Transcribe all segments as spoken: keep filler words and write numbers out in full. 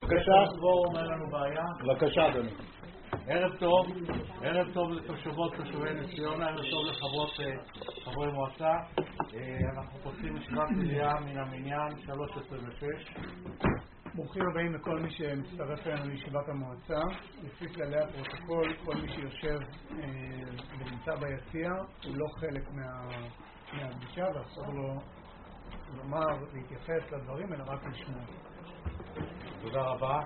בבקשה. אין לנו בעיה. בבקשה, אדוני. ערב טוב, ערב טוב לתושבות, תושבי נס ציונה, ערב טוב לחברות חברי מועצה. אנחנו פותחים ישיבת עירייה מן המניין שלוש עשרים ושש. ברוכים הבאים לכל מי שמצטרף אלינו לישיבת המועצה. לפי כללי הפרוטוקול, כל מי שיושב ונמצא ביציע הוא לא חלק מהפגישה, ואסור לו לומר, להתייחס לדברים, אלא רק לשמוע. תודה רבה.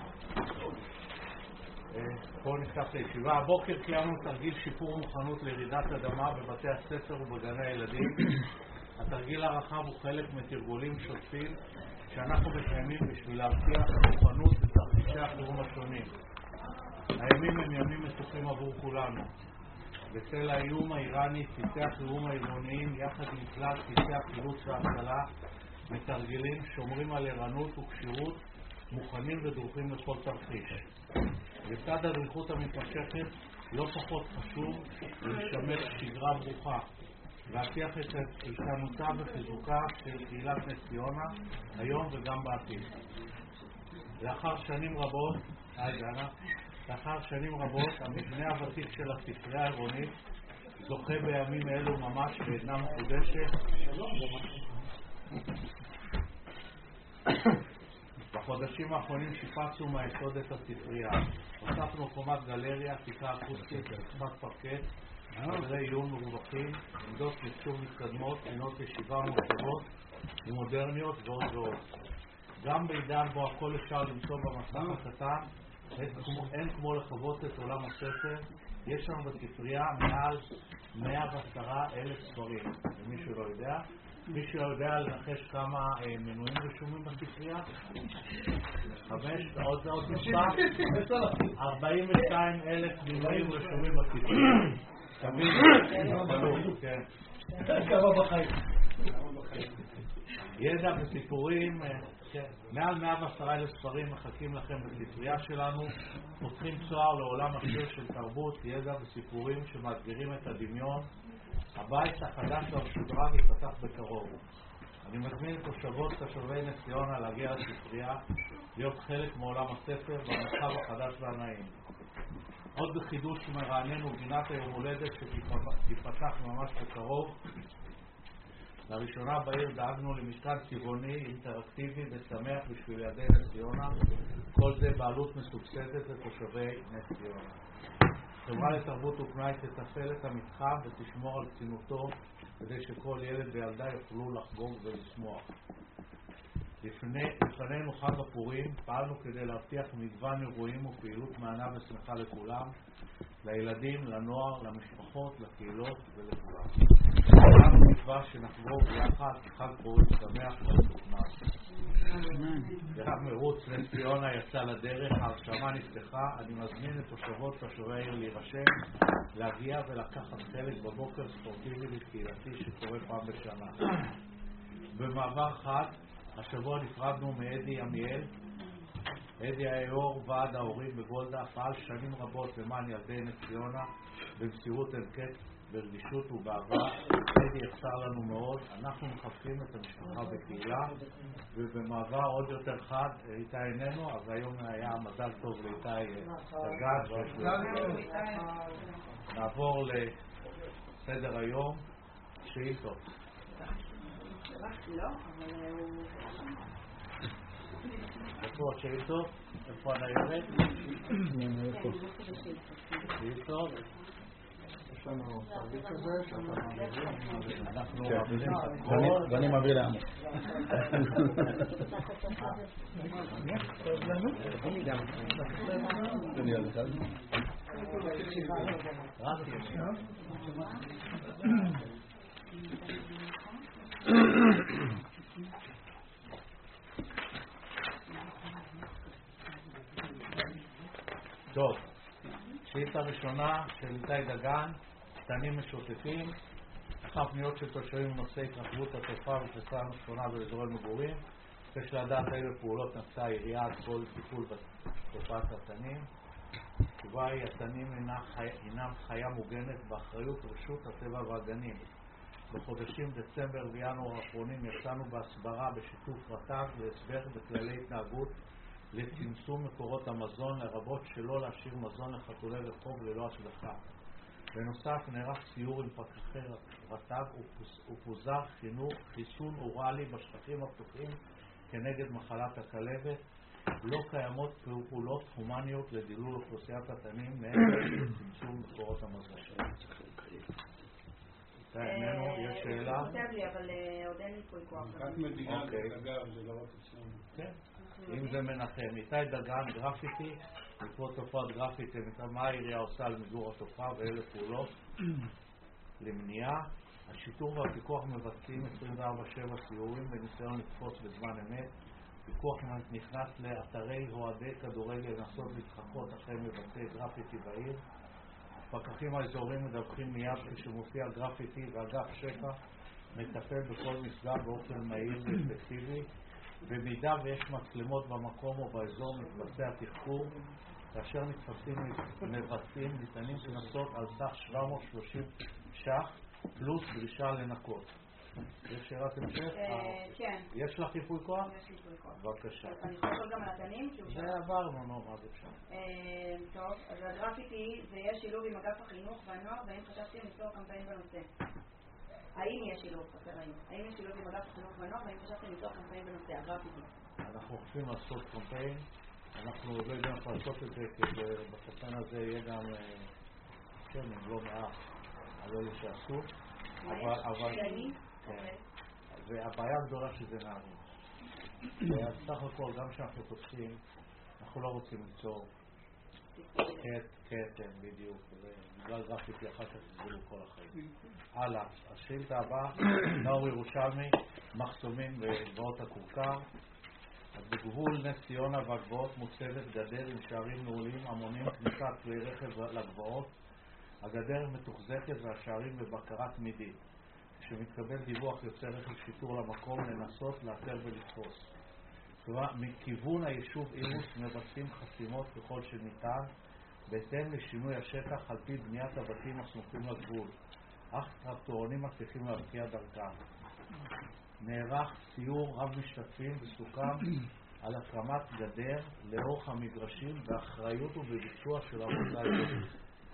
בואו נפתח את הישיבה. הבוקר קיימנו תרגיל שיפור מוכנות לירידת אדמה בבתי הספר ובגני הילדים. התרגיל הרחב הוא חלק מתרגולים שוטפים שאנחנו מקיימים בשביל להבטיח מוכנות בתרחישי החירום השונים. הימים הם ימים מתוחים עבור כולנו. בצל האיום האיראני, צוותי החירום העירוניים יחד עם כלל צוותי החילוץ וההצלה מתרגלים, שומרים על ערנות וקשירות, מוכנים ודרוכים לכל תרחיש. לצד הדריכות המתמשכת לא פחות חשוב לשמר שגרה ברוכה להבטיח את איתנותה וחיזוקה של קהילת נס ציונה היום וגם בעתיד. לאחר שנים רבות, לאחר שנים רבות המבנה הוותיק של הספרייה העירונית זוכה בימים אלו ממש בעדנה מחודשת. בחודשים האחרונים שיפצנו מהיסוד את הספרייה. הוספנו קומת גלריה, תקרה אקוסטית, רצפת פרקט, חדרי עיון מרווחים, עמדות מחשוב מתקדמות, פינות ישיבה מורכבות ומודרניות ועוד ועוד. גם בעידן בו הכל אפשר למצוא במסך הקטן, אין כמו לחוות את עולם הספר. יש לנו בספרייה מעל מאה ועשרה אלף ספרים, ומישהו לא יודע. מישהו יודע לנחש כמה מנויים רשומים בספרייה? חמש, עוד עוד מספר? ארבעים ושתיים אלף מנויים רשומים בספרייה. תמיד, כן. כמה בחיים. ידע וסיפורים, מעל מאה ועשרה אלף ספרים מחכים לכם בספרייה שלנו, פותחים צוהר לעולם אחר של תרבות, ידע וסיפורים שמאתגרים את הדמיון. הבית החדש והמשודרג יפתח בקרוב. אני מזמין את תושבות תושבי נס ציונה להגיע לספרייה, להיות חלק מעולם הספר והמרחב החדש והנעים. עוד בחידוש מרענן וגינת היום הולדת שתפתח ממש בקרוב. לראשונה בעיר דאגנו למשכן צבעוני, אינטראקטיבי ושמח בשביל ילדי נס ציונה. כל זה בעלות מסובסדת לתושבי נס ציונה. חברה לתרבות ופנאי תתפעל את המתחם ותשמור על צינותו כדי שכל ילד וילדה יוכלו לחגוג ולשמוח. לפני, לפנינו חג הפורים, פעלנו כדי להבטיח מגוון אירועים ופעילות מענה ושמחה לכולם, לילדים, לנוער, למשפחות, לקהילות ולכולם. אנחנו מקווה שנחגוג ביחד חג פורים שמח ומתוכנן. יחד מרוץ נס ציונה יצא לדרך, ההרשמה נפתחה. אני מזמין את תושבות תושבי העיר להירשם, להגיע ולקחת חלק בבוקר ספורטיבי וקהילתי שקורה פעם בשנה. במעבר חד, השבוע נפרדנו מאדי עמיאל. אדי היה יו"ר ועד ההורים בגולדה, פעל שנים רבות למען ילדי נס ציונה במסירות אין קץ, ברגישות ובאהבה. אדי יחסר לנו מאוד. אנחנו מחפשים את המשפחה בקהילה, ובמעבר עוד יותר חד, איתי איננו, אז היום היה מזל טוב לאיתי סגד. נעבור לסדר היום. שאילתות. לא, אבל הוא... איפה השאילתות? איפה הניירת? שאילתות? יש לנו תרגיל כזה שאתה מעבירים. אנחנו מעבירים. ואני מעביר לעמוד. טוב, שאילתה ראשונה של איתי דגן, קטנים משוטטים. אחר פניות של תושבים בנושא התרחבות התופעה ופריסה שכונה באזורי מגורים. יש לדעת אילו פעולות נקטה העירייה על כל טיפול בתופעת התנים. התשובה היא, התנים הינם חיה מוגנת באחריות רשות הטבע והגנים. בחודשים דצמבר וינואר האחרונים יצאנו בהסברה בשיתוף רט"ג להסבר בכללי התנהגות לצמצום מקורות המזון, לרבות שלא להשאיר מזון לחתולי רחוב ללא השגחה. בנוסף נערך סיור עם פקחי רט"ג ופוזר חיסון אוראלי בשטחים הפתוחים כנגד מחלת הכלבת. לא קיימות פעולות הומניות לדילול אוכלוסיית התנים מעבר לצמצום מקורות המזון. איננו, יש שאלה? כותב לי, אבל עוד אין לי פה כוח. רק מדינה דגן, זה לא רק אצלנו. כן, אם זה מנחם. איתי דגן, גרפיטי, בעקבות תופעת גרפיטי, מה העירייה עושה על מיגור התופעה ואלה פעולות למניעה. השיטור והפיקוח מבצעים עשרים וארבע שבע סיורים בניסיון לתפוס בזמן אמת. פיקוח נכנס לאתרי אוהדי כדורגל לנסות להתחקות אחרי מבצעי גרפיטי בעיר. הפקחים האזוריים מדווחים מיד כשמופיע גרפיטי ואגף שקע מטפל בכל מפגע באופן מהיר ואפקטיבי. במידה ויש מצלמות במקום או באזור מתבצע תחקור. כאשר נתפסים מבצעים ניתנים קנסות על סך שבע מאות ושלושים ש"ח פלוס דרישה לנקות. יש שאלת המשך? כן. יש לך ייפוי כוח? יש לי ייפוי כוח. בבקשה. אני יכולה גם על התנים? זה עברנו, נו, מה זה אפשר? טוב, אז הגרפיטי זה יהיה שילוב עם אגף החינוך והנוער, והאם חשבתם ליצור קמפיין בנושא? האם יש שילוב? האם יש שילוב עם אגף החינוך והנוער, והאם חשבתם ליצור קמפיין בנושא? הגרפיטי. אנחנו חושבים לעשות קמפיין. אנחנו עוד לא יודעים איך לעשות את זה, כי בקמפיין הזה יהיה גם, כן, הם לא מעט על אלה שעשו. אבל... והבעיה הגדולה שזה נערים. בסך הכל, גם כשאנחנו תופסים, אנחנו לא רוצים ליצור קטן בדיוק, בגלל גרפיטי אחר כך יסבלו כל החיים. הלאה, השאילתה הבאה, נאור ירושלמי, מחסומים בגבעות הכורכר. בגבול נס ציונה והגבעות מוצבת גדר עם שערים נעולים המונים כניסת כלי רכב לגבעות. הגדר מתוחזקת והשערים בבקרה תמידית. כשמתקבל דיווח יוצא רכב שיטור למקום לנסות לאתר ולתפוס. מכיוון היישוב אירוס מבצעים חסימות ככל שניתן בהתאם לשינוי השטח על פי בניית הבתים הסמוכים לגבול, אך טרקטורונים מצליחים להבקיע דרכם. נערך סיור רב משתתפים וסוכם על הקמת גדר לאורך המגרשים באחריות ובביצוע של עבודה אזורית.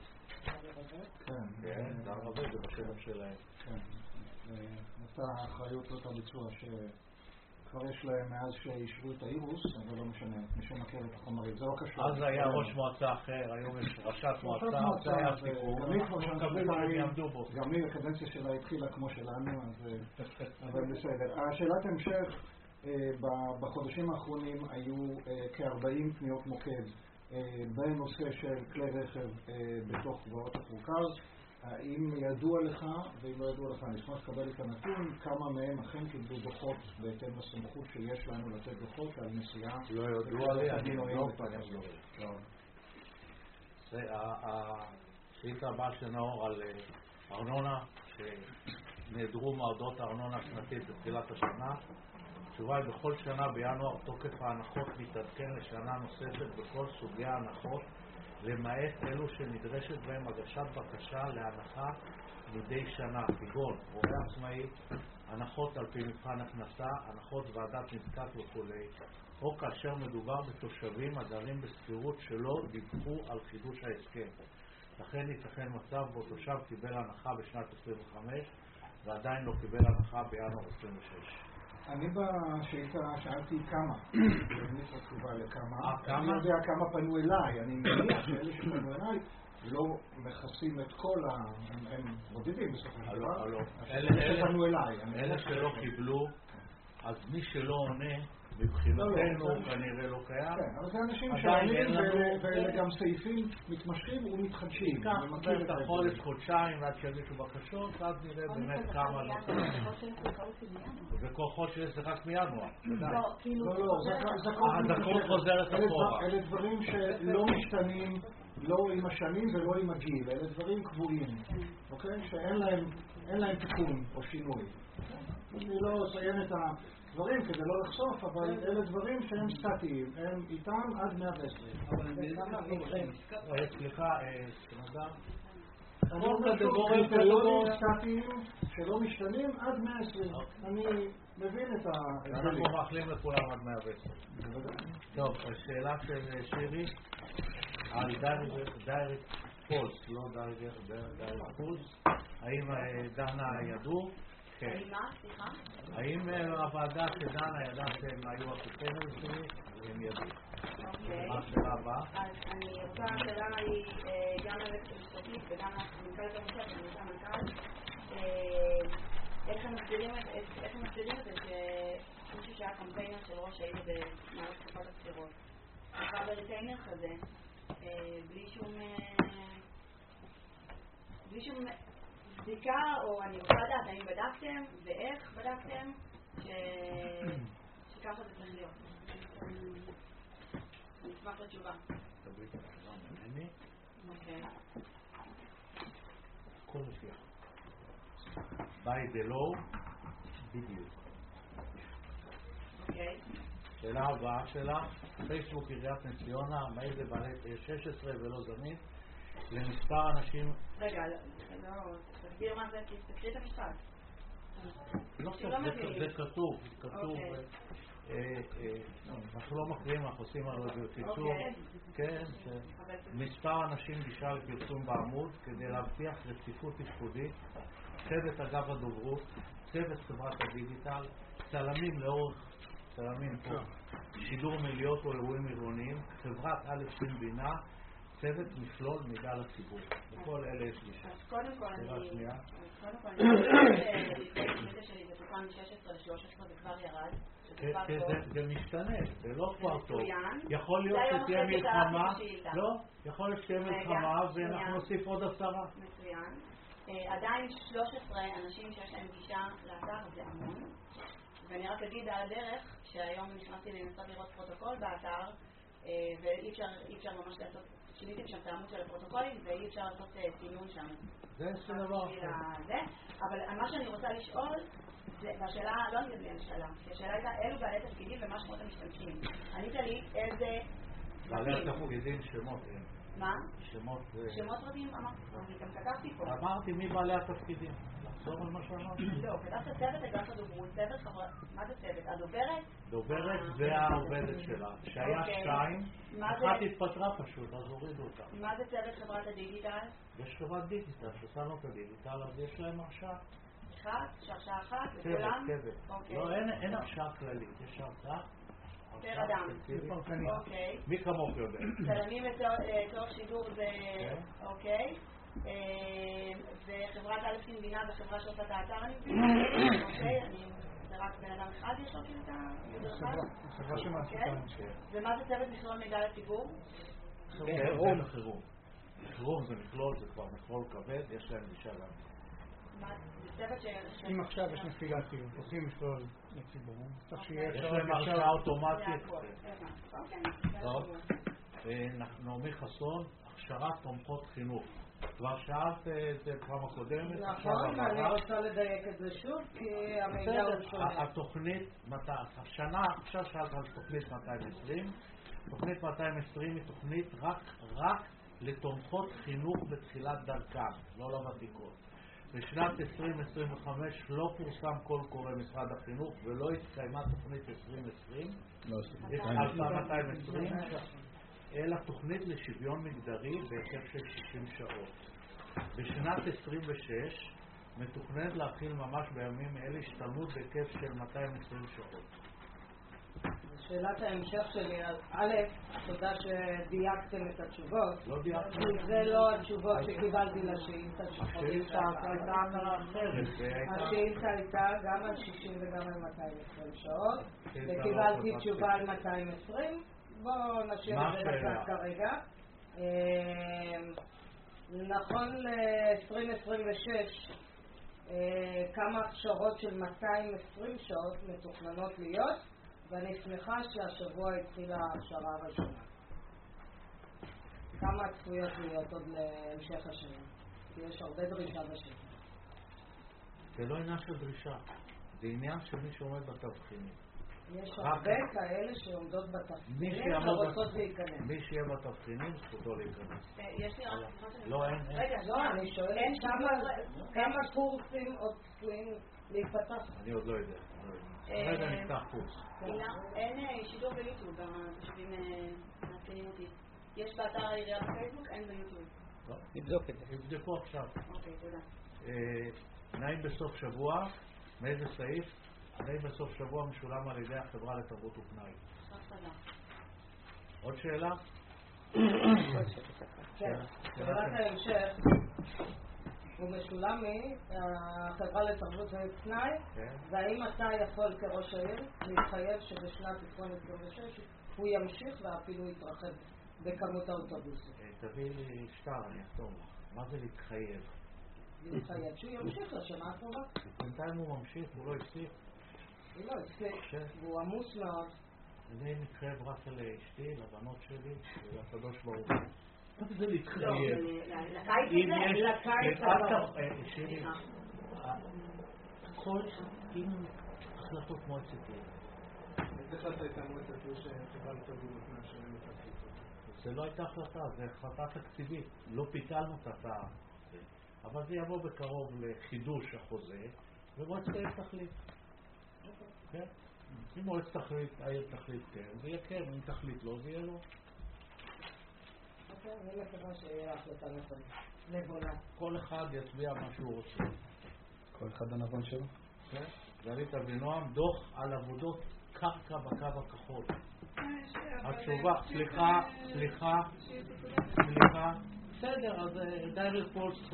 כן, כן, זה הרבה, זה בשלב שלהם. כן, נושא האחריות לא הביצוע שכבר יש להם מאז שאישרו את האירוס, אבל לא משנה, מי שמכיר את החומרים, זה לא קשור. אז היה ראש מועצה אחר, היום יש ראשת מועצה, זה היה סיפור, גם לי הקדנציה שלה התחילה כמו שלנו, אבל בסדר. השאלת המשך, בחודשים האחרונים היו כ-ארבעים פניות מוקד בנושא של כלי רכב בתוך גבעות הכורכר. האם ידוע לך, ואם לא ידוע לך, נשמח לקבל את הנתון, כמה מהם אכן קיבלו דוחות בהתאם לסמכות שיש לנו לתת דוחות על נסיעה? לא ידוע לי, אני לא פניה שלו. השאילתה הבאה של נאור על ארנונה, שנעדרו מעודות הארנונה השנתית בתחילת השנה. התשובה היא בכל שנה בינואר תוקף ההנחות מתעדכן לשנה נוספת בכל סוגי ההנחות, למעט אלו שנדרשת בהם הגשת בקשה להנחה מדי שנה, כגון רואה עצמאי, הנחות על פי מבחן הכנסה, הנחות ועדת נזקק וכו', או כאשר מדובר בתושבים הגרים בסחירות שלא דיווחו על חידוש ההסכם. לכן ייתכן מצב בו תושב קיבל הנחה בשנת עשרים וחמש ועדיין לא קיבל הנחה בינואר עשרים ושש. אני בשאילתה שאלתי כמה, אני תשובה לכמה, אני יודע כמה פנו אליי, אני מניח שאלה שפנו אליי לא מכסים את כל ה... הם מודדים בסופו של דבר, אלה שפנו אליי. אלה שלא קיבלו, אז מי שלא עונה מבחינתנו כנראה לא קיים. כן, אבל זה אנשים שעונים ואלה גם סעיפים מתמשכים ומתחדשים. ניקח את החודש, חודשיים ועד שיגישו בקשות, אז נראה באמת כמה לא קיים. וכוחות שיש זה רק מינואר. לא, כאילו... לא, לא, זה הכל חוזרת אחורה. אלה דברים שלא משתנים, לא עם השנים ולא עם הגיל. אלה דברים קבועים, אוקיי? שאין להם תיקון או שינוי. אני לא אציין את הדברים כדי לא לחשוף, אבל אלה דברים שהם סטטיים, הם איתם עד מאה ועשרים. אבל הם בעצם מעבירים. סליחה, סנדה, כל קטגוריה קריטריונים סטטיים שלא משתנים עד מאה ועשרים. אני מבין את ה... אנחנו מאחלים לכולם עד מאה ועשרים. טוב, השאלה של שירי על דיירקט פולס, לא דיירקט פולס. האם דנה ידעו? האם מה? סליחה? האם הוועדה שדנה ידעה שהם היו הקופנר שלי? הם ידעו. אוקיי. מה השאלה הבאה? אז אני רוצה, השאלה היא גם ללכת המשפטית וגם למנכ"לת המושג, אני רוצה מנכ"ל. איך הם מסבירים את זה שמישהו שהיה קמפיינר של ראש העיר במהלך תקופת הבחירות עבר בריטיינר כזה בלי שום בלי שום בדיקה, או אני רוצה לדעת האם בדקתם ואיך בדקתם שככה זה צריך להיות. אני אשמח לתשובה. תבואי את התשובה ממני. אוקיי. כל מופיע. by the law, בדיוק. אוקיי. שאלה הבאה שלה, פייסבוק עיריית נס ציונה, מהיר לבעלי שש עשרה ולא זמין, למספר אנשים... רגע, לא, תסביר מה זה, תקריא את המשפט. לא טוב, זה כתוב, כתוב... אנחנו לא מקריאים, אנחנו עושים על זה קיצור. כן, מספר אנשים גישה לפרסום בעמוד כדי להבטיח רציפות תפקודית, צוות אגף הדוברות, צוות חברת הדיגיטל, צלמים לאורך, צלמים פה, שידור מליאות או אירועים עירוניים, חברת א' שין בינה, צוות מכלול מידע לציבור. בכל אלה יש גישה. אז קודם כל אני... קודם כל אני חושבת שלי זה תוקן מ-שש עשרה ל-שלוש עשרה וכבר ירד. זה משתנה, זה לא כבר טוב. יכול להיות שתהיה מלחמה, לא, יכול להיות שתהיה מלחמה ואנחנו נוסיף עוד עשרה. מצוין. עדיין שלוש עשרה אנשים שיש להם גישה לאתר זה המון. ואני רק אגיד על הדרך שהיום נכנסתי לנסות לראות פרוטוקול באתר ואי אפשר ממש לעשות, שיניתם שם את העמוד של הפרוטוקולים ואי אפשר לעשות סינון שם. זה זה דבר אחר. אבל מה שאני רוצה לשאול, והשאלה לא נגיד לי השאלה, השאלה הייתה אילו בעלי תפקידים ומה שמות המשתמשים. ענית לי איזה... בעלי התפקידים שמות אין. מה? שמות... שמות רבים? אני גם כתבתי פה. אמרתי מי בעלי התפקידים. לחזור על מה שאמרתי? לא, כתבת צוות אגף הדוברות, צוות חברת... מה זה צוות? הדוברת? דוברת והעובדת שלה, שהיה שתיים, אחת התפטרה פשוט, אז הורידו אותה. מה זה צוות חברת הדיגיטל? יש חברת דיגיטל, ששמנו את הדיגיטל, אז יש להם הרשאה. אחת? שהרשאה אחת? צוות, צוות. לא, אין הרשאה כללית, יש הרשאה. פר אדם. אוקיי. מי כמוך יודע? צלמים לצורך שידור זה... אוקיי. וחברת א' שין בינה וחברה שעושה את האתר אני מבינה. אוקיי, זה רק בן אדם אחד יש לו כאילו את היותר אחד? חברה שמעסיקה. ומה זה צוות מכלול מידע לציבור? חירום. חירום. חירום זה מכלול, זה כבר מכלול כבד, יש להם גישה גם. אם עכשיו יש נפיגציה, פותחים מכלול לציבור, צריך שיהיה יש להם הרשאה אוטומטית. טוב. נעמי חסון, הכשרת תומכות חינוך. כבר שאלת את זה פעם הקודמת. נכון, אני רוצה לדייק את זה שוב, כי המידע הוא שונה. התוכנית, השנה, עכשיו שאלת על תוכנית מאתיים ועשרים, תוכנית מאתיים ועשרים היא תוכנית רק לתומכות חינוך בתחילת דרכם, לא לוותיקות. בשנת עשרים עשרים וחמש לא פורסם קול קורא משרד החינוך ולא התקיימה תוכנית עשרים עשרים, אלפיים מאתיים ועשרים, אלא תוכנית לשוויון מגדרי בהיקף של שישים שעות. בשנת עשרים ושש מתוכננת להכיל ממש בימים אלה השתלמות בהיקף של מאתיים ועשרים שעות. שאלת ההמשך שלי, א', תודה שדייקתם את התשובות. לא דייקתם. זה לא התשובות שקיבלתי לשאילתה. השאילתה הייתה אחרת. השאילתה הייתה גם על שישים וגם על מאתיים ועשרים שעות, וקיבלתי תשובה על מאתיים ועשרים. בואו נשאיר את זה בצד כרגע. נכון ל-עשרים עשרים ושש, כמה הכשרות של מאתיים ועשרים שעות מתוכננות להיות, ואני שמחה שהשבוע התחילה ההכשרה הראשונה. כמה צפויות להיות עוד להמשך השנה? כי יש הרבה דרישה בשנה. זה לא עניין של דרישה, זה עניין של מי שעומד בתבחינים. יש הרבה כאלה שעומדות בתבחינים ורוצות להיכנס. מי שיהיה בתבחינים, זכותו להיכנס. יש לי רק... לא, אין. רגע, לא, אני שואלת כמה קורסים עוד צפויים להיפתח? אני עוד לא יודע. רגע נפתח קורס. אין שידור ביוטיוב, התושבים מעדכנים אותי. יש באתר העירייה בפייסבוק, אין ביוטיוב. נבדוק את זה. נבדקו עכשיו. אוקיי, תודה. נעים בסוף שבוע, מאיזה סעיף? נעים בסוף שבוע משולם על ידי החברה לתרבות ופנאי. עוד שאלה? כן, שאלת ההמשך. הוא משולם מהחברה לתרבות ופנאי, והאם אתה יכול כראש העיר להתחייב שבשנת עשרים עשרים ושש הוא ימשיך ואפילו יתרחב בכמות האוטובוסים? תביא לי שטר, אני אחתום לך. מה זה להתחייב? להתחייב שהוא ימשיך לשנה הקרובה. בינתיים הוא ממשיך, הוא לא הפסיק. הוא לא הפסיק, והוא עמוס מאוד. אני מתחייב רק לאשתי, לבנות שלי ולקדוש ברוך הוא. מה זה להתחייב? לקיץ הזה? לקיץ הזה. שלי, הכל עם החלטות מועצת עיר. איזה החלטה הייתה מועצת עיר שחברה לתרבות ופנאי שלהם את הקליטות? זה לא הייתה החלטה, זה החלטה תקציבית. לא פיתלנו את התא. אבל זה יבוא בקרוב לחידוש החוזה, ומועצת העיר תחליט. כן? אם מועצת תחליט, העיר תחליט כן, זה יהיה כן, אם תחליט לא, זה יהיה לא. אוקיי, אני מקווה שיהיה החלטה נבונה. כל אחד יצביע מה שהוא רוצה. כל אחד הנבון שלו? כן? גלית אבינועם, דוח על עבודות קרקע בקו הכחול. התשובה, סליחה, סליחה, סליחה. בסדר, אז דיירקט פולס,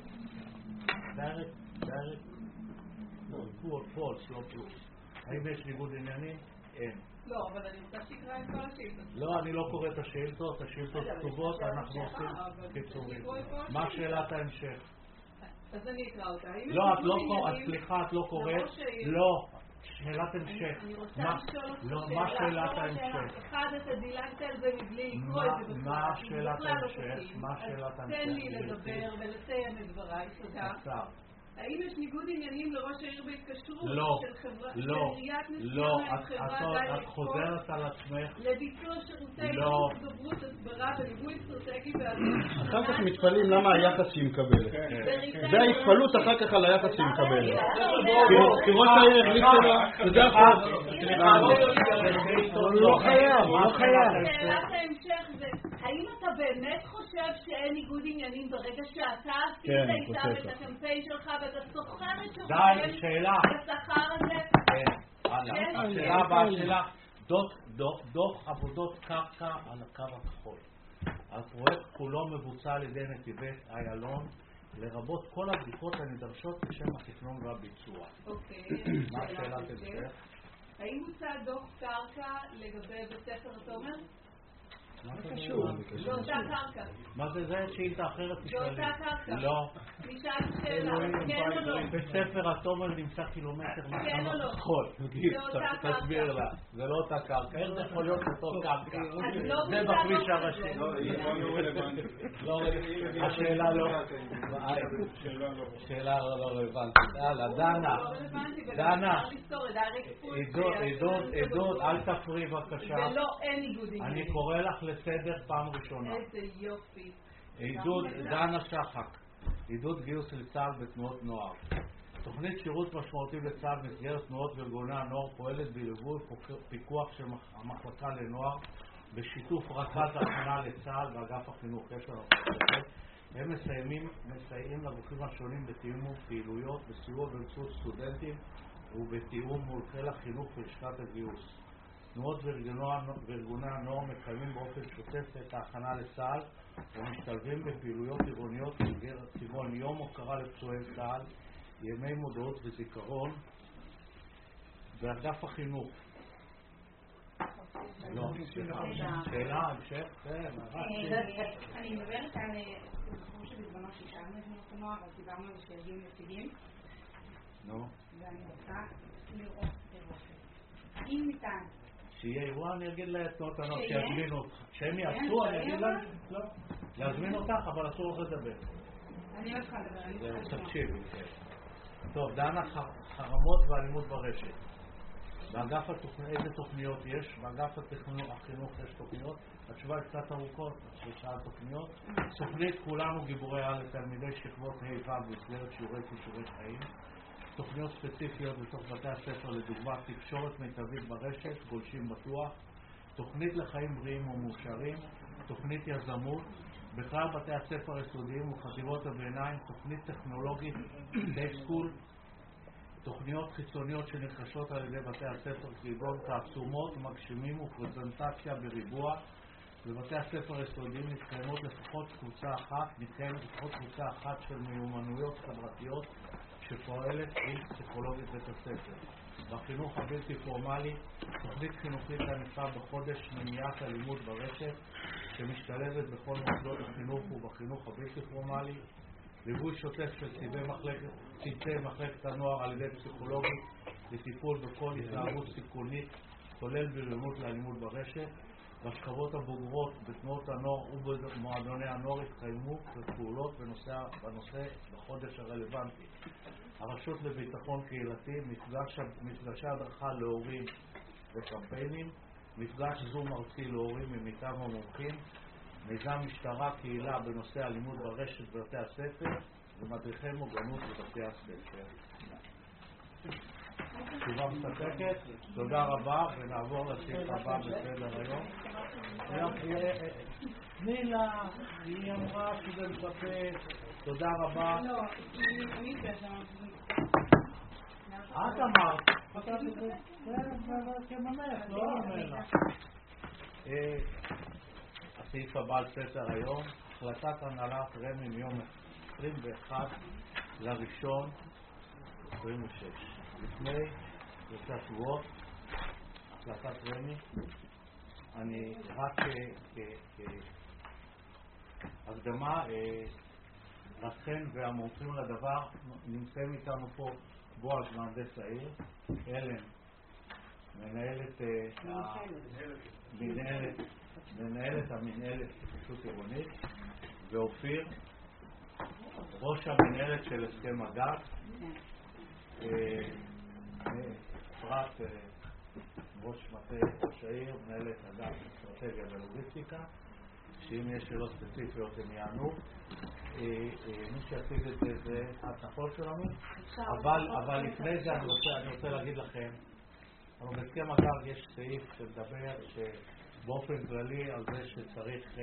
דיירקט, דיירקט, לא, פולס, לא פלוס. האם יש ניגוד עניינים? אין. לא, אבל אני רוצה שיקרא את כל השאילתות. לא, אני לא קורא את השאילתות, השאילתות כתובות, אנחנו עושים קיצורים. מה שאלת ההמשך? אז אני אקרא אותה. לא, את לא קוראת, סליחה, את לא קוראת. לא, שאלת המשך. אני רוצה לשאול אותך שאלה. מה שאלת ההמשך? אחד, אתה דילגת על זה מבלי לקרוא את זה בכלל. מה שאלת ההמשך? מה שאלת ההמשך? תן לי לדבר ולסיים את דבריי, תודה. האם יש ניגוד עניינים לראש העיר בהתקשרות של עיריית נס-ציונה עם חברה דיירקט פולס? את חוזרת על עצמך. לביצוע שירותי דוברות הסברה וליווי אסטרטגי והזמן. אחר כך מתפלאים למה היחס שהיא מקבלת. זה ההתפלות אחר כך על היחס שהיא מקבלת. כי ראש העיר החליט שלה, זה הכל. לא חייב, לא חייב. שאלת ההמשך זה, האם אתה באמת חושב שאין ניגוד עניינים ברגע שאתה עשית איתה את הקמפיין שלך ואתה סוחר את שוחרם בשכר הזה? כן, הלאה. השאלה הבאה שלה, דוח עבודות קרקע על הקו הכחול. הפרויקט כולו מבוצע על ידי נתיבי איילון, לרבות כל הבדיקות הנדרשות לשם התכנון והביצוע. אוקיי. מה שאלת המשך? האם הוצא דוח קרקע לגבי בית ספר תומר? מה קשור? זה אותה קרקע. מה זה זה? שאילתה אחרת זה אותה קרקע. לא. נשאל שאלה, כן או לא? בית ספר התומר נמצא קילומטר כן או לא? זה אותה קרקע. תסביר לה, זה לא אותה קרקע. איך זה יכול להיות אותו קרקע? זה בכביש הראשי. לא, השאלה לא. שאלה לא רלוונטית. הלאה, דנה. דנה. עידוד, אל תפריע בבקשה. זה לא, אין ניגוד עניינים. אני קורא לך לסדר פעם ראשונה. איזה יופי. עידוד, דנה שחק, עידוד גיוס לצה"ל בתנועות נוער. תוכנית שירות משמעותי לצה"ל במסגרת תנועות וארגוני הנוער פועלת בליווי פיקוח של המחלקה לנוער בשיתוף רכז ההכנה לצה"ל ואגף החינוך. יש לנו הם מסיימים, מסייעים לגופים השונים בתיאום פעילויות, בסיוע באמצעות סטודנטים ובתיאום מול חיל החינוך ולשכת הגיוס. תנועות וארגוני הנוער מקיימים באופן שוטף את ההכנה לצה"ל ומשתלבים בפעילויות עירוניות כגון יום הוקרה לפצועי צה"ל, ימי מודעות וזיכרון באגף החינוך. לא, שאלה, המשך, כן, אני מדברת על בחור שבזמנו ששאלנו את תנועות הנוער, אז דיברנו על שיגיעו נציגים. נו. ואני רוצה לראות ברופא. האם ניתן? שיהיה אירוע, אני אגיד לתנועות הנוער שיזמינו אותך. שהם יעשו, אני אגיד להם, לא. להזמין אותך, אבל אסור לך לדבר. אני לא צריכה לדבר, אני צריכה לשמוע. תקשיבי. טוב, דנה, חרמות ואלימות ברשת. באגף התוכניות, איזה תוכניות יש? באגף החינוך יש תוכניות. התשובה היא קצת ארוכות, שלושה תוכניות. תוכנית כולנו גיבורי על לתלמידי שכבות ה' ו' במסגרת שיעורי כישורי חיים. תוכניות ספציפיות בתוך בתי הספר, לדוגמה תקשורת מיטבית ברשת, גולשים בטוח. תוכנית לחיים בריאים ומאושרים. תוכנית יזמות. בכלל בתי הספר היסודיים וחטיבות הביניים, תוכנית טכנולוגית, די סקול. תוכניות חיצוניות שנרכשות על ידי בתי הספר, כגון תעצומות, מגשימים ופרזנטציה בריבוע. בבתי הספר היסודיים מתקיימות לפחות קבוצה אחת, מתקיימת לפחות קבוצה אחת של מיומנויות חברתיות שפועלת עם פסיכולוגית בית הספר. בחינוך הבלתי פורמלי, תוכנית חינוכית ענפה בחודש מניעת אלימות ברשת, שמשתלבת בכל מוסדות החינוך ובחינוך הבלתי פורמלי. ליווי שוטף של צוותי מחלקת, צוותי מחלקת הנוער על ידי פסיכולוגית לטיפול בכל התנהגות סיכונית, כולל בריונות לאלימות ברשת. בשכבות הבוגרות בתנועות הנוער ובמועדוני הנוער התקיימו פעולות בנושא, בנושא בחודש הרלוונטי. הרשות לביטחון קהילתי, מפגש, מפגשי הדרכה להורים וקמפיינים, מפגש זום ארצי להורים ממיטב המומחים, מיזם משטרה קהילה בנושא אלימות ברשת בבתי הספר ומדריכי מוגנות בבתי הספר. תשובה מספקת, תודה רבה, ונעבור לסעיף הבא בסדר היום. תני לה, היא אמרה שזה מספק, תודה רבה. לא, אני את אמרת, כממך, לא אמרה. הסעיף הבא על סדר היום, החלטת הנהלת רמ"י מיום עשרים ואחד לראשון עשרים ושש. לפני שלושה שבועות, החלטת רמ"י, אני רק כהקדמה, רחן והמומחים לדבר, נמצאים איתנו פה בועז מהנדס העיר, אלן, מנהלת המנהלת, מנהלת המנהלת התחדשות עירונית, ואופיר, ראש המנהלת של הסכם הגג, אפרת, ראש מטה ראש העיר, מנהלת אגף אסטרטגיה ולוגיסטיקה, שאם יש שאלות ספציפיות הם יענו. מי שיציג את זה זה התחול שלנו, אבל לפני זה אני רוצה להגיד לכם, אבל בהסכם הגג יש סעיף שמדבר שבאופן כללי על זה שצריך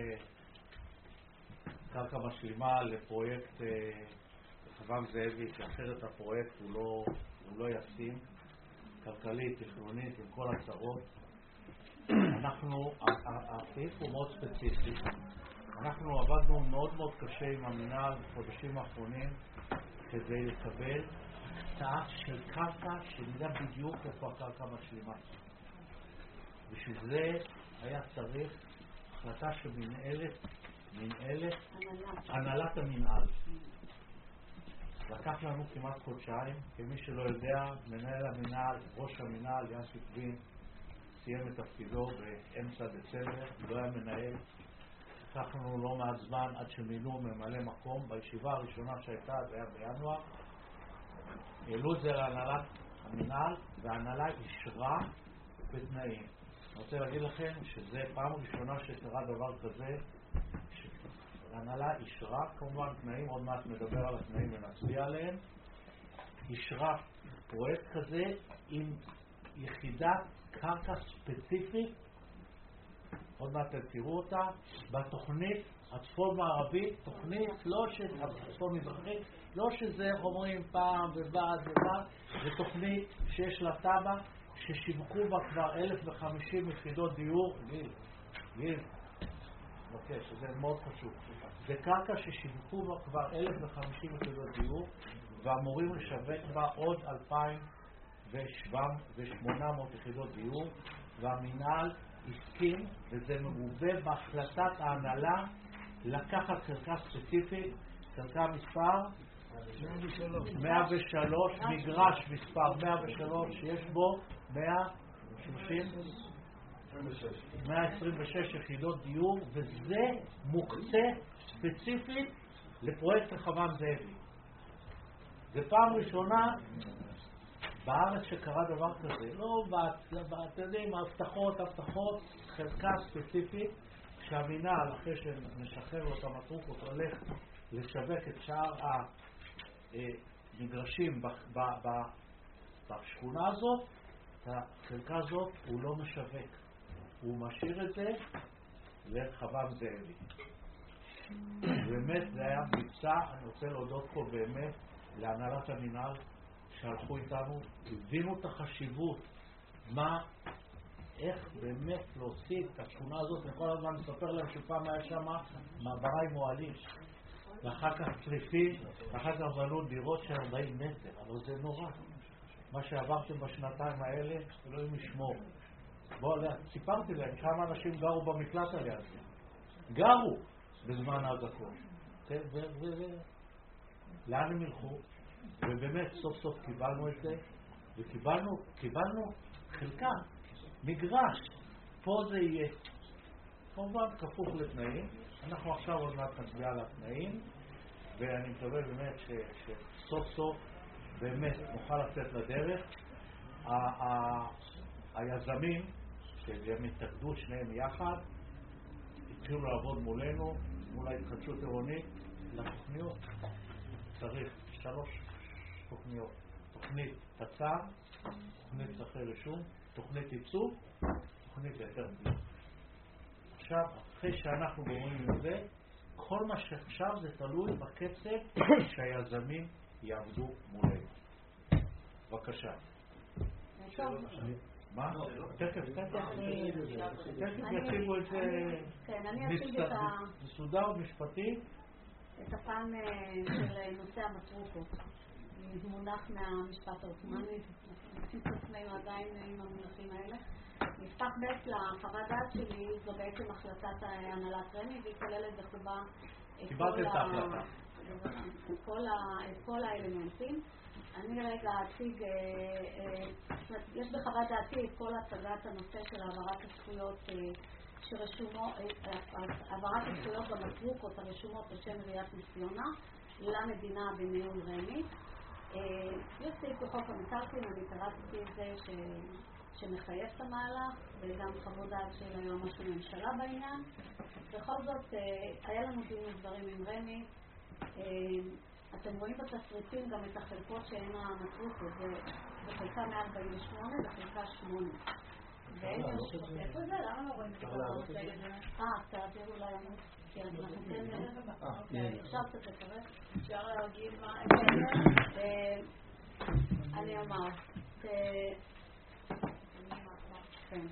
קרקע משלימה לפרויקט חב"ם זאבי, כי אחרת הפרויקט הוא לא, הוא לא ישים, כלכלית, תכנונית, עם כל הצרות. אנחנו, הסעיף הוא מאוד ספציפי. אנחנו עבדנו מאוד מאוד קשה עם המינהל בחודשים האחרונים כדי לקבל הקצאה של קרקע שנדע בדיוק איפה הקרקע משלימה. בשביל זה היה צריך החלטה של מנהלת, מנהלת, הנהלת המנהל. לקח לנו כמעט חודשיים, כמי שלא יודע, מנהל המנהל, ראש המנהל, יאסי קבין, סיים את תפקידו באמצע דצמבר, לא היה מנהל. לקח לנו לא מעט זמן עד שמינו ממלא מקום. בישיבה הראשונה שהייתה, זה היה בינואר, העלו את זה להנהלת המנהל, וההנהלה אישרה בתנאים. אני רוצה להגיד לכם שזה פעם ראשונה שקרה דבר כזה, ההנהלה אישרה, כמובן תנאים, עוד מעט נדבר על התנאים ונצביע עליהם, אישרה פרויקט כזה עם יחידת קרקע ספציפית, עוד מעט תראו אותה, בתוכנית הצפון מערבית, תוכנית לא של הצפון מזרחית, לא שזה אומרים פעם ובעד ובעד, זה תוכנית שיש לה טבע, ששיווקו בה כבר אלף וחמישים יחידות דיור, גיל, גיל, אוקיי, שזה מאוד חשוב. זה קרקע ששיווקו בה כבר אלף וחמישים יחידות דיור, ואמורים לשווק בה עוד אלפיים ושמונה מאות יחידות דיור, והמינהל הסכים, וזה מגובה בהחלטת ההנהלה, לקחת קרקע ספציפית, קרקע מספר מאה ושלוש, מגרש מספר מאה ושלוש, שיש בו מאה עשרים ושש יחידות דיור, וזה מוקצה ספציפית לפרויקט חב"ם זאבי. זה פעם ראשונה בארץ שקרה דבר כזה, לא, אתם יודעים, הבטחות, הבטחות, חלקה ספציפית, שהמינהל, אחרי שמשחרר לו את המטרוקות, הולך לשווק את שאר המגרשים בשכונה הזאת, את החלקה הזאת הוא לא משווק. הוא משאיר את זה לחבב זאבי. באמת זה היה מבצע, אני רוצה להודות פה באמת להנהלת המינהל שהלכו איתנו, הבינו את החשיבות, מה, איך באמת להוציא את השכונה הזאת, וכל הזמן מספר להם שפעם היה שם מעברי מועלים, ואחר כך צריפים, ואחר כך בנו דירות של ארבעים מטר, אבל זה נורא. מה שעברתם בשנתיים האלה, אלוהים ישמור. בואו, סיפרתי להם כמה אנשים גרו במקלט על יד זה. גרו בזמן ההדקות. לאן הם ילכו? ובאמת סוף סוף קיבלנו את זה, וקיבלנו קיבלנו חלקה, מגרש. פה זה יהיה כמובן כפוף לתנאים. אנחנו עכשיו עוד מעט נצביע על התנאים, ואני מקווה באמת שסוף סוף באמת נוכל לצאת לדרך. היזמים שהם התאגדו שניהם יחד התחילו לעבוד מולנו, מול ההתחדשות עירונית, לתוכניות. צריך שלוש תוכניות: תוכנית תצ"ר, תוכנית צרכי רישום, תוכנית ייצוב, תוכנית היתר בנייה. עכשיו, אחרי שאנחנו גומרים עם זה, כל מה שעכשיו זה תלוי בקצב שהיזמים יעבדו מולנו. בבקשה. מה? תכף, תכף. תכף יציבו את זה מסודר ומשפטי. את הפן של נושא המטרוקות. מונח מהמשפט העות'מאני, נשים את עצמנו עדיין עם המונחים האלה. נפתח בית לחוות דעת שלי, זו בעצם החלטת הנהלת רמ"י, והיא כוללת בחובה את כל האלמנטים. אני רגע אציג, יש בחוות דעתי את כל הצגת הנושא של העברת הזכויות שרשומות, העברת הזכויות במטרוקות הרשומות בשם עיריית נס ציונה למדינה בניהול רמ"י. יש סעיף בחוק המקרקעין, אני קראתי את זה שמחייב את המהלך, וגם חוות דעת של היועמ"ש הממשלה בעניין. בכל זאת, היה לנו דין ודברים עם רמ"י. אתם רואים בתסריטים גם את החלקות שהן המטרוקות, זה בחלקה מאה ארבעים ושמונה וחלקה שמונה. איפה זה? למה לא רואים את זה? אה, תעביר אולי עמוד. כי אנחנו כן... אפשר קצת לקרב? אפשר להגיד מה... אני אומר, כן,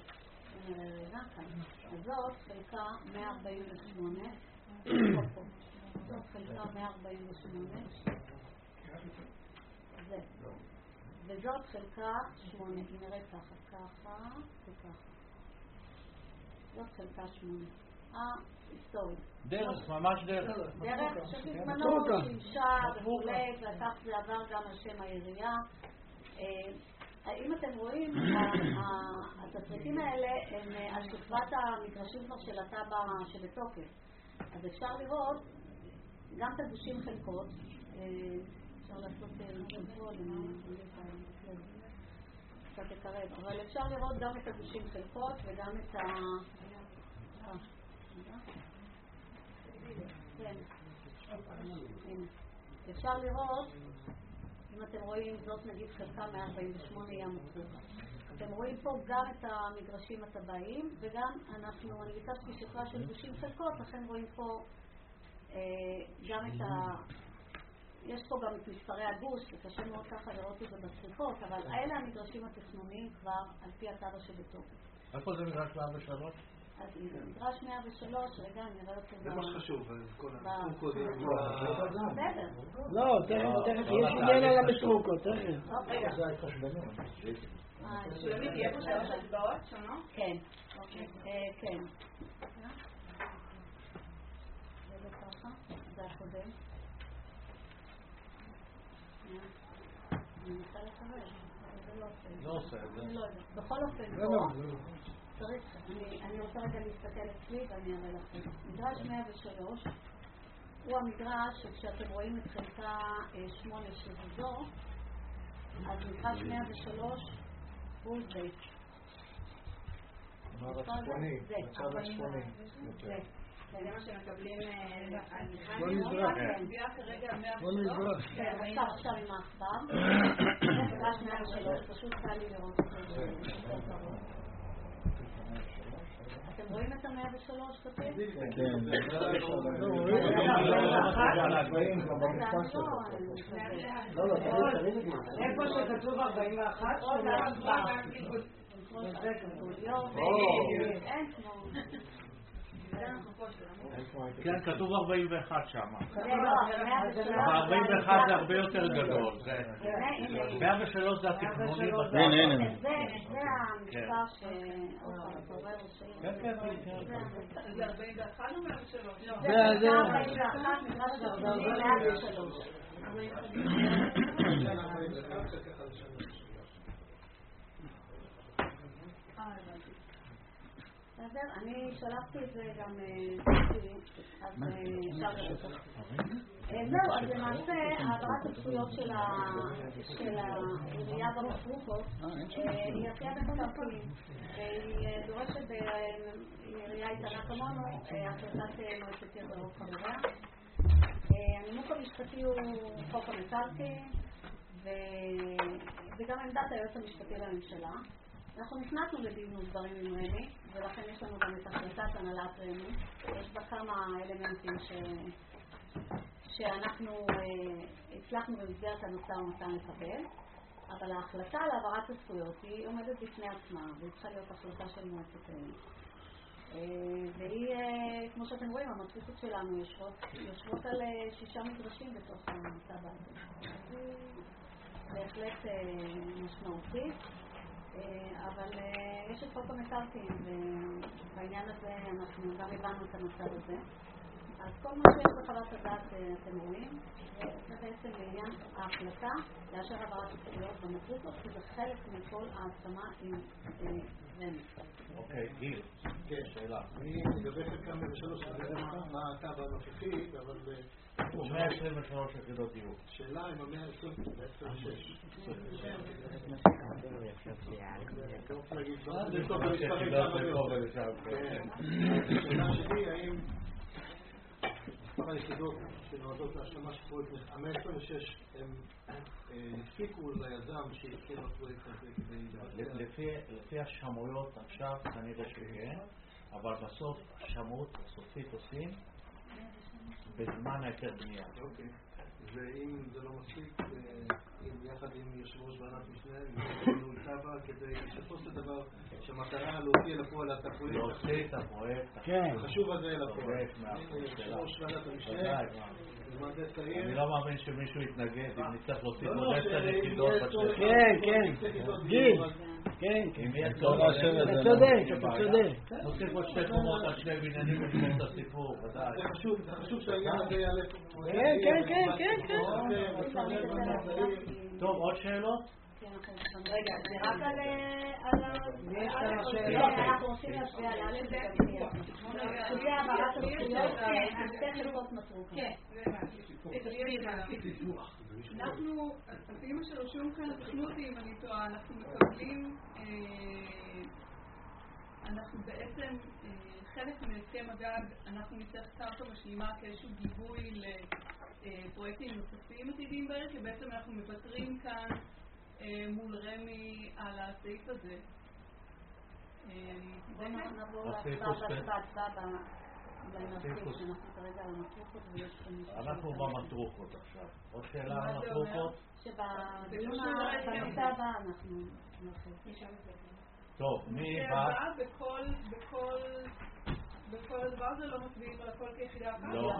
אז זאת חלקה מאה ארבעים ושמונה, זאת חלקה מאה ארבעים ושמונה, זה, וזאת חלקה שמונה, היא נראית ככה, ככה וככה, זאת חלקה שמונה, היסטורית. דרך, ממש דרך. דרך שבזמנו שימשה וכולי, ואחר זה עבר גם על שם העירייה. אם אתם רואים, התסריטים האלה הם על שכבת המגרשים כבר של הטבע שבתוקף. אז אפשר לראות גם את הגושים חלקות, אפשר לעשות רצפות, קצת לקרב, אבל אפשר לראות גם את הגושים חלקות וגם את ה... כן, אפשר לראות, אם אתם רואים, זאת נגיד חלקה מאה ארבעים ושמונה היא המטרוקה. אתם רואים פה גם את המגרשים הטבעיים, וגם אנחנו, אני ביקשתי שכבה של גושים חלקות, לכן רואים פה גם את ה... יש פה גם את מספרי הגוש, זה קשה מאוד ככה לראות את זה בסריקות, אבל האלה המגרשים התכנוניים כבר על פי הטבע שבתוקף. איפה זה מגרש מאה ושלוש? אז מגרש מאה ושלוש, רגע, אני אראה אותו... זה מה שחשוב, כל המטרוקות... בסדר. לא, תכף, יש עניין על המטרוקות, תכף. רגע. זה ההתחשבנות. שלומית, יהיה פה שלוש הצבעות שונות? כן. כן. זה ככה, זה הקודם. אני מנסה לקבל, זה לא עושה. לא עושה, זה... אני לא יודעת. בכל אופן, פה... צריך, אני רוצה רגע להסתכל אצלי ואני אראה לכם. מגרש מאה ושלוש הוא המגרש שכשאתם רואים את חלקה שמונה שזו, אז מגרש מאה ושלוש הוא זה. מערב צפוני, מצב הצפוני. זה. זה מה שמקבלים בוא נזרח. בוא נזרח. כן, עכשיו עכשיו עם האחבר. מגרש מאה ושלוש, פשוט קל לי לראות את זה יותר קרוב. אתם רואים את המאה ושלוש כתוב? כן. איפה שכתוב ארבעים ואחת? אין כמו... כן, כתוב ארבעים ואחת שם. אבל ארבעים ואחת זה הרבה יותר גדול. מאה ושלוש זה התכנוני בטח. זה המספר שהתעורר שלי. כן, כן, כן. זה ארבעים ואחת או מאה ושלוש? זה ארבעים ואחת, מגרש גרדוני, מאה ושלוש. אני שלחתי את זה גם אז אפשר לראות. זהו, אז למעשה העברת הזכויות של העירייה במטרופות היא עשייה במקרקעין והיא דורשת בעירייה איתנה כמונו החלטת מועצת עיר ברוב חבריה. הנימוק המשפטי הוא חוק המקרקעין וגם עמדת היועץ המשפטי לממשלה. אנחנו נכנסנו לדין ודברים עם רמ"י, ולכן יש לנו גם את החלטת הנהלת רמ"י. יש בה כמה אלמנטים ש... שאנחנו אה, הצלחנו במסגרת המשא ומתן לקבל, אבל ההחלטה על העברת הזכויות היא עומדת בפני עצמה, והיא צריכה להיות החלטה של מועצת רמ"י. אה, והיא, אה, כמו שאתם רואים, המטריצות שלנו יושבות, יושבות על אה, שישה מגרשים בתוך המצב הזה. היא בהחלט אה, משמעותית. אבל יש את חוק המקרקעין ובעניין הזה אנחנו גם הבנו את המצב הזה. אז כל מה שיש בחוות הדעת אתם רואים זה בעצם לעניין ההחלטה לאשר העברת הזכויות במטרופות כי זה חלק מכל ההסכמה עם רמ"י. אוקיי, גיל, שאלה. אני לגבי חלקה מאה ושלוש, אני יודע מה הקו הנוכחי, אבל מאה עשרים ושלוש יחידות דיור. שאלה עם המאה עשרים ושש. השאלה שלי, האם מספר היחידות שנועדות להשלמה של פרויקט המאה עשרים ושש הם הפיקו ליזם שהתחיל בפרויקט הזה כדי... לפי השמויות עכשיו כנראה שכן, אבל בסוף השמות הסופית עושים בזמן היתר בנייה. אוקיי. ואם זה לא מספיק, יחד עם יושב ראש ועדת משנה, נתנו איתבה כדי בסופו של דבר שהמטרה להוציא לפועל את הפרויקט. להוציא את הפרויקט. החשוב הזה לפועל. יושב ראש ועדת המשנה, במהנדס העיר. אני לא מאמין שמישהו יתנגד אם נצטרך להוציא עוד עשר יחידות בשטח. כן, כן. גיל. כן, כן. אתה צודק, אתה צודק. נוסיף עוד שתי קומות על שני בניינים ונגמור את הסיפור, ודאי. זה חשוב, זה חשוב שהעניין הזה יעלה פה. כן, כן, כן, כן, כן. טוב, עוד שאלות? רגע, זה רק על ה... אנחנו רוצים להצביע על א' וב'. זה העברת הזכויות, שתי חלקות מטרופות. כן, אנחנו, לפי מה שרשום כאן, תקנו אותי אם אני טועה, אנחנו מקבלים, אנחנו בעצם, חלק מהסכם הגג, אנחנו נצטרך קרקע משלימה כאיזשהו גיבוי לפרויקטים נוספים עתידיים בעיר, כי בעצם אנחנו מוותרים כאן מול רמ"י על הסעיף הזה. בואו נעבור להצבעה במטרופות, שאנחנו כרגע על המטרופות ויש כאן... אנחנו במטרופות עכשיו. עוד שאלה על המטרופות? שבדיון הבא אנחנו נרחיב. טוב, מי בא? בכל הדבר הזה לא מצביעים על הכל כיחידה אחת? לא.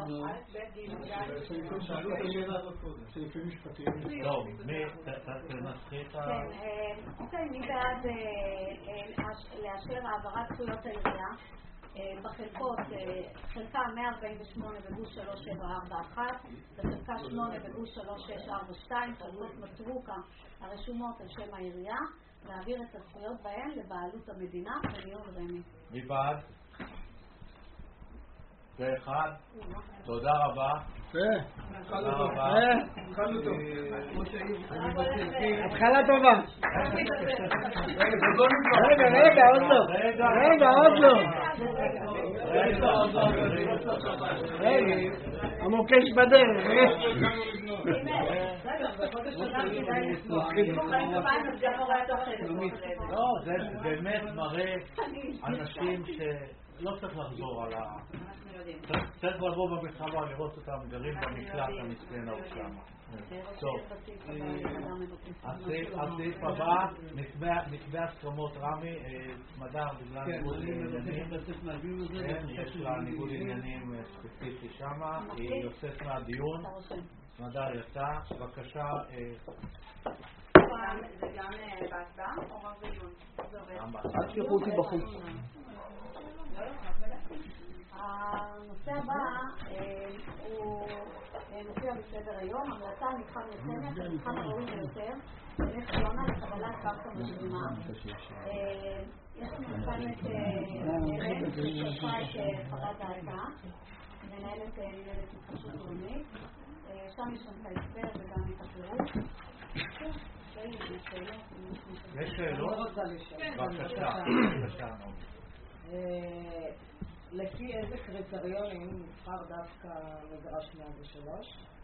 שאלו את השאלה הזאת קודם. סעיפים משפטיים. טוב, מי? תנסחי את ה... כן, אוקיי, מי בעד לאשר העברת זכויות העירייה בחלקות, חלקה מאה ארבעים ושמונה בגוש שלוש שבע ארבע אחת וחלקה שמונה בגוש שלוש שש ארבע שתיים, חלקות מטרוקה הרשומות על שם העירייה, להעביר את הזכויות בהן לבעלות המדינה וניהול רמ"י. מי בעד? ואחד. תודה רבה. תודה רבה. התחלה טובה. רגע, רגע, עוד לא. רגע, עוד לא. רגע, המוקש בדרך. לא, זה באמת מראה אנשים שלא צריך לחזור על ה... צריך לבוא במחבה, לראות אותם גרים במקלט המסכן ההוא שם. טוב, הסעיף הבא, מתווה הסכמות רמי, סמדר בגלל ניגוד עניינים, יש לה ניגוד עניינים ספציפי שם, היא יוצאת מהדיון, סמדר יצא, בבקשה. זה גם בהצבעה או רק בדיון? אל תשלחו אותי בחוץ. הנושא הבא הוא מופיע בסדר היום, המלצה מתחם נחמת, המתחם הראוי ביותר, בנס ציונה לקבלת קרקע משלימה. יש לנו מנהלת ששלחה את חוות דעתה, מנהלת מנהלת התחדשות עירונית, שם יש לנו את ההסבר וגם את הפירוט. יש שאלות? בבקשה, בבקשה. לפי איזה קריטריונים נבחר דווקא מגרש מאה ושלוש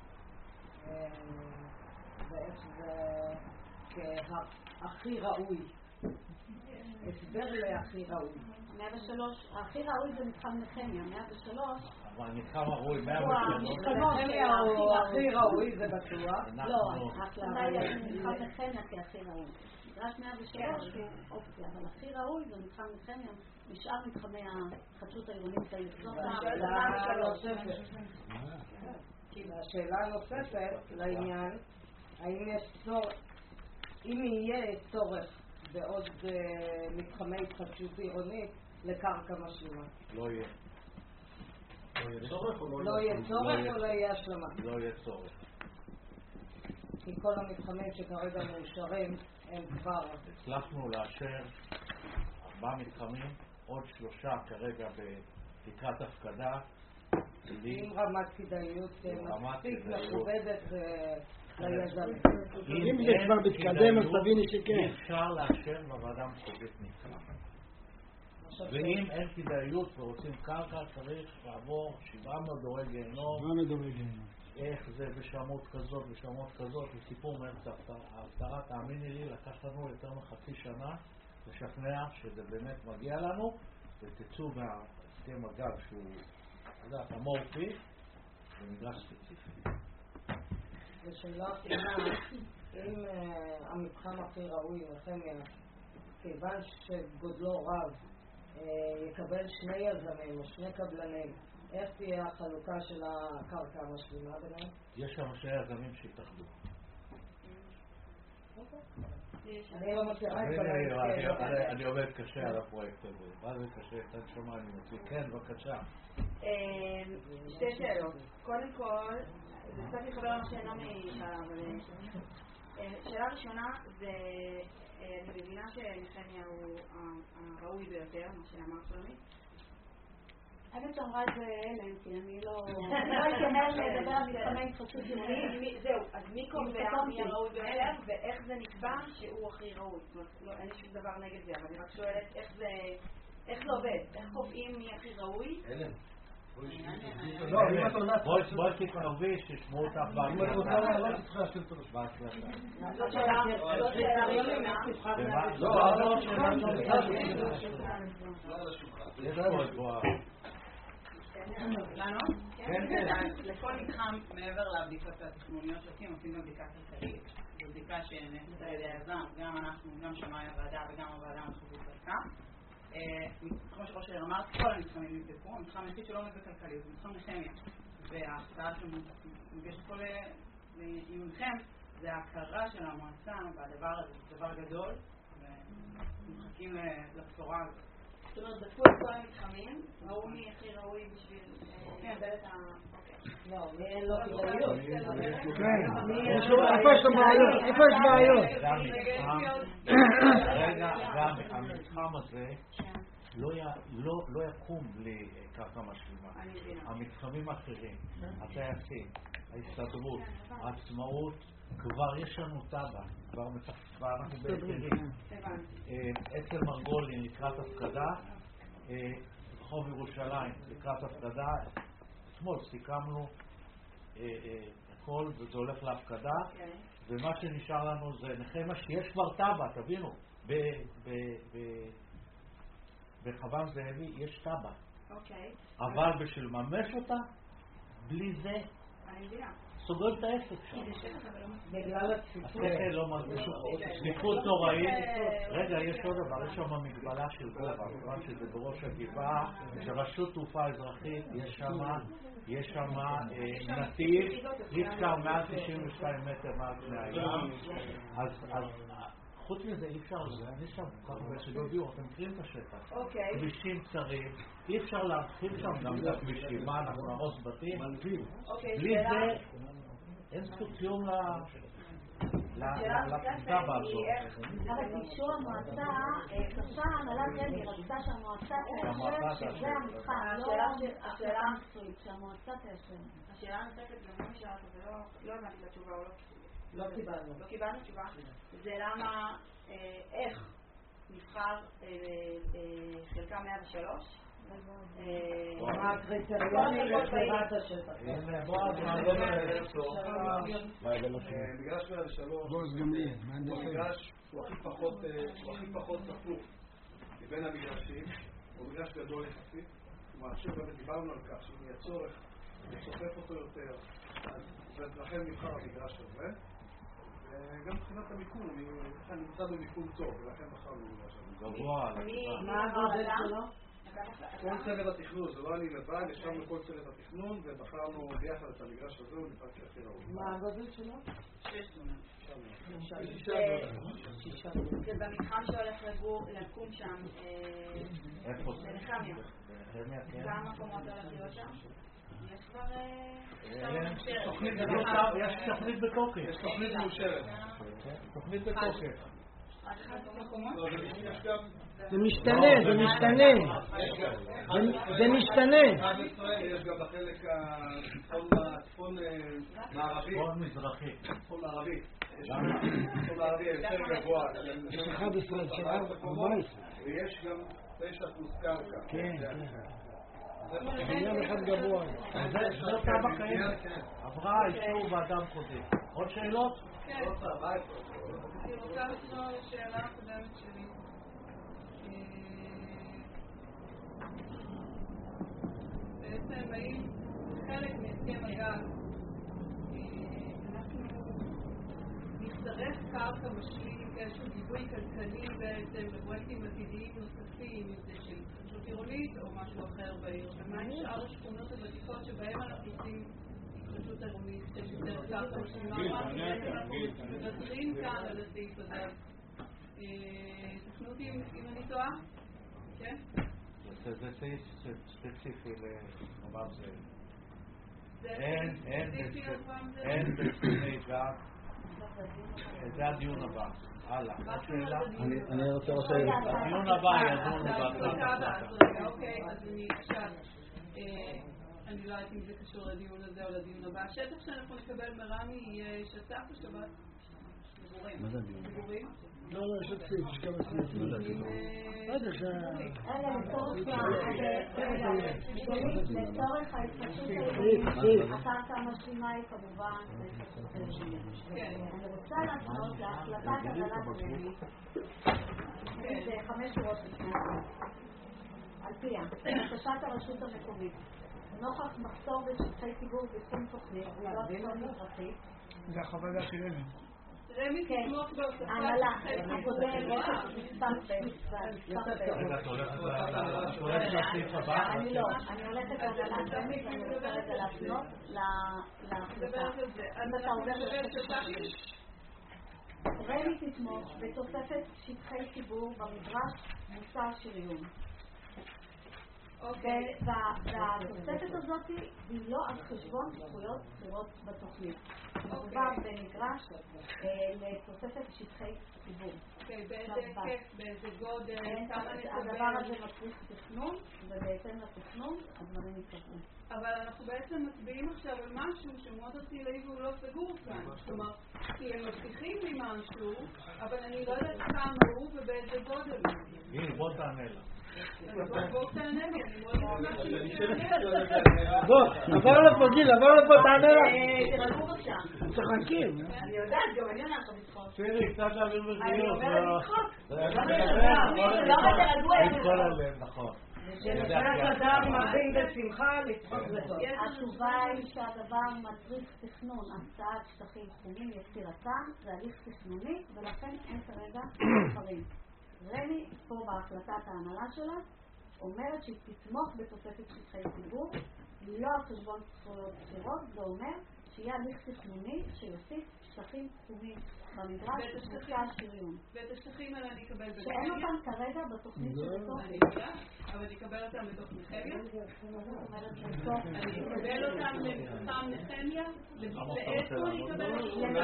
ואיך זה כהכי ראוי, הסבר להכי ראוי. מאה ושלוש, הכי ראוי זה מתחם נחמיה, מאה ושלוש אבל מתחם ראוי, מאה ושלוש נחמיה הוא הכי ראוי, זה בטוח. לא, ההחלטה היא מתחם נחמיה כהכי ראוי. מגרש מאה ושלוש הוא אופציה, אבל הכי ראוי זה מתחם נחמיה משאר מתחמי ההתחדשות העירונית בעיר. השאלה הנוספת לעניין, האם יש צורך, אם יהיה צורך בעוד מתחמי התחדשות עירונית לקרקע משלימה? לא יהיה. לא יהיה צורך או לא יהיה השלמה? לא יהיה צורך. כי כל המתחמים שכרגע מאושרים הם כבר... הצלחנו לאשר ארבעה מתחמים, עוד שלושה כרגע בתקרת הפקדה. עם רמת כדאיות מספיק מכובדת ליזמים. אם זה כבר מתקדם, אז תביני שכן. אפשר לאשר בוועדה המחוזית מתחם. ואם אין כדאיות ורוצים קרקע, צריך לעבור שבעה מדורי גיהנום. שבעה מדורי גיהנום. איך זה בשמות כזאת ושמות כזאת, זה סיפור מאמצע ההפטרה. תאמיני לי, לקח לנו יותר מחצי שנה לשכנע שזה באמת מגיע לנו, ותצאו מהסכם הגב שהוא אמורפי במדרש ספציפי. ושאלה אחרונה, אם המתחם הכי ראוי נחמיה, כיוון שגודלו רב, יקבל שני יזמים או שני קבלנים, איך תהיה החלוקה של הקרקע המשלימה ביניהם? יש שם שני יזמים שהתאחדו. אני לא מכירה את זה. אני עובד קשה על הפרויקט הזה. מה זה קשה? אתה שומע, אני מוציא. כן, בבקשה. שתי שאלות. קודם כל, זה קצת מתחבר למה שנעמי שאלה, אבל שאלה ראשונה זה, אני מבינה שנחמיה הוא הראוי ביותר, מה שאמרת שלומי. האמת שאמרה את זה אלן, כי אני לא אתיימר לדבר על מתחמי התחדשות עירונית. זהו, אז מי קובע מי הראוי ביותר ואיך זה נקבע שהוא הכי ראוי? אין לי שום דבר נגד זה, אבל אני רק שואלת איך זה עובד, איך קובעים מי הכי ראוי? אלן. בואי תתקרבי, שישמעו אותך בהקלטה. לא תצטרך להשאיר את הראש בהקלטה. זאת שאלה ראשונה. יש פה את בואה. לנו? כן, כן. לכל מתחם, מעבר לבדיקות התכנוניות שעושים, עושים גם בדיקה כלכלית. זו בדיקה שנעשית על ידי היזם, גם אנחנו, גם שמאי הוועדה וגם הוועדה המחוזית בדיקה. כמו שראש העיר אמר, כל המתחמים נבדקו. המתחם היחיד שלא עומד בכלכליות זה מתחם נחמיה. וההחלטה שמוגשת פה לעיונכם זה ההכרה של המועצה והדבר הזה, זה דבר גדול, ומחכים לבשורה הזאת. זאת אומרת, בדקו את כל המתחמים, ראו מי הכי ראוי בשביל לקבל את ה... לא, מי אין לו כדאיות. איפה יש בעיות? איפה יש בעיות? רגע, גם המתחם הזה לא יקום בלי קרקע משלימה. המתחמים האחרים, הטייסים, ההסתדרות, העצמאות, כבר יש לנו טבע, כבר אנחנו בהיתרים. אצל מרגולי לקראת הפקדה, רחוב ירושלים לקראת הפקדה, אתמול סיכמנו הכל וזה הולך להפקדה, ומה שנשאר לנו זה נחמה שיש כבר טבע, תבינו, בחוון זאבי יש טבע, אבל בשביל לממש אותה, בלי זה סוגר את העסק שם. בגלל הצפיפות. צפיפות נוראית. רגע, יש עוד דבר, יש שם מגבלה של גובה, כמובן שזה בראש הגבעה, שרשות תעופה אזרחית, יש שם נתיב, אי אפשר מעל תשעים ושתיים מטר מעל פני הים. אז חוץ מזה אי אפשר, אני שם ככה בשביל דיור, אתם מכירים את השטח. כבישים צרים, אי אפשר להרחיב שם גם את הכבישים, מה אנחנו נרוס בתים? בלי זה אין זכות קיום לפסקה באזור. אבל ביקשו המועצה, קשה הנהלת רמ"י רצתה שהמועצה תאשר שזה המבחן, לא השאלה המקצועית, שהמועצה תאשר. השאלה הנוספת גם לא נשארת ולא הבנתי את התשובה או לא. לא קיבלנו. לא קיבלנו תשובה. זה למה, איך נבחר חלקה מאה ושלוש? מה הקריטריונים לבחירת השטח? מגרש מאה ושלוש הוא מגרש הוא הכי פחות צפוף מבין המגרשים, הוא מגרש גדול יחסית, הוא מאפשר, באמת דיברנו על כך שאם יהיה צורך לצופף אותו יותר, ולכן נבחר המגרש הזה. גם מבחינת המיקום, אני נמצא במיקום טוב, ולכן בחרנו מגרש הזה. גבוה, מה הגודל שלו? כל צוות התכנון, זה לא אני לבד, ישבנו כל צוות התכנון ובחרנו ביחד את המגרש הזה ונפעד שהכי ראוי. מה הגודל שלו? שש תמונה. זה במתחם שהולך לקום שם, איפה? בנחמיה. כמה מקומות הולך להיות שם? יש כבר... יש תוכנית בתוקף. יש תוכנית מאושרת. תוכנית בתוקף. זה משתנה, זה משתנה. זה משתנה. יש גם בחלק הצפון מערבי. צפון מזרחי. צפון מערבי. צפון מערבי יותר גבוה. יש אחד עשרה, ארבע עשרה. ויש גם תשע פלוס קרקע. כן, כן. בניין אחד גבוה. זה טבע קיימת. עברה אישור ועדה מחוזית. עוד שאלות? כן. אני רוצה לשאול שאלה הקודמת שלי. בעצם האם חלק מהסכם הגז אנחנו נצטרך קרקע משלים כאיזשהו גיבוי כלכלי בעצם לפרויקטים עתידיים נוספים, אם זה של התחדשות עירונית או משהו אחר בעיר, ומה עם שאר השכונות הוותיקות שבהם אנחנו עושים התחדשות עירונית של יותר קרקע משלימה, אנחנו מוותרים כאן על הסעיף הזה. תקנו אותי אם אני טועה? כן? זה סעיף ספציפי לנאמר זה. אין בסכמי גז. זה הדיון הבא. הלאה. אני רוצה לשאול. הדיון הבא ידון בהצעת. אוקיי, אז אני עכשיו, אני לא יודעת אם זה קשור לדיון הזה או לדיון הבא. השטח שאנחנו נקבל מרמי יהיה שטח או שבת? דיבורים. מה זה דיון? דיבורים? לא, לא, יש עוד סעיף, יש כמה סעיפים. לצורך ההתפתחות העירונית, הקרקע המשלימה היא כמובן אני רוצה להפנות להחלטת הנהלת רמ"י זה חמש שורות לפני על פיה, בקשת הרשות המקומית נוכח מחסור בשטחי ציבור בתחום תוכנית ולא צפון מזרחית. זה החוות דעת של רמ"י. רמ"י תתמוך בהוספת הנהלה, הקודם יש מספר רגע, את הולכת לסעיף הבא? אני לא, אני הולכת להנהלת רמ"י ואני רוצה רגע להפנות להחלטה. אם אתה עובר רמ"י תתמוך בתוספת שטחי ציבור במדרש מוצר שריון. והתוספת הזאת היא לא על חשבון זכויות בחירות בתוכנית. מדובר במגרש לתוספת שטחי ציבור. באיזה היקף, באיזה גודל, כמה נקבל? הדבר הזה מצריך תכנון, ובהתאם לתכנון הדברים יתקבלו. אבל אנחנו בעצם מצביעים עכשיו על משהו שמאוד עתידי והוא לא סגור כאן. כלומר, כי הם מבטיחים לי משהו, אבל אני לא יודעת כמה הוא ובאיזה גודל. הנה, בוא תענה לה. בוא תענה לי, אני מאוד אשמח שתענה. בוא, עבר לפה גיל, עבר לפה, תענה לה. תרגעו בבקשה. צוחקים. אני יודעת, גם אני יודעת לצחוק. שירי, קצת להעביר בזיון. אני אומרת לצחוק. לא תרגעו את כל הלב, נכון. שנכנס אדם מבין בשמחה לצחוק לטוב. התשובה היא שהדבר מצריך תכנון, הקצאת שטחים חומים יצירתם, זה הליך תכנוני, ולכן אין כרגע דברים. רמ"י, פה בהחלטת ההנהלה שלה, אומרת שהיא תתמוך בתוספת שטחי ציבור, לא על חשבון זכויות בחירות, זה אומר שיהיה הליך תכנוני שיוסיף שטחים חומים במגרש ושטחי השריון. ואת השטחים האלה אני אקבל בתוך שאין אותם כרגע בתוכנית שבתוך... אני יודעת, אבל אני אקבל אותם בתוך נחמיה? אני אקבל אותם לתוכם נחמיה? לאיפה אני אקבל אותם?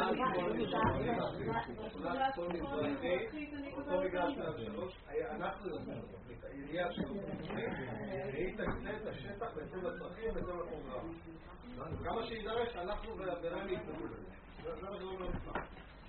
אנחנו יודעים, העירייה שלנו, היא תקנה את השטח בהתאם לצרכים בהתאם לפרוגרמה. כמה שידרש, אנחנו ורמ"י יתקבלו לזה. זה מה שלא נצטרך.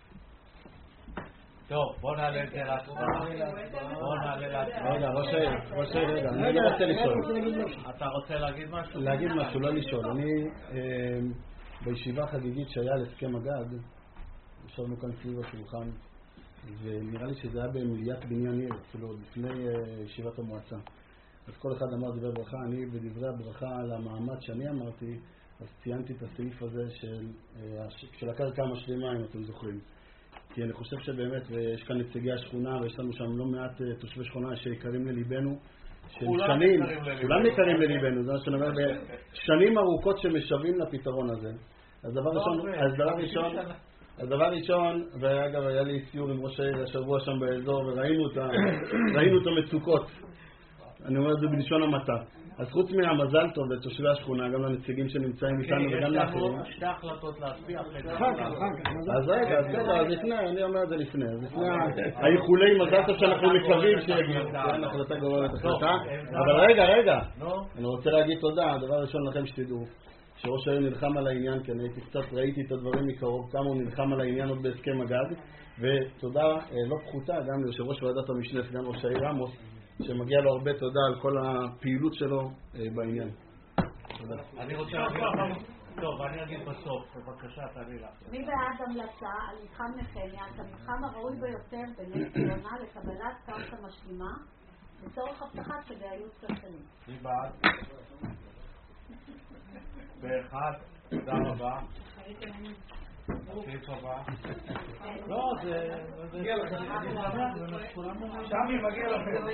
טוב, בוא נעלה את זה להצבעה. בוא נעלה להצבעה. רגע, ראש העיר, ראש העיר, רגע, אני לא רוצה לשאול. אתה רוצה להגיד משהו? להגיד משהו, לא לשאול. אני, בישיבה החגיגית שהיה על הסכם הגג, ישבנו כאן סביב השולחן, ונראה לי שזה היה במליאת בניין עיר, אפילו עוד לפני ישיבת המועצה. אז כל אחד אמר דברי ברכה, אני בדברי הברכה על המעמד שאני אמרתי, אז ציינתי את הסעיף הזה של, של הקרקע המשלימה, אם אתם זוכרים. כי אני חושב שבאמת, ויש כאן נציגי השכונה, ויש לנו שם לא מעט תושבי שכונה שיקרים לליבנו, של שנים, כולם יקרים לליבנו, זה מה שאני אומר, שנים ארוכות שמשווים לפתרון הזה. אז דבר ראשון, אז דבר ראשון, אז דבר ראשון, ואגב היה לי סיור עם ראש העיר השבוע שם באזור, וראינו את, ראינו את המצוקות. אני אומר את זה בלשון המעטה. אז חוץ מהמזל טוב לתושבי השכונה, גם לנציגים שנמצאים איתנו וגם לאחרים. יש שתי החלטות להצביע אחרי זה. אז רגע, אז רגע, אז לפני, אני אומר את זה לפני. אז לפני האיחולי מזל טוב שאנחנו מקווים שיגיעו. כן, החלטה גוררת החלטה. אבל רגע, רגע. אני רוצה להגיד תודה. הדבר הראשון לכם שתדעו, שראש העיר נלחם על העניין, כי אני הייתי קצת, ראיתי את הדברים מקרוב, כמה הוא נלחם על העניין עוד בהסכם הגג. ותודה לא פחותה גם ליושב ראש ועדת המשנה, סגן ראש העיר עמוס, שמגיע לו הרבה תודה על כל הפעילות שלו בעניין. תודה. אני רוצה להגיד, טוב, אני אגיד בסוף, בבקשה, תעלי לך. מי בעד המלצה על מתחם נחמיה, את המתחם הראוי ביותר בנס ציונה לקבלת קרקע משלימה לצורך הבטחת כדאיות כלכלית? מי בעד? באחד, תודה רבה. הסעיף הבא. לא, זה... מגיע לכם. שמי מגיע לכם.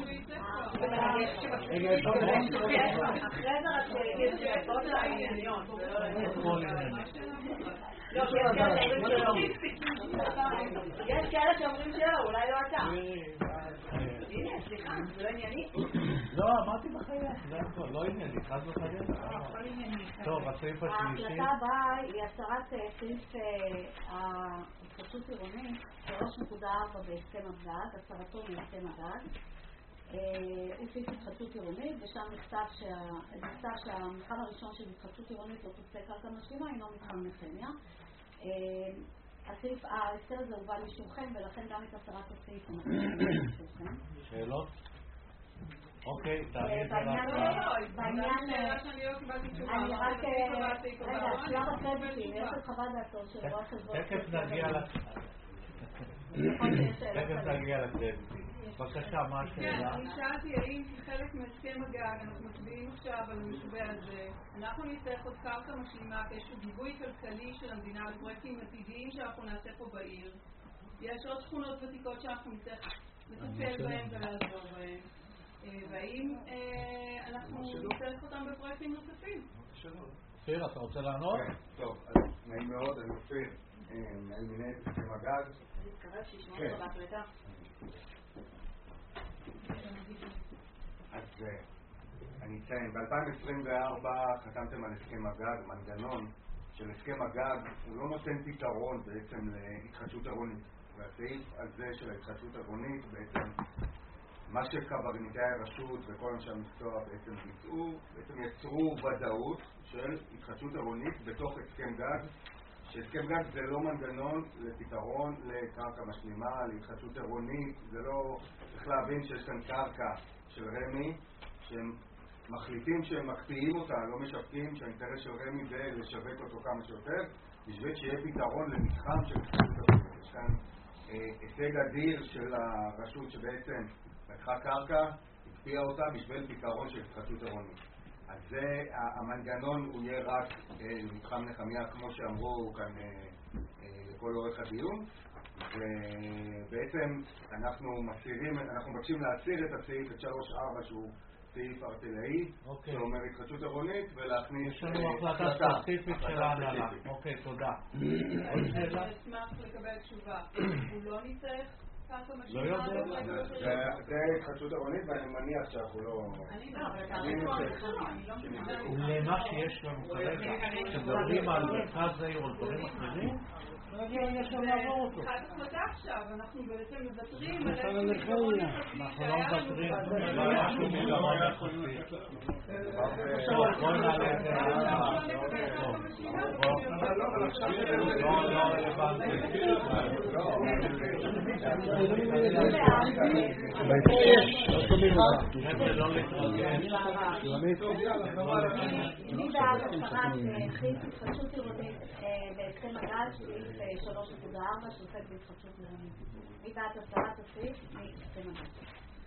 אחרי זה רק יש שאלות לענייניות. יש כאלה שאומרים שלא, אולי לא אתה. הנה, סליחה, זה לא ענייני. לא, אמרתי בחייך, זה הכל, לא ענייני, חד וחייך. טוב, הסעיף השלישי. ההחלטה הבאה היא הסרת סעיף ההתחדשות עירונית שלוש נקודה ארבע בהסכם הגג, הסרתו מהסכם הגג. הוא סעיף התחדשות עירונית, ושם נכתב שהמתחם הראשון של התחדשות עירונית לא תוצא קרקע משלימה, אינו מתחם נחמיה. הסעיף, ההסכם הזה הובא לאישורכם, ולכן גם את הסרת הסעיף אנחנו לאישורכם. שאלות? אוקיי, תעלי את זה להצבעה. בעניין, אני רק, רגע, שלב הקרדיטים, יש את חוות דעתו של רואה חשבון. תכף נגיע תכף נגיע לקרדיטים. בבקשה, מה השאלה? אני שאלתי האם חלק מהסכם הגג, אנחנו מצביעים עכשיו על המשווה הזה, אנחנו נצטרך עוד קרקע משלימה כאיזשהו גיבוי כלכלי של המדינה לפרויקטים עתידיים שאנחנו נעשה פה בעיר. יש עוד שכונות ותיקות שאנחנו נצטרך לטפל בהן ולעזור בהן. והאם אנחנו נצטרך אותם בפרויקטים נוספים? אופיר, אתה רוצה לענות? כן, טוב, אז נעים מאוד, אני אופיר, מנהל מנהלת הסכם הגג. אני מתקרב שישמעו אותו בהקלטה. אז אני אציין, ב-אלפיים עשרים וארבע חתמתם על הסכם הגג, מנגנון של הסכם הגג, הוא לא נותן פתרון בעצם להתחדשות עירונית. והסעיף הזה של ההתחדשות עירונית בעצם מה שקברניטי הרשות וכל אנשי המקצוע בעצם ביצעו, בעצם יצרו ודאות של התחדשות עירונית בתוך הסכם גג, שהסכם גג זה לא מנגנון לפתרון לקרקע משלימה, להתחדשות עירונית, זה לא, צריך להבין שיש כאן קרקע של רמ"י, שהם מחליטים שהם מקפיאים אותה, לא משווקים, שהאינטרס של רמ"י זה לשווק אותו כמה שיותר, בשביל שיהיה פתרון למתחם של התחדשות עירונית. יש כאן הישג אדיר של הרשות שבעצם לקחה קרקע, הקפיאה אותה בשביל פתרון של התחדשות עירונית. אז זה, המנגנון הוא יהיה רק למתחם נחמיה, כמו שאמרו כאן לכל אורך הדיון, ובעצם אנחנו מסירים, אנחנו מבקשים להסיר את הסעיף, את שלוש ארבע שהוא סעיף ארטילאי, שאומר התחדשות עירונית, ולהכניס... יש לנו החלטה ספציפית של ההנהלה. אוקיי, תודה. אני אשמח לקבל תשובה. הוא לא ניצח? לא יודע. זה התחדשות עירונית ואני מניח שאנחנו לא... אני לא, אבל אתה למה שיש לנו כרגע, כשמדברים על מרכז העיר או דברים אחרים, יש לנו לעבור אותו. חד החלטה עכשיו, אנחנו בעצם מבטרים אנחנו לא מבטרים, לא היה שום מגרון יחסי. בואו נעלה את זה לא לא רלוונטי. זה לא להתרגש. מי בעד הסרת התחדשות עירונית בהסכם הגג סעיף שלוש נקודה ארבע שעוסק בהתחדשות עירונית? מי בעד הסרת הסעיף מהסכם הגג?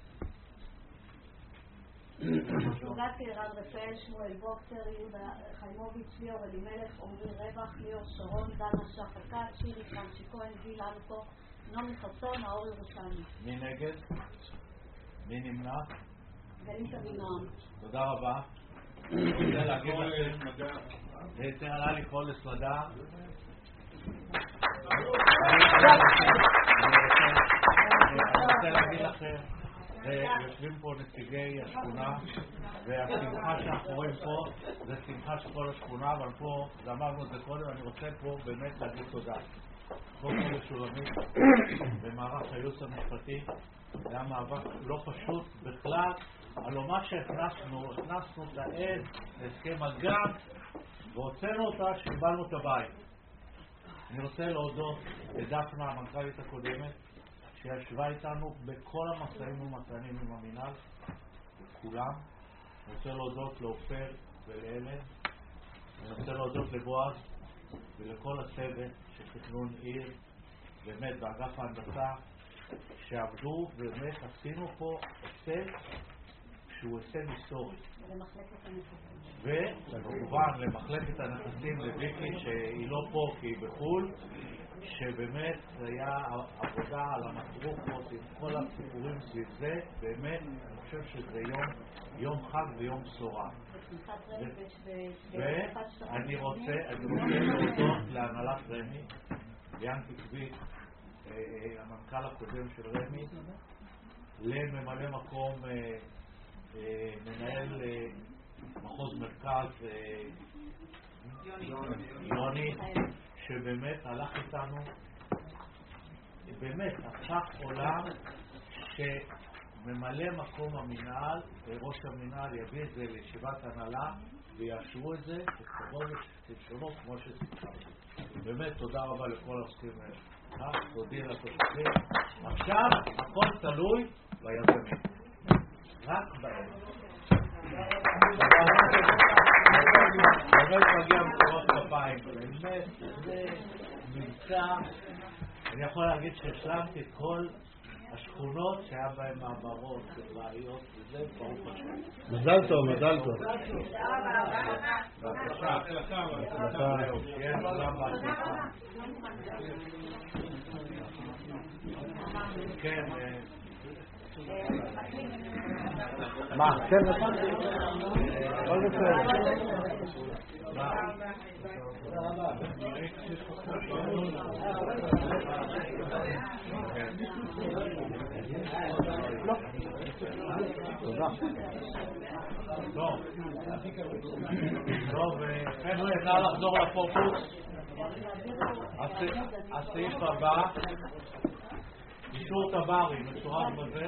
גתי, רן רפאל, שמואל בוקסר, יהודה חיימוביץ', ליאור אלימלך, עומרי רווח, ליאור שרון, דנה שחקת, שירי פרנצ'י כהן, גיל אלפו, נעמי חסון, מאור ירושלמי. מי נגד? מי נמנע? גלית אבינועם. תודה רבה. אני רוצה להגיד לכם, זה עלה לקרוא לסמדה. אני רוצה להגיד לכם, יושבים פה נציגי השכונה, והשמחה שאנחנו רואים פה זה שמחה של כל השכונה, אבל פה, אמרנו את זה קודם, אני רוצה פה באמת להגיד תודה. קודם כל לשולמית במערך הייעוץ המשפטי, זה היה מאבק לא פשוט בכלל, הלוא מה שהכנסנו, הכנסנו את העד להסכם הגג והוצאנו אותה שקיבלנו את הבית. אני רוצה להודות לדפנה, המנכ"לית הקודמת, שישבה איתנו בכל המשאים ומתנים עם המינהל, כולם. אני רוצה להודות לאופר ולאלן, אני רוצה להודות לבועז ולכל הצוות של תכנון עיר, באמת באגף ההנדסה, שעבדו, באמת עשינו פה הישג שהוא הישג היסטורי. למחלקת הנכסים. וכמובן למחלקת הנכסים לוויקי, שהיא לא פה כי היא בחול, שבאמת היה עבודה על המטרופות עם כל הסיפורים סביב זה, באמת אני חושב שזה יום, יום חג ויום בשורה. ואני רוצה, אני רוצה להודות להנהלת רמ"י, ינקי קביק, המנכ"ל הקודם של רמ"י, לממלא מקום מנהל מחוז מרכז יוני, שבאמת הלך איתנו, באמת הפך עולם שממלא מקום המנהל, ראש המנהל יביא את זה לישיבת הנהלה ויאשרו את זה וכתבו כלשונו כמו שסיכמנו. באמת תודה רבה לכל העוסקים האלה. תודי לתושבים. עכשיו הכל תלוי ביזמים. רק בהם. באמת מגיע מקורות כפיים. באמת זה מבצע. אני יכול להגיד שהשלמתי את כל השכונות שהיה בהן מעברות, בעיות וזה, ברוך השם. מזל טוב, מזל טוב. בבקשה. זהו, שיהיה כולם בהצלחה. כן. מה? כן, נכון? כל בסדר. תודה רבה. תודה. טוב, טוב, חבר'ה, נא לחזור לפוקוס. הסעיף הבא, אישור תב"רים, מצורף בזה.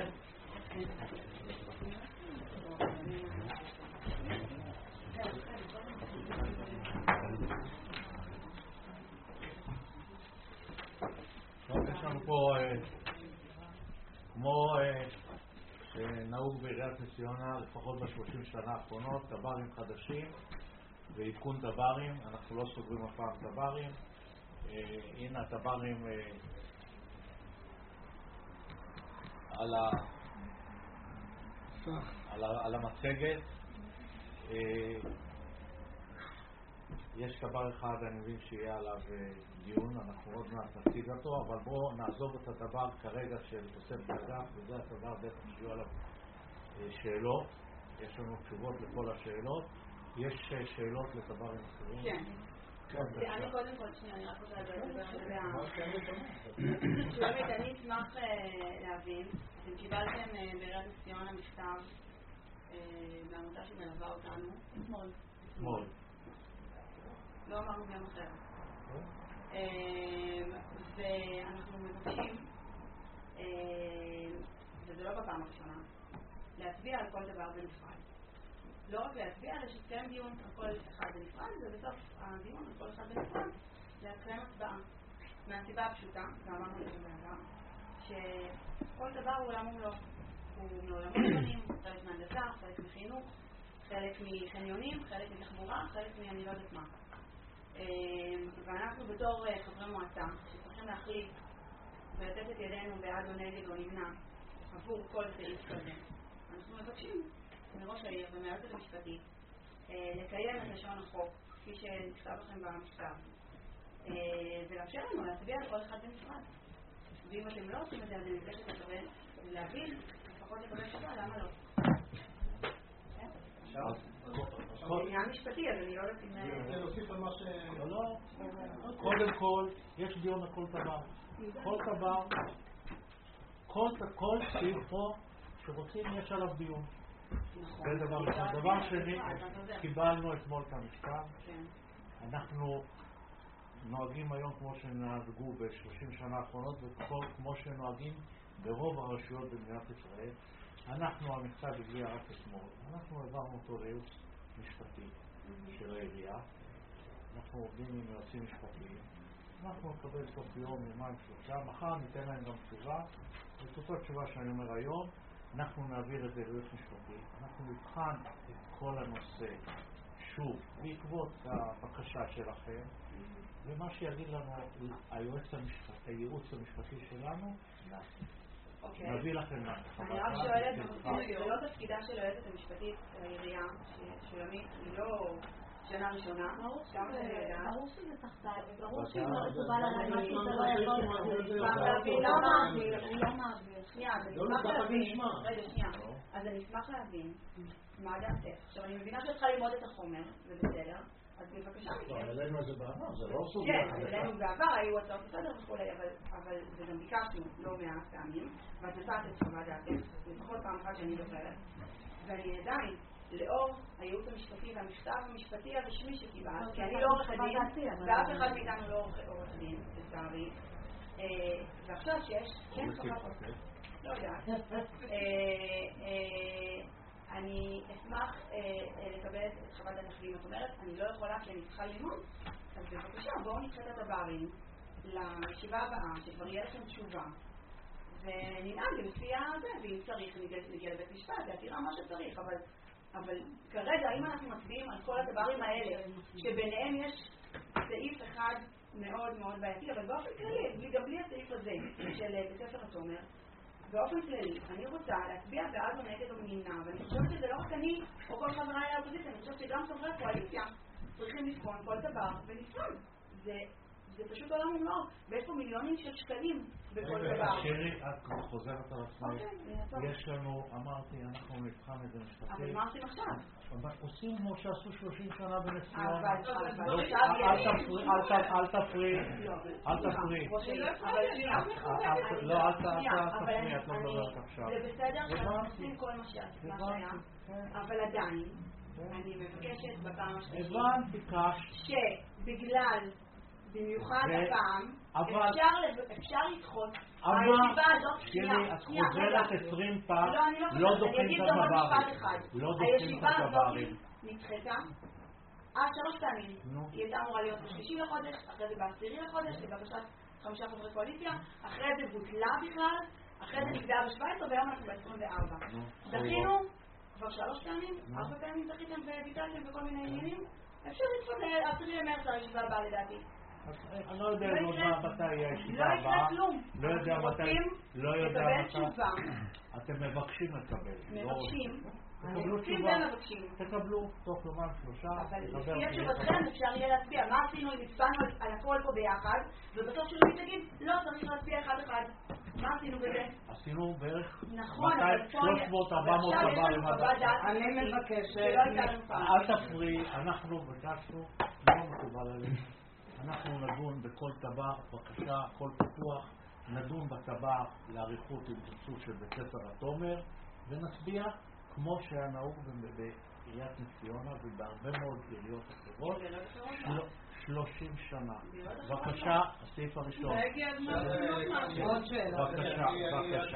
יש לנו פה, כמו שנהוג בעיריית נס ציונה, לפחות בשלושים שנה האחרונות, תב"רים חדשים ועדכון תב"רים. אנחנו לא סוגרים הפעם תב"רים. הנה התב"רים על ה... על המצגת. יש תב"ר אחד, אני מבין שיהיה עליו דיון, אנחנו עוד מעט נציג אותו, אבל בואו נעזוב את התב"ר כרגע של תוספת אגף, וזה התב"ר בטח שיהיו עליו שאלות. יש לנו תשובות לכל השאלות. יש שאלות לתב"רים אחרים? כן. אני קודם כל, שנייה, אני רק רוצה לדבר לגבי ה... שלומית, אני אשמח להבין, אתם קיבלתם בעיריית נס ציונה מכתב בעמותה שמלווה אותנו אתמול. אתמול. לא אמרנו גם אחר. ואנחנו מבקשים, וזה לא בפעם הראשונה, להצביע על כל דבר בנפרד. לא רק להצביע, אלא שתקיים דיון על כל אחד בנפרד, ובסוף הדיון על כל אחד בנפרד להתקיים הצבעה. מהסיבה הפשוטה, ואמרנו לכם בעבר, שכל דבר הוא עולם ומלוא. הוא מעולמות שונים, חלק מהנדסה, חלק מחינוך, חלק מחניונים, חלק מתחבורה, חלק מאני לא יודעת מה. ואנחנו בתור חברי מועצה שצריכים להחליט ולתת את ידינו בעד או נגד או נמנע עבור כל סעיף כזה, אנחנו מבקשים מראש העיר ומהיועצת המשפטית לקיים את לשון החוק כפי שנכתב לכם במכתב ולאפשר לנו להצביע על כל אחד בנפרד. ואם אתם לא עושים את זה, אז אני מבקשת לקבל להבין, לפחות לקבל תשובה, למה לא? זה עניין משפטי, אז אני לא יודעת אם... זה להוסיף על מה ש... לא, לא. קודם כל, יש דיון על כל תב"ר. כל תב"ר, כל סעיף פה שרוצים יש עליו דיון. זה דבר ראשון. דבר שני, קיבלנו אתמול את המכתב. אנחנו נוהגים היום כמו שנהגו ב-שלושים שנה האחרונות וכמו שנוהגים ברוב הרשויות במדינת ישראל. אנחנו, המכתב הגיע רק אתמול, אנחנו העברנו אותו לייעוץ משפטי של העירייה, אנחנו עובדים עם יועצים משפטיים, אנחנו נקבל תוך יום, יומיים, שלושה, מחר ניתן להם גם תשובה, את אותה תשובה שאני אומר היום, אנחנו נעביר את זה לייעוץ משפטי, אנחנו נבחן את כל הנושא שוב, בעקבות הבקשה שלכם, ומה שיגיד לנו היועץ המשפטי, הייעוץ המשפטי שלנו, נביא לכם מה. אני רק שואלת, זה לא תפקידה של היועצת המשפטית העירייה, ששולמית היא לא שנה ראשונה, ברור שזה תחתיי, ברור שהיא לא מקובל עליי, מה שזה לא יכול, היא לא מעביר, היא לא מעביר. שנייה, אז אני אשמח להבין, רגע, שנייה, אז אני אשמח להבין מה דעתך. עכשיו, אני מבינה שאת צריכה ללמוד את החומר, זה בסדר, אז בבקשה מכם. אלינו זה בעבר, זה לא סוגיה. כן, אלינו בעבר היו הצעות בסדר וכולי, אבל זה גם ביקשנו לא מעט פעמים, ואת נתת את חוות דעתך, לפחות פעם אחת שאני זוכרת, ואני עדיין, לאור הייעוץ המשפטי והמכתב המשפטי הרשמי שקיבלת, כי אני לא עורך הדין, ואף אחד מאיתנו לא עורך דין, לצערי, ועכשיו שיש, כן חוות דעת, לא יודעת, אני אשמח לקבל את חוות דעת החולים. זאת אומרת, אני לא יכולה כי אני צריכה ללמוד, אז בבקשה, בואו נדחה את התב"רים לישיבה הבאה, שכבר יהיה לכם תשובה, וננהג לפי הזה, ואם צריך נגיע לבית משפט, להתירה מה שצריך, אבל אבל כרגע, אם אנחנו מצביעים על כל התב"רים האלה, שביניהם יש סעיף אחד מאוד מאוד בעייתי, אבל באופן כללי, גם בלי הסעיף הזה של בית ספר התומר, באופן כללי, אני רוצה להצביע בעד או נגד או נמנע, ואני חושבת שזה לא רק אני או כל חבריי האופוזיציה, אני חושבת שגם חברי הקואליציה צריכים לבחון כל דבר בנפרד. זה זה פשוט עולם ומלואו, ויש פה מיליונים של שקלים בכל דבר. שירי, את חוזרת על עצמך. יש לנו, אמרתי, אנחנו נבחן את זה משפטית. אבל מה עושים עכשיו? עושים כמו שעשו שלושים שנה בנסיון. אל תפריעי, אל תפריעי. לא, אל תפריעי, את לא מדברת עכשיו. זה בסדר שאנחנו עושים כל מה שהיה, אבל עדיין, אני מבקשת בפעם השלישית, שבגלל, במיוחד הפעם, אפשר לדחות, הישיבה הזאת, שנייה, את חוזרת עשרים פעם, לא דוחים את הדברים. הישיבה הזאת נדחתה עד שלוש פעמים. היא הייתה אמורה להיות בשלישי לחודש, אחרי זה בעשירי לחודש, לבקשת חמישה חברי קואליציה, אחרי זה בוטלה בכלל, אחרי זה נקבעה ב-שבע עשרה, והיום אנחנו ב-עשרים וארבע. דחינו כבר שלוש פעמים, ארבע פעמים דחיתם וביטלתם בכל מיני עניינים. אפשר לדחות עשירי למרץ הישיבה הבאה לדעתי. אני לא יודע מתי יהיה הישיבה הבאה. לא יקרה כלום. לא יודע מתי. לא יודע מתי. אתם מבקשים לקבל. מבקשים. תקבלו תשובה. תקבלו תוך יומיים שלושה. אבל לפי התשובתכם אפשר יהיה להצביע. מה עשינו אם הצבענו על הכל פה ביחד, ובסוף שלא תגיד, לא צריך להצביע אחד אחד. מה עשינו בזה? עשינו בערך שלוש מאות ארבע מאות דברים. אני מבקשת. אל תפריעי, אנחנו ביקשנו, לא מקובל עלינו. אנחנו נדון בכל טבח, בבקשה, כל פיתוח, נדון בטבח לעריכות עם תצות של בית ספר התומר, ונצביע כמו שהיה נהוג בעיריית נס ציונה ובהרבה מאוד עיריות אחרות, שלושים שנה. בבקשה, הסעיף הראשון. בבקשה, בבקשה.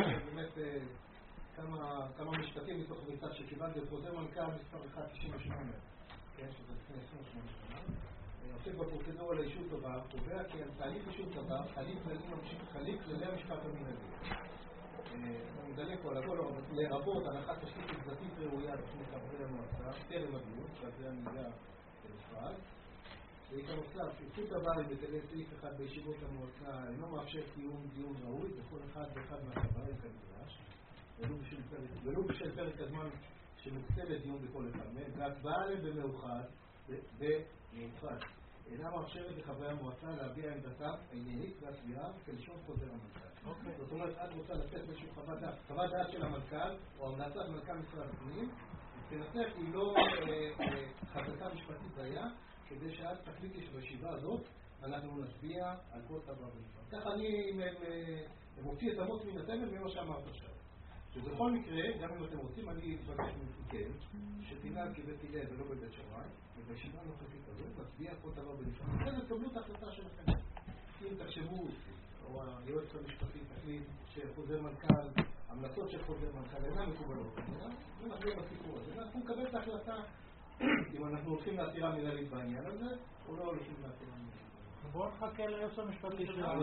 כמה משפטים מתוך מצד שקיבלתי חוזר מנכ"ל מספר אחת תשעים ושמונה, כן, שזה לפני עשרים ושמונה שנה. עוסק בפרוצדורה לאישור טובה, קובע כי על תהליך אישור טובה, חליק כללי המשפט המנהלי. אני מדלג פה על הכל, לרבות הנחת תשתית עובדתית ראויה בפני חברי המועצה, טרם הדיון, שעל זה אני יודע בנפרד. סעיף הנוסף, אישור טובה בתלי סעיף אחד בישיבות המועצה אינו מאפשר קיום דיון ראוי בכל אחד ואחד מהחברים כנדרש, ולו בשל פרק הזמן שמוקצה לדיון בכל אחד מהם, והצבעה עליהם במאוחד, במיוחד, אינה מאפשרת לחברי המועצה להביע עמדתם העניינית והסבירה כלשון חוזר המנכ"ל. זאת אומרת, את רוצה לתת איזשהו חוות דעת, חוות דעת של המנכ"ל או המלצת מנכ"ל משרד הפנים, מבחינתך היא לא חזקה משפטית דיה, כדי שאת תחליטי שבישיבה הזאת אנחנו נצביע על כל דבר בנפרד. ככה אני מוציא את אמות מן התמר ממה שאמרת עכשיו. שבכל מקרה, גם אם אתם רוצים, אני אבקש מכם שתנהג כבית הלל ולא בבית שמאי, ובישיבה הנוכחית הזאת נצביע כל דבר בנפרד. אחרי זה תקבלו את ההחלטה שלכם. אם תחשבו, או היועץ המשפטי תחליט שחוזר מנכ"ל, המלצות של חוזר מנכ"ל אינן מקובלות, ונחזור בסיפור הזה. אנחנו נקבל את ההחלטה אם אנחנו הולכים לעתירה מנהלית בעניין הזה, או לא הולכים לעתירה מנהלית. בואו נחכה ליועץ המשפטי שלנו.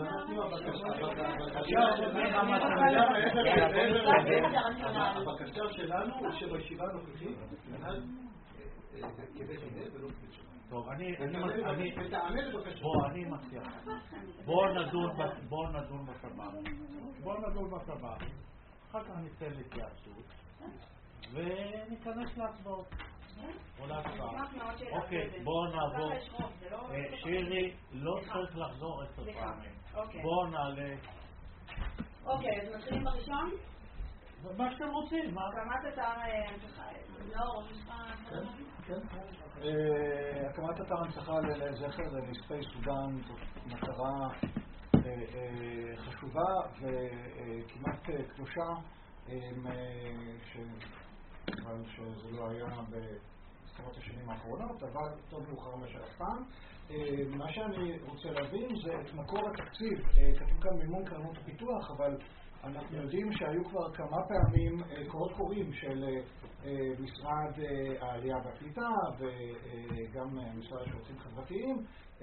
הבקשה שלנו הוא שבישיבה הנוכחית ננהג כבית הלל ולא כבית שמאי. טוב, אני מציע. בואו נדון בטבח. בואו נדון בטבח. אחר כך ניתן להתייעצות וניכנס להצבעות. אוקיי, בואו נעבור. שירי, לא צריך לחזור עשר פעמים. בואו נעלה. אוקיי, אז מתחילים בראשון? מה שאתם רוצים. הקמת אתר הנצחה. לא, הקמת אתר הנצחה לזכר לנספי סודאן זאת מטרה חשובה וכמעט קדושה, אבל שזה לא היה בעשרות השנים האחרונות, אבל טוב מאוחר מאשר אף פעם. מה שאני רוצה להבין זה את מקור התקציב. כתוב כאן מימון קרנות פיתוח, אבל אנחנו יודעים שהיו כבר כמה פעמים קורות קוראים של משרד העלייה והקליטה וגם משרד השירותים חברתיים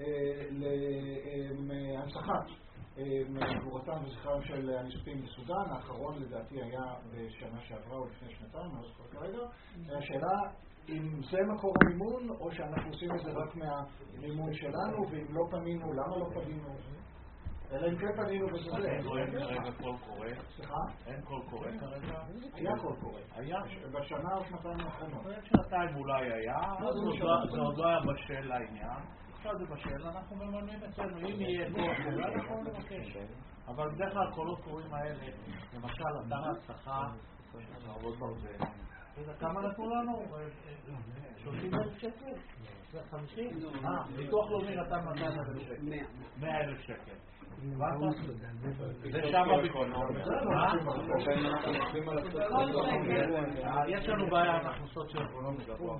להנצחת גבורתם וזכרם של הנספים בסודאן. האחרון לדעתי היה בשנה שעברה או לפני שנתיים, לא זוכר כרגע. השאלה אם זה מקור המימון או שאנחנו עושים את זה רק מהמימון שלנו, ואם לא פנינו, למה לא פנינו? אלא אם כן פנינו וזה זה. אין כרגע קול קורא. סליחה? אין קול קורא כרגע. היה קול קורא. היה? בשנה או שנתיים האחרונות. שנתיים אולי היה, זה עוד לא היה בשל לעניין. עכשיו זה בשל, אנחנו מממנים אצלנו, אם יהיה קול קורא, אנחנו נבקש. אבל בדרך כלל הקולות קוראים האלה, למשל, אתר ההצלחה, חרבות ברזל. כמה נתנו לנו? שלושים אלף שקל? חמישים? אה, ביטוח לאומי נתן מאתיים אלף שקל. מאה אלף שקל. זה שם הביקורת. יש לנו בעיה, אנחנו סוציו-אקונומי גבוה.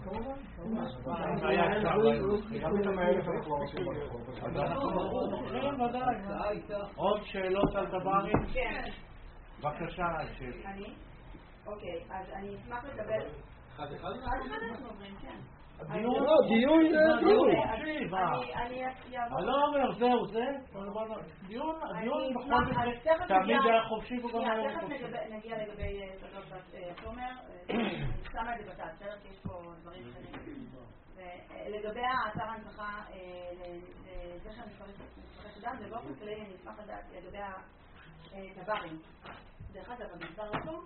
גם את המאה אלף אנחנו עושים ברחוב. אז אנחנו כן, ודאי. עוד שאלות על דברים? כן. בבקשה, שאלה. אני? אוקיי, אז אני אשמח לקבל... אחד אחד? אחד אחד אנחנו עוברים, כן. דיון, דיון, דיון. אני לא אומר, זהו, זה, דיון, הדיון בכל מקרה, תמיד היה חופשי וגם היה חופשי. תכף נגיע לגבי סדות בת תומר, שמה את זה בצד, בסדר? כי יש פה דברים שונים. לגבי האתר ההנצחה לזכר נבחרי סודאן, ובאופן כללי אני אשמח לדעת לגבי הטברים. דרך אגב, המגזר אותו?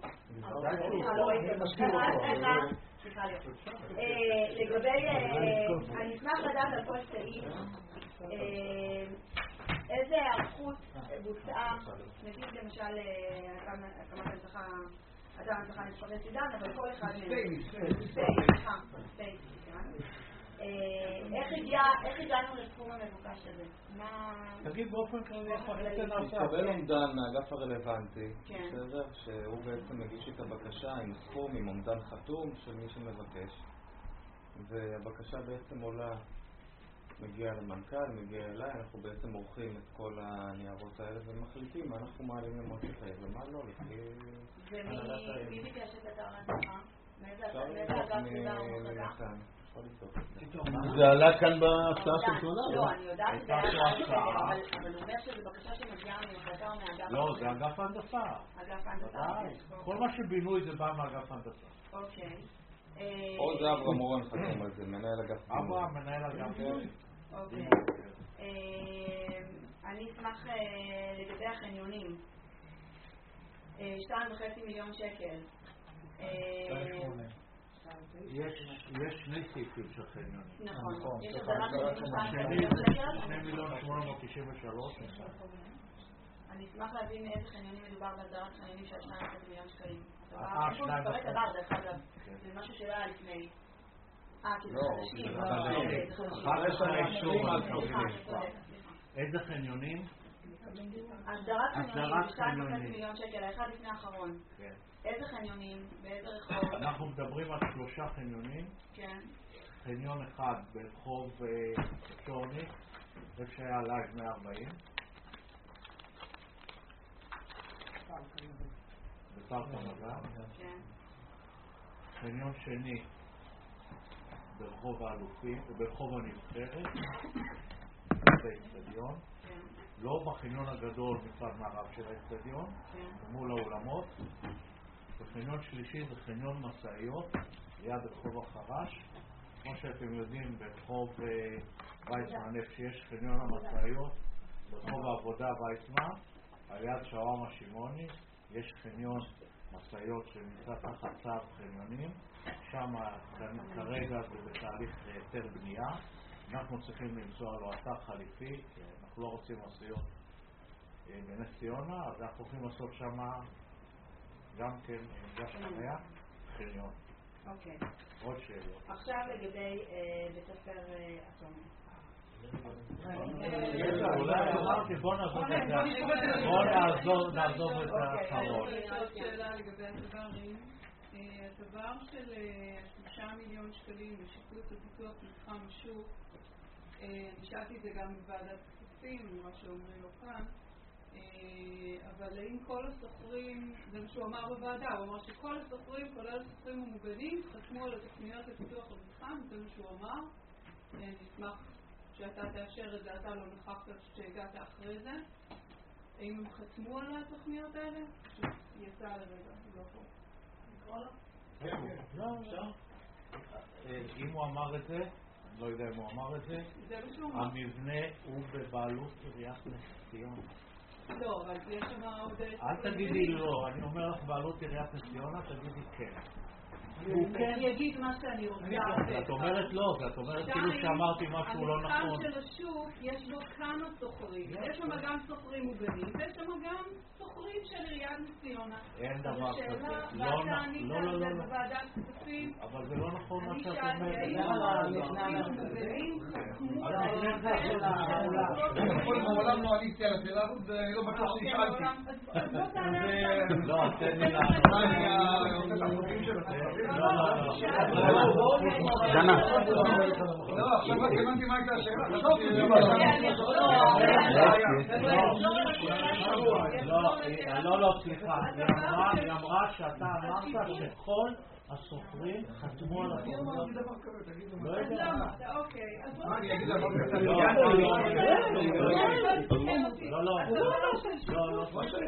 סליחה לי. לגבי, אני אשמח לדעת על כל סעיף איזה הערכות בוצעה, נגיד למשל הקמת הנצחה, אתר הנצחה נבחרי סודאן, אבל כל אחד מהם. סליחה, ספייס. איך הגענו לתחום המבוקש הזה? תגיד באופן כללי, התקבל אומדן מהאגף הרלוונטי, שהוא בעצם מגיש את הבקשה עם סכום, עם אומדן חתום של מי שמבקש, והבקשה בעצם עולה, מגיעה למנכ"ל, מגיעה אליי, אנחנו בעצם עורכים את כל הניירות האלה ומחליטים מה אנחנו מעלים למועצת העיר ומה לא, לפי... ומי ביקש את אתר ההנצחה? מאיזה אגף סודר המחלקה? זה עלה כאן בהצעה של תמונה? לא, אני יודעת שזה היה אבל הוא אומר שזו בקשה שמגיעה ממחלקה או מאגף... לא, זה אגף ההנדסה. אגף ההנדסה. כל מה שבינוי זה בא מאגף ההנדסה. אוקיי. או זה אברהם אורן חתום על זה, מנהל אגף בינוי. אברהם, מנהל אגף בינוי. אוקיי. אני אשמח לגבי החניונים. שתיים וחצי מיליון שקל. יש שני סעיפים של חניונים. נכון. יש הגדרה של שני מיליון שמונה מאות תשעים ושלוש. אני אשמח להבין מאיזה חניונים מדובר בהגדרת חניונים של שתיים וחצי מיליון שקלים. אה, שניים וחצי. זה דבר, דרך אגב. זה משהו שלא היה לפני. אה, כי זה חדשים. אחר כך האישור על תוכנית. איזה חניונים? הגדרת חניונים, שתיים וחצי מיליון שקל, האחד לפני האחרון. איזה חניונים? באיזה רחוב? אנחנו מדברים על שלושה חניונים. כן. חניון אחד ברחוב צ'ורני, זה שהיה לייב מאה וארבעים. בפארק המדע. כן. חניון שני ברחוב האלופים, ברחוב הנבחרת, באצטדיון. כן. לא בחניון הגדול מצד מערב של האצטדיון, מול האולמות. וחניון שלישי זה חניון מסעיות ליד רחוב החרש. כמו שאתם יודעים, ברחוב ויצמן, איפה שיש חניון המסעיות, ברחוב העבודה ויצמן, על יד שווארמה שמעוני, יש חניון מסעיות שנמצא תחת צו חניונים. שם כרגע זה בתהליך היתר בנייה. אנחנו צריכים למצוא לו אתר חליפי, כי אנחנו לא רוצים מסעיות בנס ציונה, אז אנחנו הולכים לעשות שם גם כן מפגש חניה, חניון. אוקיי. עוד שאלות. עכשיו לגבי בית ספר אטומי. אולי אמרתי, בוא נעזוב את זה. בוא נעזוב את האחרון. יש עוד שאלה לגבי הטברים. הטבר של שלושה מיליון שקלים לשיפוץ ופיתוח מתחם השוק, אני שאלתי את זה גם בוועדת כספים, מה שאומרים לו כאן, אבל האם כל הסוחרים, זה מה שהוא אמר בוועדה, הוא אמר שכל הסוחרים, כולל הסוחרים המוגנים, חתמו על התוכניות לפיתוח המתחם, זה מה שהוא אמר. נשמח שאתה תאשר את זה, אתה לא נכחת שהגעת אחרי זה. האם הם חתמו על התוכניות האלה? יצא לרגע, לא פה. נקרא לו? לא, לא. אם הוא אמר את זה, לא יודע אם הוא אמר את זה, המבנה הוא בבעלות עיריית נס ציונה. לא, אבל יש שם עוד... אל תגידי לא, אני אומר לך בעלות עיריית נס ציונה, תגידי כן. אני אגיד מה שאני רוצה. את אומרת לא, את אומרת כאילו שאמרתי משהו לא נכון. המתחם של השוק יש בו כמה סוחרים. יש שם גם סוחרים מוגנים, ויש שם גם סוחרים של עיריית נס ציונה. אין דבר כזה. ואתה ענית על זה בוועדת כספים. אבל זה לא נכון מה שאת אומרת. אני שאלתי, האם מוגנים חתמו על מעולם לא עניתי על השאלה הזאת, ולא בטוח שנשאלתי. אז בוא תענה עכשיו. לא, תן לי לענות. לא, לא, לא. דנה. לא, עכשיו רק הבנתי מה הייתה השאלה. לא, לא, סליחה. היא אמרה שאתה אמרת שכל הסופרים חתמו על החוזה. לא יודע. אוקיי. מה אני אגיד דבר כזה? לא, לא. לא, לא.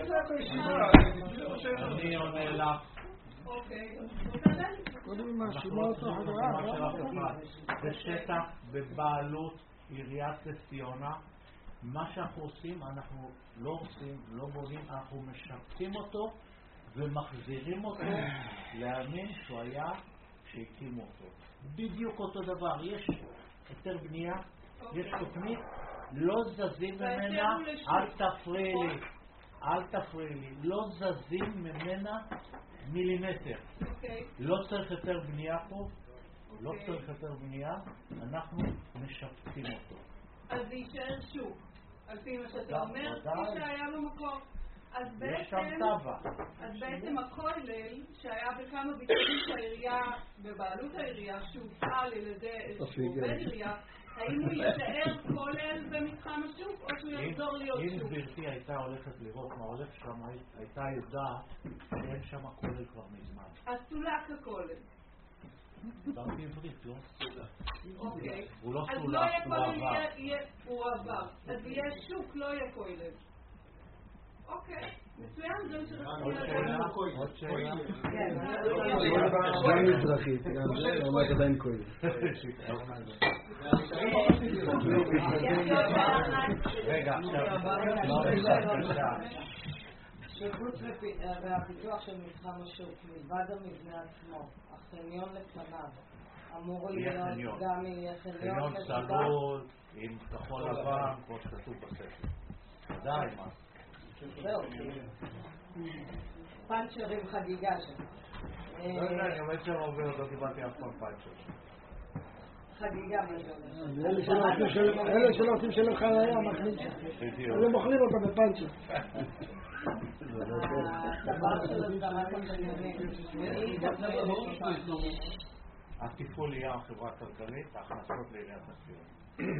אני עונה לך. קודם מאשימה אותו חדרה. זה שטח בבעלות עיריית נס ציונה. מה שאנחנו עושים, אנחנו לא עושים, לא בונים, אנחנו משפצים אותו ומחזירים אותו להאמין שהוא היה שהקימו אותו. בדיוק אותו דבר. יש היתר בנייה, יש תוכנית, לא זזים ממנה, אל תפריעי לי, אל תפריעי לי, לא זזים ממנה מילימטר. לא צריך יותר בנייה פה, לא צריך יותר בנייה, אנחנו משפצים אותו. אז זה יישאר שוק, על פי מה שאתה אומר, כפי שהיה במקור. אז בעצם, אז בעצם הכולל שהיה בכמה ביטויים שהעירייה, בבעלות העירייה, שהופעל על ידי איזשהו עובד עירייה, האם הוא יישאר כולל במתחם השוק או שהוא יחזור להיות שוק? אם גברתי הייתה הולכת לראות מה הולך שם, הייתה יודעת שאין שם כולל כבר מזמן. אז סולק הכולל. דיברתי עברית, לא? אוקיי. הוא לא אז סולק, לא יהיה הוא כולל, עבר. הוא עבר. אז יהיה שוק, לא יהיה כולל. אוקיי, מצוין, זה מה שרציתי לדעת. עוד שאלה? גם מזרחית, גם זה, אומרת עדיין כהן. רגע, שחוץ מהפיתוח של מתחם השוק, מלבד המבנה עצמו, החניון לפניו, אמור להיות גם יהיה חניון סלול עם כחול לבן, כמו שכתוב בספר. עדיין מה? זהו, פאנצ'רים חגיגה שם. לא יודע, אני עומד שם עובר, לא קיבלתי אף פעם פאנצ'ר. חגיגה בגלל. אלה שלא רוצים שלם חניה, מכניס שם. אז הם אוכלים אותה בפאנצ'ר. הדבר של הסדרת החניונים. התפעול יהיה החברה הכלכלית, ההכנסות לעיריית נס ציונה.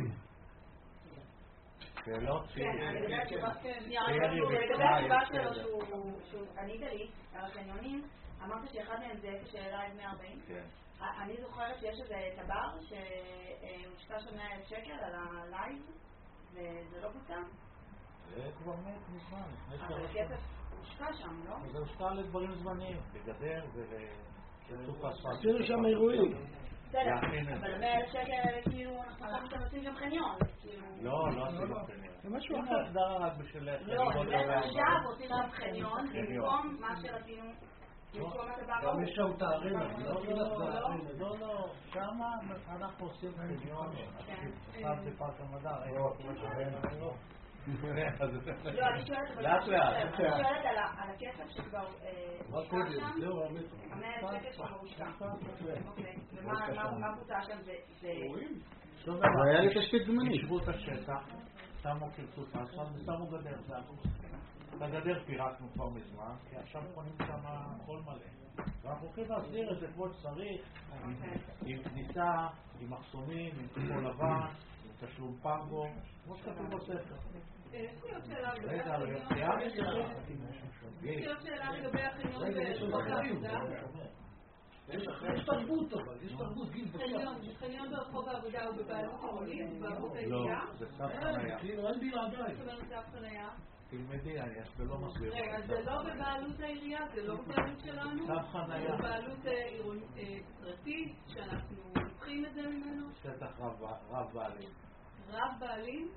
שאלות? לגבי התשובה שלו שהוא ענית לי על החניונים, אמרת שאחד מהם זה איפה שאלה עד מאה וארבעים. אני זוכרת שיש איזה טבר שהושקע שם מאה אלף שקל על הלייב וזה לא בוצע? זה כבר מת מזמן. אבל הכסף הושקע שם, לא? זה הושקע לדברים זמניים, לגדר ולצוף אספלט. עשינו שם אירועים. בסדר, אבל מאה אלף שקל כאילו אנחנו עכשיו עושים שם חניון. לא, לא עשינו חניון. זה משהו אחר. זה הסדרה רק בשביל... לא, עכשיו עושים שם חניון במקום מה שרצינו. גם יש שם תארינה, לא, לא, שם אנחנו עושים חניון, עכשיו בפארק המדע, לא, אני שואלת על הכסף שכבר הושקע שם, המאה אלף שקל שכבר הושקע. ומה בוצע שם זה... זה היה לי תשתית זמנית. ישבו את השטח, שמו קרצות אספלט ושמו גדר, זה הכל. את הגדר פירקנו כבר מזמן, כי עכשיו קונים שם הכל מלא. ואנחנו הולכים להסדיר את זה כמו שצריך, עם כניסה, עם מחסומים, עם כחול לבן, עם תשלום פנגו, כמו שכתוב בספר. יש לי עוד שאלה לגבי רגע, החניון. יש לי עוד שאלה לגבי החניון ברחוב העבודה. יש תרבות אבל, יש תרבות גיל בצד. חניון ברחוב העבודה הוא בבעלות עירונית, בבעלות העירייה? לא, זה סף חניה. אין בלעדיי. זאת אומרת סף חניה. תלמדי, יש ולא מסביר. רגע, זה לא בבעלות העירייה, זה לא בבעלות שלנו? סף חניה. זה בבעלות פרטית, שאנחנו לוקחים את זה ממנו? שטח רב בעלים. רב בעלים?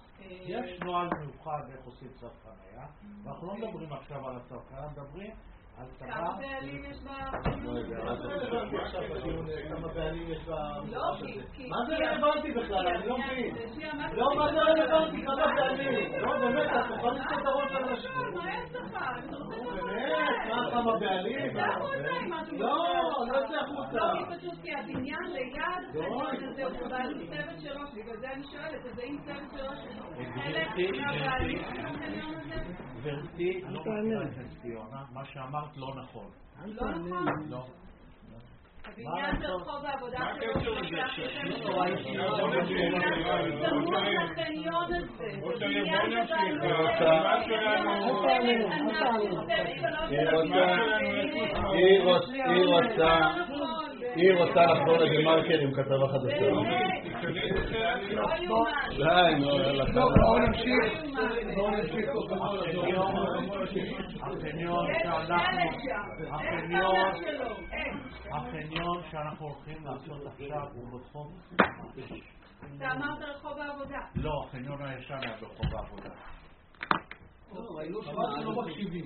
יש נוהל מיוחד איך עושים צו חניה, ואנחנו לא מדברים עכשיו על הצו חניה, מדברים כמה בעלים יש בה... לא יודע, כמה בעלים יש בה... לא, מה זה רלוונטי בכלל? אני לא מבין. לא, מה זה רלוונטי? כמה בעלים? לא, באמת, את תוכל לסתות את הראש על אנשים. מה יש לך? באמת, מה כמה בעלים? לא, לא יוצא החוצה. לא, פשוט כי הבניין ליד החניון הזה הוא בעלים צוות שלו, בגלל זה אני שואלת, אז האם צוות שלו חלק מהבעלים של החניון הזה? גברתי, לא מכירה את ציונה, מה שאמרת לא נכון. לא נכון? לא. הבניין של רחוב העבודה שלו הקשר לזה? צמוד לחניון הזה, זה בניין היא רוצה לחזור לדה-מרקר עם כתבה חדשה. די, נו, יאללה. בואו נמשיך. בואו נמשיך. החניון החניון שאנחנו הולכים לעשות עכשיו הוא בתחום... אתה אמרת רחוב העבודה. לא, החניון הישן היה ברחוב העבודה. לא מקשיבים.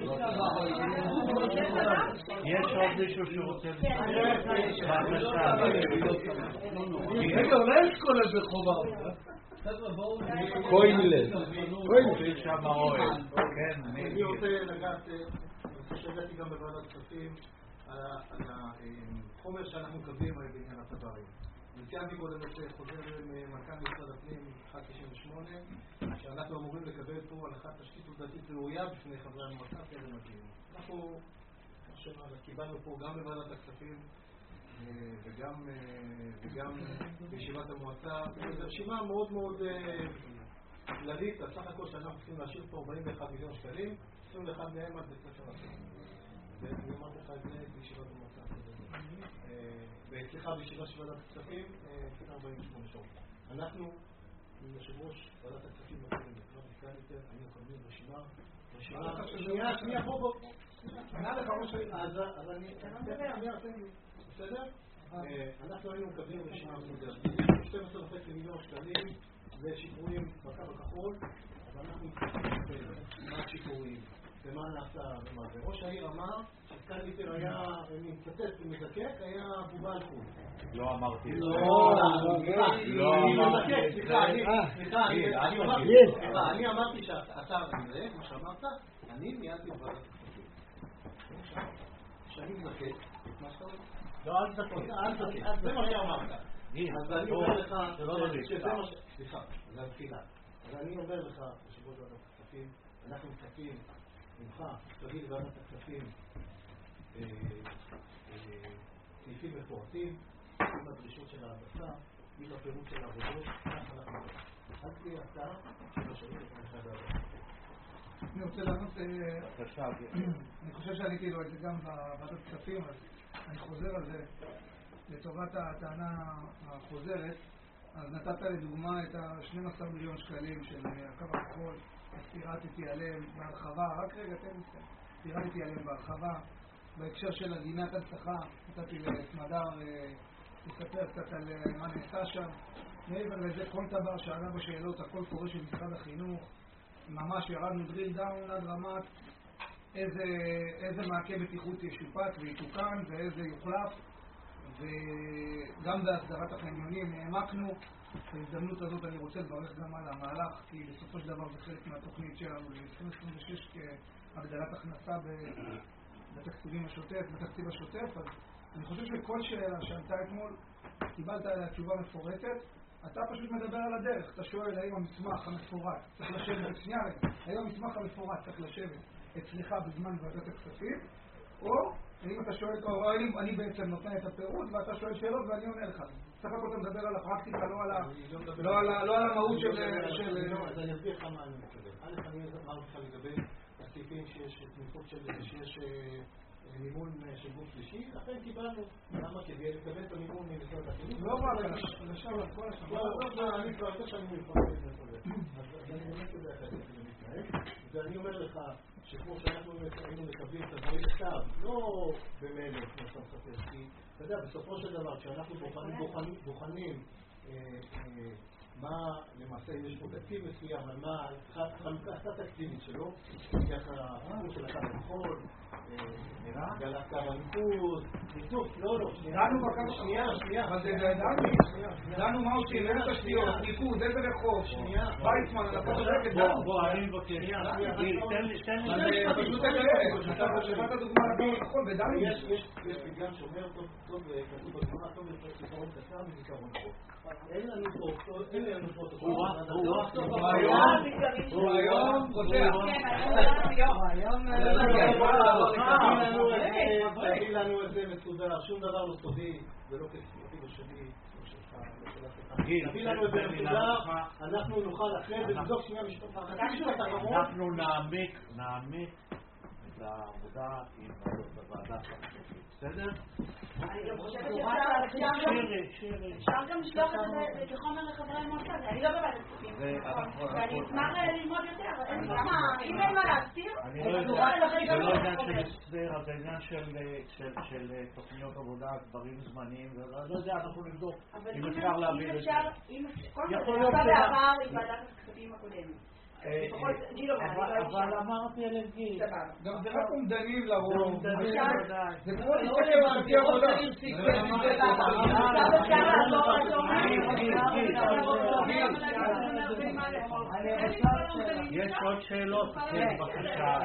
יש עוד מישהו שרוצה בבקשה. רגע, אולי יש כל איזה חובה. קוינלס. קוינלס שם האוהל. אני רוצה לגעת, שהגעתי גם בוועדת כספים, על החומר שאנחנו מקבלים בעניין הצברים. ציינתי קודם את חוזר מנכ"ל משרד הפנים אחת תשעים ושמונה, שאנחנו אמורים לקבל פה הנחת תשתית עובדתית ראויה בפני חברי המועצה טרם הדיון. אנחנו קיבלנו פה גם בוועדת הכספים וגם וגם בישיבת המועצה, זו רשימה מאוד מאוד כללית, הסך הכל שאנחנו צריכים להשאיר פה ארבעים ואחד מיליון שקלים, עשרים ואחד מהם עד בית ספר הפנים. ואני אמרתי לך את זה בישיבת המועצה. וסליחה, בישיבה של ועדת הכספים, לפני ארבעים ושמונה שעות. אנחנו, יושב ראש ועדת הכספים בקרן, כבר הזכרתי, אני מקבלים רשימה, רשימה, שנייה, שנייה, בוא, בוא. ענה לך ראש העיר, אז אני, שנייה, תן לי, בסדר? אנחנו היינו מקבלים רשימה מסודרת. שתים עשרה וחצי מיליון שקלים לשיפורים בקו הכחול, אז אנחנו מקבלים מה השיפורים, ומה נעשה ומה זה. ראש העיר אמר שסקן ליטר היה, אני מצטט ומזקק, היה בובה על חול. לא אמרתי את זה. לא אמרתי את זה. סליחה, סליחה, אני אמרתי שאתה, מה שאמרת, אני ניהלתי בוועדת הכספים. שאני מזקק, מה שאתה אומר? לא, אל תזקק. אל תזקק, זה מה שאמרת. אז אני אומר לך, שזה מה ש... סליחה, זה התחילה. אז אני אומר לך, יושב ראש ועדת הכספים, אנחנו מצפים ממך, תגיד לוועדת הכספים סעיפים מפורטים, עם הדרישות של ההנדסה, עם הפירוט של העבודות, כך אנחנו מדברים. אל תהיה אתה שלא שומעים את המחד העבודה. אני רוצה לענות, אני חושב שעניתי לו את זה גם בוועדת כספים, אז אני חוזר על זה לטובת הטענה החוזרת. אז נתת לדוגמה את ה-שנים עשר מיליון שקלים של הקו הכחול, אז פירטתי עליהם בהרחבה, רק רגע תן לי, פירטתי עליהם בהרחבה. בהקשר של הגינת הנצחה, נתתי לסמדר לספר קצת על מה נעשה שם. מעבר לזה, כל דבר שעלה בשאלות, הכל קורה של משרד החינוך, ממש ירדנו דריל דאון עד רמת איזה, איזה מעקה בטיחות ישופט ויתוקן ואיזה יוחלף, וגם בהסדרת החניונים נעמקנו. בהזדמנות הזאת אני רוצה לברך גם על המהלך, כי בסופו של דבר זה חלק מהתוכנית שלנו ל-עשרים עשרים ושש כהגדלת הכנסה בתקציבים השוטף, בתקציב השוטף. אז אני חושב שכל שאלה שעלתה אתמול קיבלת עליה תשובה מפורטת. אתה פשוט מדבר על הדרך, אתה שואל האם המסמך המפורט צריך לשבת אצלך, האם המסמך המפורט צריך לשבת אצלך בזמן ועדת הכספים, או האם אתה שואל, או האם אני בעצם נותן את הפירוט ואתה שואל שאלות ואני עונה לך. צריך הכל אתה מדבר על הפרקטיקה, לא על המהות של... אז אני אסביר לך מה אני מתכוון. א', אני אמר לך לגבי הסעיפים שיש תמיכות של... שיש מימון של גוף שלישי, לכן קיבלנו, למה כדי לקבל את המימון ממשרד החינוך? לא רק, לשם על כל השם. לא, אני כבר יותר שאני מפרט את זה. אז אני באמת יודע איך זה מתנהג, ואני אומר לך שכמו שאנחנו היינו מקבלים את הדברים בכתב, לא במילא, כמו שאתה מספר, כי אתה יודע, בסופו של דבר, כשאנחנו בוחנים מה למעשה, יש פה תקציב מסוים, על מה חלוקה תקציבית שלו, ככה החיבור של הקו הכחול, גלת קו הניקוד, ניתוק, לא, לא. דנו בקו שנייה, שנייה. אבל זה דנו. דנו מה עושים, איזה תשתיות, ניקוד, איזה רחוב. ויצמן, על הקו השקט, דנו. בוא, אני מבקש. תן לי, תן לי. אז פשוט תגלה. אתה חושבת הדוגמה לבוא נכון, ודנו. יש פתגם שאומר, טוב, כתוב בגמרא, טוב זיכרון קצר מזיכרון ארוך. אין לנו פה, אין לנו פה תוכנית. הוא היום, הוא היום פותח. תגיד לנו את זה מסודר, שום דבר לא סודי ולא כספי ושלי. תגיד לנו את זה מסודר, אנחנו נוכל אחרי זה לבדוק שנייה משפט. אנחנו נעמיק, נעמיק את העבודה עם הוועדה. בסדר? אני גם חושבת שאפשר גם לשלוח את זה כחומר לחברי המועצה, אני לא בוועדת כספים, ואני אשמח ללמוד יותר, אם אין מה להסתיר, אני לא יודע, זה לא עניין של הסתר, זה עניין של תוכניות עבודה, דברים זמניים, לא יודע, אנחנו נבדוק אם אפשר להעביר את זה. יכול להיות בעבר עם ועדת הכספים הקודמת. אבל אמרתי על גיל. גם זה רק אומדנים לרוב. זה כמו להסתכל על עבודה. יש עוד שאלות? כן, בבקשה.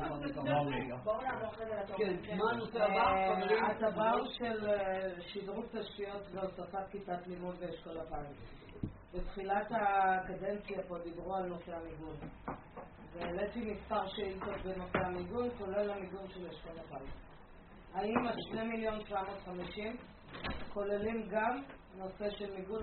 מה הנושא הבא? הדבר של שדרוג תשתיות והוספת כיתת לימוד באשכול הפיס. בתחילת הקדנציה פה דיברו על נושא המיגון. והעליתי מספר שאילתות בנושא המיגון, כולל המיגון של אשכול הפיס. האם השני מיליון שבע מאות וחמישים כוללים גם נושא של מיגון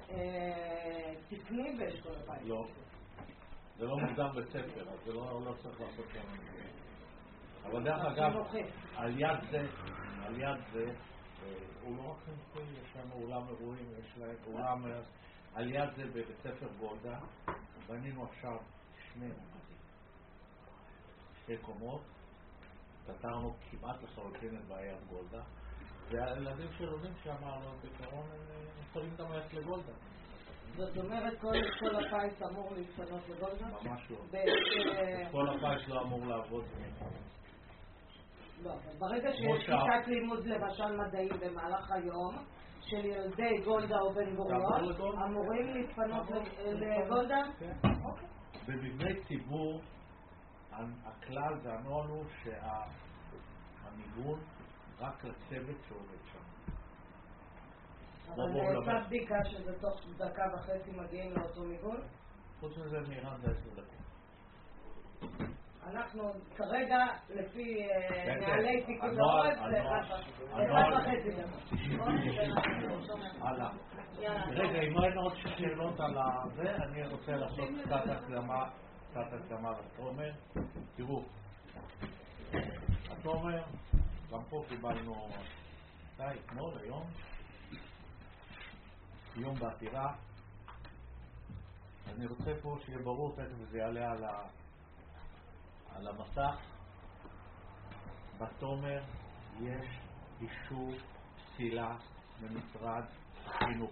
תקני באשכול הפיס? לא. זה לא מוגדר בית ספר, אז זה לא צריך לעשות שם מיגון. אבל דרך אגב, על יד זה, על יד זה, הוא לא רק חינוכי, יש לנו אולם אירועים, יש להם אולם... על יד זה בבית ספר גולדה, בנינו עכשיו שני שתי קומות, פתרנו כמעט לחלוטין את בעיית גולדה, והילדים שלומדים שם, בעיקרון הם יכולים גם ללכת לגולדה. זאת אומרת, כל הפיס אמור להתפנות לגולדה? ממש לא. כל הפיס לא אמור לעבוד במקום. לא, ברגע שיש כיתת לימוד למשל מדעים במהלך היום, של ילדי גולדה או בן גוריון, אמורים להתפנות לגולדה? במבני ציבור, הכלל והנוהל הוא שהמיגון רק לצוות שעובד שם. אבל נעשה בדיקה שזה תוך דקה וחצי מגיעים לאותו מיגון? חוץ מזה מאיראן זה עשר דקות. אנחנו כרגע, לפי נעלי פיקוד העורף, זה אחד וחצי דקות. הלאה. רגע, אם אין עוד שאלות על זה, אני רוצה לעשות קצת הקדמה, קצת הקדמה לתומר. תראו, התומר, גם פה קיבלנו, די, אתמול, היום, יום בעתירה. אני רוצה פה שיהיה ברור, תכף זה יעלה על ה... על המסך. בתומר יש אישור פסילה ממשרד החינוך.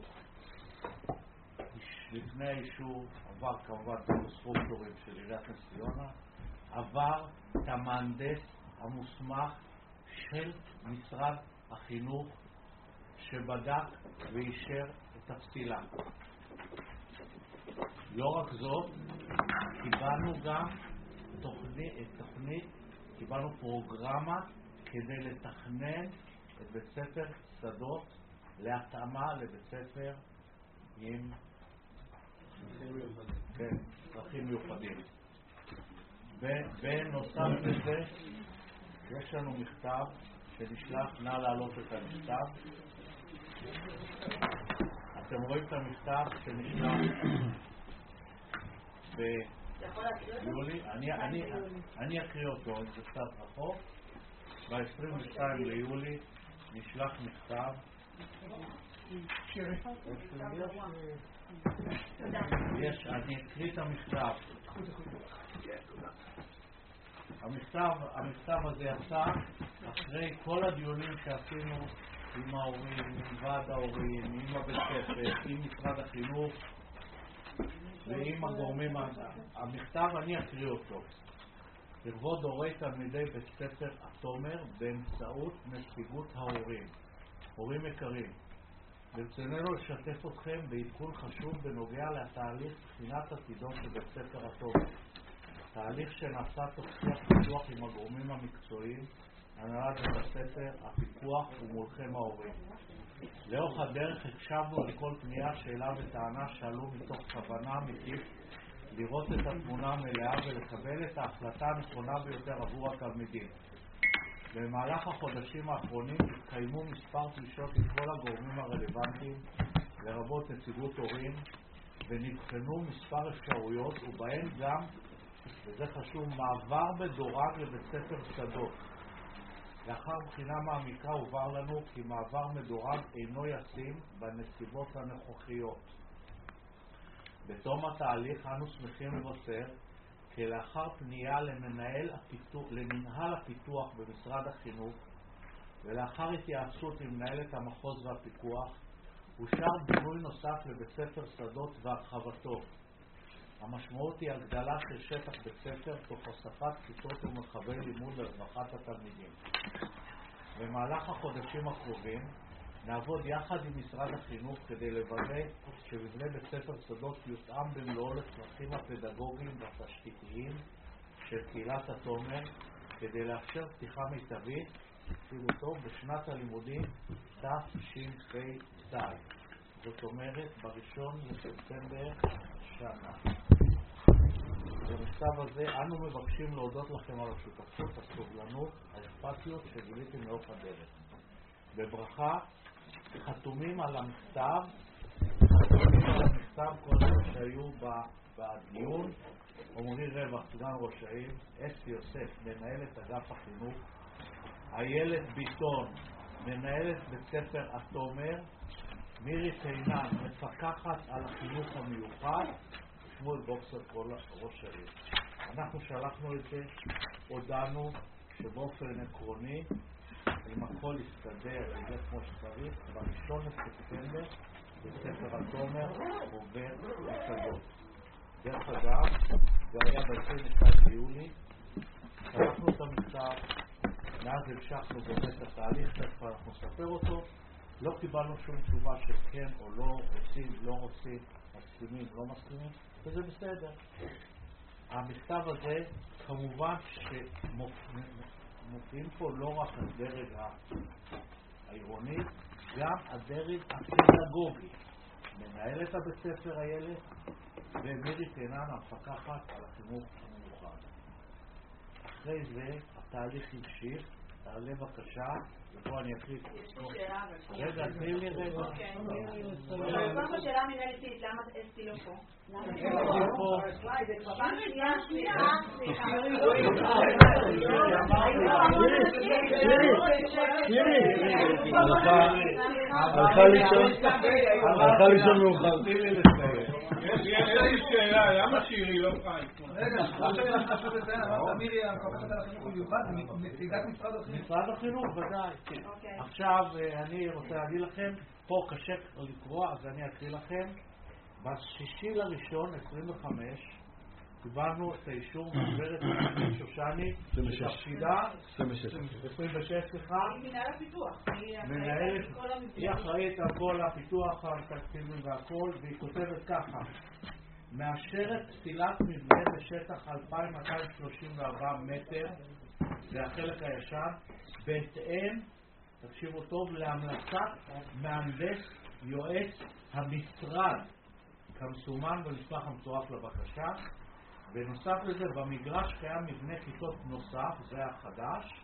לפני האישור עבר כמובן קונסטרוקטורים של עיריית נס ציונה, עבר את המהנדס המוסמך של משרד החינוך שבדק ואישר את הפסילה. לא רק זאת, קיבלנו גם תוכנית, תוכנית, קיבלנו פרוגרמה כדי לתכנן את בית ספר שדות להתאמה לבית ספר עם כן, צרכים מיוחדים. ובנוסף לזה יש לנו מכתב שנשלח, נא להעלות את המכתב. אתם רואים את המכתב שנשלח ב... יולי, אני, אני, אני אקריא אותו, זה קצת רחוק. ב-עשרים ושתיים ליולי נשלח מכתב. יש, אני אקריא את המכתב. המכתב, המכתב הזה יצא אחרי כל הדיונים שעשינו עם ההורים, עם ועד ההורים, עם הבית ספר, עם משרד החינוך ועם הגורמים. המכתב, אני אקריא אותו. לכבוד הורי תלמידי בית ספר התומר באמצעות נציגות ההורים. הורים יקרים, ברצוננו לשתף אתכם בעדכון חשוב בנוגע לתהליך בחינת עתידו של בית ספר התומר. תהליך שנעשה תוך שיח פיתוח עם הגורמים המקצועיים, הנהלת בית הספר, הפיקוח ומולכם ההורים. לאורך הדרך הקשבנו על כל פנייה, שאלה וטענה שעלו מתוך כוונה אמיתית לראות את התמונה המלאה ולקבל את ההחלטה הנכונה ביותר עבור התלמידים. במהלך החודשים האחרונים התקיימו מספר פגישות עם כל הגורמים הרלוונטיים, לרבות נציגות הורים, ונבחנו מספר אפשרויות, ובהן גם, וזה חשוב, מעבר מדורג לבית ספר שדות. לאחר בחינה מעמיקה הובהר לנו כי מעבר מדורג אינו ישים בנסיבות הנוכחיות. בתום התהליך אנו שמחים לבשר כי לאחר פנייה למנהל הפיתוח, למנהל הפיתוח במשרד החינוך ולאחר התייעצות עם מנהלת המחוז והפיקוח, אושר בינוי נוסף לבית ספר שדות והרחבתו. המשמעות היא הגדלה של שטח בית ספר תוך הוספת כיתות ומרחבי לימוד לרווחת התלמידים. במהלך החודשים הקרובים נעבוד יחד עם משרד החינוך כדי לוודא שמבנה בית ספר שדות יותאם במלואו לצרכים הפדגוגיים והתשתיתיים של קהילת התומר, כדי לאפשר פתיחה מיטבית פעילותו בשנת הלימודים תשפ"ז. זאת אומרת בראשון לספטמבר שנה. במכתב הזה אנו מבקשים להודות לכם על השותפות, הסובלנות, האכפתיות שגיליתם לאורך הדרך. בברכה חתומים על המכתב, חתומים על המכתב כל אלה שהיו בדיון: עמרי רווח, סגן ראש העיר, אסתי יוסף, מנהלת אגף החינוך, איילת ביטון, מנהלת בית ספר התומר, מירי קינן, מפקחת על החינוך המיוחד, שמואל בוקסר, ראש העיר. אנחנו שלחנו את זה, הודענו שבאופן עקרוני, אם הכל יסתדר וזה כמו שצריך, בראשון לספטמבר בית ספר התומר עובר לשדות. דרך אגב, זה היה ב-עשרים ואחד ביולי, שלחנו את המכתב, מאז המשכנו באמת התהליך, תכף אנחנו נספר אותו, לא קיבלנו שום תשובה של כן או לא, רוצים, לא רוצים, מסכימים, לא מסכימים, וזה בסדר. המכתב הזה, כמובן שמופיעים פה לא רק הדרג העירוני, גם הדרג הפדגוגי. מנהלת הבית ספר איילת ומירי קינן, המפקחת על החינוך המיוחד. אחרי זה התהליך המשיך. תעלה בבקשה, ופה אני אקריא. יש פה שאלה, אבל... רגע, תני לי רגע. קודם כל שאלה מנהלתית, למה אסתי לא פה? למה אסתי לא פה? וואי, זה כבר פעם שנייה, סליחה, סליחה. שירי, שירי, הלכה לישון מאוחר. תני לי לסיים. יש לי שאלה, למה שירי לא חי? רגע, עכשיו חשוב לציין, אמרת מירי המפקחת על החינוך המיוחד, נציגת משרד החינוך. משרד החינוך, ודאי. עכשיו אני רוצה להגיד לכם, פה קשה לקרוא, אז אני אקריא לכם. בשישי לראשון עשרים וחמש קיבלנו את האישור מגברת שושני בתפקידה עשרים ושש, סליחה, מנהל הפיתוח, היא אחראית על כל הפיתוח התקציבי והכל, והיא כותבת ככה: מאשרת פסילת מבנה בשטח אלפיים מאתיים שלושים וארבעה מטר, זה החלק הישן, בהתאם, תקשיבו טוב, להמלצת מהנדס יועץ המשרד כמסומן במסמך המצורף לבקשה. בנוסף לזה, במגרש קיים מבנה כיתות נוסף, זה החדש.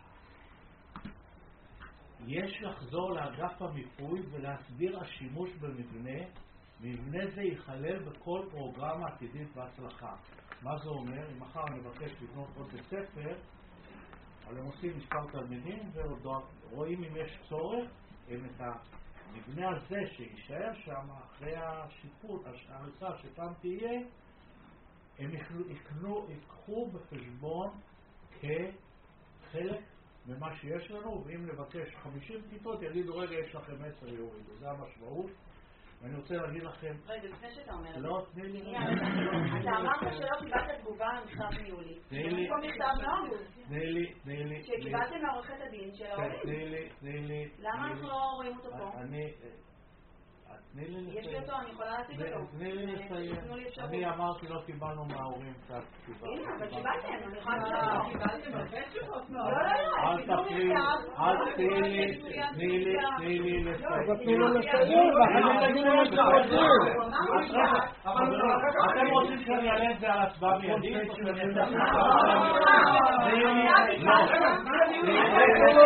יש לחזור לאגף המיפוי ולהסביר השימוש במבנה. מבנה זה ייכלל בכל פרוגרמה עתידית בהצלחה. מה זה אומר? אם מחר אני מבקש לבנות עוד בית ספר, אבל הם עושים מספר תלמידים ורואים אם יש צורך, הם את המבנה הזה שישאר שם אחרי השיפוט, ההריסה שפעם תהיה, הם יקנו, יקחו בחשבון כחלק ממה שיש לנו, ואם נבקש חמישים כיתות יגידו רגע יש לכם עשר יורידו, זה המשמעות. ואני רוצה להגיד לכם... רגע, לפני שאתה אומר... לא, תני לי... אתה אמרת שלא קיבלת תגובה בתשובה למכתב מיולי. תני לי, במקום מכתב מאוגוסט. תני לי, תני לי. שקיבלתם מעורכת הדין של ההורים. תני לי, תני לי. למה אנחנו לא רואים אותו פה? אני... תני לי לסיים. יש לי אותו, אני יכולה להציג אותו. תני לי לסיים. אני אמרתי לא קיבלנו מההורים קצת תשובה. הנה, אבל קיבלתם, אני יכולה להציג אותו. קיבלתם הרבה תשובות מאוד. לא, לא, לא. אל תפריעי, אל תני לי, תני לי, תני לי לסיים. אבל תני לו לסיים, ואחרי תגידו מה שאתם רוצים. אתם רוצים שאני אעלה את זה על הצבעה מיידית? תני לו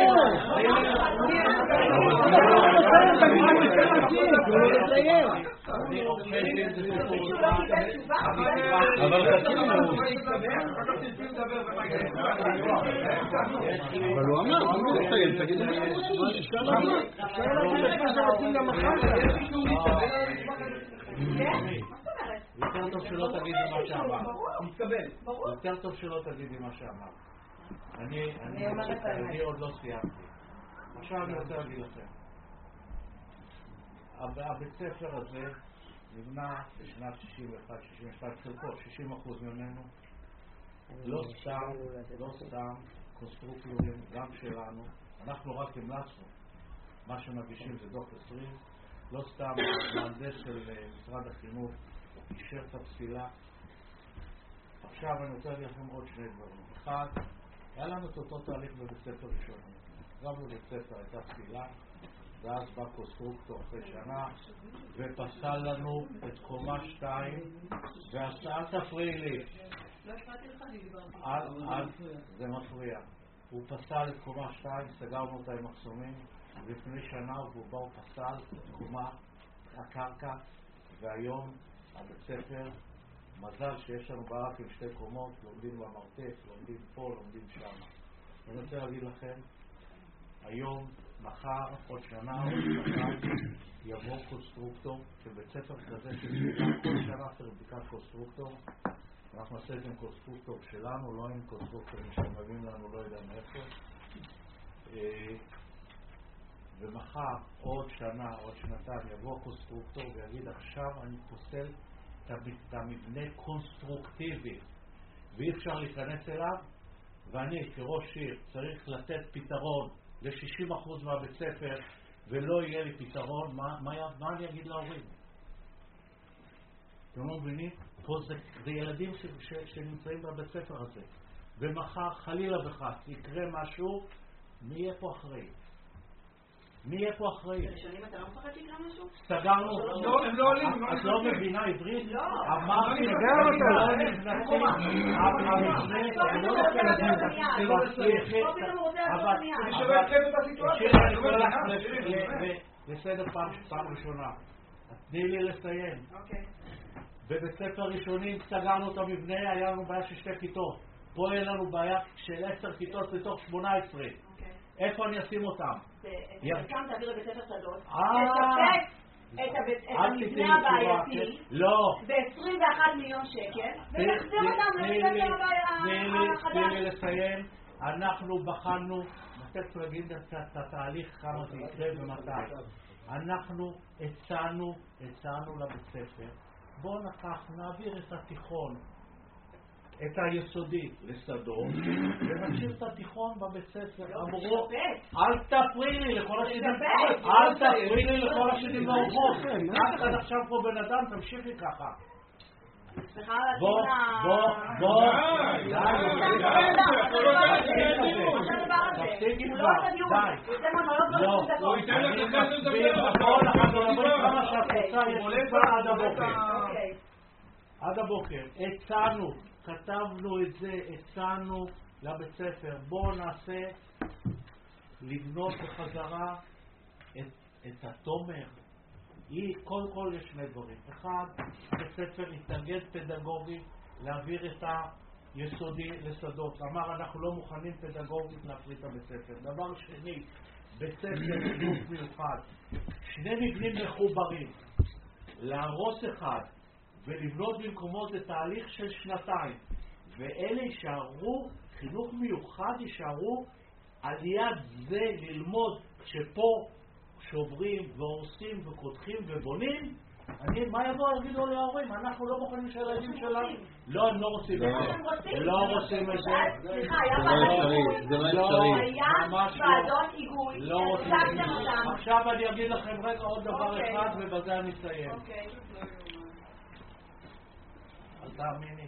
לסיים. אני עובד את זה סיפור. אבל חכים לו. אבל הוא אמר, הוא לא לסיים, תגידו מה שאתם רוצים. אפשר להגיד מה שרוצים גם אחר כך. יותר טוב שלא תגידי מה שאמר. יותר טוב שלא תגידי מה שאמר. אני עוד לא סיימתי. עכשיו אני רוצה להגיד לכם. הבית ספר הזה נבנה בשנת שישים ואחת שישים ושתיים, חלקו, שישים אחוז ממנו. לא סתם, לא סתם קונסטרוקטורים, גם שלנו. אנחנו רק המלצנו. מה שמגישים זה דוח עשרים. לא סתם המהנדס של משרד החינוך אישר את הפסילה. עכשיו אני רוצה להגיד לכם עוד שני דברים. אחד, היה לנו את אותו תהליך בבית ספר ראשון. גם בבית ספר הייתה פסילה, ואז בא קונסטרוקטור אחרי שנה ופסל לנו את קומה שתיים, ואל תפריעי לי. לא הפרעתי לך, אני דיברתי. זה מפריע. הוא פסל את קומה שתיים, סגרנו אותה עם מחסומים, ולפני שנה הוא בא ופסל את קומה הקרקע, והיום הבית ספר, מזל שיש לנו ברק עם שתי קומות, לומדים במרתף, לומדים פה, לומדים שם. אני רוצה להגיד לכם, היום, מחר, עוד שנה, עוד שנתיים, יבוא קונסטרוקטור של בית ספר כזה שבדיקה כל שנה צריך בדיקת קונסטרוקטור. אנחנו נעשה את זה עם קונסטרוקטור שלנו, לא עם קונסטרוקטורים שמביאים לנו, לא יודע מאיפה. ומחר, עוד שנה, עוד שנתיים, יבוא קונסטרוקטור ויגיד, עכשיו אני פוסל את המבנה קונסטרוקטיבי ואי אפשר להיכנס אליו, ואני כראש עיר צריך לתת פתרון ל-שישים אחוז מהבית ספר ולא יהיה לי פתרון, מה, מה, מה אני אגיד להורים? אתם לא מבינים? פה זה, זה ילדים ש, ש, שנמצאים בבית ספר הזה, ומחר חלילה וחס יקרה משהו, מי יהיה פה אחראי? מי יהיה פה אחראי? בשנים אתה לא מפחד שיקרה משהו? סגרנו. הם לא עולים. את לא מבינה עברית? לא. אמרתי, סגר אותה. לא נבנתי. המבנה, לא רוצה להגיד, אבל אני קורא לך לסדר פעם ראשונה. תני לי לסיים. בבית ספר ראשונים סגרנו את המבנה, היה לנו בעיה של שתי כיתות. פה אין לנו בעיה של עשר כיתות לתוך שמונה עשרה. איפה אני אשים אותם? גם תעביר לבית ספר שדות, אה, תספק את המבנה הבעייתי ב-עשרים ואחד מיליון שקל ונחזיר אותם לבית ספר החדש. תני לי לסיים. אנחנו בחנו, נתת להגיד את התהליך כמה זה יקרה ומתי. אנחנו הצענו, הצענו לבית ספר, בואו נקח, נעביר את התיכון, את היסודי לשדות, ונמשיך את התיכון בבית ספר. אמרו, אל תפריעי לי לכל השדים, אל תפריעי לי לכל השדים ברחוב. את עד עכשיו פה בן אדם, תמשיכי ככה. בוא, בוא, בוא, תפסיקי כבר, די. לא, הוא ייתן לך לדבר. בוא, אנחנו מדברים כמה שאת רוצה, יש לי כבר עד הבוקר. עד הבוקר, הצענו. כתבנו את זה, הצענו לבית ספר, בואו נעשה לבנות בחזרה את, את התומר. היא, קודם כל יש שני דברים. אחד, בית ספר התנגד פדגוגי להעביר את היסודי לשדות. אמר, אנחנו לא מוכנים פדגוגית להפריט את הבית ספר. דבר שני, בית ספר חינוך מיוחד. שני מבנים מחוברים. להרוס אחד. ולבנות במקומות זה תהליך של שנתיים, ואלה יישארו, חינוך מיוחד יישארו על יד זה ללמוד שפה שוברים והורסים וקודחים ובונים, אני, מה יבואו יגידו להורים? אנחנו לא מוכנים שהילדים שלנו. לא, הם לא רוצים את זה. לא רוצים את זה. סליחה, היה זה לא אפשרי. היה ועדות היגוי. לא רוצים את זה. עכשיו אני אגיד לכם רגע עוד דבר אחד ובזה אני אסיים. אל תאמיני.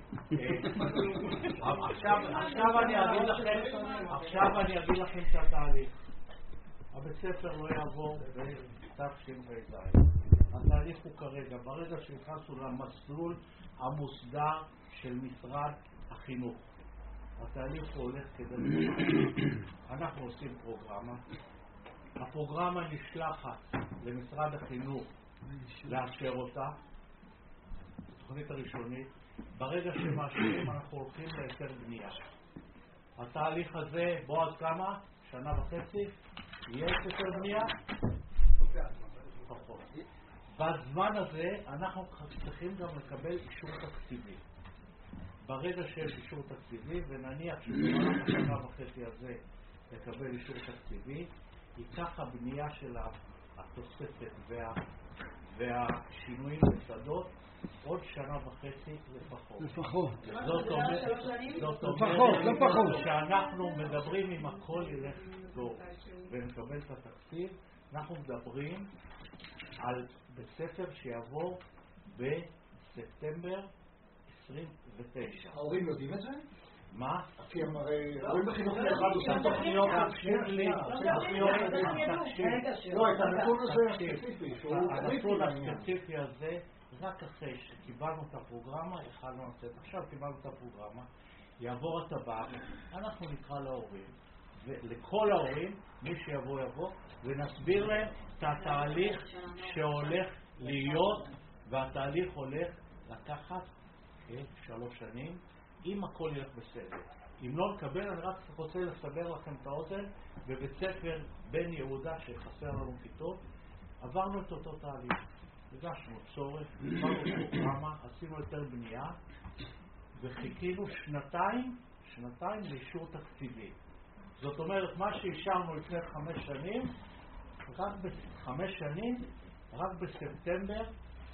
עכשיו אני אגיד לכם, עכשיו אני אגיד לכם את התהליך. הבית ספר לא יעבור בתשפ"ז. התהליך הוא כרגע, ברגע שנכנסנו למסלול המוסדר של משרד החינוך. התהליך הוא הולך כדי אנחנו עושים פרוגרמה. הפרוגרמה נשלחת למשרד החינוך לאשר אותה. התוכנית הראשונית. ברגע שמאשרים אנחנו הולכים להיתר בנייה. התהליך הזה, בוא עד כמה? שנה וחצי? יש היתר בנייה? פחות. בזמן הזה אנחנו צריכים גם לקבל אישור תקציבי. ברגע שיש אישור תקציבי, ונניח שבמהלך השנה וחצי הזה לקבל אישור תקציבי, ייקח הבנייה של התוספת וה, והשינויים בשדות עוד שנה וחצי לפחות. לפחות. זאת אומרת, זאת לפחות, לא פחות. שאנחנו מדברים אם הכל ילך טוב ונקבל את התקציב, אנחנו מדברים על בית ספר שיעבור בספטמבר עשרים ותשע. ההורים יודעים את זה? מה? כי הם הרי ההורים בחינוך מיוחד עושים תוכניות תקשיב לי, עושים תוכניות תקשיב. לא, את הנתון הזה הספציפי, שהוא הנתון הספציפי הזה, רק אחרי שקיבלנו את הפרוגרמה, יכלנו לצאת. עכשיו קיבלנו את הפרוגרמה, יעבור הטבק, אנחנו נקרא להורים, ולכל ההורים, מי שיבוא יבוא, ונסביר להם את התהליך שהולך להיות, והתהליך הולך לקחת שלוש שנים, אם הכל ילך בסדר. אם לא נקבל, אני רק רוצה לסבר לכם את האוזן, בבית ספר בן יהודה שחסר לנו כיתות, עברנו את אותו תהליך. הגשנו צורך, עברנו פרוגרמה, עשינו יותר בנייה, וחיכינו שנתיים, שנתיים לאישור תקציבי. זאת אומרת, מה שאישרנו לפני חמש שנים, רק בחמש שנים, רק בספטמבר,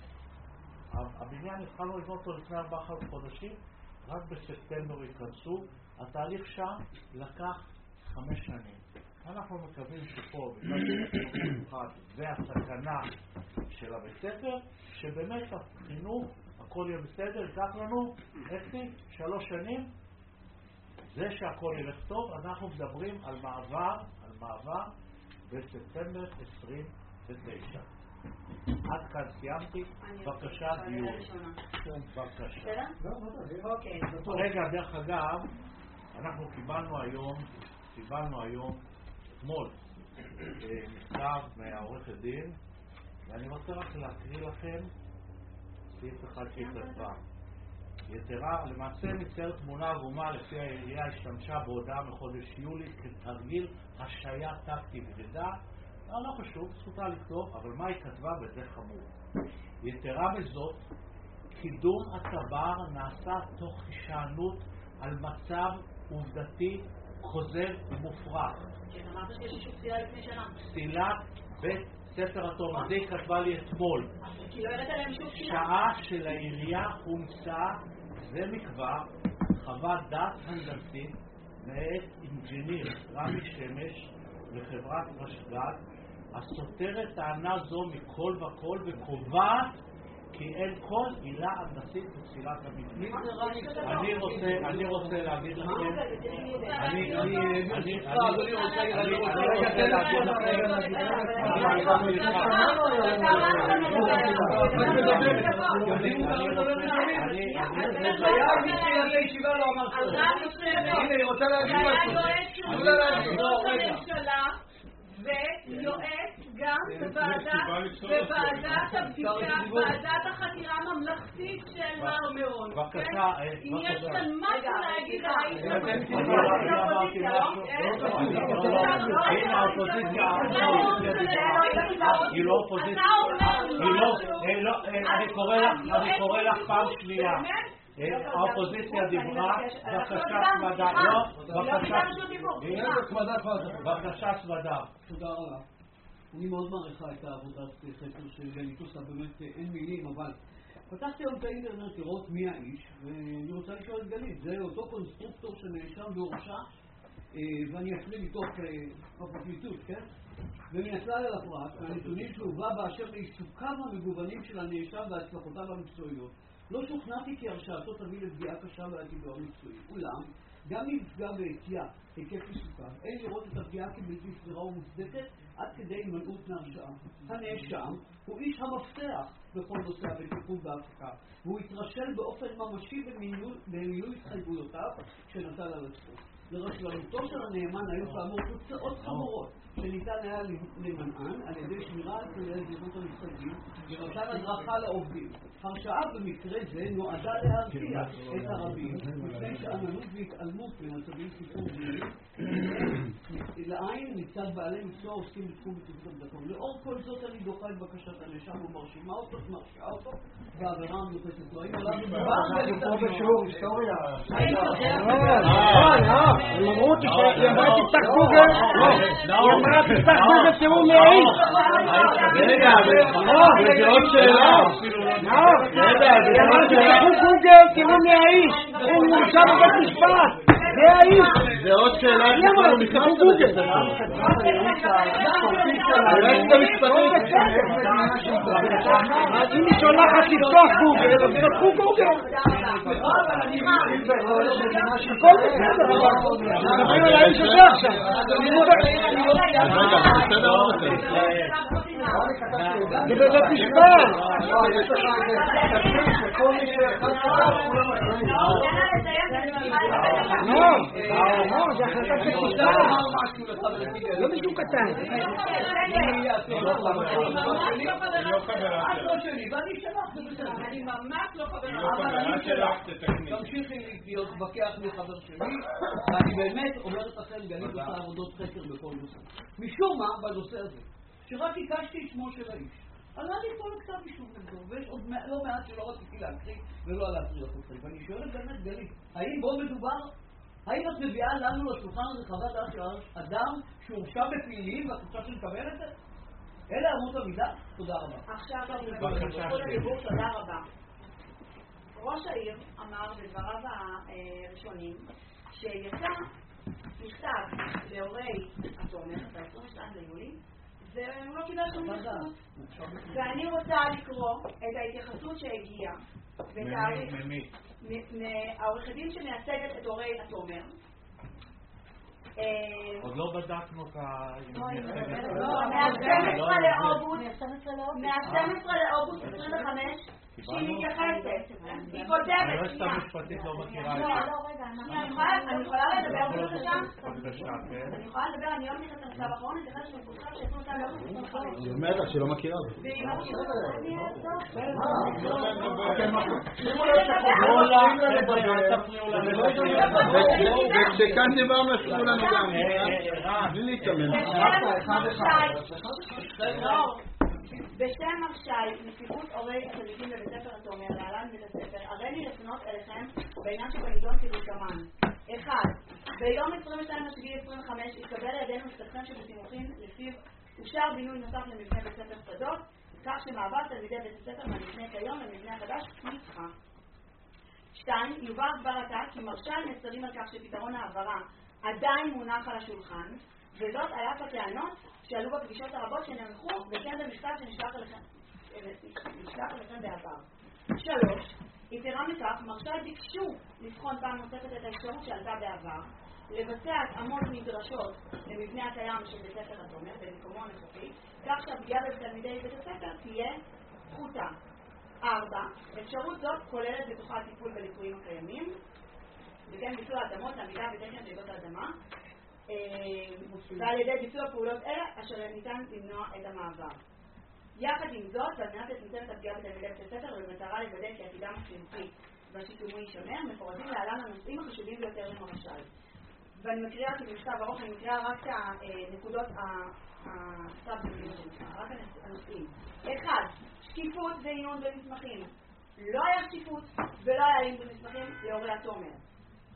הבניין התחלנו לבנות אותו לפני ארבעה חודשים, רק בספטמבר ייכנסו, התהליך שם לקח חמש שנים. אנחנו מקווים שפה, בגלל והסכנה של הבית ספר, שבאמת החינוך, הכל יהיה בסדר, ייקח לנו, אקסי, שלוש שנים, זה שהכל ילך טוב, אנחנו מדברים על מעבר, על מעבר בספטמבר עשרים ותשע. עד כאן סיימתי, בבקשה דיון. בבקשה. רגע, דרך אגב, אנחנו קיבלנו היום, קיבלנו היום, אתמול, מכתב מהעורכת דין, ואני רוצה רק להקריא לכם סעיף אחד שהיא כתבה. יתרה, למעשה מצטיירת תמונה עגומה לפי העירייה השתמשה בהודעה מחודש יולי כתרגיל השעיה טקטי בגדה. לא, לא חשוב, זכותה לכתוב, אבל מה היא כתבה וזה חמור. יתרה מזאת, קידום הצבר נעשה תוך הישענות על מצב עובדתי חוזר ומופרך. כן, אמרת שיש אישור פסילה לפני שנה. פסילת בית ספר התורה, זה היא כתבה לי אתמול. כי לא ידעת להם אישור פסילה. שעה של העירייה הומצא זה מכבר חוות דעת הנדסית מאת אינג'יניר רמי שמש לחברת רשג"ד הסותרת טענה זו מכל וכל וקובעת כי אין כל עילה הנדסית בפסילת המבנים. אני רוצה, אני רוצה להגיד לכם, אני, אני, אני, אני רוצה להגיד ויועץ גם בוועדת הבדיקה, ועדת החקירה הממלכתית של מר מירון. בבקשה, אם יש כאן משהו להגיד על האיש הנה האופוזיציה, היא לא אופוזיציה, אני קורא לך פעם שנייה. האופוזיציה דיברה, בבקשה סמדה, לא, בבקשה סמדה. תודה רבה. אני מאוד מעריכה את העבודת חקר של גלית עושה, באמת אין מילים, אבל פתחתי היום את האינטרנט לראות מי האיש, ואני רוצה לשאול את גלית, זה אותו קונסטרוקטור שנאשם והורשע, ואני אקריא מתוך הפרקליטות, כן? ומן הכלל אל הפרט, מהנתונים שהובא באשר לעיסוקיו המגוונים של הנאשם והצלחותיו המקצועיות, לא שוכנעתי כי הרשעתו תביא לפגיעה קשה בעתידו המקצועי. אולם, גם אם נפגע בעטייה היקף עיסוקיו, אין לראות את הפגיעה כבלתי סבירה ומוצדקת עד כדי הימנעות מהרשעה. הנאשם הוא איש המפתח בכל נושא הבטיחות בהפקה, והוא התרשל באופן ממשי במילוי התחייבויותיו שנטל על עצמו. לרשלנותו של הנאמן היו כאמור תוצאות חמורות שניתן היה למנען על ידי שמירה על כללי הזהירות המתחייבים ומתן הדרכה לעובדים. הרשעה במקרה זה נועדה להרתיע את הרבים מפני שאננות והתעלמות ממצבים סיפוריים לעין מצד בעלי מקצוע עוסקים בתחום בטיחות הביטחון. לאור כל זאת אני דוחה את בקשת הנאשם ומרשימה אותו, מרשיעה אותו בעבירה המיוחסת לו. האם עליו מדובר פה בשיעור היסטוריה. הם אמרו אותי שהיא אמרה תפתח גוגל, היא אמרה תפתח גוגל תראו מי האיש. רגע, זה עוד שאלה. היא אמרה תפתחו גוגל תראו מי האיש. הוא נמצא בבית משפט. זה האיש. זה עוד שאלה. היא אמרה תפתחו גוגל. היועצת המשפטית. אז אם היא שולחת לפתוח גוגל, אז תפתחו גוגל. הכל בסדר. נדברים על האיש הזה עכשיו. זה בבית משפט. לא, לא, זה החלטה של משפט. לא מישהו קטן. אני ממש לא חברה. אבל אני שלך. תמשיכי להיות בקח מחבר שלי, ואני באמת אומרת לכם, גלית עושה עבודות חקר בכל נושא. משום מה, בנושא הזה, שרק הקשתי את שמו של האיש. עלה לי כל קצת משום נגדו, ויש עוד לא מעט שלא רציתי להקריא ולא להקריא אותכם. ואני שואלת באמת, גלית, האם בו מדובר? האם את מביאה לנו לשולחן הזה חוות דעת של אדם שהורשע בפלילים ואת רוצה שנקבל את זה? אלה אמות המידה? תודה רבה. עכשיו אני מבקש כל הדיבור, תודה רבה. ראש העיר אמר בדבריו הראשונים שיצא מכתב להורי התומר ב-עשרים ושניים ליולי והוא לא קיבל שום התייחסות. ואני רוצה לקרוא את ההתייחסות שהגיעה בתאריך מהעורך הדין שמייצגת את הורי התומר. עוד לא בדקנו את ה... מה-שנים עשר לאוגוסט עשרים וחמש שהיא מתייחסת, היא כותבת. היועצת המשפטית לא מכירה את זה. אני יכולה לדבר בבקשה? בבקשה, כן. אני יכולה לדבר, אני לא מכירה את הנושא האחרון, אני יכולה שמפורסם שעשו אותה לאוגוסט עשרים וחמש. היא אומרת לך שלא מכירה את זה. והיא מכירה וכשכאן דיברנו עשו לנו גם בלי להתאמן. בשם מרשי, נציבות הורי התלמידים בבית ספר התומר, להלן בית הספר, הריני לפנות אליכם בעניין שבנידון כדלקמן. אחד, ביום עשרים ושתיים ליולי עשרים וחמש התקבל לידינו מכתבכם שבסימוכין לפיו אושר בינוי נוסף למבנה בית ספר שדות, כך שמעבר תלמידי בית הספר מהמבנה כיום למבנה החדש נדחה. שתיים, יובהר כבר עתה כי מרשה מצרים על כך שפתרון העברה עדיין מונח על השולחן, וזאת על אף הטענות שעלו בפגישות הרבות שנערכו וכן במכתב שנשלח אליכם בעבר. שלוש, יתרה מכך, מרשי ביקשו לבחון פעם נוספת את האפשרות שעלתה בעבר, לבצע התאמות נדרשות למבנה הקיים של בית ספר התומר במקומו הנוכחי, כך שהפגיעה בתלמידי בית הספר תהיה פחותה. ארבע, אפשרות זאת כוללת בתוכה טיפול בליקויים הקיימים, וכן ביצוע התאמות לעמידה בתקן רעידות האדמה, ועל ידי ביצוע פעולות אלה אשר ניתן למנוע את המעבר. יחד עם זאת, ועל מנת לצמצם את הפגיעה בתלמידי בית הספר ובמטרה לוודא כי עתידם החינוכי והשיקומי יישמר, מפורטים להלן הנושאים החשובים ביותר למרשל. ואני מקריאה כי במכתב ארוך, אני מקריאה רק את הנקודות הסאב-נקודות שלך, רק הנושאים. אחד, שקיפות ועיון במסמכים. לא היה שקיפות ולא היה עיון במסמכים להורי התומר.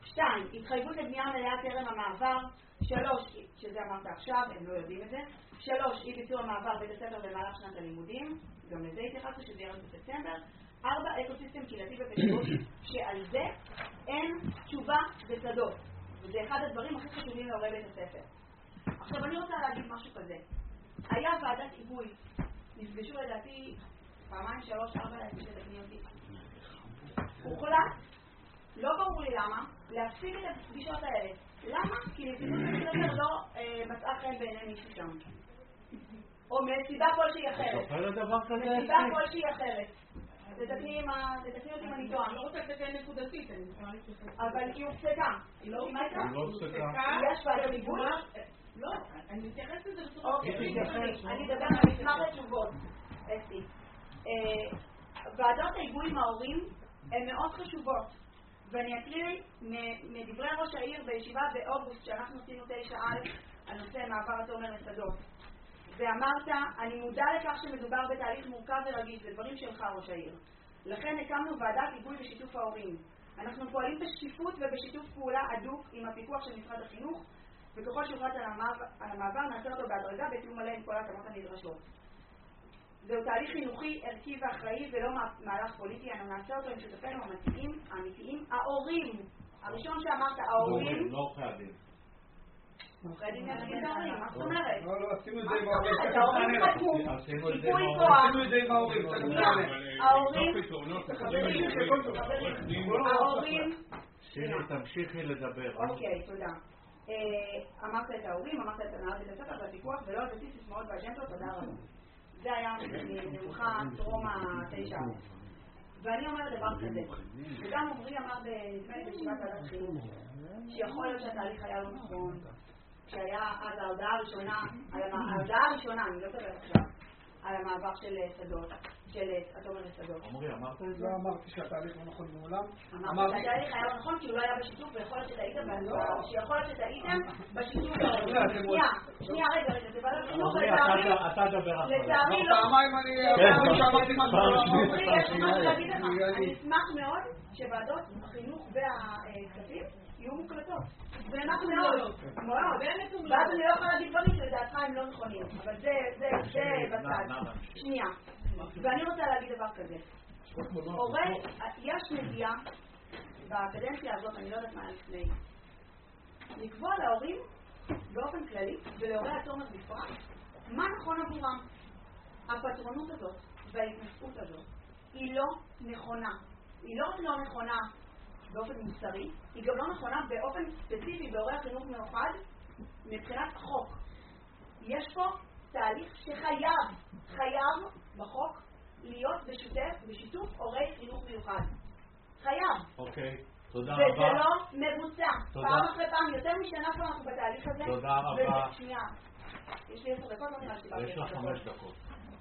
שתיים, התחייבות לבנייה מלאה טרם המעבר. שלוש, שזה אמרת עכשיו, הם לא יודעים את זה. שלוש, אי ביצוע מעבר בית הספר במהלך שנת הלימודים, גם לזה התייחסנו שזה יהיה בספטמבר. ארבע, אקוסיסטם קהילתי ופדגוגי, שעל זה אין תשובה בשדות. וזה אחד הדברים הכי חשובים להורי בית הספר. עכשיו אני רוצה להגיד משהו כזה. היה ועדת היגוי, נפגשו לדעתי פעמיים, שלוש, ארבע, להגיד שתקני אותי. הוחלט, לא ברור לי למה, להפסיק את הפגישות האלה. למה? כי נציגות בסדר לא מצאה חן בעיני מישהו שם. או מסיבה כלשהי אחרת. מסיבה כלשהי אחרת. תתקני אותי אם אני טועה. אני לא רוצה לתקן נקודתית. אבל היא הופסקה. היא לא הופסקה. יש ועדת היגוי? לא, אני מתייחסת לזה בצורה... אני אדבר, אני אשמח לתשובות. אסתי. ועדות ההיגוי עם ההורים הן מאוד חשובות. ואני אקריא מדברי ראש העיר בישיבה באוגוסט שאנחנו עשינו תשע א' על נושא מעבר התומר לשדות. ואמרת, אני מודע לכך שמדובר בתהליך מורכב ורגיש, זה דברים שלך ראש העיר. לכן הקמנו ועדת היגוי בשיתוף ההורים. אנחנו פועלים בשקיפות ובשיתוף פעולה הדוק עם הפיקוח של משרד החינוך, וככל שיוחלט על המעבר נעשה אותו בהדרגה בתיאום מלא עם כל ההתאמות הנדרשות. זהו תהליך חינוכי, ערכי ואחראי ולא מהלך פוליטי, אנחנו נעשה אותו עם שותפינו האמיתיים, האמיתיים, ההורים. הראשון שאמרת, ההורים... לא עורכי הדין. עורכי הדין יעשו את ההורים, מה זאת אומרת? לא, לא, עשינו את זה עם ההורים. את ההורים חתמו, סיפוי כוח. עשינו את זה עם ההורים. ההורים... ההורים... שירי, תמשיכי לדבר. אוקיי, תודה. אמרת את ההורים, אמרת את הנהלת בית הספר והפיקוח, ולא על בסיס סיסמאות ואג'נדות, תודה רבה. זה היה נמוך טרום התשע. ואני אומרת דבר כזה, וגם עמרי אמר נדמה לי בישיבת ועדת חינוך, שיכול להיות שהתהליך היה לא נכון, כשהיה אז ההודעה הראשונה, ההודעה הראשונה, אני לא מדברת עכשיו, על המעבר של שדות, של התומר לשדות. עמרי, אמרת את זה? לא אמרתי שהתהליך לא נכון מעולם. אמרתי שהתהליך היה לא נכון כי הוא לא היה בשיתוף, ויכול להיות שטעיתם שיכול להיות שטעיתם בשיתוף. שנייה, שנייה, רגע, רגע, זה ועדת חינוך, לצערי, אתה דבר אחר. לצערי לא. פעמיים אני שאמרתי משהו לא אני אשמח מאוד שוועדות החינוך והכספים יהיו מוקלטות. זה נח מאוד, מאוד. ואז אני לא יכולה להגיד דברים שלדעתך הם לא נכונים, אבל זה, זה, זה בצד. שנייה. ואני רוצה להגיד דבר כזה. הורה, יש נטייה בקדנציה הזאת, אני לא יודעת מה לפני, לקבוע להורים באופן כללי ולהורי התומר בפרט מה נכון עבורם. הפטרונות הזאת וההתנשאות הזאת היא לא נכונה. היא לא רק לא נכונה באופן מוסרי, היא גם לא נכונה באופן ספציפי בהורי החינוך מיוחד מבחינת החוק. יש פה תהליך שחייב, חייב בחוק להיות בשיתוף, בשיתוף הורי חינוך מיוחד. חייב. אוקיי, תודה וזה רבה. וזה לא מבוצע. תודה. פעם אחרי פעם, יותר משנה כבר אנחנו בתהליך הזה. תודה רבה. וזה, שנייה. יש לי עשר דקות, לא נראה שדיברתי. יש לך חמש דקות.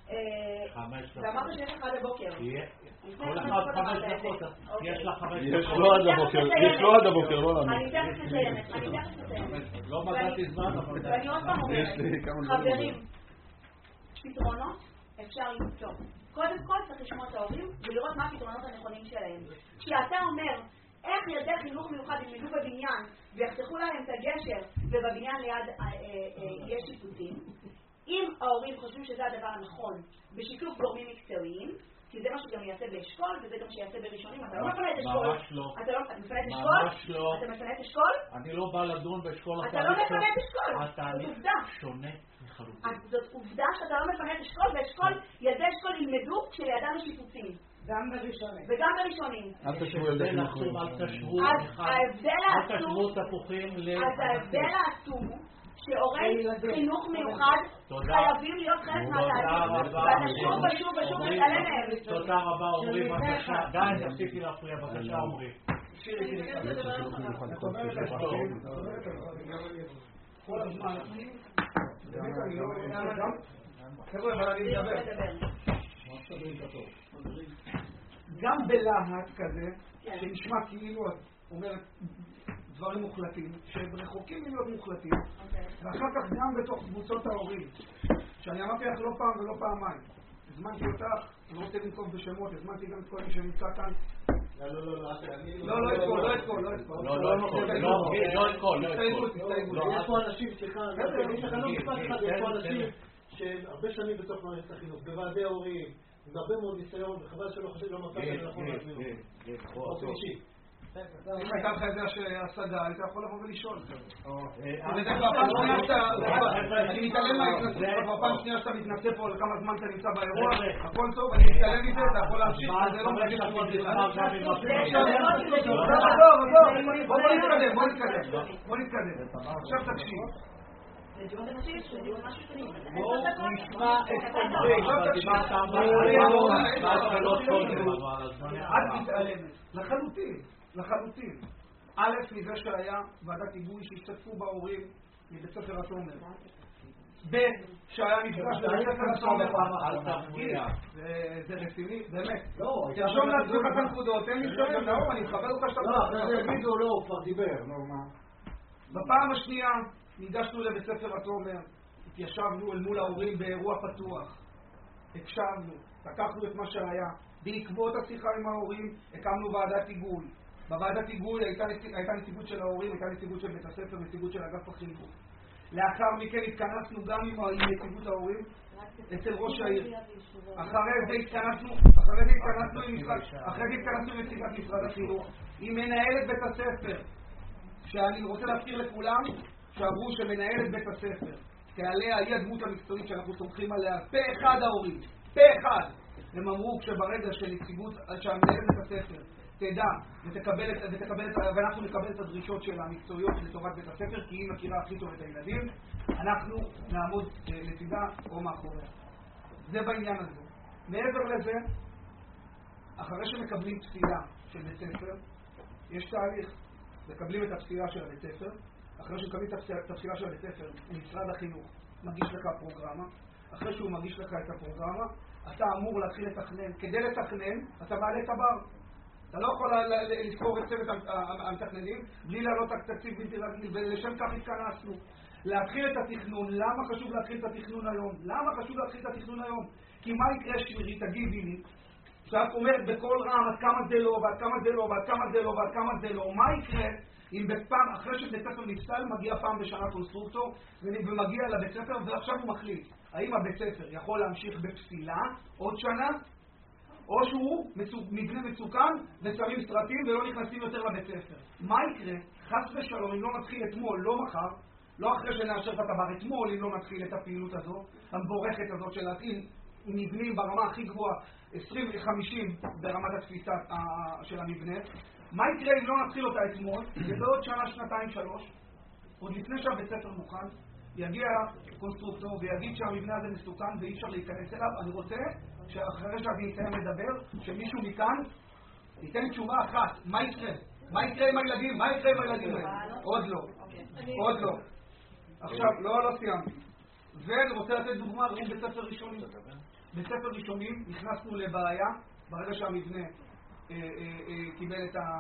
חמש דקות. ואמרת שיש לך עד הבוקר. כל אחד חמש דקות. יש לך חמש דקות. יש לו עד הבוקר, יש לו עד הבוקר, לא לנו. אני תכף מסיימת, אני תכף מסיימת. לא מגעתי זמן, אבל... ואני עוד פעם אומרת, חברים, פתרונות אפשר למצוא. קודם כל צריך לשמוע את ההורים ולראות מה הפתרונות הנכונים שלהם. כשאתה אומר, איך ילדי חינוך מיוחד ילמדו בבניין ויחתכו להם את הגשר ובבניין ליד יש שיפוצים, אם ההורים חושבים שזה הדבר הנכון בשיתוף גורמים מקצועיים, כי זה מה שגם יעשה באשכול וזה גם שיעשה בראשונים, אתה לא מפנה את אשכול. ממש לא. אתה לא מפנה את אשכול? ממש לא. אתה מפנה את אשכול? אני לא בא לדון באשכול. אתה לא מפנה את אשכול. התהליך שונה לחלוטין. זאת עובדה שאתה לא מפנה את אשכול, ואשכול, ילדי אשכול ילמדו כשלידם יש שיפוצים. גם בראשונים. וגם בראשונים. אל תשבו ילדי חינוך. אל תשבו. ההבדל העצום. אל תשבו תפוחים ל... אז ההבדל העצום שהורי חינוך מיוחד חייבים להיות חלק מהתהליך. ואתה שוב ושוב ושוב מתעלם מהם. תודה רבה, עמרי, בבקשה. די, תפסיקי להפריע, בבקשה, עמרי. כל הזמן. חבר'ה, אבל אני מדבר. גם בלהט כזה, שנשמע כאילו את אומרת דברים מוחלטים, שהם רחוקים מלהיות מוחלטים, ואחר כך גם בתוך קבוצות ההורים, שאני אמרתי לך לא פעם ולא פעמיים, הזמנתי אותך, אני לא רוצה לנקוב בשמות, הזמנתי גם את כל מי שנמצא כאן, לא, לא, לא, לא, לא, לא אתקול, לא אתקול, לא אתקול. לא, לא אתקול, לא אתקול, לא הסתייגות, הסתייגות. יש פה אנשים, סליחה, יש לך לא משפט אחד, יש פה אנשים שהרבה שנים בתוך מערכת החינוך, בוועדי ההורים, עם הרבה מאוד ניסיון, וחבל שלא חושב, לא מצאת לנכון להזמין אותו. באופן אישי. אם הייתה לך איזה השגה, היית יכול לבוא ולשאול. אני מתעלם מההתנסות, בפעם שנייה שאתה מתנסה פה על כמה זמן אתה נמצא באירוע, הכל טוב, אני מתעלם מזה, אתה יכול להמשיך, זה לא מרגיש שהוא מרגיש. בוא נתקדם, בוא נתקדם, בוא נתקדם. עכשיו תקשיב. בואו נשמע את את מתעלמת, לחלוטין, לחלוטין. א', מזה שהיה ועדת היגוי שהשתתפו בהורים מבית ספר התומר. ב', שהיה מפגש בבית ספר התומר. זה רציני, באמת. תרשום לעצמך את הנקודות, תן לי שואל, נאור, אני מחבר אותך שאתה... לא, זה יגידו, לא, הוא כבר דיבר, נו מה. בפעם השנייה ניגשנו לבית ספר התומר, התיישבנו אל מול ההורים באירוע פתוח, הקשבנו, לקחנו את מה שהיה, בעקבות השיחה עם ההורים הקמנו ועדת היגוי. בוועדת היגוי הייתה, הייתה נציגות של ההורים, הייתה נציגות של בית הספר, נציגות של אגף החינוך. לאחר מכן התכנסנו גם עם נציגות ההורים אצל ראש העיר. אחרי זה התכנסנו, אחרי זה התכנסנו עם משרד, אחרי זה התכנסנו עם נציגת משרד החינוך, עם מנהלת בית הספר, שאני רוצה להזכיר לכולם שאמרו שמנהלת בית הספר, כי עליה היא הדמות המקצועית שאנחנו סומכים עליה, פה אחד ההורים, פה אחד. הם אמרו כשברגע שנציגות, שהמנהלת בית הספר תדע ותקבל את, ותקבל את, ואנחנו נקבל את הדרישות של המקצועיות לטובת בית הספר, כי היא מכירה הכי טוב את הילדים, אנחנו נעמוד לצידה או מאחוריה. זה בעניין הזה. מעבר לזה, אחרי שמקבלים פסילה של בית ספר, יש תהליך. מקבלים את הפסילה של הבית ספר, אחרי שמקבלים את הפסילה של הבית ספר, משרד החינוך מגיש לך פרוגרמה, אחרי שהוא מגיש לך את הפרוגרמה, אתה אמור להתחיל לתכנן. כדי לתכנן, אתה מעלה את הבר. אתה לא יכול לזכור את צוות המתכננים בלי לעלות תקציב בלתי רגיל, ולשם כך התכנסנו. להתחיל את התכנון. למה חשוב להתחיל את התכנון היום? למה חשוב להתחיל את התכנון היום? כי מה יקרה שמירי, תגידי לי, שאת אומרת בכל רעם עד כמה זה לא, ועד כמה זה לא, ועד כמה זה לא, ועד כמה זה לא. מה יקרה אם בפעם, אחרי שבית ספר נפסל, מגיע פעם בשנה קונסטרוקטור, ומגיע לבית ספר, ועכשיו הוא מחליט, האם הבית ספר יכול להמשיך בפסילה עוד שנה, או שהוא מבנה מצוקן, ושמים סרטים ולא נכנסים יותר לבית ספר. מה יקרה? חס ושלום, אם לא נתחיל אתמול, לא מחר, לא אחרי שנאשר את הבר, אתמול, אם לא נתחיל את הפעילות הזו, המבורכת הזאת של להתאים מבנים ברמה הכי גבוהה, עשרים וחמישים ברמת התפיסה של המבנה. מה יקרה אם לא נתחיל אותה אתמול? ובעוד שנה, שנתיים, שלוש, עוד לפני שהבית ספר מוכן, יגיע קונסטרוקטור ויגיד שהמבנה הזה מסוכן ואי אפשר להיכנס אליו. אני רוצה שאחרי שאני אסיים לדבר, שמישהו מכאן ייתן תשובה אחת. מה יקרה? מה יקרה עם הילדים? מה יקרה עם הילדים האלה? עוד לא. עוד לא. עכשיו, לא, לא סיימתי. ואני רוצה לתת דוגמה עם בית ספר ראשונים. בית ספר ראשונים נכנסנו לבעיה ברגע שהמבנה קיבל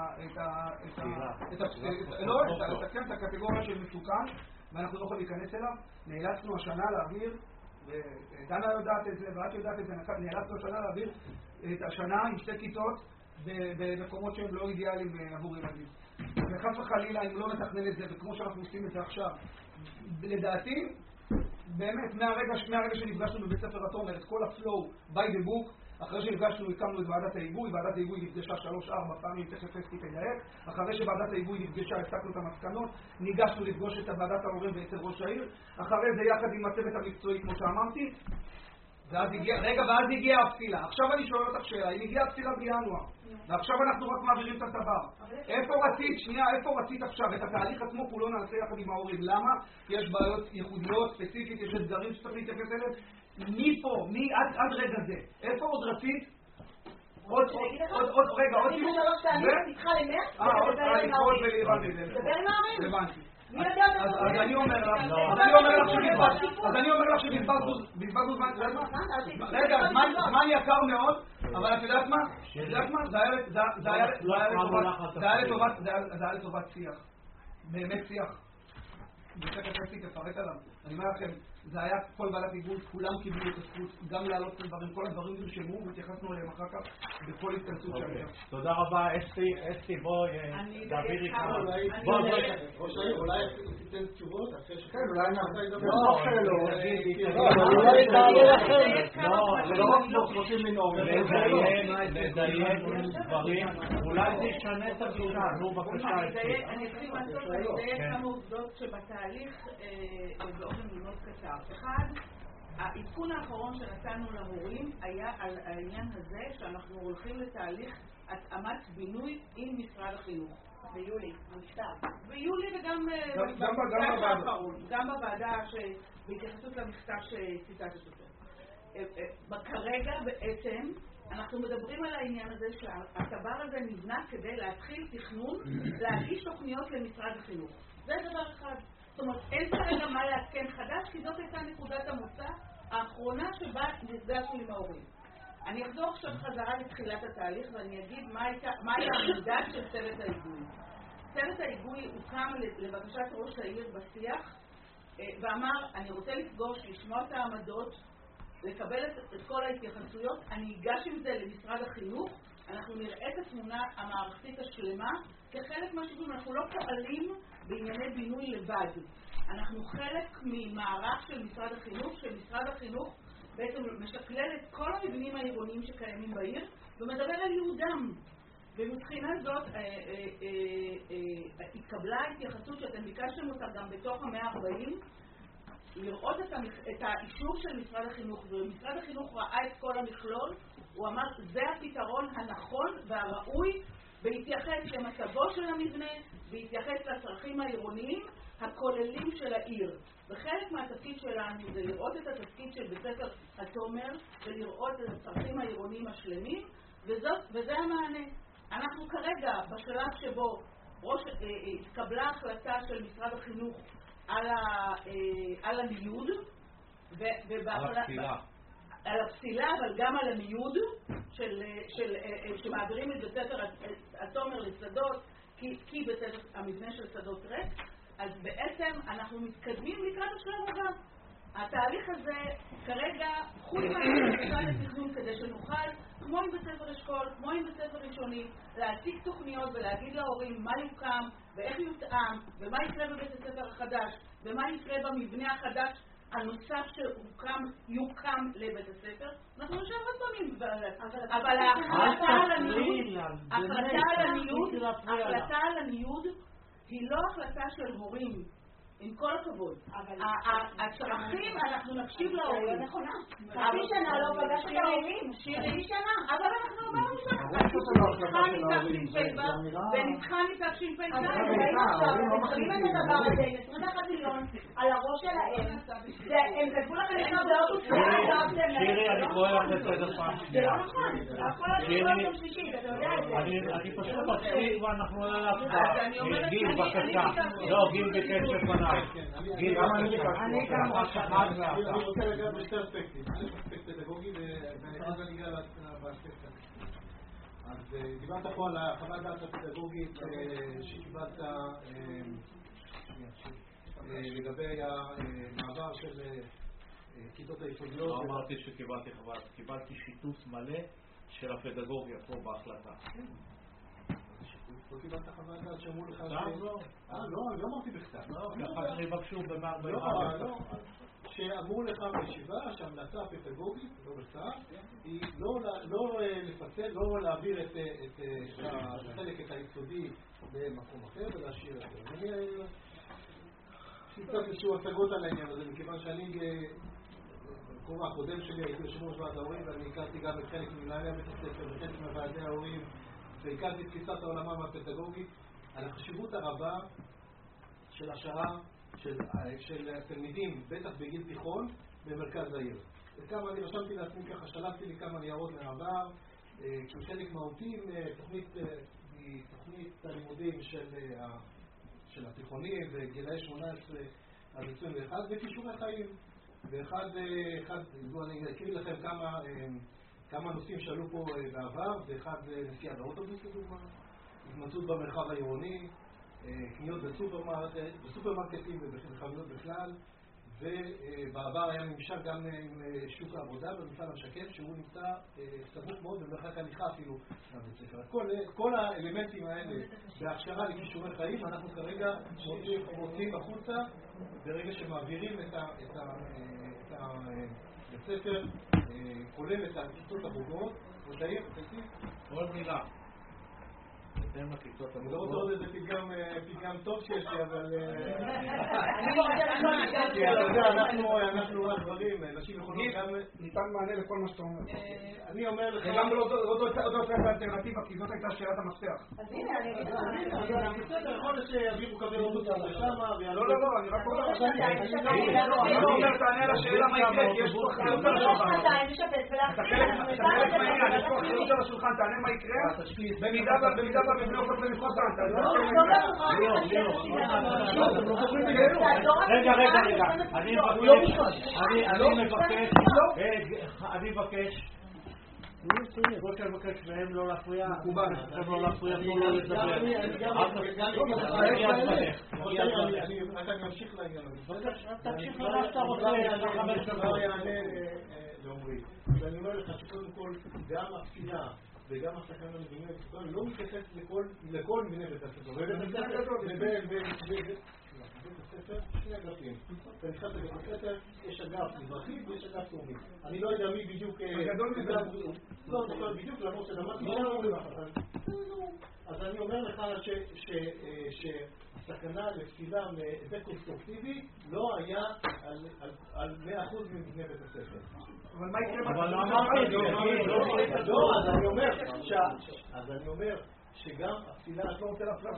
את הקטגוריה של מסוכן, ואנחנו לא יכולים להיכנס אליו. נאלצנו השנה להעביר, ודנה יודעת את זה, ואת יודעת את זה, נאלצנו השנה להעביר את השנה עם שתי כיתות במקומות שהם לא אידיאליים עבור ילדים. וחס וחלילה, אם לא נתכנן את זה, וכמו שאנחנו עושים את זה עכשיו, לדעתי, באמת, מהרגע, מהרגע שנפגשנו בבית ספר התומר, את כל הפלואו, by the book, אחרי שנפגשנו, הקמנו את ועדת ההיגוי, ועדת ההיגוי נפגשה שלוש, ארבע פעמים, תכף אסתי תדייק, אחרי שוועדת ההיגוי נפגשה, הפסקנו את המסקנות, ניגשנו לפגוש את ועדת ההורים ואצל ראש העיר, אחרי זה יחד עם הצוות המקצועי, כמו שאמרתי, ואז הגיע, רגע, ואז הגיעה הפסילה. עכשיו אני שואל אותך שאלה, אם הגיעה הפסילה בינואר, ועכשיו אנחנו רק מעבירים את הדבר. איפה רצית, שנייה, איפה רצית עכשיו? את התהליך עצמו כולו נעשה יחד עם ההורים. למה? יש בעיות ייחודיות, ספציפית, יש אתגרים שצריך להתייחס אליהם. מי פה, מי עד, עד רגע זה? איפה עוד רצית? עוד, עוד, עוד, רגע, עוד סיבוב. אני שלוש פעמים, איתך למרץ, אה, עוד פעמים, עוד ולהיבנתי זה. דבר עם ההורים. הבנתי. מי יודע את זה? אז אני אומר לך, אני אומר לך שבזבזנו, אז אני אומר לך שבזבזנו זמן, רגע, זמן יקר מאוד, אבל את יודעת מה? את יודעת מה? זה היה לטובת שיח. באמת שיח. ותכף אסתי תפרט עליו. אני אומר לכם, זה היה כל ועדת היגוי, כולם קיבלו את הזכות גם להעלות את הדברים, כל הדברים נרשמו והתייחסנו אליהם אחר כך בכל התכנסות שהייתה. תודה רבה, אסתי, אסתי בואי תעבירי כמה. ראש העיר, אולי תיתן תשובות? כן, אולי נעשה לא, אולי תעלו לכם. לא, לא רק מוכרחים לנאום. לדייק דברים, אולי זה ישנה את הגישה, נו בבקשה. אני אתחיל מהסוף, אני אדייק כמה עובדות שבתהליך באופן מאוד קצר. אחד, העדכון האחרון שנתנו להורים היה על העניין הזה שאנחנו הולכים לתהליך התאמת בינוי עם משרד החינוך. ביולי, המכתב. ביולי וגם במכתב האחרון, גם בוועדה בהתייחסות למכתב שציטטת אותו. כרגע בעצם אנחנו מדברים על העניין הזה שהדבר הזה נבנה כדי להתחיל תכנון, להגיש תוכניות למשרד החינוך. זה דבר אחד. זאת אומרת, אין כרגע מה להתקן חדש, כי זאת הייתה נקודת המוצא האחרונה שבה נפגשנו עם ההורים. אני אחזור עכשיו חזרה לתחילת התהליך ואני אגיד מה הייתה העמדה של צוות ההיגוי. צוות ההיגוי הוקם לבקשת ראש העיר בשיח ואמר, אני רוצה לפגוש, לשמוע את העמדות, לקבל את, את כל ההתייחסויות, אני אגש עם זה למשרד החינוך, אנחנו נראה את התמונה המערכתית השלמה, כחלק מהשיקום, אנחנו לא פועלים בענייני בינוי לבד. אנחנו חלק ממערך של משרד החינוך, שמשרד החינוך בעצם משקלל את כל המבנים העירוניים שקיימים בעיר, ומדבר על יהודם. ומבחינה זאת אה, אה, אה, אה, התקבלה התייחסות שאתם ביקשתם אותה גם בתוך המאה הארבעים, לראות את, המח... את האישור של משרד החינוך, ומשרד החינוך ראה את כל המכלול, הוא אמר, זה הפתרון הנכון והראוי, בהתייחס למצבו של המבנה, בהתייחס לצרכים העירוניים הכוללים של העיר. וחלק מהתפקיד שלנו זה לראות את התפקיד של בית ספר התומר, ולראות את הצרכים העירוניים השלמים, וזאת, וזה המענה. אנחנו כרגע, בשלב שבו ראש, אה, אה, התקבלה החלטה של משרד החינוך על, ה, אה, על הניוד, ו, על הפסילה. על הפסילה, אבל גם על הניוד, של, של, אה, שמעבירים את בית ספר התומר לשדות, כי, כי בית ספר, המבנה של שדות ריק, אז בעצם אנחנו מתקדמים לקראת השלב הבא. התהליך הזה כרגע חוץ מהמשרד לתכנון כדי שנוכל, כמו עם בית ספר אשכול, כמו עם בית ספר ראשוני, להציג תוכניות ולהגיד להורים מה יוקם ואיך יותאם ומה יקרה בבית הספר החדש ומה יקרה במבנה החדש הנוסף שהוקם, יוקם לבית הספר. אנחנו נשאר עוד פעמים, אבל ההחלטה על הניוד, ההחלטה על הניוד היא לא החלטה של הורים. עם כל הכבוד. הצרכים, אנחנו נקשיב להורים. לא נכונה. חצי שנה לא פגשת את ההורים. חצי שנה. אבל אנחנו אמרנו שאנחנו ונתחן מתש"פ. מתחילים את הדבר הזה, עשרים ואחד מיליון, על הראש שלהם. הם כתבו לכם את באוטוס. שירי, אני קורא לך לסדר פעם זה לא נכון. הכל על יום שלישי, אתה יודע את זה. אני פשוט מפסיק ואנחנו לא להצבעה. גיל, בבקשה. לא, גיל ביקש לפניי. גיל, אני רוצה לגעת בשתי אספקטים. אספקט פדגוגי ואחד אני אגע באספקט הזה. אז דיברת פה על החוות דעת הפדגוגית שקיבלת לגבי המעבר של כיתות היסודיות. לא אמרתי שקיבלתי חוות, קיבלתי שיתוף מלא של הפדגוגיה פה בהחלטה. לא קיבלת חוות דעת שאמרו לך ש... לא, אה, לא, אני לא אמרתי בכתב. לא, כי אחת אני יבקשו ב-מאה לא, לא, שאמרו לך בישיבה שהמלצה הפדגוגית, לא בכתב, היא לא לפצל, לא להעביר את החלק את היסודי למקום אחר ולהשאיר את זה. אני קצת איזשהו השגות על העניין הזה, מכיוון שאני בקורא הקודם שלי הייתי יושב ראש ועד ההורים, ואני הכרתי גם את חלק ממנהלי בית הספר וחלק מוועדי ההורים, והכרתי את תפיסת העולמם הפדגוגית על החשיבות הרבה של השעה של, של תלמידים, בטח בגיל תיכון, במרכז העיר. וכמה אני רשמתי לעצמי ככה, שלחתי לי כמה ניירות מהעבר, חלק מהותי מתוכנית הלימודים של, של התיכונים וגילאי שמונה עשרה עד עשרים ואחת וכישורי חיים. ואחד, אחד, אני אקריא לכם כמה כמה נושאים שעלו פה בעבר, ואחד נסיעה באוטובוס לדוגמה, התמצאות במרחב העירוני, קניות בסופרמרקטים ובחנויות בכלל, ובעבר היה ממשק גם עם שוק העבודה במפעל המשקם, שהוא נמצא סמוך מאוד במרחק הליכה אפילו מהבית ספר. כל האלמנטים האלה בהכשרה לכישורי חיים, אנחנו כרגע מוציאים החוצה ברגע שמעבירים את הבית ספר, כולל את הכיתות הבוגרות. ראש העיר, תקציב? עוד מילה. אתם הכיתות אני לא רוצה עוד איזה פתגם טוב שיש לי, אבל... אני רוצה כי אתה יודע, אנחנו רק דברים, נשים יכולות גם... ניתן מענה לכל מה שאתה אומר. אני אומר לך... וגם לא זאת האלטרנטיבה, כי זאת הייתה שאלת המפתח. אז הנה, אני אגיד לך. בסדר, יכול להיות שיעבירו קווי אוטובוס לשמה ויעלו... לא, לא, לא, אני רק אומר... אני לא אומר, תענה על השאלה מה יקרה, כי יש פה אחריות על השולחן. אתה חלק מהעניין, יש פה אחריות על השולחן, תענה מה יקרה, במידה והמבנה הופך למשחק טענת. רגע, רגע, רגע, אני מבקש אני מבקש מהם לא להפריע, הם לא להפריע, תנו לו לדבר. אני אמשיך לעניין הזה. תמשיך למה שאתה רוצה, יש לך חמש דקות. לעומרי, ואני אומר לך שקודם כל גם הפסילה וגם הסכנה למבנה הסכנה לא מתייחס לכל מבנה בית הספר. בבית הספר שני אגפים. בנכנס לבית הספר יש אגף מזרחי ויש אגף דרומי. אני לא יודע מי בדיוק... לא זוכר בדיוק למרות שדמתי אז אני אומר לך שהסכנה לפסילה דקונסטרוקטיבי לא היה על מאה אחוז ממבנה בית הספר. אבל מה יקרה? אבל לא אמרתי לא, אז אני אומר אז אני אומר שגם הפסילה את לא רוצה להפריע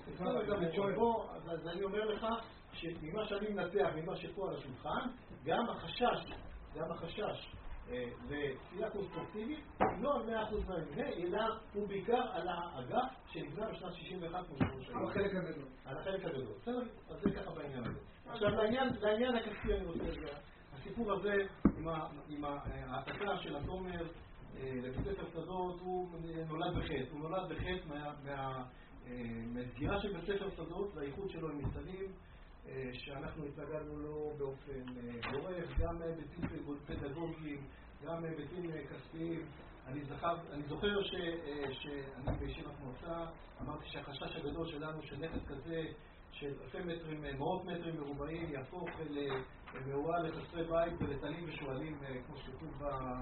אז אני אומר לך שממה שאני מנתח ממה שפה על השולחן גם החשש גם החשש לפסילה קונסטרוקטיבית לא על מאה אחוז מהמבנה אלא הוא בעיקר על האגף שנבנה בשנת שישים ואחת על החלק הגדול על החלק הגדול אז זה ככה בעניין הזה. עכשיו לעניין הכספי אני רוצה לדבר הסיפור הזה עם ההעתקה של התומר לבית ספר שדות הוא נולד בחטא, הוא נולד בחטא מהסגירה של בית ספר שדות והאיחוד שלו עם ניצנים שאנחנו התנגדנו לו באופן גורף, גם היבטים פדגוגיים, גם היבטים כספיים. אני זוכר שאני בישיבת מועצה אמרתי שהחשש הגדול שלנו של נכס כזה של אלפי מטרים, מאות מטרים מרובעים יהפוך למאורה לחסרי בית ולתנים ושואלים כמו שכתוב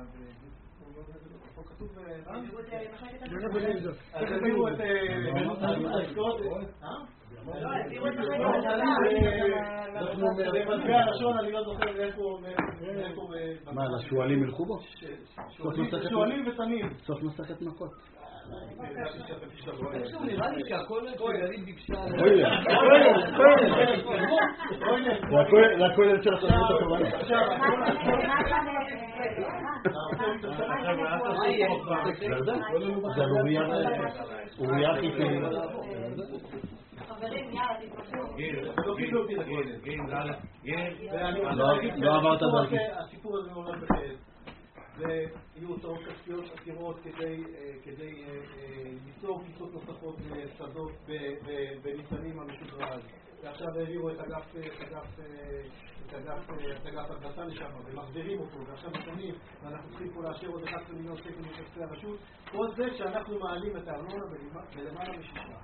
פה כתוב רן? אז הביאו את העסקות במטבע הלשון אני לא זוכר איפה מה, לשואלים ילכו בו? שואלים ותנים סוף מסכת מכות נראה לי שהכל גלית ביקשה זה הכולל של התרבות התורנית. זה אוריה חיכי חברים, יאללה, תתפשו. לא עברת דרכי. הסיפור הזה נולד בחטא ויהיו הוצאות כספיות עתירות כדי ליצור כיתות נוספות לשדות בניצנים המשודרג ועכשיו העבירו את אגף את אגף הדרסה לשם ומחזירים אותו ועכשיו משנים ואנחנו צריכים פה לאשר עוד אחד עשר מיליון שקל מכספי הרשות כל זה כשאנחנו מעלים את הארנונה בלמעלה משישה.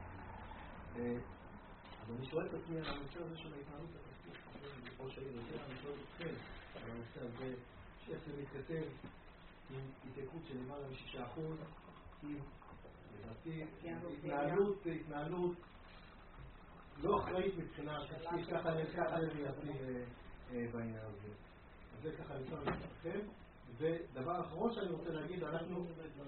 אז אני שואל את עצמי על הנושא הזה של ההתנהלות הכספית ראש העיר הזה, אני שואל אתכם על הנושא הזה שאיך זה מתכתב עם התייקרות של למעלה משישה אחוז עם לדעתי התנהלות התנהלות לא אחראית מבחינה כספית ככה לדעתי בעניין הזה. אז זה ככה נמצא לכם. ודבר אחרון שאני רוצה להגיד אנחנו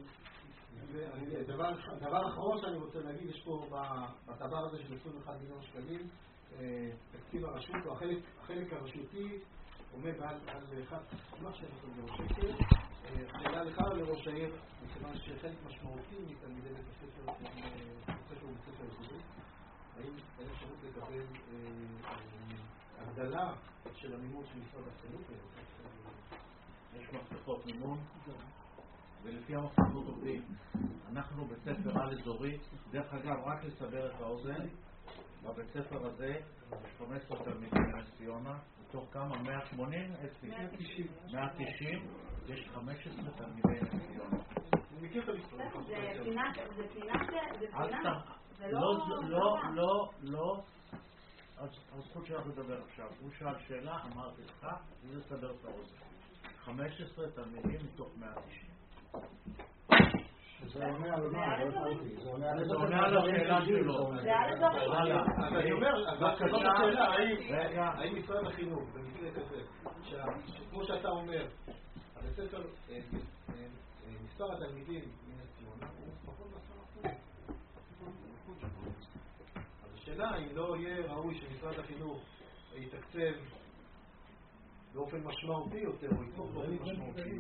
דבר אחרון שאני רוצה להגיד יש פה בטבר הזה של עשרים ואחד מיליון שקלים תקציב הרשות או החלק הרשותי עומד על אחד כמעט שני מיליון שקל. שאלה לך לראש העיר מכיוון שחלק משמעותי מתלמידי בית הספר הוא בית ספר יסודי האם אין אפשרות לקבל הגדלה של המימון של משרד החינוך? יש מפתחות מימון ולפי המפתחות עובדים אנחנו בית ספר על אזורי דרך אגב רק לסבר את האוזן בבית ספר הזה יש חמש עשרה תלמידים בנס ציונה, מתוך כמה? מאה שמונים? מאה תשעים יש חמש עשרה תלמידי נס ציונה. זה פינה, זה פינה, זה פינה, זה לא, לא, לא, לא, הזכות שלך לדבר עכשיו. הוא שאל שאלה, אמרתי לך, וזה סדר את האוזן. חמש עשרה תלמידים מתוך מאה תשעים. זה עונה על מה? זה עונה על השאלה שלו. זה על הדברים. אז אני אומר, אז כזאת השאלה, האם משרד החינוך, במקרה כזה, שכמו שאתה אומר, הבית ספר, מספר התלמידים מנס ציונה הוא פחות מעשרה אחוז. אז השאלה אם לא יהיה ראוי שמשרד החינוך יתקצב באופן משמעותי יותר, או יתמוך באופן משמעותי.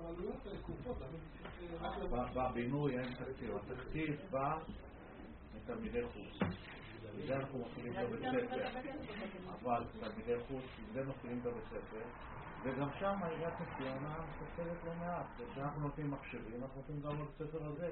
בבינוי אין תקציב. התקציב בא מתלמידי חוץ. וזה אנחנו מפעילים את הבית ספר. אבל תלמידי חוץ, וזה מפעילים את הבית ספר. וגם שם עיריית נס ציונה מספרת לא מעט. כשאנחנו נותנים מחשבים, אנחנו נותנים גם לבית ספר הזה.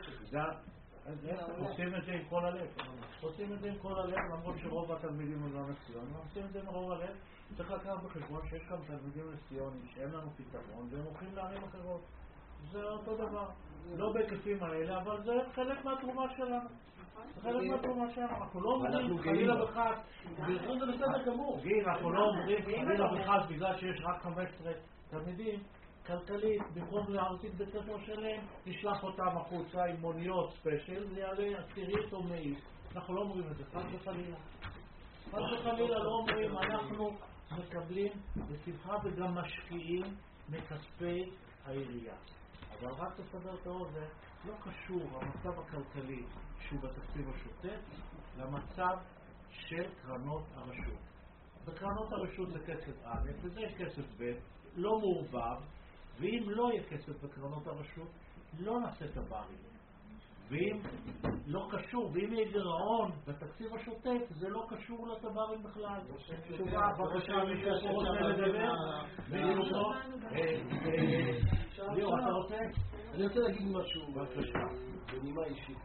עושים את זה עם כל הלב. עושים את זה עם כל הלב, למרות שרוב התלמידים הם לא נס ציונה. עושים את זה עם רוב הלב. צריך לקחת בחשבון שיש כאן תלמידים נס ציונים שאין לנו פתרון, והם הולכים לערים אחרות. זה אותו דבר. לא בהיקפים האלה, אבל זה חלק מהתרומה שלנו. זה חלק מהתרומה שלנו. אנחנו לא אומרים חלילה וחס. זה בסדר גמור. גיל, אנחנו לא אומרים חלילה וחס בגלל שיש רק חמש עשרה תלמידים. כלכלית, במקום להרצית בית ספר שלם, נשלח אותם החוצה עם מוניות ספיישל, זה יעלה עשירית או מאית. אנחנו לא אומרים את זה, חס וחלילה. חס וחלילה לא אומרים, אנחנו מקבלים בשמחה וגם משקיעים מכספי העירייה. אבל רק תסדר את האוזן, לא קשור המצב הכלכלי שהוא בתקציב השוטף למצב של קרנות הרשות. בקרנות הרשות זה כסף א' וזה כסף ב', לא מעורבב, ואם לא יהיה כסף בקרנות הרשות, לא נעשה את הברים. ואם לא קשור, ואם יהיה גירעון בתקציב השוטף, זה לא קשור לטברים בכלל. תשובה, בבקשה, מישהו פה רוצה לדבר? מישהו? ליאור, אתה רוצה? אני רוצה להגיד משהו, בבקשה. בנימה אישית.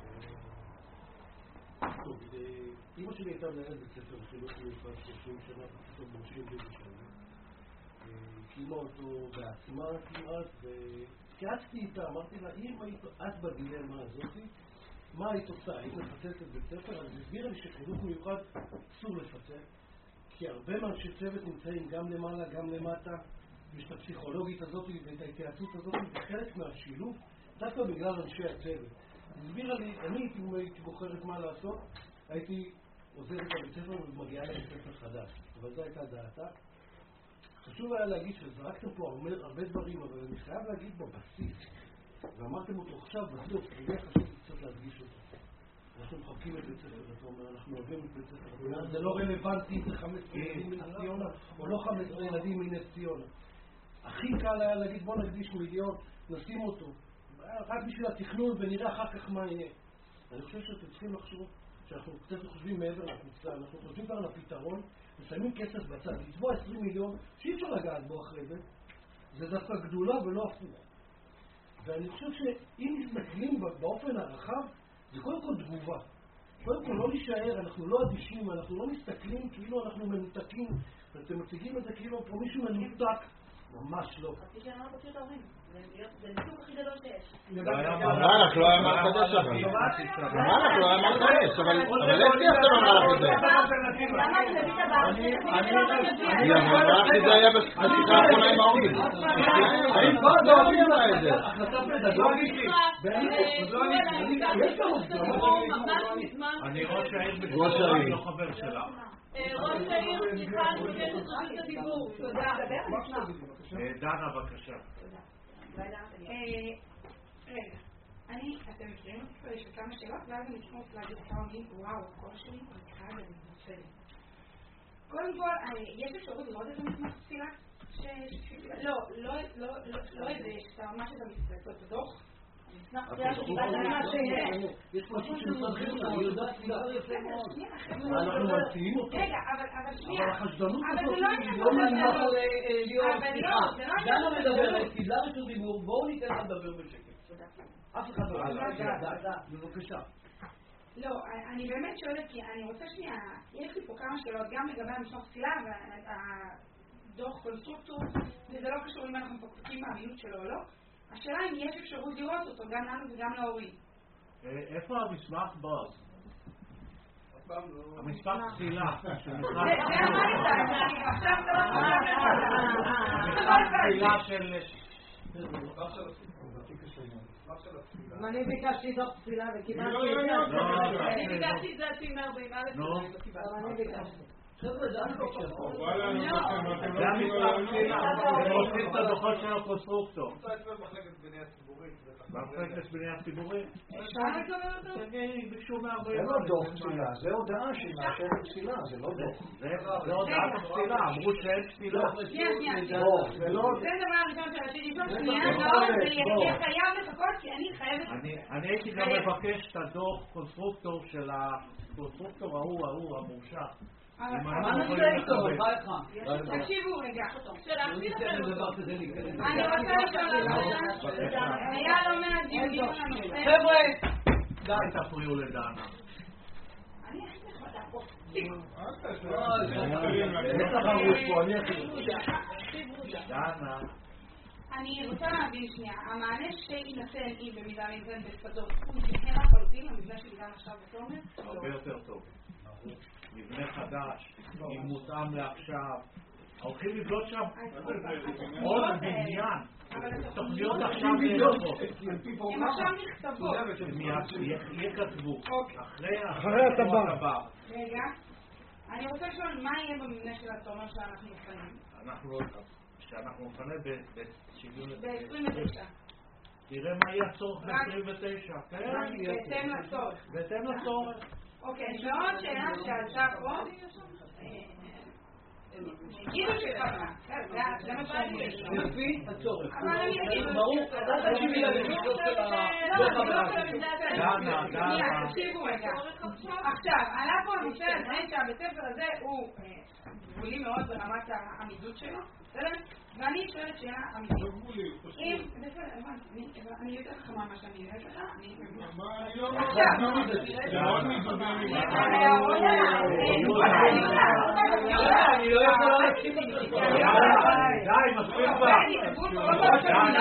טוב, אמא שלי הייתה מנהלת בית ספר חינוך מיוחד שלושים שנה, בית ספר מורשים בירושלים. הקימה אותו בעצמה כמעט, והתייעצתי איתה, אמרתי לה, אם היית את בדילמה הזאת, מה היית עושה? היית מפצלת את בית ספר? אז הסבירה לי שחינוך מיוחד אסור לפצל, כי הרבה מאנשי צוות נמצאים גם למעלה, גם למטה, יש את הפסיכולוגית הזאת ואת ההתייעצות הזאת, וחלק מהשילוב, דווקא בגלל אנשי הצוות. הסבירה לי, אני הייתי בוחרת מה לעשות, הייתי עוזרת את הבית ספר ומגיעה לבית ספר חדש, אבל זו הייתה דעתה. חשוב היה להגיד שזרקתם פה הרבה דברים, אבל אני חייב להגיד בבסיס, ואמרתם אותו עכשיו בסוף, כדי חשוב קצת להדגיש אותו. אנחנו מחבקים את בית ספר, אתה אומר, אנחנו אוהבים את בית ספר, זה לא רלוונטי אם זה חמש עשרה ילדים מנס ציונה, או לא חמש עשרה ילדים מנס ציונה. הכי קל היה להגיד, בוא נקדיש מיליון, נשים אותו, רק בשביל התכנון ונראה אחר כך מה יהיה. אני חושב שאתם צריכים לחשוב, שאנחנו קצת חושבים מעבר לקבוצה, אנחנו חושבים כבר על הפתרון, ושמים כסף בצד, לצבוע עשרים מיליון, שאי אפשר לגעת בו אחרי זה, זה דווקא גדולה ולא הפוך. ואני חושב שאם מסתכלים באופן הרחב, זה קודם כל תגובה. קודם כל לא להישאר, אנחנו לא אדישים, אנחנו לא מסתכלים כאילו אנחנו מנותקים, ואתם מציגים את זה כאילו פה מישהו מנותק, ממש לא. חצי שנה לא פשוט ההורים, זה ניסוק הכי גדול שיש. מלך לא היה מה חדש אבל. מלך לא היה מה חדש, אבל איך תייסתם המלך הזה? למה אני מביא את הבא? היא אמרה שזה היה בשיחה האחרונה עם ההורים. האם כבר זה ההורים אמרה את זה? החלטה פדגוגית. יש לנו אני ראש העיר לא חבר שלה. ראש העיר, סליחה, אני מבקשת את רשות הדיבור. תודה. דנה, בבקשה. רגע, אני, אתם מכירים אותי, יש לי כמה שאלות, ואז אני נכנס להגיד כמה מילים, וואו, הקול שלי, אני חייב להתנצל. קודם כל, יש אפשרות לראות את המסמך תפילה? לא, לא איזה, שאתה ממש את המסמך, את הדוח? המסמך תפילה שקיבלת מה שיש. יש משהו שמשרד חינוך, אני יודעת תפילה יפה מאוד. אנחנו מציעים אותו. רגע, אבל שנייה. אבל החשדנות הזאת היא לא מנהל להיות סליחה. דנה מדברת, תדלה רשות דיבור, בואו ניתן לה לדבר בשקט. אף אחד לא. בבקשה. לא, אני באמת שואלת, כי אני רוצה שנייה, יש לי פה כמה שאלות, גם לגבי המשלוח פסילה והדוח קונסטרוקטור, וזה לא קשור אם אנחנו מפקפקים באמינות שלו או לא. השאלה אם יש אפשרות לראות אותו, גם לנו וגם להורים. איפה המסמך בוס? המסמך פסילה. זה אמרת, עכשיו אתה לא פסילה של... אני ביקשתי דוח פסילה וקיבלתי את זה. אני ביקשתי את זה על פי מאה וארבעים א' אני ביקשתי. זה המסמך פסילה, הם עושים את הדוחות של הקונסטרוקטור. במחלקת בנייה ציבורית? ביקשו מאה וארבעים. זה לא דוח פסילה, זה הודעה שהיא מאשרת פסילה, זה לא דוח. זה הודעת הפסילה, אמרו שאין פסילה. שנייה, שנייה. זה לא... זה דבר הראשון שרציתי לשאול, שנייה, לא, זה יהיה חייב לחכות, כי אני חייבת... אני הייתי גם מבקש את הדוח קונסטרוקטור של הקונסטרוקטור ההוא, ההוא, המורשע. מה נעשה איתו? מה לך? תקשיבו רגע. אני רוצה לשאול, היה לא מעט דיונים על הנושא. חבר'ה! די, תפריעו לדנה. אני הכי נחמדה פה. דנה. אני רוצה להבין שנייה, המענה שיינתן אם במידה ניתן בשדות הוא זהה לחלוטין למבנה שדיברנו עכשיו בתומר? הרבה יותר טוב. מבנה חדש, עם מותאם לעכשיו. הולכים לבנות שם עוד בניין. תוכניות עכשיו נראות. הם עכשיו נכתבות. הם יכתבו. אחרי הטבע. רגע. אני רוצה לשאול מה יהיה במבנה של התומר שאנחנו מפנים? אנחנו שאנחנו מפנה ב-עשרים ותשע. תראה מה יהיה הצורך ב-עשרים ותשע. בהתאם לצורך. בהתאם לצורך. אוקיי, ועוד שאלה שעלתה פה, הגידו שכוונה, זה מה שאני אגיד. לפי הצורך. אבל אני אגיד, ברור, אתה תקשיבי לדרישות של ה... דנה, דנה. תקשיבו רגע. עכשיו, עלה פה הנושא הזה שהבית ספר הזה הוא גבולי מאוד ברמת העמידות שלו, ואני שואלת שאלה אמיתית. אם, בסדר, אני יותר חכמה מה שאני יודעת לך, אני מבינה. עכשיו, זה מאוד מזומן. אני לא יכולה להקשיב לך. די, מספיק בה. דנה,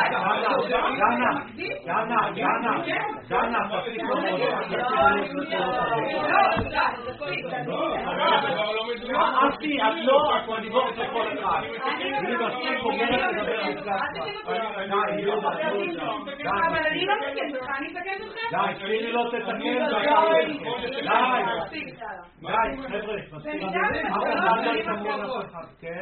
דנה, דנה, דנה, תפסיק אהבתי, את לא, את מדיבור של כל אחד. אני מספיק בוגרת לדבר על זה. אבל אני לא מתקן אותך, אני מתקן אותך. די, שלי לא תתקן. די, די, חבר'ה, מספיק. אף אחד לא יתקן אף אחד, כן?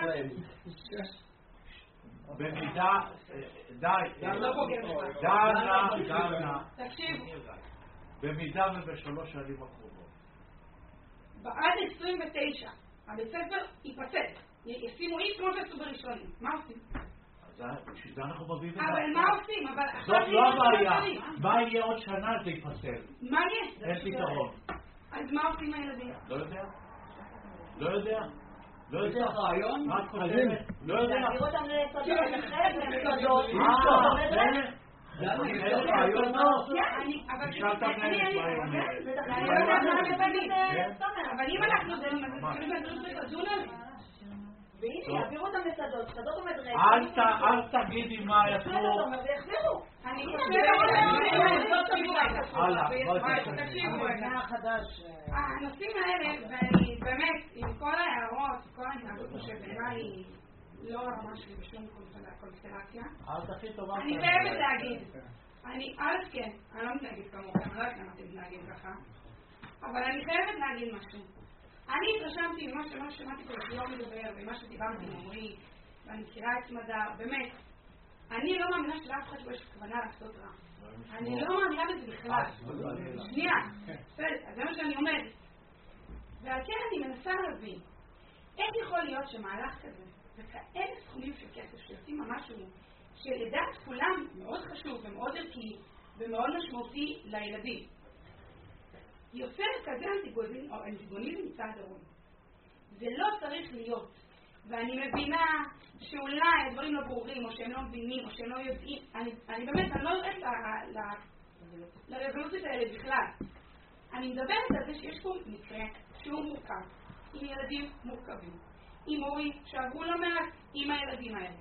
במידה, די, דנה, דנה. תקשיבו. במידה ובשלוש שנים הקרובות. עד עשרים ותשע, הבית ספר ייפצק. ישימו אי כמו שעשו בראשונים. מה עושים? אז בשביל זה אנחנו מביאים את זה. אבל מה עושים? אבל זאת לא הבעיה. מה יהיה עוד שנה זה ייפסל? מה יהיה? אין פתרון. אז מה עושים הילדים? לא יודע. לא יודע. לא יודע. יש לך רעיון? מה את חושבת? לא יודע. להעביר אותם לצדות אחרת, למסעדות. זה רעיון מאוד. אבל נשאלת מנהלת מה היא אומרת. אבל אם אנחנו לדון על זה. והנה, יעבירו אותם לשדות, שדות עומד רגע. אל תגידי מה יעשו. אני תקשיבו רגע. הנושאים האלה, ואני באמת, עם כל ההערות, כל ההתנהגות שבעיניי היא לא הרמה שלי בשום קונסטלציה, אני חייבת להגיד, אני, א' כן, אני לא מתנהגת כמוכם, אני לא יודעת למה אתם מתנהגים ככה, אבל אני חייבת להגיד משהו. אני התרשמתי ממה שמה ששמעתי כל השיעור מדבר, ומה שדיברתי עם עמרי, ואני מכירה את סמדר, באמת, אני לא מאמינה שלאף אחד יש כוונה לעשות רע. אני לא מאמינה בזה בכלל. שנייה, בסדר, אז זה מה שאני אומרת. ועל כן אני מנסה להבין, איך יכול להיות שמהלך כזה, וכאלה סכומים של כסף שיוצאים משהו, שלדעת כולם מאוד חשוב ומאוד ערכי ומאוד משמעותי לילדים, יוצר כזה אנטיגוניזם מצד הרוב. זה לא צריך להיות. ואני מבינה שאולי הדברים לא ברורים, או שהם לא מבינים, או שהם לא יודעים. אני, אני באמת, אני לא יודעת לרזולוציות האלה בכלל. אני מדברת על זה שיש פה מקרה שהוא מורכב, עם ילדים מורכבים, עם הורים שעברו לא מעט עם הילדים האלה.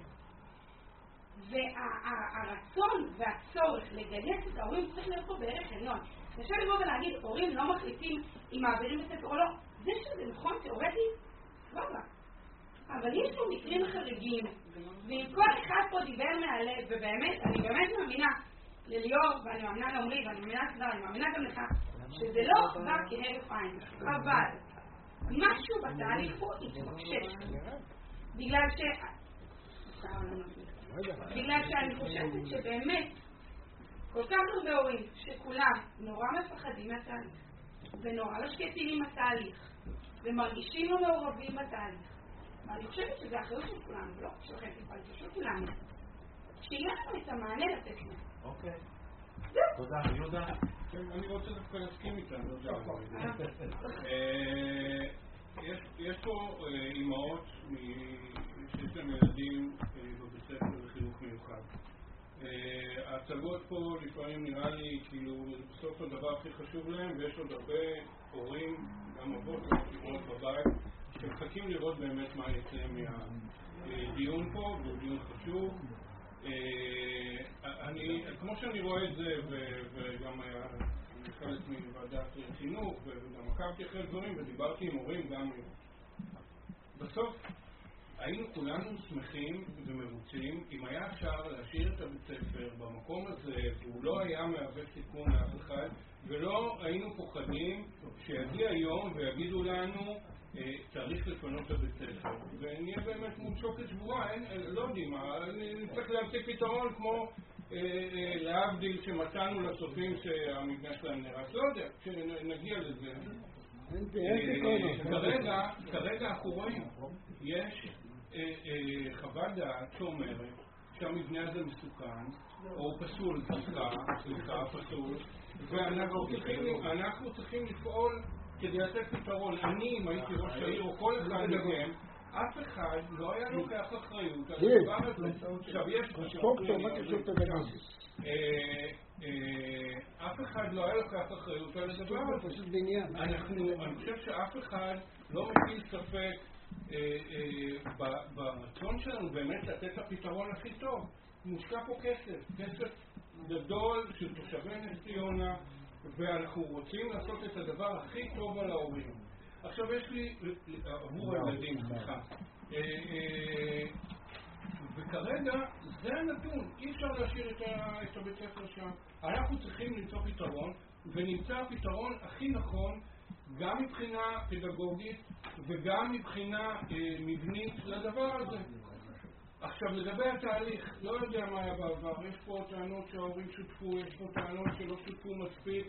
והרצון והצורך לגייס את ההורים צריך להיות פה בערך עליון. אפשר לבוא ולהגיד, הורים לא מחליטים אם מעבירים את הספר או לא. זה שזה נכון תיאורטית, סבבה. אבל יש פה מקרים חריגים, ואם כל אחד פה דיבר מהלב, ובאמת, אני באמת מאמינה לליאור, ואני מאמינה לעומרי, ואני מאמינה סדר, אני מאמינה גם לך, שזה לא בא כהרף עין. אבל משהו בתהליך פה התמקשש. בגלל ש... בגלל שאני חושבת שבאמת כל כך הרבה הורים שכולם נורא מפחדים מהתהליך ונורא לא שקטים עם התהליך ומרגישים לא מעורבים בתהליך, ואני חושבת שזה אחריות של כולנו, לא שלכם, אבל זה של כולנו, שיהיה לנו את המענה לתת לנו. אוקיי, תודה. יהודה? אני רוצה דווקא להסכים איתם. יש פה אימהות שיש להם ילדים בבית ספר לחינוך מיוחד. ההצגות פה לפעמים נראה לי כאילו בסוף הדבר הכי חשוב להם, ויש עוד הרבה הורים, גם אבות ואימהות בבית, שמחכים לראות באמת מה יצא מהדיון פה, והוא דיון חשוב. אני, כמו שאני רואה את זה, וגם היה חלק מוועדת חינוך, וגם עקבתי אחרי דברים, ודיברתי עם הורים גם. בסוף, היינו כולנו שמחים ומרוצים אם היה אפשר להשאיר את הבית ספר במקום הזה, והוא לא היה מהווה סיכון לאף אחד, ולא היינו פוחדים שיגיע היום ויגידו לנו צריך לפנות את הבית ספר, ונהיה באמת מול שוקת שבורה. לא יודעים, נצטרך להמציא פתרון כמו להבדיל שמצאנו לסופים שהמבנה שלהם נרס, לא יודע, שנגיע לזה. כרגע אנחנו רואים, יש חוות דעת שאומרת שהמבנה הזה מסוכן, או פסול, סליחה, פסול, ואנחנו צריכים לפעול כדי לתת פתרון. אני, אם הייתי ראש העיר או כל אחד מכם, אף אחד לא היה לוקח אחריות על הדבר הזה. עכשיו יש אף אחד לא היה לוקח אחריות על הדבר הזה. אני חושב שאף אחד לא מטיל ספק ברצון שלנו באמת לתת את הפתרון הכי טוב. מושקע פה כסף, כסף גדול של תושבי נס ציונה, ואנחנו רוצים לעשות את הדבר הכי טוב על ההורים. עכשיו יש לי, עבור הילדים, סליחה, וכרגע זה הנתון, אי אפשר להשאיר את הבית ספר שם. אנחנו צריכים למצוא פתרון, ונמצא הפתרון הכי נכון גם מבחינה פדגוגית וגם מבחינה מבנית לדבר הזה. עכשיו, לגבי התהליך, לא יודע מה היה בעבר, יש פה טענות שההורים שותפו, יש פה טענות שלא שותפו מספיק.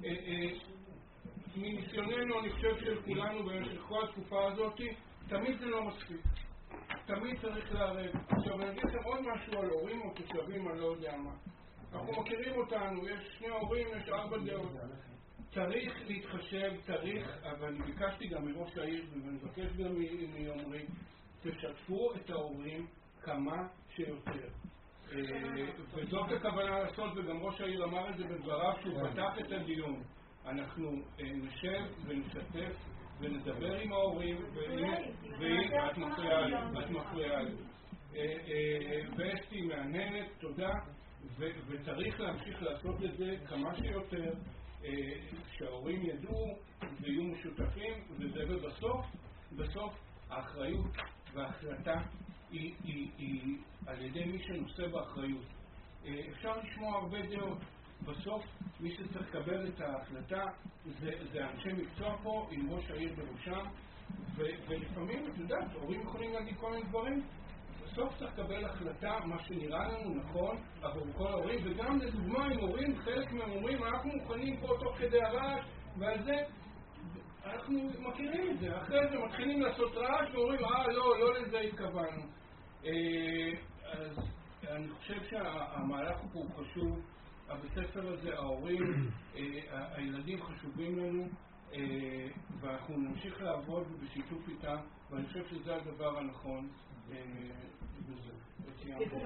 מניסיוננו, אני חושב של כולנו במשך כל התקופה הזאת, תמיד זה לא מספיק. תמיד צריך לערב. עכשיו, אני אגיד לכם עוד משהו על הורים או תושבים, אני לא יודע מה. אנחנו מכירים אותנו, יש שני הורים, יש ארבע דעות. צריך להתחשב, צריך, אבל אני ביקשתי גם מראש העיר, ואני מבקש גם מעומרי, תשתפו את ההורים כמה שיותר. וזאת הכוונה לעשות, וגם ראש העיר אמר את זה בדבריו שהוא פתח את הדיון. אנחנו נשב ונשתף ונדבר עם ההורים, ואת מפריעה לי, את מפריעה לי. ואסתי מעניינת, תודה, וצריך להמשיך לעשות את זה כמה שיותר, שההורים ידעו ויהיו משותפים, וזה ובסוף, בסוף האחריות וההחלטה היא, היא, היא על ידי מי שנושא באחריות. אפשר לשמוע הרבה דעות. בסוף מי שצריך לקבל את ההחלטה זה, זה אנשי מקצוע פה עם ראש העיר בראשם, ולפעמים, את יודעת, הורים יכולים להגיד כל מיני דברים. בסוף צריך לקבל החלטה, מה שנראה לנו נכון עבור כל ההורים, וגם לדוגמה עם הורים, חלק מההורים, אנחנו מוכנים פה תוך כדי הרעש, ועל זה אנחנו מכירים את זה. אחרי זה מתחילים לעשות רעש ואומרים, אה, לא, לא לזה התכוונו. אז אני חושב שהמהלך פה הוא חשוב. הבית ספר הזה, ההורים, הילדים חשובים לנו, ואנחנו נמשיך לעבוד בשיתוף איתם, ואני חושב שזה הדבר הנכון.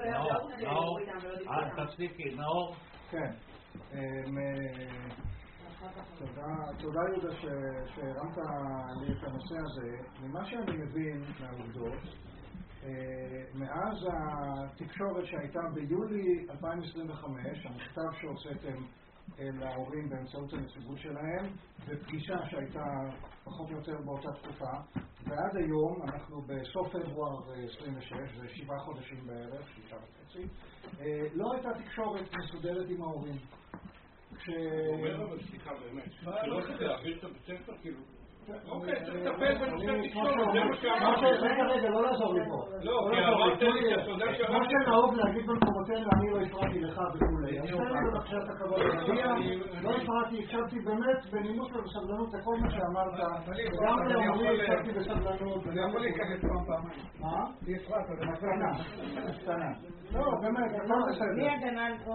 נאור, תפסיקי, נאור. כן. תודה יהודה שהרמת לי את הנושא הזה. ממה שאני מבין מהעובדות, מאז התקשורת שהייתה ביולי אלפיים עשרים וחמש, המכתב שהוצאתם להורים באמצעות הנציגות שלהם, ופגישה שהייתה פחות או יותר באותה תקופה, ועד היום, אנחנו בסוף פברואר עשרים ושש, זה שבעה חודשים בערך, שישה וחצי, לא הייתה תקשורת מסודרת עם ההורים. כש... אומר אבל סליחה באמת, שלא צריך להעביר את הבית ספר כאילו... אוקיי, צריך לטפל בנושא תקשורת, זה מה שאמרתי. רגע, רגע, לא לעזור לי פה. לא, כי אמרת לי, אתה יודע שאמרתי... כמו שנהוג להגיד במקומותינו, אני לא הפרעתי לך וכולי. אז תן לי בבקשה את הכבוד להגיע, לא הפרעתי, הקשבתי באמת בנימוס ובסבלנות לכל מה שאמרת, וגם להורים הקשבתי בסבלנות. אני יכול להיכנס פעם פעמיים. מה? היא הפרעת, זה מתנה. מתנה. לא, באמת, אתה בסדר. מי הגנן פה?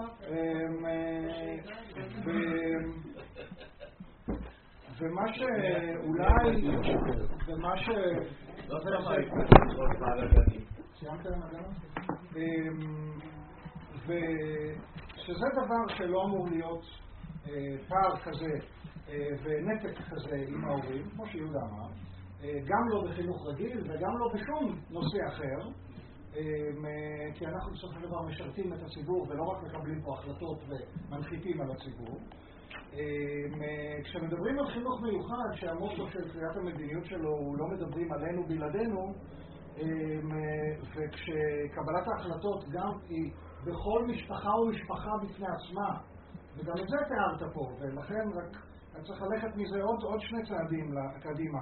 ומה שאולי, ומה ש... לא שמעתי. סיימת עם הגנה? ושזה דבר שלא אמור להיות פער כזה ונתק כזה עם ההורים, כמו שיהודה אמר, גם לא בחינוך רגיל וגם לא בשום נושא אחר, כי אנחנו בסופו של דבר משרתים את הציבור ולא רק מקבלים פה החלטות ומנחיתים על הציבור. כשמדברים על חינוך מיוחד, שהמוטו של קריאת המדיניות שלו הוא לא מדברים עלינו בלעדינו, וכשקבלת ההחלטות גם היא בכל משפחה ומשפחה בפני עצמה, וגם את זה תיארת פה, ולכן רק אני צריך ללכת מזה עוד, עוד שני צעדים קדימה.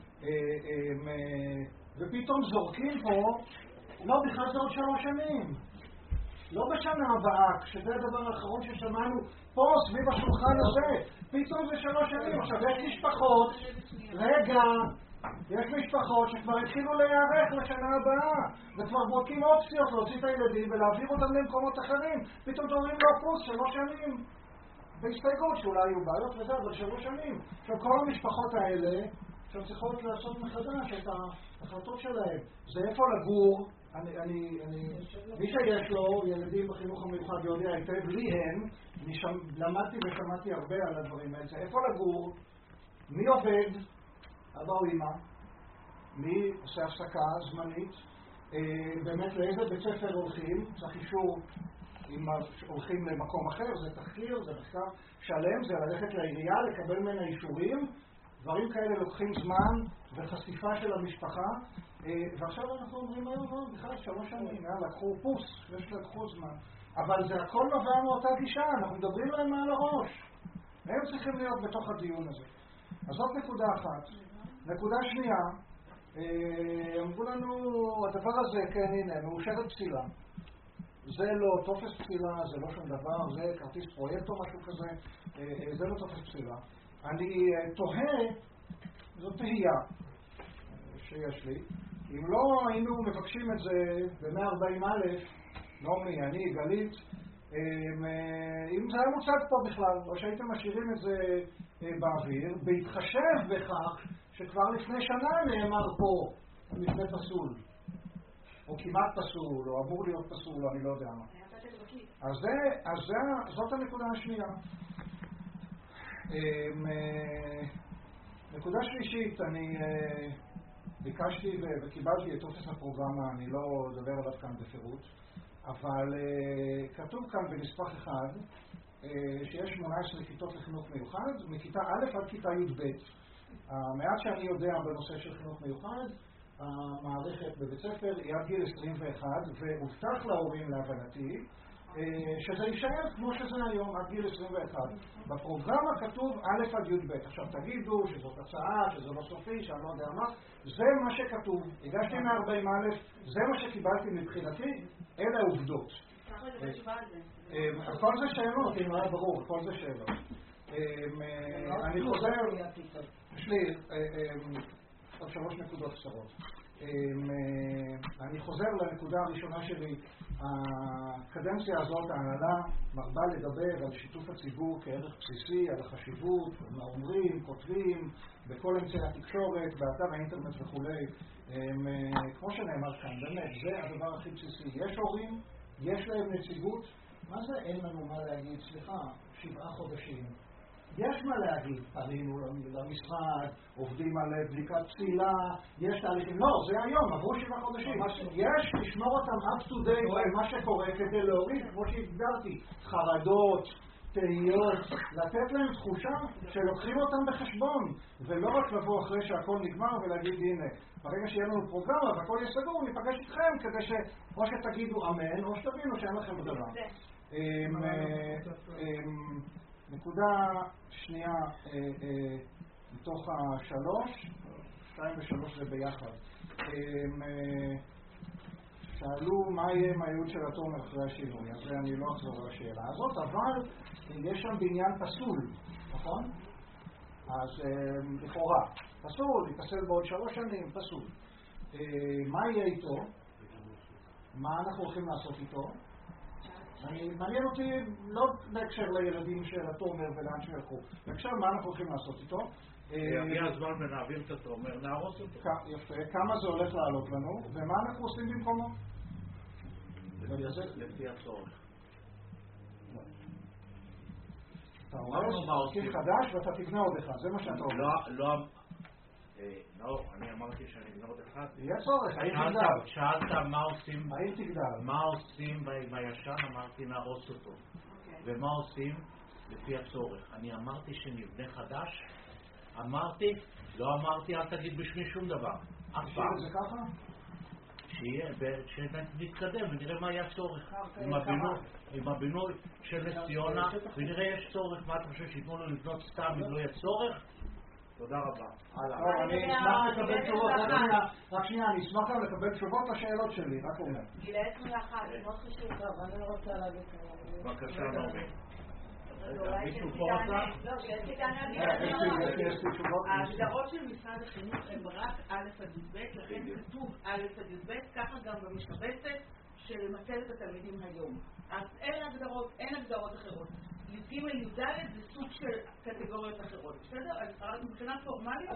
ופתאום זורקים פה, לא, בכלל זה עוד שלוש שנים. לא בשנה הבאה, כשזה הדבר האחרון ששמענו פה סביב השולחן הזה, פתאום זה שלוש שנים. עכשיו יש משפחות, רגע, יש משפחות שכבר התחילו להיערך לשנה הבאה, וכבר בודקים אופציות להוציא את הילדים ולהעביר אותם למקומות אחרים. פתאום אומרים לו פוס, שלוש שנים. בהסתייגות שאולי יהיו בעיות וזה, אבל שלוש שנים. עכשיו כל המשפחות האלה, עכשיו צריכות לעשות מחדש את ההחלטות שלהם. זה איפה לגור, אני, אני, אני, מי שיש לו ילדים בחינוך המיוחד יודע היטב, לי הם, אני שם, למדתי ושמעתי הרבה על הדברים האלה, איפה לגור, מי עובד, אבא או אמא, מי עושה הפסקה זמנית, אה, באמת לאיזה בית ספר הולכים, צריך אישור אם הולכים למקום אחר, זה תחקיר, זה מחקר שלם, זה ללכת לעירייה, לקבל ממנה אישורים, דברים כאלה לוקחים זמן וחשיפה של המשפחה, ועכשיו אנחנו אומרים היום, לא, בכלל שלוש שנים, לקחו פוס, יש לקחו זמן, אבל זה הכל נובע מאותה גישה, אנחנו מדברים להם מעל הראש, הם צריכים להיות בתוך הדיון הזה. אז זאת נקודה אחת. נקודה שנייה, אמרו לנו, הדבר הזה, כן, הנה, מאושרת פסילה. זה לא טופס פסילה, זה לא שום דבר, זה כרטיס פרויקט או משהו כזה, זה לא טופס פסילה. אני תוהה, זאת תהייה שיש לי, אם לא היינו מבקשים את זה ב-מאה וארבעים א', נעמי, אני, גלית, אם זה היה מוצג פה בכלל, או שהייתם משאירים את זה באוויר, בהתחשב בכך שכבר לפני שנה נאמר פה, לפני פסול, או כמעט פסול, או אמור להיות פסול, אני לא יודע מה. אז, זה, אז זה, זאת הנקודה השנייה. נקודה שלישית, אני ביקשתי וקיבלתי את טופס הפרוגרמה, אני לא אדבר עליו כאן בפירוט, אבל כתוב כאן בנספח אחד שיש שמונה עשרה כיתות לחינוך מיוחד, מכיתה א' עד כיתה י"ב. המעט שאני יודע בנושא של חינוך מיוחד, המערכת בבית ספר היא עד גיל עשרים ואחת, והובטח להורים להבנתי שזה יישאר כמו שזה היום, עד גיל עשרים ואחת. בפרוגרמה כתוב א' עד י"ב. עכשיו תגידו שזאת הצעה, שזה לא סופי, שאני לא יודע מה, זה מה שכתוב. הגשתי מאה וארבעים א', זה מה שקיבלתי מבחינתי, אלה העובדות. כל זה שאלות, אם היה ברור, כל זה שאלות. אני חוזר, יש לי עוד שלוש נקודות קצרות. אני חוזר לנקודה הראשונה שלי. הקדנציה הזאת, ההנהלה, מרבה לדבר על שיתוף הציבור כערך בסיסי, על החשיבות, מה אומרים, כותבים, בכל אמצעי התקשורת, באתר האינטרנט וכו'. כמו שנאמר כאן, באמת, זה הדבר הכי בסיסי. יש הורים, יש להם נציגות, מה זה אין לנו מה להגיד? סליחה, שבעה חודשים. יש מה להגיד, פנינו למשרד, עובדים על בדיקת פסילה, יש תהליכים, לא, זה היום, עברו שבעה חודשים. יש לשמור אותם up to date על מה שקורה כדי להוריד, כמו שהגדרתי, חרדות, תהיות, לתת להם תחושה שלוקחים אותם בחשבון, ולא רק לבוא אחרי שהכל נגמר ולהגיד, הנה, ברגע שיהיה לנו פרוגרמה והכל יהיה סגור, ניפגש איתכם כדי שאו שתגידו אמן, או שתבינו שאין לכם דבר. נקודה שנייה מתוך השלוש, שתיים ושלוש זה ביחד. שאלו מה יהיה עם הייעוד של התומר אחרי השינוי, אז אני לא אחזור לשאלה הזאת, אבל יש שם בניין פסול, נכון? אז לכאורה, פסול, ייפסל בעוד שלוש שנים, פסול. מה יהיה איתו? מה אנחנו הולכים לעשות איתו? מעניין אותי לא בהקשר לילדים של התומר ולאן שילכו, בהקשר מה אנחנו הולכים לעשות איתו. יגיע הזמן ונעביר את התומר, נהרוס אותו. יפה, כמה זה הולך לעלות לנו, ומה אנחנו עושים במקומו? לפי הצורך. אתה אומר שתקים חדש ואתה תבנה עוד אחד, זה מה שאתה אומר. לא, לא, אני אמרתי שאני אבנה עוד אחד. יהיה צורך, האם תגדל. שאלת מה עושים, האם תגדל. מה עושים בישן, אמרתי נהרוס אותו. ומה עושים? לפי הצורך. אני אמרתי שנבנה חדש, אמרתי, לא אמרתי, אל תגיד בשמי שום דבר. אף פעם. זה ככה? שיהיה, שנתקדם ונראה מה היה צורך. עם הבינוי של נס ציונה, ונראה יש צורך. מה אתה חושב שיתנו לו לבנות סתם אם לא יהיה צורך? תודה רבה. אני אשמח לקבל תשובות, רק שנייה, אני אשמח גם לקבל תשובות לשאלות שלי, רק אומר. גילי עשרים ואחת, זה מאוד חשוב. טוב, אני לא רוצה להגיד כמה. בבקשה, נעמי. מישהו פה רצה? לא, שיש לי כאן להגיד. ההגדרות של משרד החינוך הן רק א' עד י"ב, לכן כתוב א' עד י"ב, ככה גם במשבצת של מצבת התלמידים היום. אז אלה הגדרות, אין הגדרות אחרות. י"ג י"ד זה סוג של קטגוריות אחרות, בסדר? אז מבחינה פורמלית,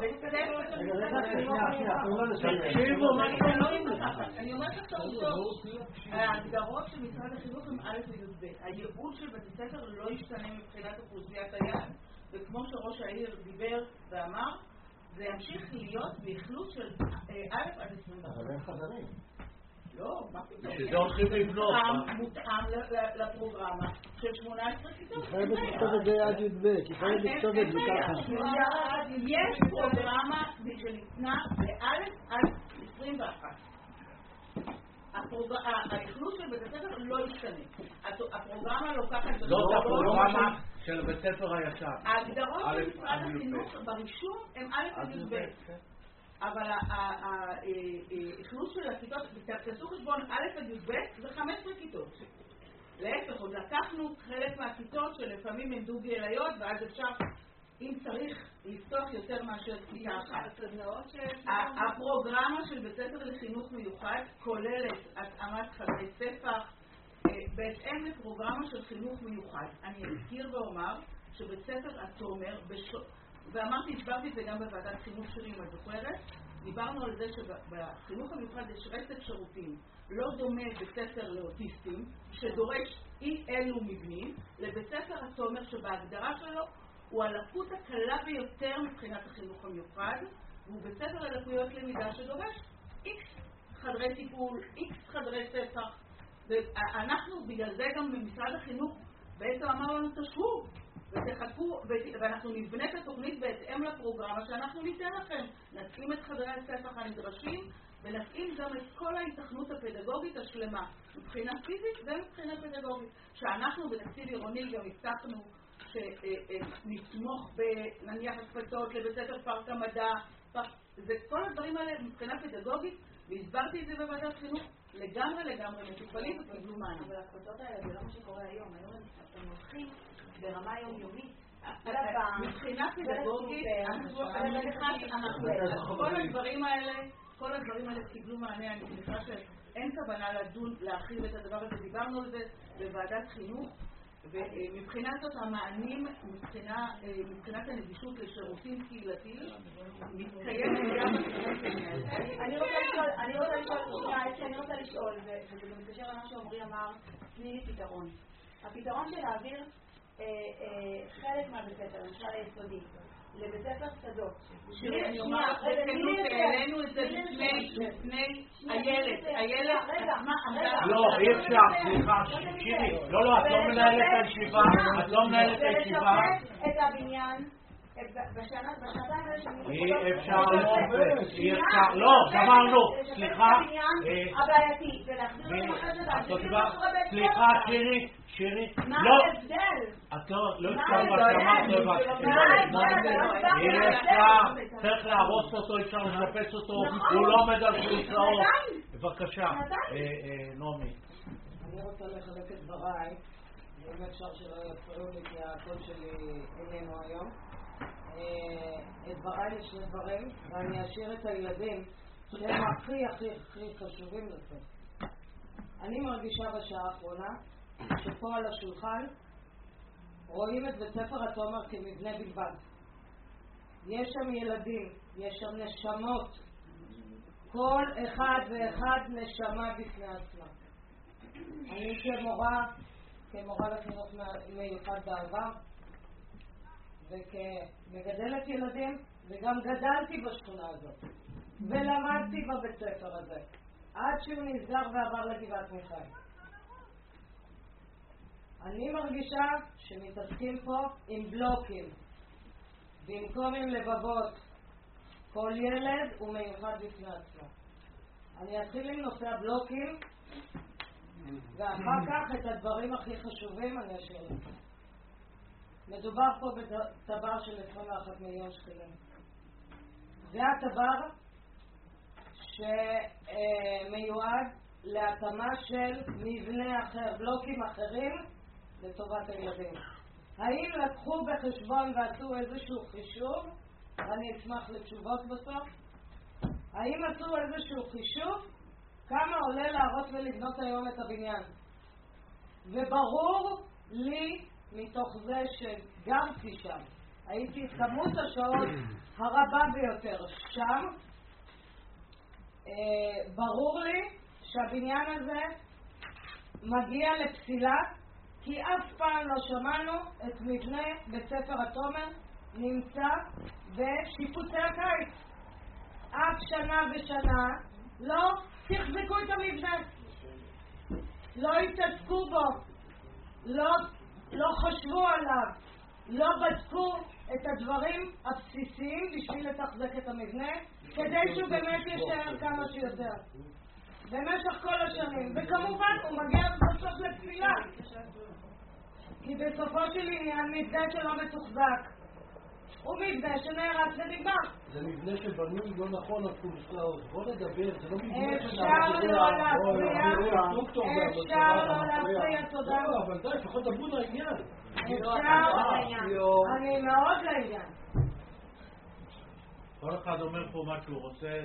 אני אומרת לך טוב, ההגדרות של משרד החינוך הם א' וי"ב. הייעוד של בית הספר לא ישתנה מבחינת אוכלוסיית היעד, וכמו שראש העיר דיבר ואמר, זה ימשיך להיות באכלוס של א' עד עשרים ואחת. אבל אין חדרים. לא, מה פתאום? שזה הולכים לבנות. מותאם לפרוגרמה של שמונה עשרה כיתות. היא חייבת לכתוב את זה עד י"ב, היא חייבת לכתוב את זה ככה. יש פרוגרמה שניתנה באלף עד עשרים ואחת. האכלוס של בית הספר לא ישתנה. הפרוגרמה לוקחת... זאת הפרוגרמה של בית הספר הישן. ההגדרות של משרד החינוך ברישום הם א' עד י"ב. אבל האכלוס של הכיתות, תעשו חשבון א' עד י"ב זה חמש עשרה כיתות. להפך, עוד לקחנו חלק מהכיתות שלפעמים הם דו-גילאיות, ואז אפשר, אם צריך, לפתוח יותר מאשר כיתה אחת. הפרוגרמה של בית ספר לחינוך מיוחד כוללת התאמת חדרי ספח בהתאם לפרוגרמה של חינוך מיוחד. אני אזכיר ואומר שבית ספר התומר, ואמרתי, הסברתי את זה גם בוועדת חינוך שלי, אם את זוכרת, דיברנו על זה שבחינוך המיוחד יש רצף שירותים לא דומה בית ספר לאוטיסטים, שדורש אי אלו מבנים, לבית ספר התומר שבהגדרה שלו הוא הלקות הקלה ביותר מבחינת החינוך המיוחד, והוא בית ספר ללקויות למידה שדורש איקס חדרי טיפול, איקס חדרי ספח, ואנחנו בגלל זה גם במשרד החינוך בעצם אמרנו לנו תשבו ותחכו, ואנחנו נבנה את התוכנית בהתאם לפרוגרמה שאנחנו ניתן לכם. נתאים את חדרי הספח הנדרשים ונתאים גם את כל ההתכנות הפדגוגית השלמה מבחינה פיזית ומבחינה פדגוגית, שאנחנו בתקציב עירוני גם הבטחנו שנתמוך בנניח הקפצות לבית ספר פארק המדע, זה כל הדברים האלה מבחינה פדגוגית, והסברתי את זה בוועדת חינוך לגמרי לגמרי מטופלים וקיבלו מענה. אבל הקפצות האלה זה לא מה שקורה היום, היום הם הולכים ברמה יומיומית. מבחינה פדגוגית, כל הדברים האלה, כל הדברים האלה קיבלו מענה. אני מניחה שאין כוונה לדון, להרחיב את הדבר הזה, דיברנו על זה בוועדת חינוך, ומבחינת זאת המענים, מבחינת הנגישות לשירותים קהילתיים, מתקיים גם אני רוצה לשאול, אני רוצה לשאול, אני רוצה לשאול, וזה מתקשר למה שעמרי אמר, תני לי פתרון. הפתרון של להעביר חלק מהבית ספר, למשל היסודי, לבית ספר שדות. אני אומר לך בכנות, העלינו את זה בפני איילת. איילת, לא, אי אפשר, סליחה, שירי. לא, לא, את לא מנהלת את הישיבה. את לא מנהלת את הישיבה. את הבניין. בשנתיים האלה שאני אי אפשר לא, אי אפשר, לא, גמרנו, סליחה, הבעייתי, ולהחזיר אותם אחרי זה, סליחה, שירי, שירי, מה ההבדל? את לא אפשר מה שאמרת לבד, אי אפשר, צריך להרוס אותו, אפשר לחפש אותו, הוא לא עומד על כיסאות, בבקשה, נעמי. אני רוצה לחלק את דבריי, אם אפשר שלא יפריעו לי כי הקול שלי איננו היום. את דבריי לשני דברים, ואני אשאיר את הילדים שהם הכי הכי הכי חשובים לזה. אני מרגישה בשעה האחרונה שפה על השולחן רואים את בית ספר התומר כמבנה בלבד. יש שם ילדים, יש שם נשמות, כל אחד ואחד נשמה בפני עצמה. אני כמורה, כמורה לחינוך מיוחד בעבר וכמגדלת ילדים, וגם גדלתי בשכונה הזאת ולמדתי בבית ספר הזה עד שהוא נסגר ועבר לגבעת מיכאל. אני מרגישה שמתעסקים פה עם בלוקים במקום עם לבבות. כל ילד הוא מיוחד בפני עצמו. אני אתחיל עם נושא הבלוקים ואחר כך את הדברים הכי חשובים אני אשאיר לכם. מדובר פה בטבר של עשרים ואחד מיליון שקלים. זה הטבר שמיועד להתאמה של מבנה אחר, בלוקים אחרים לטובת הילדים. האם לקחו בחשבון ועשו איזשהו חישוב, ואני אשמח לתשובות בסוף, האם עשו איזשהו חישוב כמה עולה להרוס ולבנות היום את הבניין? וברור לי מתוך זה שגרתי שם, הייתי כמות השעות הרבה ביותר שם, אה, ברור לי שהבניין הזה מגיע לפסילה, כי אף פעם לא שמענו את מבנה בית ספר התומר נמצא בשיפוצי הקיץ. אף שנה ושנה לא תחזקו את המבנה, לא התעסקו בו, לא לא חשבו עליו, לא בדקו את הדברים הבסיסיים בשביל לתחזק את המבנה, כדי שהוא באמת יישאר כמה שיותר במשך כל השנים. וכמובן הוא מגיע בסוף לתפילה, כי בסופו של עניין מבנה שלא מתוחזק הוא מבנה שנהרס ונגמר. זה מבנה שבנוי לא נכון על קורסאות. בוא נדבר, זה לא מבנה אפשר לא להפריע, אפשר לא להפריע, תודה. אבל די, לפחות דברו לעניין. אפשר, אני מאוד לעניין. כל אחד אומר פה מה שהוא רוצה,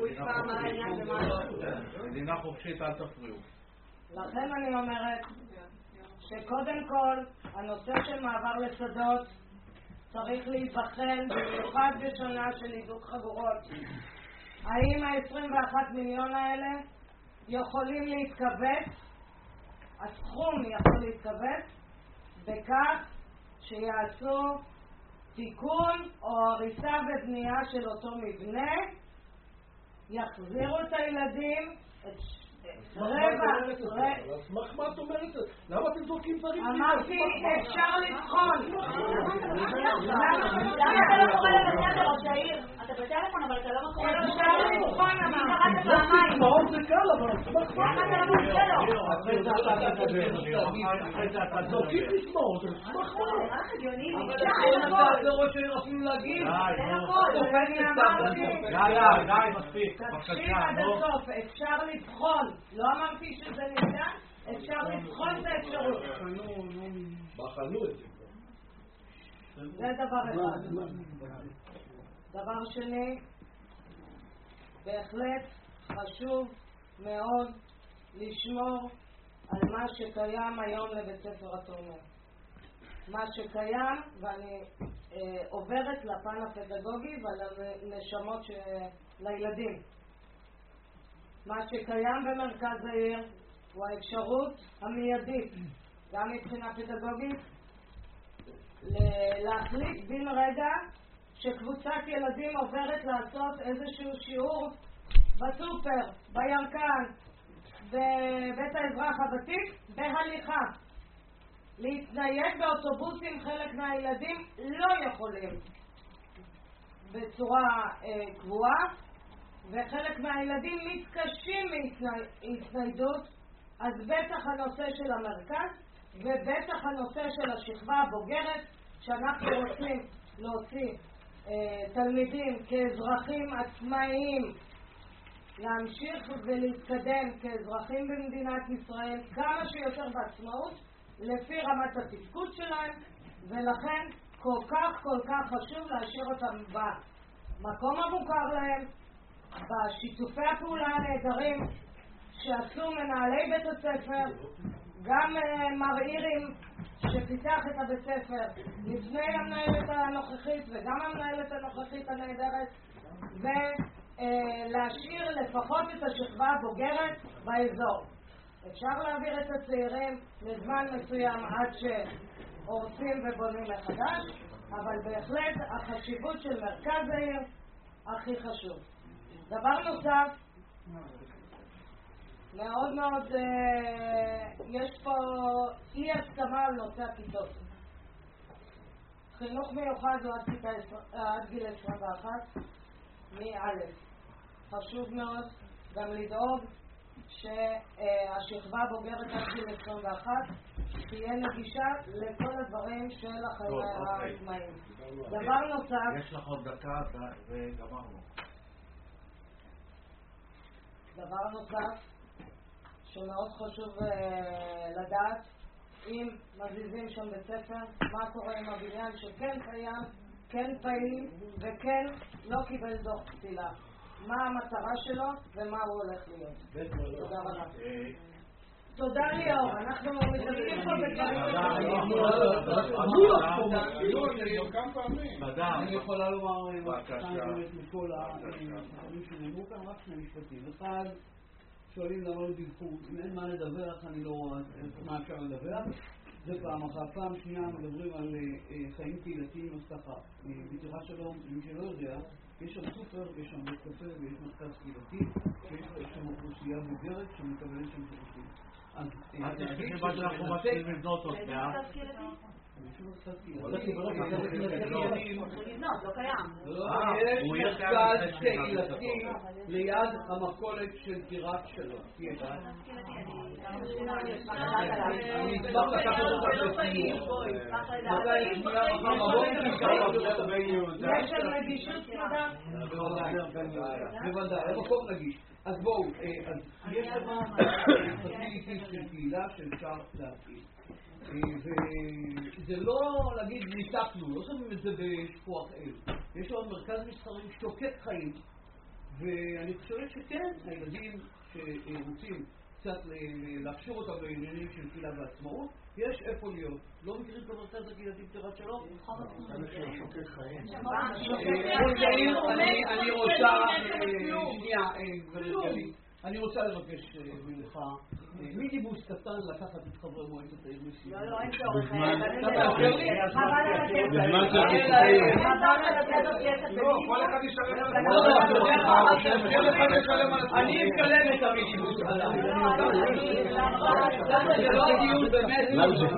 זה מדינה חופשית, אל תפריעו. לכן אני אומרת שקודם כל הנושא של מעבר לשדות צריך להיבחן במיוחד בשנה של הידוק חגורות. האם ה-עשרים ואחד מיליון האלה יכולים להתכווץ, הסכום יכול להתכווץ בכך שיעשו תיקון או הריסה ובנייה של אותו מבנה, יחזירו את הילדים, את רבע, אז מה את אומרת? למה אתם זורקים דברים? אמרתי אפשר לבחון. למה אתה לא קורא לבצע לראש העיר? אתה בטלפון אבל אתה לא קורא לבצע אפשר לבחון. אמרת פעמיים. מאוד זה קל אבל למה אתה לא מוצא לו? אחרי זה אתה תדבר, אחרי זה אתה תדבר. זורקים לשמור, זה מסמך מה? רק הגיוני, אבל אין אתה זה ראש העיר אפילו להגיד. אין הכל. יאללה, די, מספיק. תקשיב עד הסוף, אפשר לבחון. לא אמרתי שזה נדע, אפשר לבחון את האפשרות. בחנו את זה. זה דבר אחד. דבר שני, בהחלט חשוב מאוד לשמור על מה שקיים היום לבית ספר התומר. מה שקיים, ואני אה, עוברת לפן הפדגוגי ולנשמות ש... לילדים. מה שקיים במרכז העיר הוא האפשרות המיידית, גם מבחינה פדגוגית להחליט בן רגע שקבוצת ילדים עוברת לעשות איזשהו שיעור בסופר, בירקן, בבית האזרח הוותיק, בהליכה. להתנייד באוטובוסים חלק מהילדים לא יכולים בצורה אה, קבועה, וחלק מהילדים מתקשים מהתניידות, אז בטח הנושא של המרכז ובטח הנושא של השכבה הבוגרת, שאנחנו רוצים להוציא אה, תלמידים כאזרחים עצמאיים, להמשיך ולהתקדם כאזרחים במדינת ישראל כמה שיותר בעצמאות לפי רמת התפקוד שלהם, ולכן כל כך כל כך חשוב להשאיר אותם במקום המוכר להם, בשיתופי הפעולה הנהדרים שעשו מנהלי בית הספר, גם uh, מר אירים שפיתח את הבית ספר לפני המנהלת הנוכחית וגם המנהלת הנוכחית הנהדרת, ולהשאיר uh, לפחות את השכבה הבוגרת באזור. אפשר להעביר את הצעירים לזמן מסוים עד שהורסים ובונים מחדש, אבל בהחלט החשיבות של מרכז העיר הכי חשוב. דבר נוסף, מאוד מאוד אה, יש פה אי הסכמה על נושא הכיתות. חינוך מיוחד הוא עד, כיתה, עד גיל עשרים ואחת מא'. חשוב מאוד גם לדאוג שהשכבה הבוגרת עד גיל עשרים ואחת תהיה נגישה לכל הדברים של החיים העצמאיים. דבר נוסף, יש לך עוד דקה וגמרנו. דבר נוסף שמאוד חשוב uh, לדעת, אם מזיזים שם בית ספר, מה קורה עם הבניין שכן קיים, כן פעיל וכן לא קיבל דוח פסילה, מה המטרה שלו ומה הוא הולך להיות. תודה רבה. תודה ליאור, אנחנו מדברים פה בדברים אני יכולה לומר מכל הדברים שנאמרו כאן, רק שני משפטים. אחד, שואלים למה לא דיווחו, אם אין מה לדווח, אני לא רואה מה אפשר לדווח. זה פעם אחת. פעם שנייה מדברים על חיים קהילתיים, אז ככה, בטירת שלום, למי שלא יודע, יש שם סופר, יש שם בית קפה ויש מרכז קהילתי, ויש שם אוכלוסייה בוגרת שמקבלת שם שירותים. אז תגיד שאנחנו מתחילים לבנות עוד מעט. הולך לבנות מרכז קהילתי. לא קיים. יש מרכז קהילתי ליד המכולת של טירת שלום. יש. אני אשמח לקחת אותך לסיור. יש שם נגישות כמובן? בוודאי, המקום נגיש. אז בואו, יש לנו פסיליטיז של קהילה שאפשר להפעיל. וזה לא להגיד ניתקנו, לא שמים את זה בשפוח אל. יש לנו מרכז מסחרי שוקק חיים, ואני חושבת שכן, הילדים שרוצים קצת להכשיר אותם בעניינים של קהילה ועצמאות, יש איפה להיות. לא מכירים את המרכז הקהילתי בטירת שלום? שוקק חיים. אני רוצה, שנייה, גברת גלית, אני רוצה לבקש ממך מיניבוס קטן לקחת את חברי מועצת העיר מסיעה. לא, לא, אין צורך. בזמן שהתקיים. לא, כל אחד ישלם על עצמו. אני אקלם את המיניבוס עליי. זה לא דיון באמת.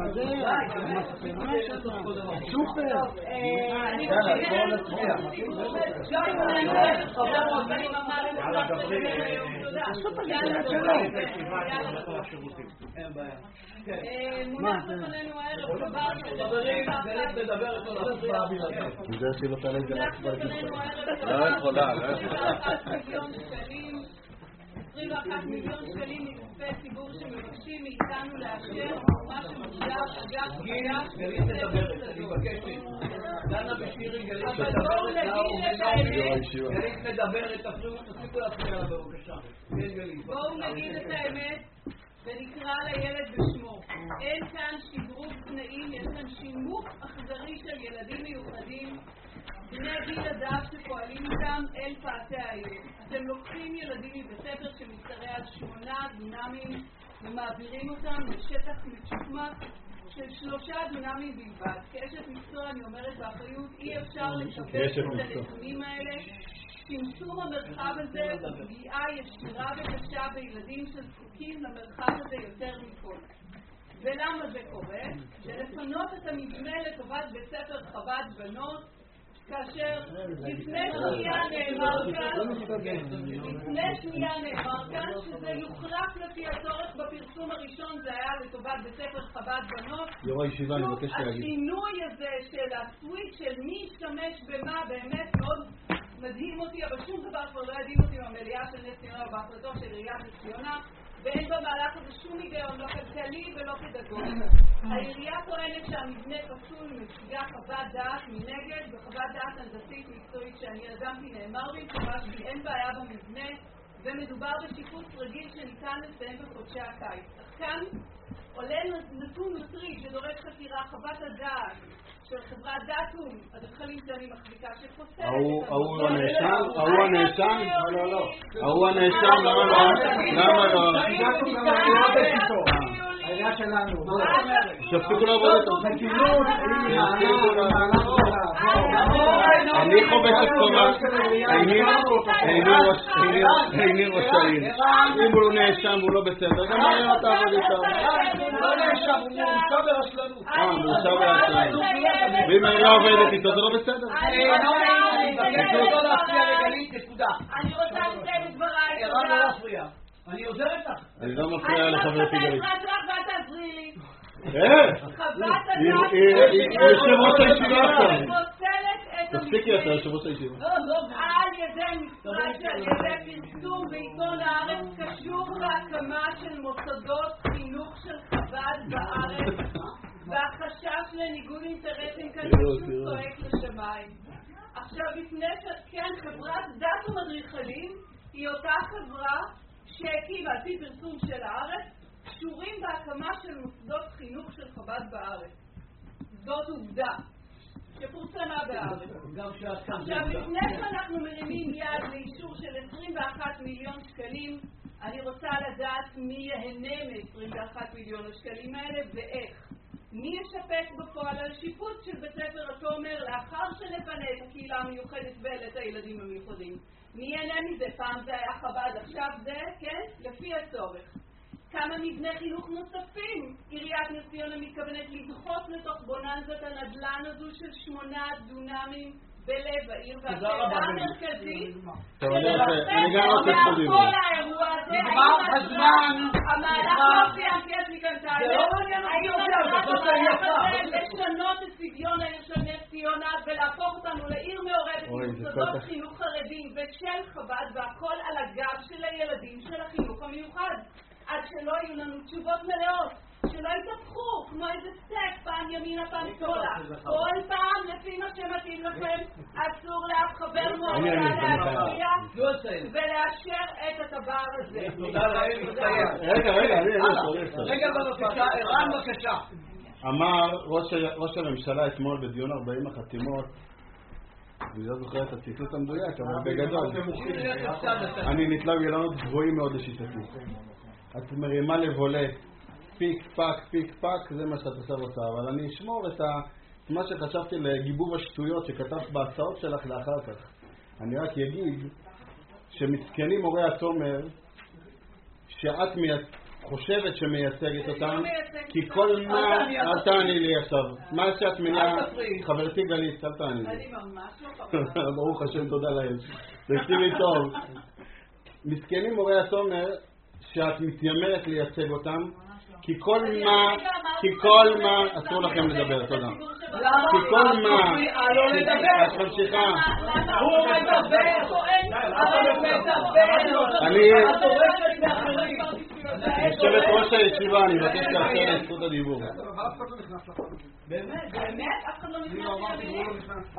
סופר. אני אין בעיה. מונח בפנינו הערב דבר חברים, גלית מדברת על ההצבעה בלעדית. זה שהיא לא תעלה את זה להצבעה בפנינו הערב לא יכולה, לא עשרים ואחת מיליון שקלים מכספי ציבור שמבקשים מאיתנו לאשר מה שמוגדר אגף גלית, גלית מדברת, אני מבקשת. דנה ושירי, גלית מדברת. גלית מדברת, תפסיקו להפריע לה בבקשה. בואו נגיד את האמת ונקרא לילד בשמו. אין כאן שדרוג תנאים, יש כאן שימוש אכזרי של ילדים מיוחדים בני גיל הדף שפועלים איתם אל פאתי העיר. אתם לוקחים ילדים מבית ספר שמשתרע על שמונה דונמים ומעבירים אותם לשטח מצ'וקמק של שלושה דונמים בלבד. כאשת מקצוע אני אומרת באחריות, אי אפשר לקבל את הנתונים האלה. צמצום המרחב הזה ופגיעה ישירה וקשה בילדים שזקוקים למרחב הזה יותר מכל. ולמה זה קורה? זה לפנות את המבנה לטובת בית ספר חב"ד בנות, כאשר לפני שנייה נאמר כאן, לפני שנייה נאמר כאן שזה יוחלף לפי הצורך. בפרסום הראשון זה היה לטובת בית ספר חב"ד בנות. יו"ר הישיבה, אני מבקש להגיד. השינוי הזה של הסוויץ' של מי ישתמש במה באמת מאוד מדהים אותי, אבל שום דבר כבר לא ידעים אותי במליאה של נס ציונה או בהחלטות של עיריית נס ציונה, ואין במהלך הזה שום היגיון, לא כלכלי ולא פדגוגי. העירייה טוענת שהמבנה פסול מציגה חוות דעת מנגד, וחוות דעת הנדסית מקצועית שאני יזמתי נאמר לי, כמובן שאין בעיה במבנה, ומדובר בשיפוץ רגיל שניתן לסיים בחודשי הקיץ. אך כאן עולה נתון מטריד שדורש חקירה. חוות הדעת של חברת דאטום, אדריכלים שאני מחזיקה, שפוסלת את ההוא הנאשם? ההוא הנאשם? לא, לא, לא. ההוא הנאשם, למה לא? למה לא? העירייה שלנו. שפסיקו לעבוד אותו. חתינות, אני חובש את קומה. איני ראש העיר. אם הוא נאשם והוא לא בסדר, גם אני לא תעבוד איתו. הוא לא נאשם, הוא מורשע ברשלנות. אה, מורשע ברשלנות. ואם אני לא עובדת איתו, זה לא בסדר. אני מבקש לא להפריע לגלית, נקודה. אני רוצה לסיים את דבריי. ערן, לא להפריע. אני עוזרת לך. אני לא מפריע לחברתי גלית. אני רוצה את העזרה שלך ואת תעזרי לי. אה! חוות הדעת יושב ראש הישיבה עכשיו. פוסלת את תפסיקי אתה יושב ראש הישיבה. על ידי משרד שעל ידי פרסום בעיתון הארץ קשור להקמה של מוסדות חינוך של חב"ד בארץ, והחשש לניגוד אינטרסים כאן פשוט צועק לשמיים. עכשיו, לפני שכן, חברת דת ומדריכלים היא אותה חברה שהקימה, על פי פרסום של הארץ, קשורים בהקמה של מוסדות חינוך של חב"ד בארץ. זאת עובדה שפורסמה בארץ. עכשיו, לפני שאנחנו מרימים יד לאישור של עשרים ואחד מיליון שקלים, אני רוצה לדעת מי יהנה מ-עשרים ואחד מיליון השקלים האלה ואיך. מי ישפץ בפועל על שיפוץ של בית ספר התומר לאחר שנפנה את הקהילה המיוחדת ואת הילדים המיוחדים? מי ייהנה מזה? פעם זה היה חב"ד, עכשיו זה, כן? לפי הצורך. כמה מבני חינוך נוספים עיריית נס ציונה מתכוונת לדחוף לתוך בוננזת הנדל"ן הזו של שמונה דונמים בלב העיר, והשאלה המרכזית אני גם רוצה את כל האירוע הזה, נגמר הזמן, המהלך לא סיימתי את מכאן זה לא מעניין אותי יותר, זה לא סיימת לשנות את צביון העיר של נס ציונה ולהפוך אותנו לעיר מעורבת עם מוסדות חינוך חרדים ושל חב"ד, והכל על הגב של הילדים של החינוך המיוחד, עד שלא יהיו לנו תשובות מלאות, שלא יתהפכו כמו איזה סטייק, פעם ימינה פעם שמאלה. כל פעם לפי מה שמתאים לכם. אסור לאף חבר מועצה להצביע ולאשר את הדבר הזה. תודה לאל, מסתיים. רגע, רגע, אני רגע בבקשה, ערן בבקשה. אמר ראש הממשלה אתמול בדיון ארבעים החתימות, אני לא זוכר את הציטוט המדויק, אבל בגדול אני נתלה בגלונות גבוהים מאוד לשיטתי. את מרימה לבולט פיק פק פיק פק, זה מה שאת עושה רוצה, אבל אני אשמור את מה שחשבתי לגיבוב השטויות שכתבת בהצעות שלך לאחר כך. אני רק אגיד שמסכנים הורי התומר שאת חושבת שמייצגת אותם, כי כל מה, אל תעני לי עכשיו, מה שאת מניעה, חברתי גלית, אל תעני לי. אני ממש לא חברה. ברוך השם, תודה להם. תקשיבי טוב. מסכנים הורי התומר שאת מתיימרת לייצג אותם, כי כל מה, כי כל מה, אסור לכם לדבר, תודה. כי כל מה, את ממשיכה. הוא מדבר, הוא מדבר. אני, יושבת ראש הישיבה, אני מבקש לאפשר את זכות הדיבור. באמת, באמת, אף אחד לא נכנס.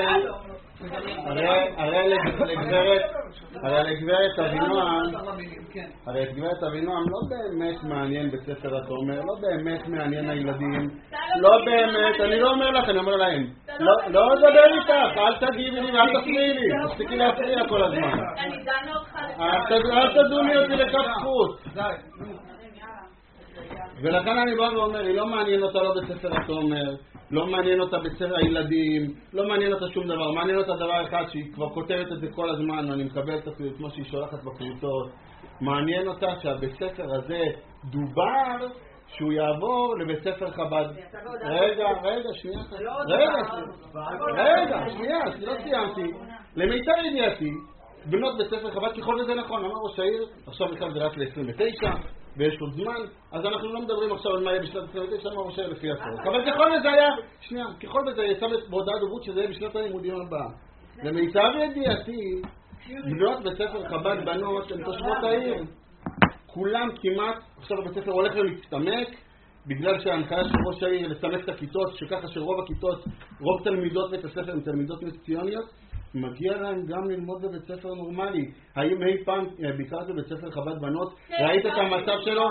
הרי לגברת, הרי לגברת אבינועם, הרי את גברת אבינועם לא באמת מעניין בית ספר התומר, לא באמת מעניין הילדים, לא באמת, אני לא אומר לך, אני אומר להם, לא אדבר איתך, אל תגיבי לי ואל תפריעי לי, תפסיקי להפריע כל הזמן. אני דנה אותך. אל תדוני אותי לכף זכות. ולכן אני בא ואומר, היא לא מעניין אותה לא בספר התומר, לא מעניין אותה בספר הילדים, לא מעניין אותה שום דבר, מעניין אותה דבר אחד שהיא כבר כותבת את זה כל הזמן, ואני מקבל את זה כמו שהיא שולחת בקריטות, מעניין אותה שהבספר הזה דובר שהוא יעבור לבית ספר חב"ד. רגע, רגע, שנייה, רגע, רגע, שנייה, לא סיימתי. למיטב ידיעתי, בנות בית ספר חב"ד, ככל וזה נכון, אמר ראש העיר, עכשיו בכלל זה רק ל-עשרים ותשע, ויש עוד זמן, אז אנחנו לא מדברים עכשיו על מה יהיה בשנת עשרים ותשע, אמר ראש העיר לפי הסוף. אבל ככל וזה היה, שנייה, ככל וזה יצא בהודעה דוברות שזה יהיה בשנת הלימודים הבאה. למיטב ידיעתי, בנות בית ספר חב"ד בנות הן תושבות העיר. כולם כמעט, עכשיו הבית ספר הולך ומצטמק, בגלל שההנחיה של ראש העיר לצמק את הכיתות, שככה שרוב הכיתות, רוב תלמידות בית הספר הן תלמידות נס-ציוניות, מגיע להם גם ללמוד בבית ספר נורמלי. האם אי פעם ביקרת בבית ספר חב"ד בנות? ראית את המצב שלו?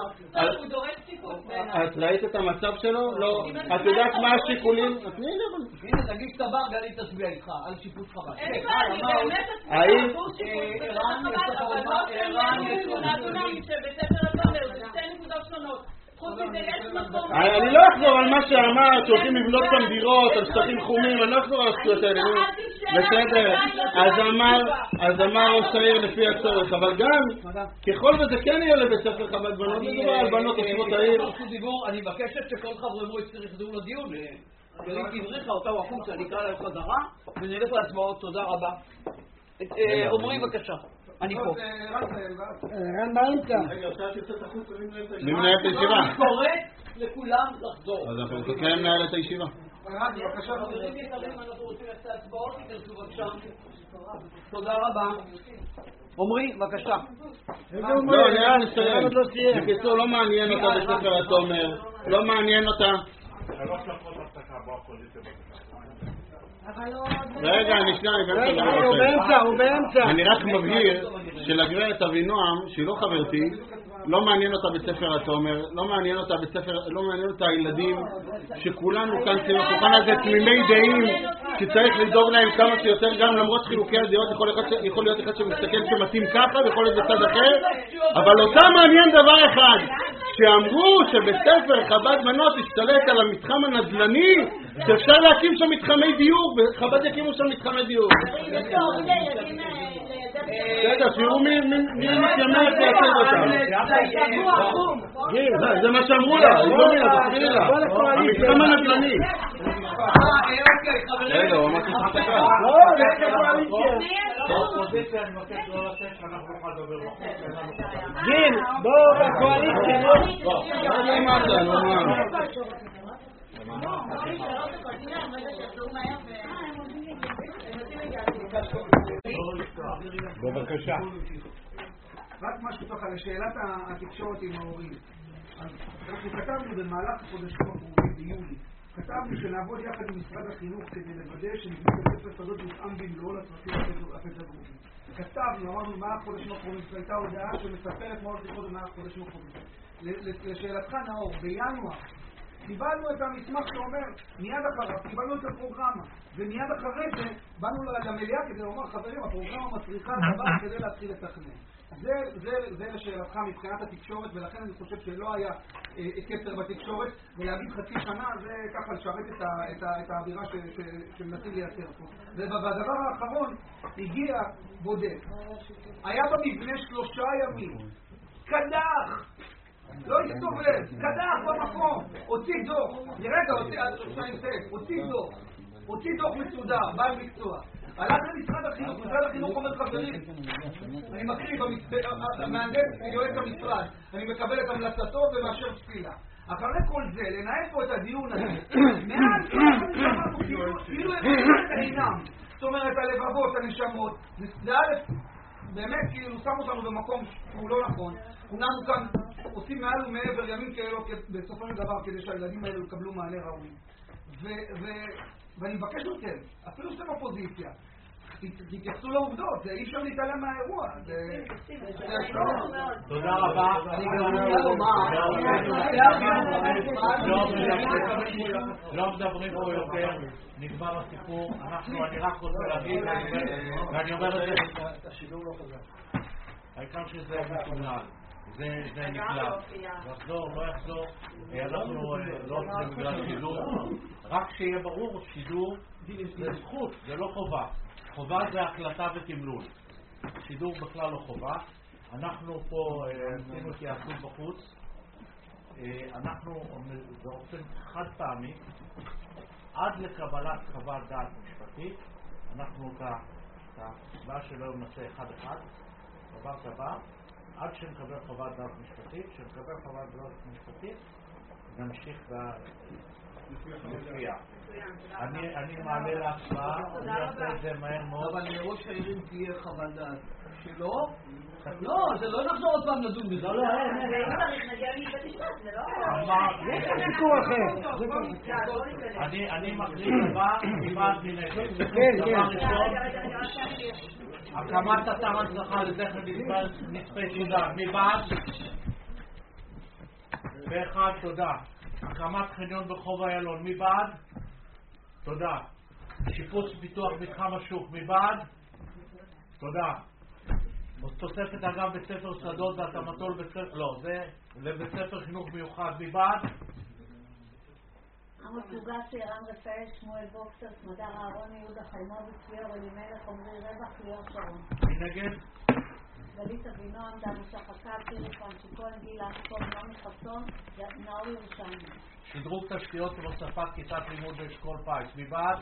את ראית את המצב שלו? לא. את יודעת מה השיקולים? הנה, תגיד את הבר, גלי תסביע איתך על שיפוץ חב"ד. אין פעם, אני באמת האם? ערן אבל לא ערן שמונה דונמים שבית ספר התומר, זה שתי נקודות שונות. אני לא אחזור על מה שאמרת, שהולכים לבנות שם דירות על שטחים חומים, אני לא אחזור על השטויות האלה. בסדר, אז אמר ראש העיר לפי הצורך, אבל גם ככל וזה כן יהיה לבית ספר חב"ד בנות, מדובר על בנות תושבות העיר. אני מבקשת שכל חברי מועצת יחזרו לדיון, גלית הבריחה אותה החוצה, אני אקרא לה חזרה ונלך להצבעות. תודה רבה. עומרי בבקשה. אני פה. רן באמצע. מי מנהל את הישיבה? אני קורא לכולם לחזור. אז אנחנו נתקיים מנהל את הישיבה. חברים יקרים, אנחנו רוצים לצאת הצבעות, תיכנסו בבקשה. תודה רבה. עומרי, בבקשה. לא, נראה נסיים. בקיצור, לא מעניין אותה בספר התומר, לא מעניין אותה. שלוש דקות הפסקה, בוא הפוזיציה בבקשה. רגע, אני שנייה, אני הוא באמצע, הוא באמצע. אני רק מבהיר שלגברת אבינועם, שהיא לא חברתי, לא מעניין אותה בית ספר התומר, לא מעניין אותה בית ספר, לא מעניין אותה הילדים, שכולנו כאן סביב השולחן הזה תמימי דעים, שצריך לדאוג להם כמה שיותר, גם למרות חילוקי הדעות, יכול להיות אחד שמסתכל שמתאים ככה, ויכול להיות בצד אחר, אבל אותה מעניין דבר אחד, שאמרו שבית ספר חב"ד בנות השתלט על המתחם הנדל"ני, שאפשר להקים שם מתחמי דיור, וחב"ד יקימו שם מתחמי דיור. בסדר, תראו מי מתיימר לייצג אותם. זה מה שאמרו לה, היא לא מילה, תסבירי לה. המתחם הנדל"ני. רגע, הוא אמר שצריך את הקהל. לא, זה הקואליציה. אני מבקש לא לתת שאנחנו נוכל לדבר בחוץ. גיל, בואו בקואליציה. לא, לא אמרת, לא אמרת. בבקשה. רק משהו ככה לשאלת התקשורת עם ההורים. אנחנו כתבנו במהלך החודשים הקרובים ביולי, כתבנו שנעבוד יחד עם משרד החינוך כדי לוודא שנבנה בית ספר שדות מותאם במלואו לצרכים הפדגוגיים. כתבנו, אמרנו מה החודשים הקרובים, זו הייתה הודעה שמספרת מה הולך לקרות במהלך החודשים הקרובים. לשאלתך נאור, בינואר קיבלנו את המסמך שאומר, מיד אחריו, קיבלנו את הפרוגרמה, ומיד אחרי זה באנו למליאה כדי לומר, חברים, הפרוגרמה מצריכה דבר כדי להתחיל לתכנן. זה, זה, זה לשאלתך מבחינת התקשורת, ולכן אני חושב שלא היה אה, קצר בתקשורת, ולהגיד חצי שנה זה ככה לשרת את, ה, את, ה, את האווירה ש, ש, שמנסים לייצר פה. ובדבר האחרון, הגיע בודק. היה במבנה שלושה ימים. קדח! לא הסתובב, קדח במקום, הוציא דוח, לרגע הוציא דוח, הוציא דוח מסודר, בעל מקצוע. הלך למשרד החינוך, משרד החינוך אומר חברים, אני מקריא במהנדס יועץ המשרד, אני מקבל את המלצתו ומאשר תפילה. אחרי כל זה, לנהל פה את הדיון הזה, מעל כמה כאילו הם את העינם, זאת אומרת הלבבות, הנשמות, זה א', באמת כאילו שם אותנו במקום שהוא לא נכון, כולנו כאן עושים מעל ומעבר ימים כאלו בסופו של דבר כדי שהילדים האלו יקבלו מענה ראוי. ואני מבקש מכם, אפילו שאתם אופוזיציה, תתייחסו לעובדות, זה אי אפשר להתעלם מהאירוע. תודה רבה. אני גם רוצה לומר, לא מדברים פה יותר, נגמר הסיפור, אני רק רוצה להגיד, ואני אומר את זה, העיקר שזה מתונהל. זה נקלט. יחזור, לא יחזור, אנחנו לא עושים בגלל שידור. רק שיהיה ברור, שידור זה זכות, זה לא חובה. חובה זה הקלטה ותמלול. שידור בכלל לא חובה. אנחנו פה עשינו התייעצות בחוץ. אנחנו באופן חד פעמי, עד לקבלת חוות דעת משפטית, אנחנו את ההצבעה שלו נעשה אחד אחד, דבר דבר, עד שנקבל חוות דעת משפטית, שנקבל חוות דעת משפטית, נמשיך לפיה. אני מעלה להצבעה, אני אעשה את זה מהר מאוד. אבל לראש העירים תהיה חוות דעת שלא? לא, זה לא נחזור עוד פעם לדון בזה. לא, לא, ואם צריך נגיע לבית משפט, זה לא... זה סיפור אחר. אני מקריא דבר, כמעט מנגד. דבר ראשון, הקמת אתר הנצחה לזכר נספי סודאן. מי בעד? באחד, תודה. הקמת חניון ברחוב איילון. מי בעד? תודה. שיפוץ פיתוח מתחם השוק. מי בעד? תודה. תוספת אגב בית ספר שדות והתאמתו לבית ספר, לא, זה לבית ספר חינוך מיוחד. מי בעד? עמוס לוגסי, ערן רפאל, שמואל בוקסר, סמדר אהרון, יהודה חיימוביץ, ליאור אלימלך, עמרי רווח, ליאור שרון. מי נגד? גלית אבינון, דנו שחקה, צירי פרנצ'יקון, גיל אסקון, נעמי חסון, נאור ירושלמי. שדרוג תשתיות והוספת כיתת לימוד באשכול פיס. מי בעד?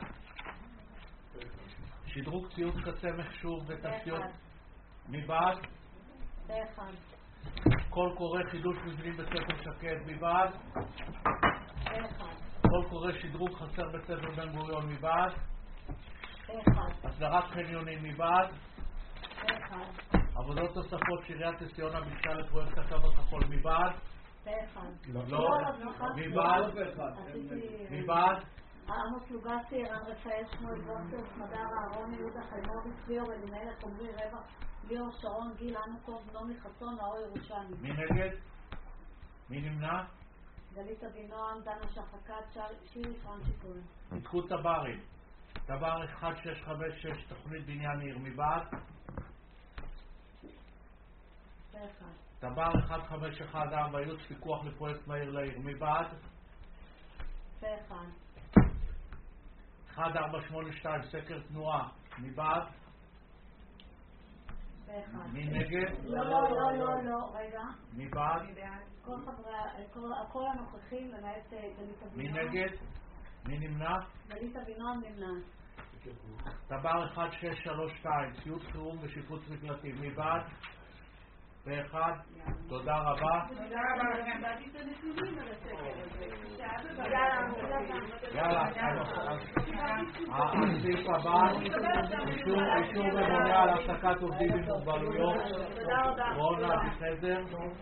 שדרוג ציוד קצה מחשוב ותשתיות. מי בעד? באחד. קול קורא חידוש מבנים בספר שקד. מי בעד? באחד. קול קורא שדרוג חסר בספר בן גוריון. מי בעד? באחד. הסדרת חניונים. מי בעד? באחד. עבודות נוספות שעיריית נס ציונה ביקשה לפרויקט הקו הכחול. מי בעד? באחד. לא. מי בעד? מי בעד? עמוס לוגסי, ערן רפאל, שמואל בוקסר, סמדר אהרון, יהודה חיימוביץ, ליאור אלימלך, עמרי רווח, ליאור שרון, גיל אנוקוב, נעמי חסון, נאור ירושלמי. מי נגד? מי נמנע? גלית אבינועם, דנה שחקת, שירי פרנצ'יקון. עדכון תב"רים. תב"ר אחת שש חמש שש, תוכנית בניין עיר. מי בעד? באחד. תב"ר אחת חמש אחת ארבע, ייעוץ פיקוח לפרויקט מהיר לעיר. מי בעד? באחד. אחת ארבע שמונה שתיים, סקר תנועה. מי בעד? באחד. מי נגד? לא, לא, לא, לא, לא, רגע. מי בעד? כל חברי, כל הנוכחים, למעט גלית אבינועם. מי נגד? מי נמנע? גלית אבינועם נמנע. תב"ר אחת שש שלוש שתיים, ציוד חירום ושיפוץ מקלטים. מי בעד? באחד. תודה רבה. תודה רבה לכם. באתי את הנתונים על הסקר הזה. יאללה. הסעיף הבא, אישור ממונה על העסקת עובדים עם מוגבלויות. תודה רבה. רונה בחדר.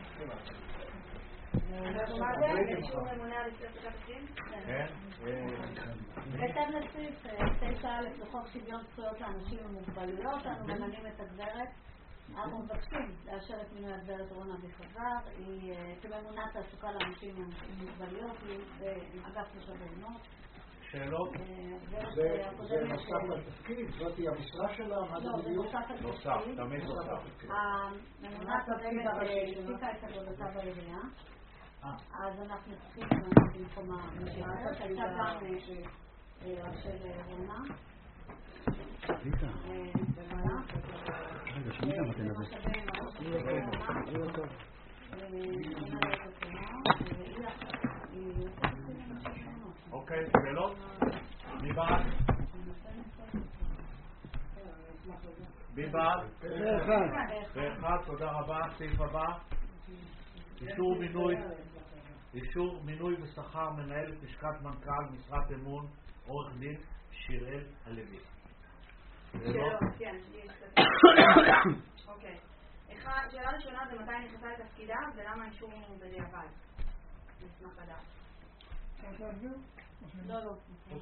אישור ממונה על העסקת עובדים? כן. בהתאם לסעיף תשע א' לחוק שוויון זכויות לאנשים עם מוגבלויות, אנו ממנים את הגברת. אנחנו מבקשים לאשר את מינוי הגברת רונה בחבר, היא כממונה תעסוקה לאנשים עם מוגבלויות, היא באגף משאבי אנוש. שאלות? זה נוסף לתפקיד? זאת היא המשרה שלה? מה זה בדיוק? נוסף, תמיד נוסף. הממונה הקודמת הפסיקה את עבודתה בעירייה, אז אנחנו צריכים במקום המשרה, הייתה גם של רונה. ריטה. רגע, שמי כמה תן לזה? אוקיי, שאלות? מי בעד? מי בעד? באחד, תודה רבה. סעיף הבא. אישור מינוי אישור מינוי ושכר מנהלת לשכת מנכ"ל משרת אמון עורך דין שיראל הלוי. שאלות, כן. אוקיי. שאלה ראשונה זה מתי נכנסה לתפקידה ולמה אישור בדיעבד. נשמח לדעת. לא, לא.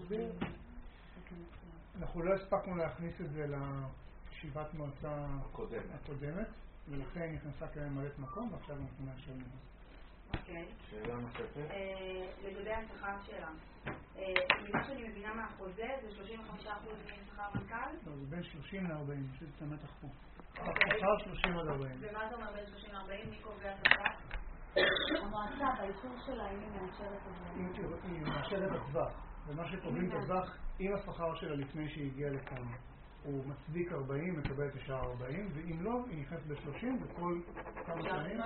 אנחנו לא הספקנו להכניס את זה לישיבת מועצה הקודמת, ולכן נכנסה כממלאת מקום, ועכשיו אנחנו מאשרים את זה. אוקיי. שאלה נוספת? לגבי השכר שלה. ממה שאני מבינה מהחוזה, זה שלושים וחמישה אחוז משכר מנכ"ל? לא, זה בין שלושים ל-ארבעים, יש את המתח פה. השכר שלושים עד ארבעים. ומה זה אומר בין שלושים ל-ארבעים? מי קובע את השכר? המועצה, באישור שלה, היא מאשרת את זה. היא מאשרת הטווח, ומה שקובעים את הטווח עם השכר שלה לפני שהיא הגיעה לכאן. הוא מצדיק ארבעים, מקבל את השאר ארבעים, ואם לא, היא נכנסת ב-שלושים וכל כמה שנים.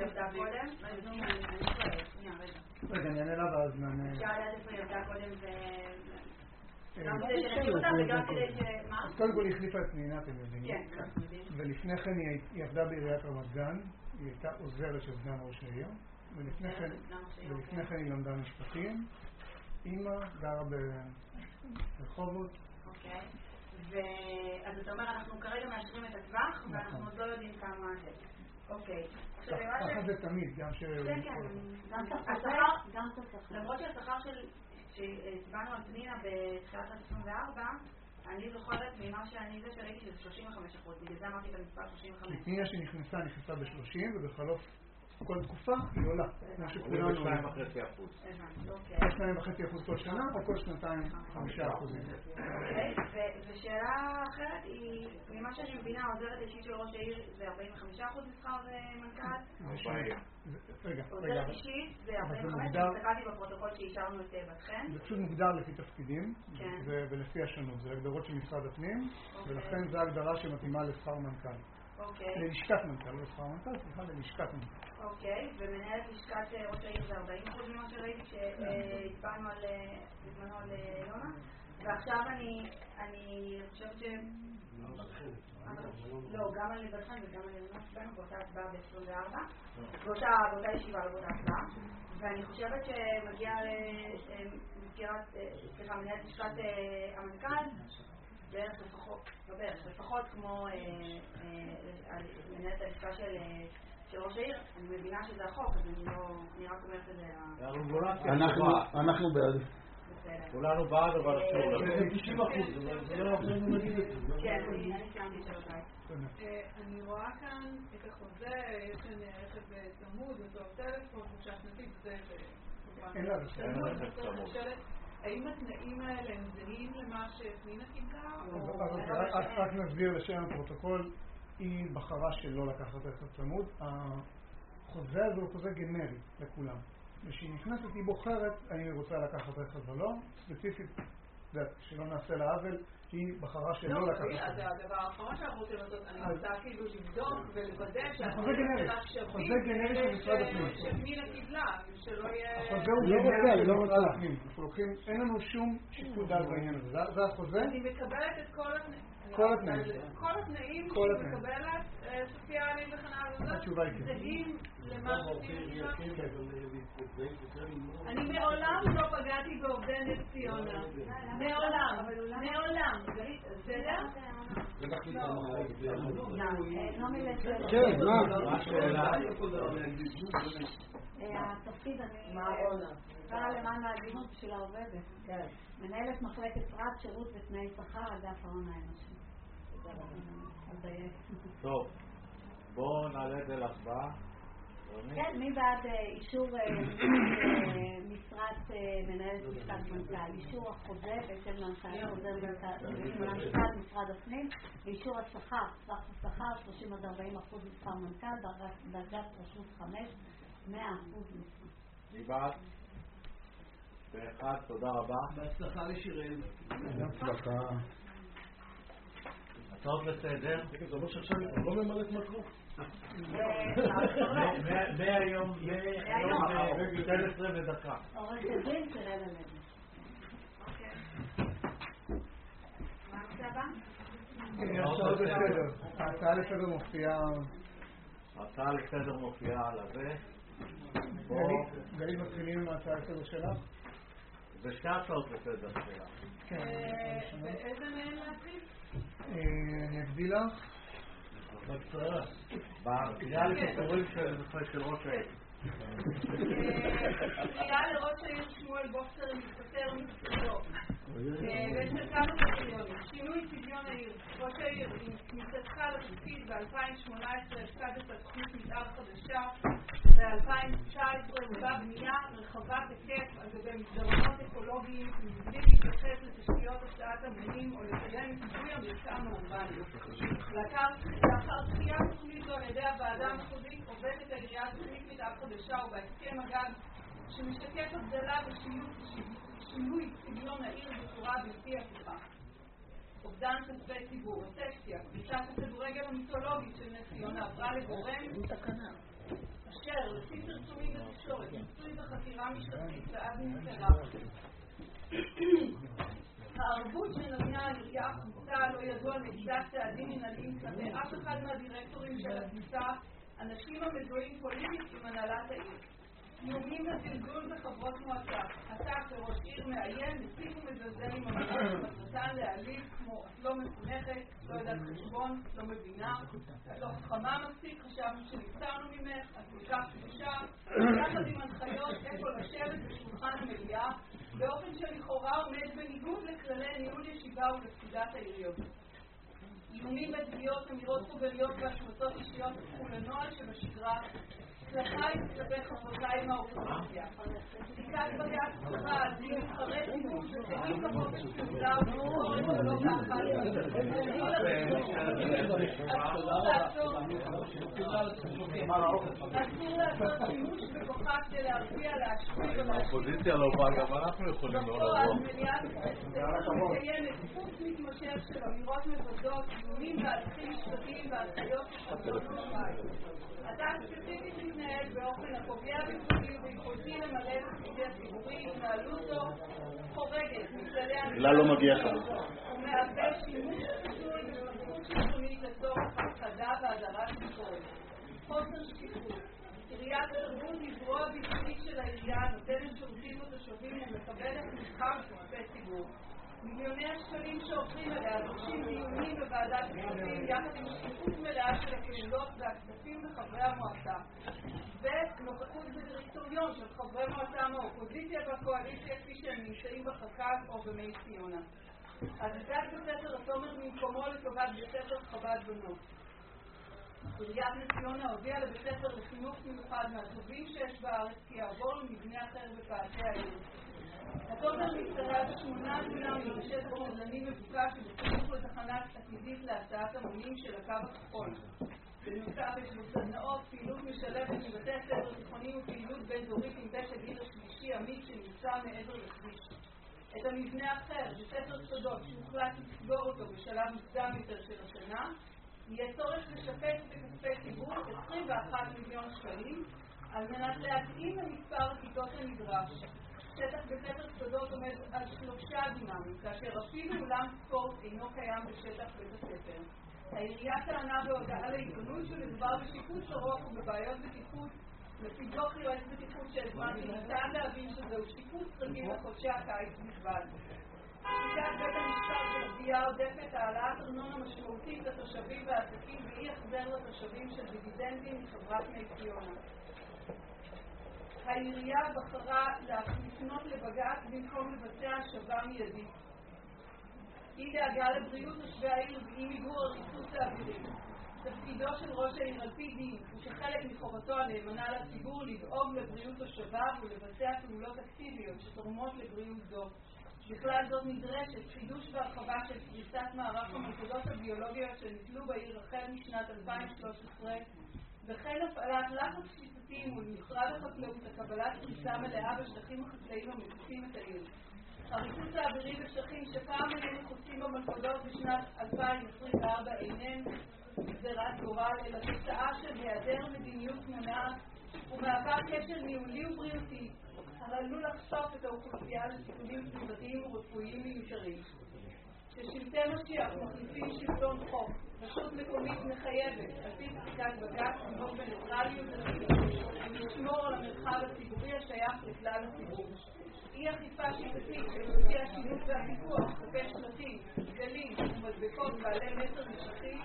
רגע, אני אענה לה ואז נענה. אפשר לדעת איפה היא עבדה קודם ו... גם כדי שנכיר אותה וגם כדי ש... מה? אז קודם כל היא החליפה את פנינה, אתם יודעים. כן, אנחנו יודעים. ולפני כן היא עבדה בעיריית רמת גן, היא הייתה עוזרת של סגן ראש העיר, ולפני כן היא למדה משפטים. אמא גרה ברחובות. אוקיי. אז אתה אומר, אנחנו כרגע מאשרים את הטווח, ואנחנו עוד לא יודעים כמה זה. אוקיי. ככה זה תמיד, גם ש... כן, כן. גם השכר, למרות שהשכר שהצבענו על פנינה בתחילת עשרים וארבע, אני זוכרת ממה שאני זה שראיתי שזה שלושים וחמישה אחוז, בגלל זה אמרתי את המספר שלושים וחמש. פנינה שנכנסה, נכנסה ב-שלושים, ובחלוף כל תקופה היא עולה. עולה ב-שתיים וחצי אחוז. שתיים וחצי אחוז כל שנה, או כל שנתיים חמישה אחוזים. ושאלה אחרת היא, ממה שאני מבינה, העוזרת אישית של ראש העיר זה ארבעים וחמישה אחוז משכר מנכ"ל? רגע, עוזרת אישית זה ארבעים וחמש אחוז, הסתכלתי בפרוטוקול שאישרנו את בתכן. זה פשוט מוגדר לפי תפקידים, ולפי השונות. זה הגדרות של משרד הפנים, ולכן זו הגדרה שמתאימה לשכר מנכ"ל. ללשכת מנכ"ל, לא לשכר מנכ"ל, סליחה, ללשכת מנכ"ל. אוקיי, ומנהלת לשכת ראש העיר זה ארבעים אחוז ממה שראיתי שהצבענו בזמנו על יונה, ועכשיו אני חושבת ש... לא, גם על בתכן וגם על יונה הצבענו באותה הצבעה ב-עשרים וארבע, באותה ישיבה ובאותה הצבעה, ואני חושבת שמגיע למזכירת, סליחה, מנהלת לשכת המנכ"ל בערך לפחות, לא בערך, לפחות כמו מנהלת הלשכה של ראש העיר. אני מבינה שזה החוק, אז אני לא, אני רק אומרת את זה. אנחנו בעד. כולנו בעד, אבל אסור. זה תשעים אחוז, זה לא יכולנו להגיד את זה. כן, אני סיימתי שלותי. אני רואה כאן את החוזה, יש כאן רכב צמוד, אותו טלפון, חופשה שנתית, זה אין לה רכב צמוד. האם התנאים האלה הם זהים למה שפנינה קיבלה? רק נסביר לשם הפרוטוקול, היא בחרה שלא לקחת רכב צמוד. החוזה הזה הוא חוזה גנרי לכולם. כשהיא נכנסת היא בוחרת האם היא רוצה לקחת רכב או לא. ספציפית, שלא נעשה לה עוול, היא בחרה שלא לקחת רכב. זה הדבר האחרון שאנחנו רוצים לעשות. אני רוצה כאילו לבדוק ולוודא זה חוזה גנרי. חוזה גנרי של משרד הפנים. שפנינה קיבלה, שלא יהיה... החוזה הוא גנרי של משרד הפנים. אנחנו לוקחים, אין לנו שום שיקול דעת בעניין הזה. זה החוזה. אני מקבלת את כל התנאים. כל התנאים. כל התנאים שהיא מקבלת, סוציאליים וכן התשובה היא כן. זהים למה שפנינה קיבלה. אני מעולם לא פגעתי בעובדי נס ציונה. מעולם. מעולם. בסדר? כן, מה? התפקיד אני באה למען ההגינות בשביל העובדת. מנהלת מחלקת פרט, שירות ותנאי שכר, אגף ההון האנושי. טוב, בואו נעלה את זה להצבעה. כן, מי בעד אישור משרת מנהלת לשכת מנכ"ל, אישור החוזה בהתאם להנחיות מנכ"ל משרד הפנים, ואישור השכר, טווח השכר שלושים עד ארבעים אחוז משכר מנכ"ל, דרגת רשות חמש, מאה אחוז משרה. מי בעד? באחד, תודה רבה. בהצלחה לשיראל. בהצלחה. הצעות לסדר. זה אומר שעכשיו אני לא ממלאת מקום. מהיום ב-שתים עשרה ודקה. עורכת דין שיראל הלוי. אוקיי. מה הנושא הבא? הצעות לסדר. ההצעה לסדר מופיעה... ההצעה לסדר מופיעה על הזה. גלית, מתחילים עם ההצעה לסדר שלך? זה שתי הצעות לסדר שלך. איזה מהן להתחיל? אני אגדיל לך. בקריאה לפיטורים של ראש העיר. קריאה לראש העיר שמואל בוקסר מתפטר מתפקידו. ויש כמה קריטריונים. שינוי צביון העיר. ראש העיר, עם כניסתך לתפקיד ב-אלפיים שמונה עשרה הפקדת תוכנית מתאר חדשה, ב-אלפיים תשע עשרה הובאה בנייה רחבת היקף על גבי מסדרונות אקולוגיים מבלי להתייחס לתשתיות הסעת המונים או לקדם את טיפוי המרקם האורבני. לאחר דחיית תוכנית זו על ידי הוועדה המחוזית עובדת העירייה תוכנית מתאר חדשה ובהסכם הגג שמשקף הגדלה ושינוי צביון העיר בצורה בלתי הפיכה. אובדן כספי ציבור, סקציה, קבוצת הכדורגל המיתולוגית של נס ציונה עברה לגורם אשר לפי פרסומים בתקשורת מצוי בחקירה משטרתית ועד נמכרה. הערבות שנתנה העירייה קבוצה לא ידוע נקיטת צעדים מנהליים כלפי אף אחד מהדירקטורים של הקבוצה, אנשים המזוהים פוליטית עם הנהלת העיר. איומים וזלזול בחברות מועצה. אתה כראש עיר מאיים, מציג ומזלזל עם המדינה שמטרתן להעליב כמו את לא מחונכת, לא יודעת חשבון, לא מבינה, את לא חכמה מספיק, חשבנו שנבצרנו ממך, את כל כך קדושה, יחד עם הנחיות איפה לשבת בשולחן המליאה, באופן שלכאורה עומד בניגוד לכללי ניהול ישיבה ולפקודת העיריות. איומים ותביעות, אמירות פוגעניות והשמצות אישיות הפכו לנוהל שבשגרה, כלפיי וכלפי חברותיי מהאופוזיציה. בדיקת בג"ץ קבעה על דין נבחרי ציבור שתקיים כמות של פעולה וביקורת ולא באחת אסור לעשות שימוש בכוחה כדי להרגיע, להשפיע האופוזיציה לא באה, גם אנחנו יכולים לא לבוא. בפועל מליאת הכנסת מקיימת דפוס מתמשך של אמירות מבזות, איומים בהליכים משפטיים והנחיות שחברות בבית. אתה ספציפית מתנהל באופן הפוגע בכבודי וביכולתי למלא את תפקידי הציבורי, התנהלות זו חורגת מכללי לה לא מגיע לך. ומהווה שימוש חיסוי בסמכות שלטונית לצורך הפחדה והדרת ביקורת. חוסר שקיפות. עיריית תרבות היא זרוע ביצועית של העירייה, נותנת שירותים לתושבים ומקבלת תמיכה בכספי ציבור. מיליוני השקלים שעוברים אליה דורשים דיונים בוועדת הכספים יחד עם שקיפות מלאה של הפעולות והכספים לחברי המועצה ונוכחות בדירקטוריון של חברי מועצה מהאופוזיציה והקואליציה כפי שהם נמצאים בחק"ל או במי ציונה. הזזת בספר התומר ממקומו לטובת בספר חב"ד בנות. עיריית נס ציונה הודיעה לבית ספר לחינוך מיוחד מהטובים שיש בארץ כי יעבור למבנה אחר בפאתי העיר. התומר מתקרב בשמונה דונם מרשת נדל"ני מבוקש שבסמוך לתחנת עתידית להסעת המונים של הקו הכחול. בנוסף יש בסדנאות פעילות משלבת מבתי הספר תיכוניים ופעילות בין דורית עם בית הגיל השלישי עמית שנמצא מעבר לכביש. את המבנה האחר, בספר סודות, שהוחלט לסגור אותו בשלב מוקדם יותר של השנה, יהיה צורך לשפץ בכספי ציבור עשרים ואחד מיליון שקלים על מנת להתאים למספר הכיתות הנדרש. שטח בספר סודות עומד על שלושה דונמים, כאשר אפילו אולם ספורט אינו קיים בשטח בית הספר. העירייה טענה בהודעה לעיתונות שמדובר בשיפוץ ארוך ובבעיות בטיחות. לפי דוח יועץ בטיחות שהזמנתי, ניתן להבין שזהו שיפוץ רגיל לחודשי הקיץ בלבד. פסיקת בית המשפט בגבייה עודפת העלאת ארנונה משמעותית לתושבים והעסקים ואי החזר לתושבים של דיבידנדים מחברת מי ציונה. העירייה בחרה לפנות לבג"ץ במקום לבצע השבה מיידית. היא דאגה לבריאות תושבי העיר ואי מיגור הריסוס האווירי. תפקידו של ראש העיר על פי דין הוא שחלק מחובתו הנאמנה לציבור לדאוג לבריאות תושביו ולבצע פעולות אקטיביות שתורמות לבריאות זו. בכלל זאת נדרשת חידוש והרחבה של פריסת מערך המלכודות הביולוגיות שניטלו בעיר החל משנת אלפיים ושלוש עשרה וכן הפעלת לחץ שיטתי מול משרד החקלאות לקבלת פריסה מלאה בשטחים החקלאיים המקיפים את העיר. הריסוס האווירי בשטחים שפעם היו מכוסים במלכודות בשנת אלפיים עשרים וארבע אינם גזירת גורל אלא תוצאה של היעדר מדיניות מונעת ומהווה קשר ניהולי ובריאותי עלול לחשוף את האוכלוסייה לסיכונים סביבתיים ורפואיים מיותרים. כששלטי משיח מחליפים שלטון חוק, רשות מקומית מחייבת על פי פסיקת בג"ץ לנהוג בניטרליות ולשמור על המרחב הציבורי השייך לכלל הציבור. אי אכיפה שיטתית של השינוי והפיקוח כלפי שלטים, דגלים ומדבקות בעלי מסר משיחי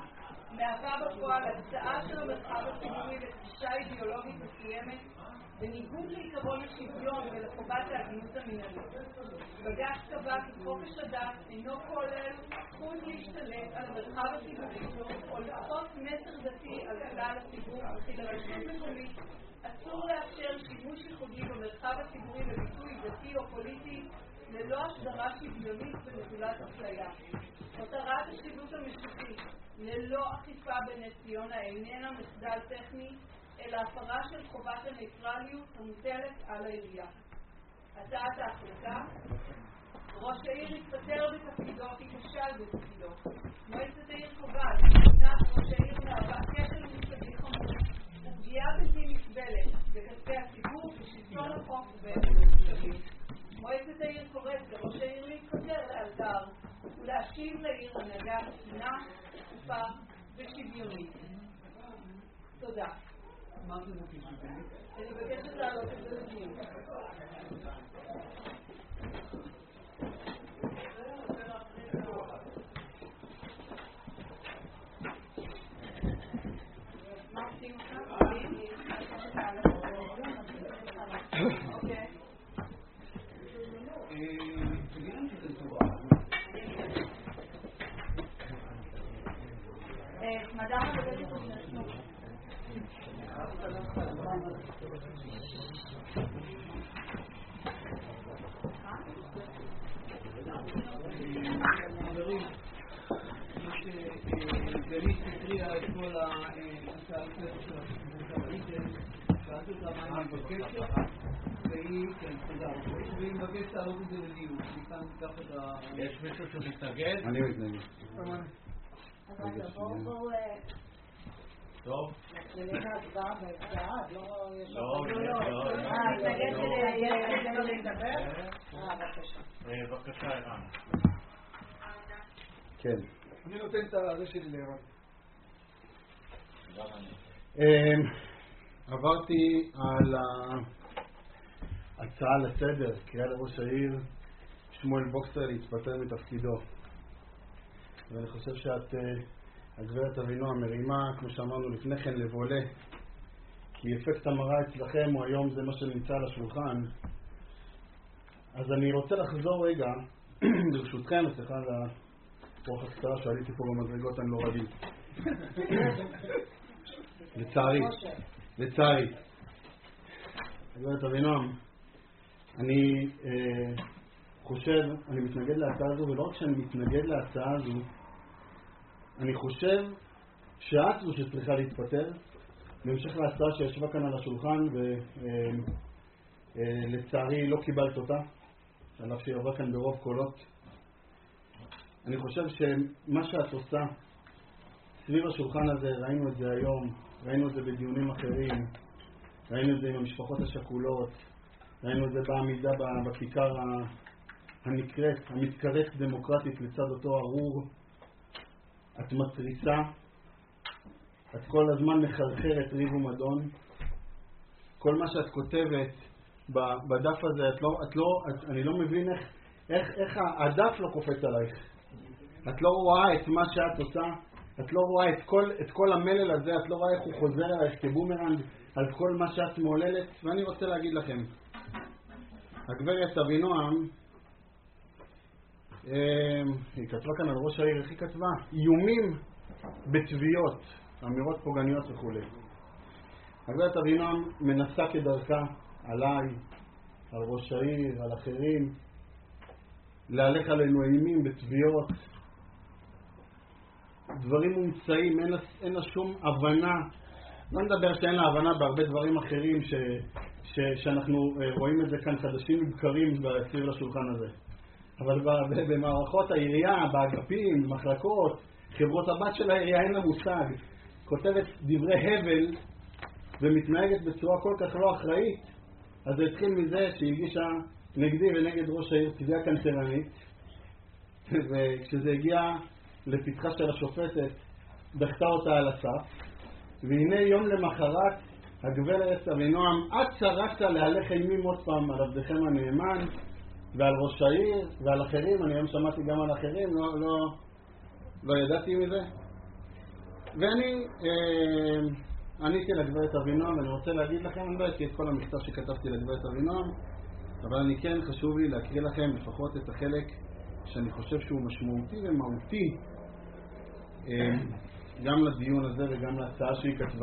מהווה בפועל הקצאה של המרחב הציבורי לתפיסה אידיאולוגית מסוימת בניגוד לעיקרון השוויון ולחובת ההגינות המינהלית. בג"ץ קבע כי חופש הדת אינו כולל זכות להשתלט על המרחב הציבורי או לפחות מסר דתי על כלל הציבור, וכי לרשות מקומית אסור לאפשר שימוש ייחודי במרחב הציבורי לביטוי דתי או פוליטי ללא הסדרה שוויונית ונטולת אפליה. מטרת השילוט המשיחי ללא אכיפה בנס ציונה איננה מחדל טכני, אלא הפרה של חובת הניטרליות המוטלת על העירייה. הצעת ההחלטה: ראש העיר יתפטר בתפקידו כי כשל בתפקידו. מועצת העיר קובעת שמבחינת ראש העיר מהווה כשל מוסדי חמור ופגיעה בלתי נסבלת בכספי הציבור ובשלטון החוק ובאמון התושבים. מועצת העיר קוראת לראש העיר להתפטר לאלתר ולהשיב לעיר הנהגה תקינה, שקופה ושוויונית. תודה. מה אתם רוצים שתגיד? אני מבקשת להעלות את זה לדיון. מה עושים אותם? אוקיי. תגיד לנו שזה טובה. מדע מדבר את עצמו. חברים, גלית הקריאה את כל ההצעה לסדר של הסיפור, שאלתי אותה מה היא מבקשת, והיא, כן, תודה, והיא מבקשת להעלות את זה לדיון. יש מישהו שמתנגד? אני מתנגד. אז רגע, בואו... טוב. נצללים להצבעה בהצבעה, לא... לא, לא, לא. אה, מתנגד שזה לא לדבר? אה, בבקשה. בבקשה, ערן. כן. אני נותן את הזה שלי לערן. עברתי על ההצעה לסדר, קריאה לראש העיר שמואל בוקסר להתפטר מתפקידו. ואני חושב שאת, הגברת אבינועם, מרימה, כמו שאמרנו לפני כן, לבולה, כי אפקט המראה אצלכם הוא היום זה מה שנמצא על השולחן. אז אני רוצה לחזור רגע, ברשותכם, סליחה על הרוח הקצרה שעליתי פה במדרגות, אני לא רגיל. לצערי, לצערי. הגברת אבינועם, אני אה, חושב, אני מתנגד להצעה הזו, ולא רק שאני מתנגד להצעה הזו, אני חושב שאת זו שצריכה להתפטר, בהמשך להצעה שישבה כאן על השולחן, ולצערי לא קיבלת אותה, על אף שהיא עברה כאן ברוב קולות. אני חושב שמה שאת עושה סביב השולחן הזה, ראינו את זה היום, ראינו את זה בדיונים אחרים, ראינו את זה עם המשפחות השכולות, ראינו את זה בעמידה בכיכר הנקראת, המתקראת דמוקרטית לצד אותו ארור. את מטריצה, את כל הזמן מחרחרת ריב ומדון. כל מה שאת כותבת בדף הזה, את לא, את לא, את, אני לא מבין איך, איך, איך הדף לא קופץ עלייך. את לא רואה את מה שאת עושה, את לא רואה את כל, את כל המלל הזה, את לא רואה איך הוא חוזר עלייך כבומרנג על כל מה שאת מעוללת. ואני רוצה להגיד לכם, הגברת אבינועם, היא כתבה כאן על ראש העיר, איך היא כתבה? איומים בתביעות, אמירות פוגעניות וכו'. הגברת אבינועם מנסה כדרכה עליי, על ראש העיר, על אחרים, להלך עלינו איומים בתביעות, דברים מומצאים, אין לה, אין לה שום הבנה. לא נדבר שאין לה הבנה בהרבה דברים אחרים ש, ש, שאנחנו רואים את זה כאן חדשים מבקרים סביב לשולחן הזה. אבל במערכות העירייה, באגפים, במחלקות, חברות הבת של העירייה, אין לה מושג. כותבת דברי הבל ומתנהגת בצורה כל כך לא אחראית. אז זה התחיל מזה שהיא הגישה נגדי ונגד ראש העיר תביעה קנטרנית, וכשזה הגיע לפתחה של השופטת דחתה אותה על הסף, והנה יום למחרת הגברת אבינועם אצה רצה להלך אימים עוד פעם על עבדכם הנאמן ועל ראש העיר ועל אחרים. אני היום שמעתי גם על אחרים, לא, לא, לא ידעתי מזה. ואני עניתי לגברת אבינועם, ואני רוצה להגיד לכם, אני לא אקריא את כל המכתב שכתבתי לגברת אבינועם, אבל אני כן חשוב לי להקריא לכם לפחות את החלק שאני חושב שהוא משמעותי ומהותי גם לדיון הזה וגם להצעה שהיא כתבה.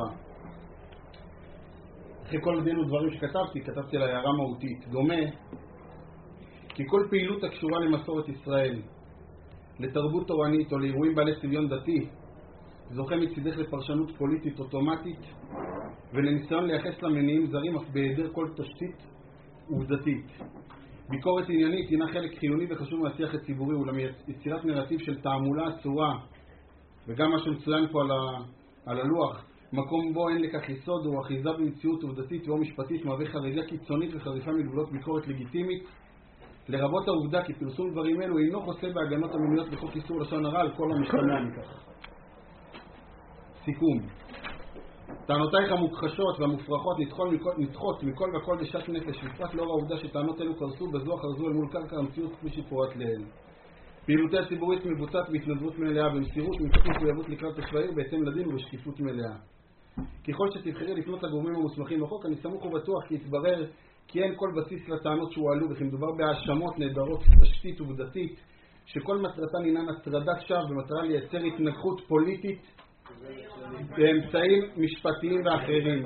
אחרי כל הדין ודברים שכתבתי, כתבתי לה הערה מהותית. דומה כי כל פעילות הקשורה למסורת ישראל, לתרבות תורנית או לאירועים בעלי צביון דתי, זוכה מצידך לפרשנות פוליטית אוטומטית ולניסיון לייחס למניעים זרים אף בהיעדר כל תשתית עובדתית. ביקורת עניינית הינה חלק חיוני וחשוב מהשיח הציבורי וליצירת נרטיב של תעמולה אסורה, וגם מה שמצוין פה על, ה... על הלוח, מקום בו אין לכך יסוד או אחיזה במציאות עובדתית או משפטית מהווה חריגה קיצונית וחריפה מגבולות ביקורת לגיטימית, לרבות העובדה כי פרסום דברים אלו אינו חוסה בהגנות המנויות בחוק איסור לשון הרע על כל המשתמע מכך. סיכום. טענותייך המוכחשות והמופרכות נדחות מכל וכל בשעת נפש, בפרט לאור העובדה שטענות אלו קרסו בזו אחר זו אל מול קרקע המציאות כפי שפורט לעיל. פעילותי הציבורית מבוצעת בהתנדבות מלאה, במסירות ומתוך מחויבות לכלל תושבי העיר בהתאם לדין ובשקיפות מלאה. ככל שתבחרי לפנות לגורמים המוסמכים בחוק, אני סמוך ובטוח כי יתברר כי אין כל בסיס לטענות שהועלו, וכי מדובר בהאשמות נהדרות תשתית עובדתית, שכל מטרתן הינן הטרדת שווא במטרה לייצר התנגחות פוליטית באמצעים משפטיים ואחרים.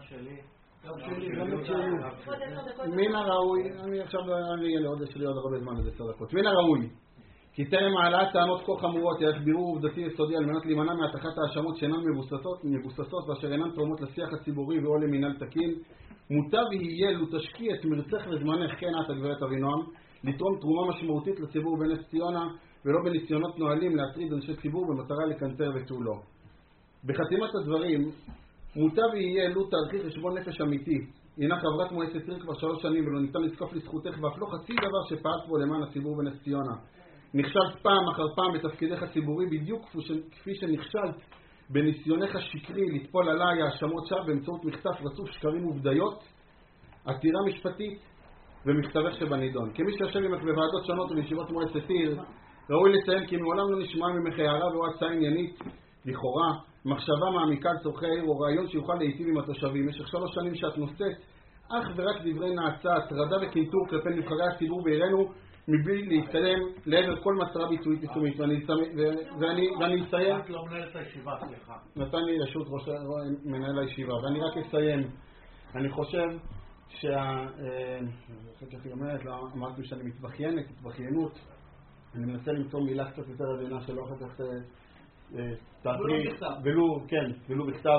מן הראוי, אני עכשיו יש לי עוד הרבה זמן לזה עשר דקות, מן הראוי כי טרם העלאת טענות כה חמורות יערך בירור עובדתי יסודי על מנת להימנע מהטחת האשמות שאינן מבוססות מבוססות ואשר אינן תורמות לשיח הציבורי ואו למינהל תקין, מוטב יהיה לו תשקיע את מרצך וזמנך, כן את הגברת אבינועם, לתרום תרומה משמעותית לציבור בנס ציונה ולא בניסיונות נועלים להטריד אנשי ציבור במטרה לקנטר ותו לא. בחתימת הדברים, מוטב יהיה לו תאריך חשבון נפש אמיתי. הינה חברת מועצת עיר כבר שלוש שנים ולא ניתן לזקוף לזכותך ואף לא חצי דבר שפעלת בו למען הציבור בנס ציונה. נכשלת פעם אחר פעם בתפקידך הציבורי בדיוק כפי שנכשלת בניסיונך השקרי לטפול עליי האשמות שווא באמצעות מכתב רצוף שקרים ובדיות, עתירה משפטית ומכתבך שבנידון. כמי שיושב עמך בוועדות שונות ובישיבות מועצת עיר, ראוי לציין כי מעולם לא נשמע ממך הערה או הצעה עניינית, לכאורה, מחשבה מעמיקה על צורכי העיר או רעיון שיוכל להיטיב עם התושבים. במשך שלוש שנים שאת נושאת אך ורק דברי נאצה, הטרדה וקנטור כלפי נבחרי הציבור בעירנו, מבלי להתקדם לעבר כל מטרה ביצועית יישומית. ואני אסיים. את לא מנהל את הישיבה, סליחה. נתן לי רשות ראש מנהל הישיבה, ואני רק אסיים. אני חושב שה... חושב אומרת, אמרתי שאני מתבחיינת, התבחיינות. אני מנסה למצוא מילה קצת יותר עדינה שלא אחר כך תעברי, ולו, כן, ולו בכתב.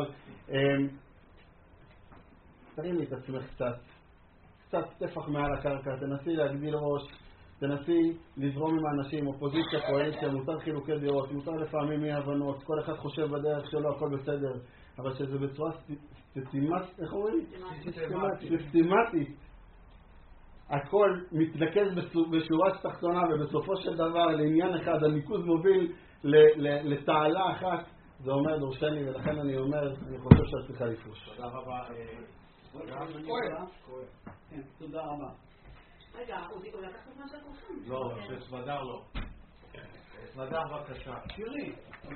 תראי לי את עצמך קצת, קצת טפח מעל הקרקע, תנסי להגדיל ראש, תנסי לזרום עם האנשים, אופוזיציה, קואליציה, מותר חילוקי דעות, מותר לפעמים אי הבנות, כל אחד חושב בדרך שלו, הכל בסדר, אבל שזה בצורה סיסטמטית, איך אומרים? סיסטמטית. הכל מתנקז בשורה תחתונה ובסופו של דבר לעניין אחד, הניקוז מוביל לתעלה אחת, זה אומר דורשני, ולכן אני אומר, אני חושב שאת צריכה לפרוש. תודה רבה. תודה רבה. רגע, הוא לקח את מה שכולכם. לא, שסוודר לא. סוודר בבקשה. שירי.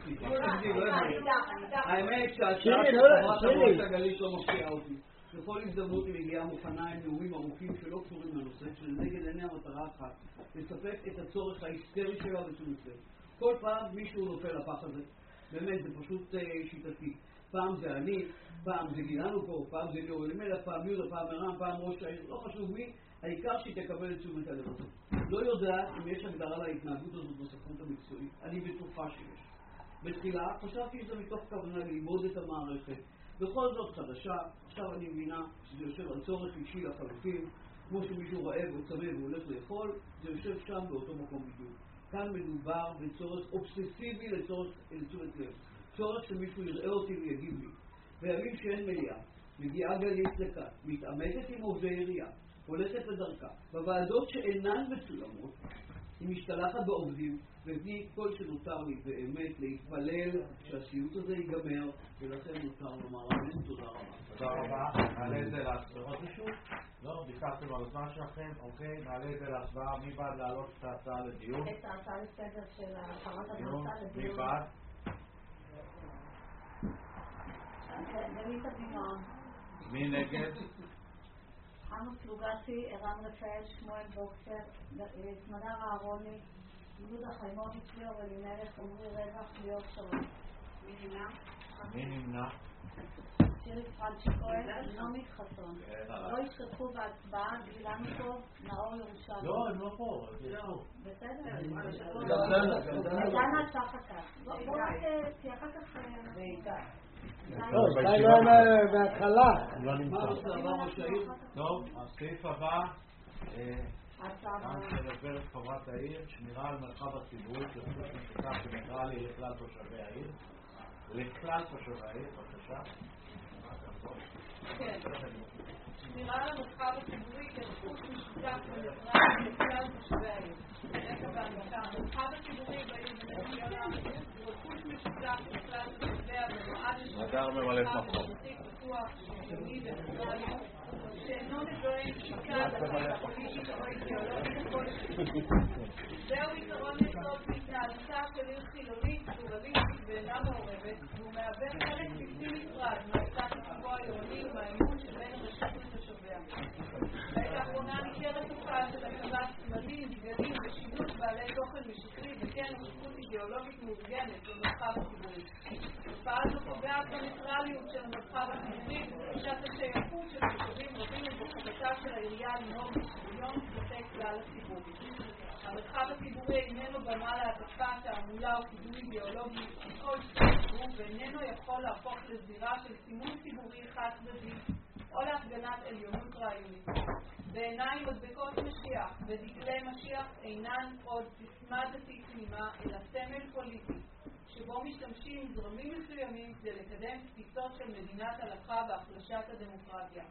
האמת שהשעה שירי, שחברת המועצה הגלית לא מפתיעה אותי. בכל הזדמנות היא מגיעה מוכנה עם נאומים ארוכים שלא קשורים לנושא, שלנגד עיני המטרה אחת, לספק את הצורך ההיסטרי שלה בתשומת לב. כל פעם מישהו נופל לפח הזה. באמת, זה פשוט שיטתי. פעם זה אני, פעם זה גילנו פה, פעם זה ליאור אלימלך, פעם יהודה, פעם מרם, פעם ראש העיר, לא חשוב מי, העיקר שהיא תקבל את תשומת הלב הזאת. לא יודעת אם יש הגדרה להתנהגות הזאת בספרות המקצועית, אני בטוחה שיש. בתחילה חשבתי שזה מתוך כוונה ללמוד את המערכת, בכל זאת חדשה, עכשיו אני מבינה שזה יושב על צורך אישי לחלוטין, כמו שמישהו רעב או צמא והולך לאכול, זה יושב שם באותו מקום בדיוק. כאן מדובר בצורך אובססיבי לצורך לתשומת לב. צורך שמישהו יראה אותי ויגיב לי. בימים שאין מליאה, מגיעה גלית לכאן, מתעמתת עם עובדי עירייה, הולכת לדרכה. בוועדות שאינן מצולמות, היא משתלחת בעובדים, ובלי כל שנותר לי באמת להתפלל שהסיוט הזה ייגמר, ולכן נותר לומר אמן. תודה רבה. תודה רבה. נעלה את זה להצבעה. מישהו? לא, ביקשתם על הזמן שלכם. אוקיי, נעלה את זה להצבעה. מי בעד להעלות את ההצעה לדיון? את ההצעה לסדר של הרחבת המועצה לדיון. מי בעד? גלית אבירם. מי נגד? עמוס לוגסי, ערן רפאל, שמואל בוקסר, סמדר אהרוני, יהודה חיימוביץ', ליאור אלימלך, עמרי רווח, ליאור שרון. מי נמנע? מי נמנע? שירי פרנצ'יקוין, נעמי חסון. לא השתתפו בהצבעה, גילנו פה, נאור ירושלים. לא, הם לא פה. בסדר. גלדנה צחקה. בואו תהיה אחר כך... לא, אולי לא היה בהתחלה. לא נמצא. טוב, הסעיף הבא, גם מדבר את חברת העיר, שמירה על מרחב הציבורי, כרשות משותף שניטרלי לכלל תושבי העיר. לכלל תושבי העיר, בבקשה. כן. שמירה על המרחב הציבורי כרשות משותף וניטרלי לכלל תושבי העיר. המרחב הציבורי בעיר בנתיונה הוא רכוש משותף לכלל תושביה ונועד הדר ממלאת מקום. פתוח, שני וניטרלי, שאינו מזוהה עם שיקה פוליטית או אידיאולוגית כלשהי. זהו יתרון יסוד בהתנהלותה של עיר חילונית, פלורליסטית ואינה מעורבת, והוא מהווה חלק בלתי נפרד מהסטטוס קוו העירוני ומהאמון שבין הרשות לתושביה. בעת האחרונה ניכרת תופעה של הצבת סמלים, דגלים ושילוט בעלי תוכן משיחי וכן נוכחות אידיאולוגית מאורגנת במרחב הציבורי. תופעה זו פוגעת בניטרליות של המרחב הציבורי ובתחושת השייכות של תושבים רבים ובחובתה של העירייה לנהוג בשוויון כלפי כלל הציבור. המרחב הציבורי איננו במה להטפה, תעמולה או קידום אידיאולוגי מכל ציבור ואיננו יכול להפוך לזירה של סימון ציבורי חד צדדי או להפגנת עליונות רעיונית. בעיניים מדבקות משיח ודגלי משיח אינן עוד סיסמה דתית תמימה אלא סמל פוליטי שבו משתמשים זרמים מסוימים כדי לקדם תפיסות של מדינת הלכה והחלשת הדמוקרטיה.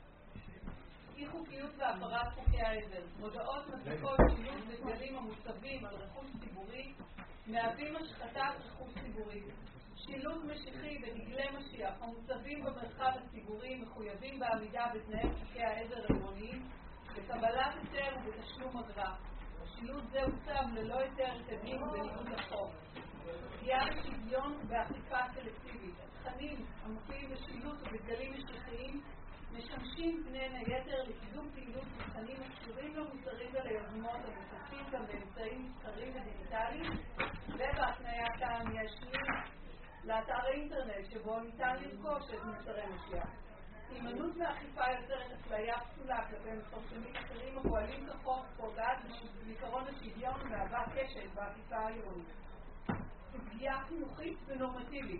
אי חוקיות והפרת חוקי העזר, מודעות מדבקות שילוט ודגלים המוצבים על רכוש ציבורי מהווים השחתת רכוש ציבורי. שילוט משיחי ודגלי משיח המוצבים במרחב הציבורי מחויבים בעמידה בתנאי חוקי העזר העירוניים בקבלת היתר ובתשלום אגרה. שילוט זה הוצב ללא היתר כדין ובניגוד לחוק. פגיעה בשוויון ואכיפה סלקטיבית. תכנים המופיעים בשילוט ובדגלים משיחיים משמשים בין היתר לקידום פעילות תכנים הקשורים למוצרים וליוזמות המפתחים גם באמצעים מסחריים ודיגיטליים ובהקניית המיישנים לאתר האינטרנט שבו ניתן לרכוש את מוצרי משיח. הימנעות ואכיפה יוצרת אפליה פסולה כלפי מפרסמים אחרים הפועלים כחוק פוגעת בעיקרון השוויון ומהווה כשל באכיפה העירונית. פגיעה חינוכית ונורמטיבית.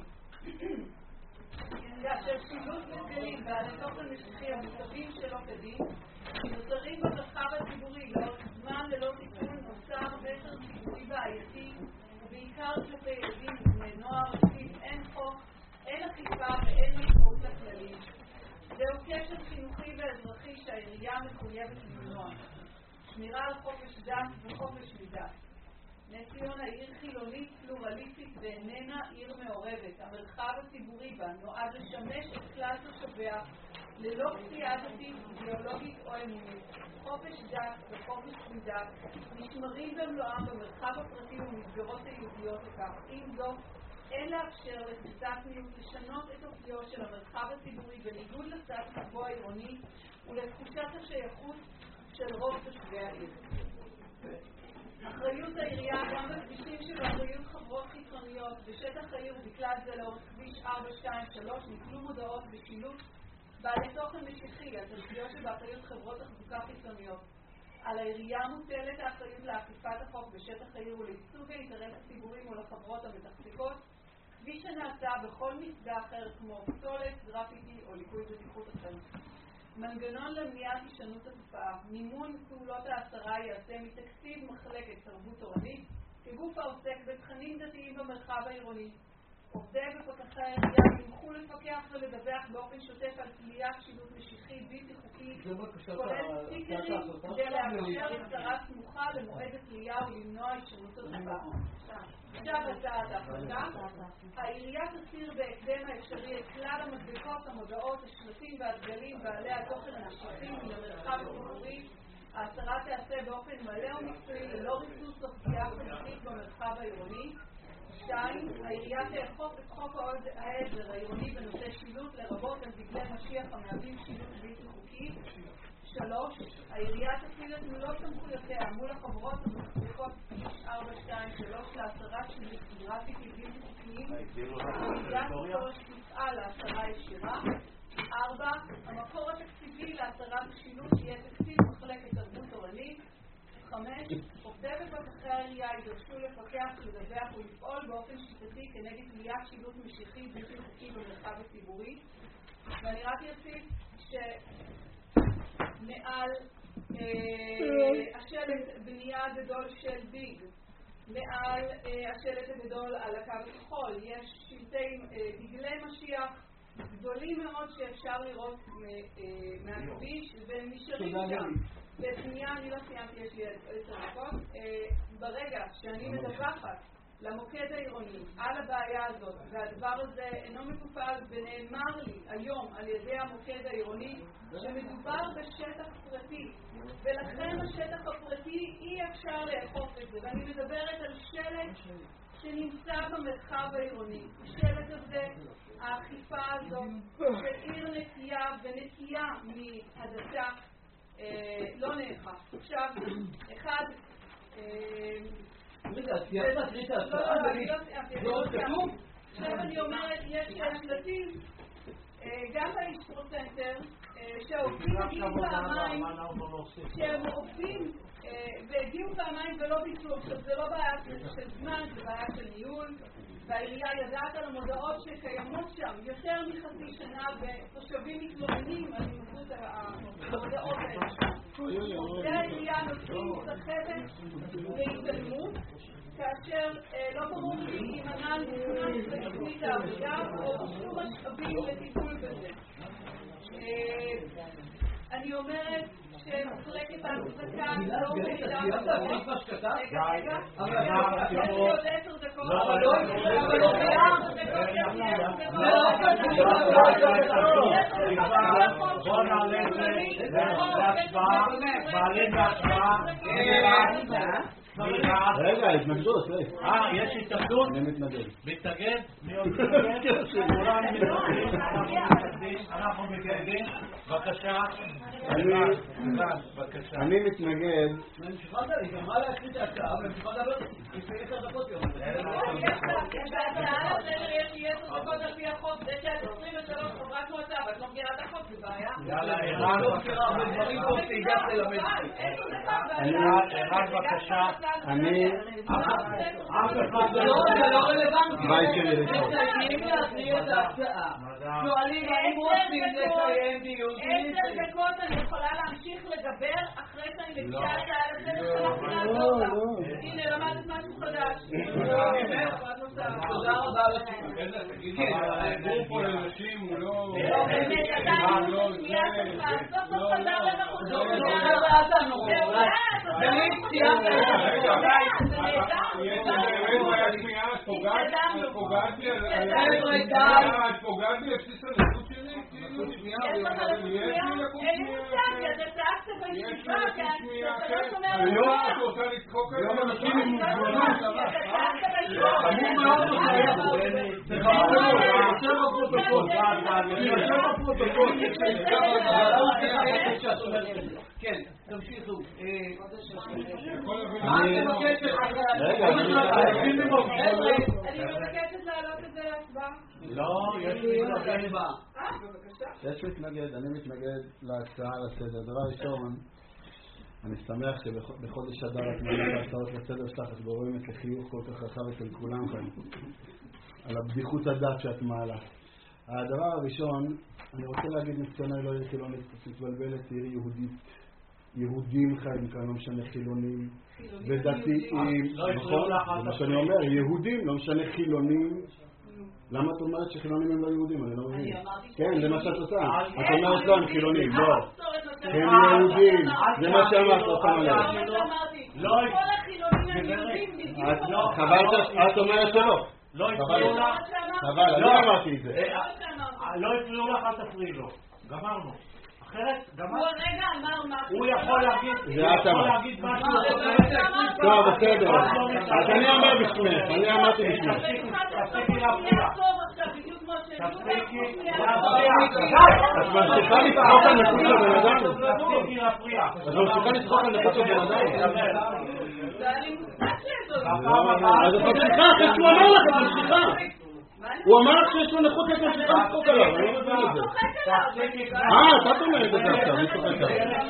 כאשר שילוט ודגלים בעלי תוכן משיחי המוצבים שלא כדין נותרים במרחב הציבורי לאורך זמן ללא תיקון נוצר מסר ציבורי בעייתי ובעיקר כלפי ילדים ובני נוער לפיו אין חוק, אין אכיפה ואין משמעות לכללים. זהו קשר חינוכי ואזרחי שהעירייה מחויבת למנוע. שמירה על חופש דת וחופש מדת. נס ציונה עיר חילונית פלורליסטית ואיננה עיר מעורבת. המרחב הציבורי בה נועד לשמש את כלל תושביה ללא כפייה דתית, אידיאולוגית או אמונית. חופש דת וחופש מדת נשמרים במלואם במרחב הפרטי ובמסגרות היהודיות לכך. עם זאת, אין לאפשר לקבוצת מיעוט לשנות את אופיו של המרחב הציבורי בניגוד לסטטוס קוו העירוני ולתחושת השייכות של רוב תושבי העיר. אחריות העירייה גם בכבישים שבאחריות חברות חיצוניות בשטח העיר ובכלל זה לאורך כביש ארבע שתיים שלוש נתלו מודעות בשילוט בעלי תוכן משיחי על תשתיות שבאחריות חברות תחזוקה חיצוניות. על העירייה מוטלת האחריות לאכיפת החוק בשטח העיר ולייצוג האינטרס הציבורי מול החברות המתחזקות כפי שנעשה בכל מפגע אחר כמו פסולת, גרפיטי או ליקוי בטיחות אחר. מנגנון למניעת הישנות התופעה. מימון פעולות ההסרה ייעשה מתקציב מחלקת תרבות תורנית כגוף העוסק בתכנים דתיים במרחב העירוני. עובדי ופקחי העירייה יונחו לפקח ולדווח באופן שוטף על תליית שילוט משיחי בלתי חוקי כולל סטיקרים כדי לאפשר הסדרה סמוכה למועד התלייה ולמנוע הישנות התופעה. עכשיו הצעת ההחלטה. העירייה תסיר בהקדם האפשרי את כלל המדבקות, המודעות, השלטים והדגלים בעלי התוכן המשיחים למרחב הציבורי. ההסרה תיעשה באופן מלא ומקצועי ללא ריסוס או פגיעה חזותית במרחב העירוני. שתיים, העירייה תאכוף את חוק העזר העירוני בנושא שילוט לרבות על דגלי משיח המהווים שילוט בלתי חוקי. שלוש, העירייה תפעיל את מלוא סמכויותיה מול החברות המחזיקות כביש ארבע שתיים שלוש להסרת שילוט גרפיטי בלתי חוקיים. העירייה תפעל להסרה ישירה. ארבע, המקור התקציבי להסרת השילוט יהיה תקציב מחלקת תרבות תורנית. חמש, עובדי ופקחי העירייה יידרשו לפקח, לדווח ולפעול באופן שיטתי כנגד תליית שילוט משיחי בלתי חוקי במרחב הציבורי. ואני רק אוסיף שמעל השלט בנייה הגדול של ביג, מעל השלט הגדול על הקו הכחול, יש שלטי דגלי משיח גדולים מאוד שאפשר לראות מהכביש ונשארים שם. בפנייה, אני לא סיימתי, יש לי עשר דקות. ברגע שאני מדווחת למוקד העירוני על הבעיה הזאת, והדבר הזה אינו מטופל, ונאמר לי היום על ידי המוקד העירוני שמדובר בשטח פרטי, ולכן השטח הפרטי אי אפשר לאכוף את זה, ואני מדברת על שלט שנמצא במרחב העירוני. השלט הזה, האכיפה הזאת של עיר נקייה ונקייה מהדתה, לא נאכף. עכשיו, אחד... רגע, סיימת להקריא את ההצעה? לא כתוב? עכשיו אני אומרת, יש שלטים, גם באישפור סנטר, שהעובדים הגיעו פעמיים, שהם עובדים והגיעו פעמיים ולא ביטלו. עכשיו, זה לא בעיה של זמן, זה בעיה של ניהול, והעירייה ידעת על המודעות שקיימות שם יותר מחצי שנה, ותושבים מתלוננים על הימצאות המודעות האלה. עובדי העירייה נותנים סחבת והתעלמות, כאשר לא ברור לי אם הנ"ל נכנס לתוכנית העבודה או שום משאבים לטיפול בזה. אני אומרת שמחלקת ההחזקה לא מידע רגע, רגע, יש לי עוד עשר דקות, אבל לא בוא נעלה את זה להצבעה, מעלים להצבעה. רגע, התנגדות, אה, יש התנגדות? אני מתנגד. מתנגד? מי עוד מתנגד? כולם מתנגדים, אנחנו מתנגדים. בבקשה. אני מתנגד. ממשיכה לי, גם מה להקריא את ההצעה, וממשיכה לדבר לפני עשר דקות יום. יש ההצעה לסדר, יש לי עשר דקות על פי החוק, זה שאת עשרים ושלוש חברת מועצה, ואת לא מגיעה את החוק, זה בעיה. יאללה, ערן. ערן, בבקשה. אני... אף אחד לא רלוונטי. ביי שלי לשאול. מסיימים להקריא את ההצעה. שואלים האם רוצים לקיים דיון. עשר דקות אני יכולה להמשיך לדבר אחרי שאני מגיעה הצעה לסדר שאנחנו נעזור לה. הנה, למדת משהו חדש. תודה רבה לכם. תגידי, העבור פה לנשים הוא לא... באמת, אתה לא שמיעה שלך. סוף סוף חזר לך לא חזר לנו. דלית, סיימת. יש באמת בעיה שמיעה, את פוגעת לי את פוגעת לי בבסיס הנכות שלי? יש לך לקות שמיעה? אין לי מושג, אתה צעקת בישיבה, אתה לא שומע על לא, את רוצה לצחוק על זה? אנשים עם מוגבלות. אני מאוד זה יושב בפרוטוקול. יושב בפרוטוקול. כן, תמשיכו. אני מבקשת להעלות את זה להצבעה. לא, יש לי מתנגד. יש מתנגד, אני מתנגד להצעה לסדר. דבר ראשון, אני שמח שבחודש אדר את מעלה ההצעות לסדר שלך, אז גורם את לחיוך כל כך רחב אצל כולם כאן, על הבדיחות הדת שאת מעלה. הדבר הראשון, אני רוצה להגיד ניסיוני לא יהיה חילונית, תתבלבלת, עיר יהודית. יהודים חיים כאן, לא משנה חילונים ודתיים, נכון? זה מה שאני אומר, יהודים, לא משנה חילונים. למה את אומרת שחילונים הם לא יהודים? אני לא מבין. כן, זה מה שאת עושה. את אומרת לא, הם חילונים, לא. הם יהודים, זה מה שאמרת, אותם עליהם. לא, כל החילונים הם יהודים בדיוק. חבל שאת אומרת שלא. לא הפריעו לך. חבל, אני אמרתי את זה. לא הפריעו לך, אל תפריעי לו. גמרנו. הוא הרגע אמר משהו. הוא יכול להגיד, זה אתה אמר. טוב, בסדר. אז אני אמר בשמך, אני אמרתי בשמך. תפסיקי להפריע. תפסיקי להפריע. את ממשיכה לצחוק על נכות של בן אדם? תפסיקי להפריע. את ממשיכה לצחוק על נכות של בן אדם? אז את ממשיכה, אחרי שהוא אמר לך, את ממשיכה. הוא אמר לך שיש לו נכות את ממשיכה לצחוק עליו, אני לא מבין את זה. אה, אתה תאמר את זה דווקא, אני צוחק עליו.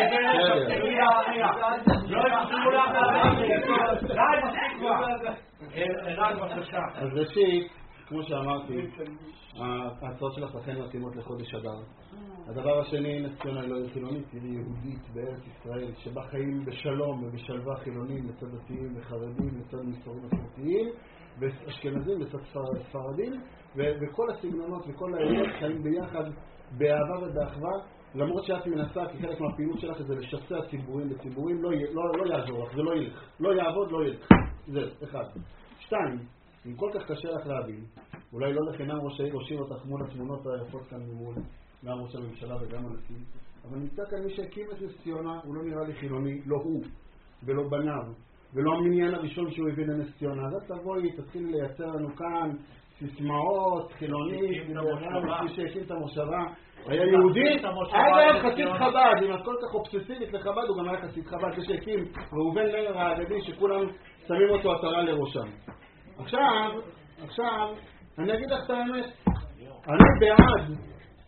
לא יפריעו לך להפריע. די, מספיק כבר. אלעד, בבקשה. אז ראשית, כמו שאמרתי, ההצעות שלך לכן מתאימות לחודש אדר. הדבר השני, נס ציונה היא לא עיר חילונית, היא יהודית בארץ ישראל, שבה חיים בשלום ובשלווה חילונים לצד דתיים וחרדים, לצד מסורים מסורתיים, ואשכנזים לצד ספרדים, וכל הסגנונות וכל העילות חיים ביחד באהבה ובאחווה, למרות שאת מנסה, כי חלק מהפעילות שלך זה לשסע ציבורים בציבורים, לא, לא, לא יעזור לך, זה לא ילך. לא יעבוד, לא ילך. זה, אחד. שתיים, אם כל כך קשה לך להבין, אולי לא לחינם ראש העיר הושיב אותך מול התמונות היפות כאן ממול, גם ראש הממשלה וגם הנשיא, אבל נמצא כאן מי שהקים את נס ציונה, הוא לא נראה לי חילוני, לא הוא, ולא בניו, ולא המניין הראשון שהוא הביא לנס ציונה. אז את תבואי, תתחיל לייצר לנו כאן סיסמאות, חילונית, מי שהקים את המושבה, היה יהודי, אגב חסיד חב"ד, אם את כל כך אובססיבית לחב"ד, הוא גם היה חסיד חב"ד, זה שהקים ראובן לרר האגדי, שכולם שמים אותו עטרה לראשם. עכשיו, עכשיו, אני אגיד לך את האמת, אני בעד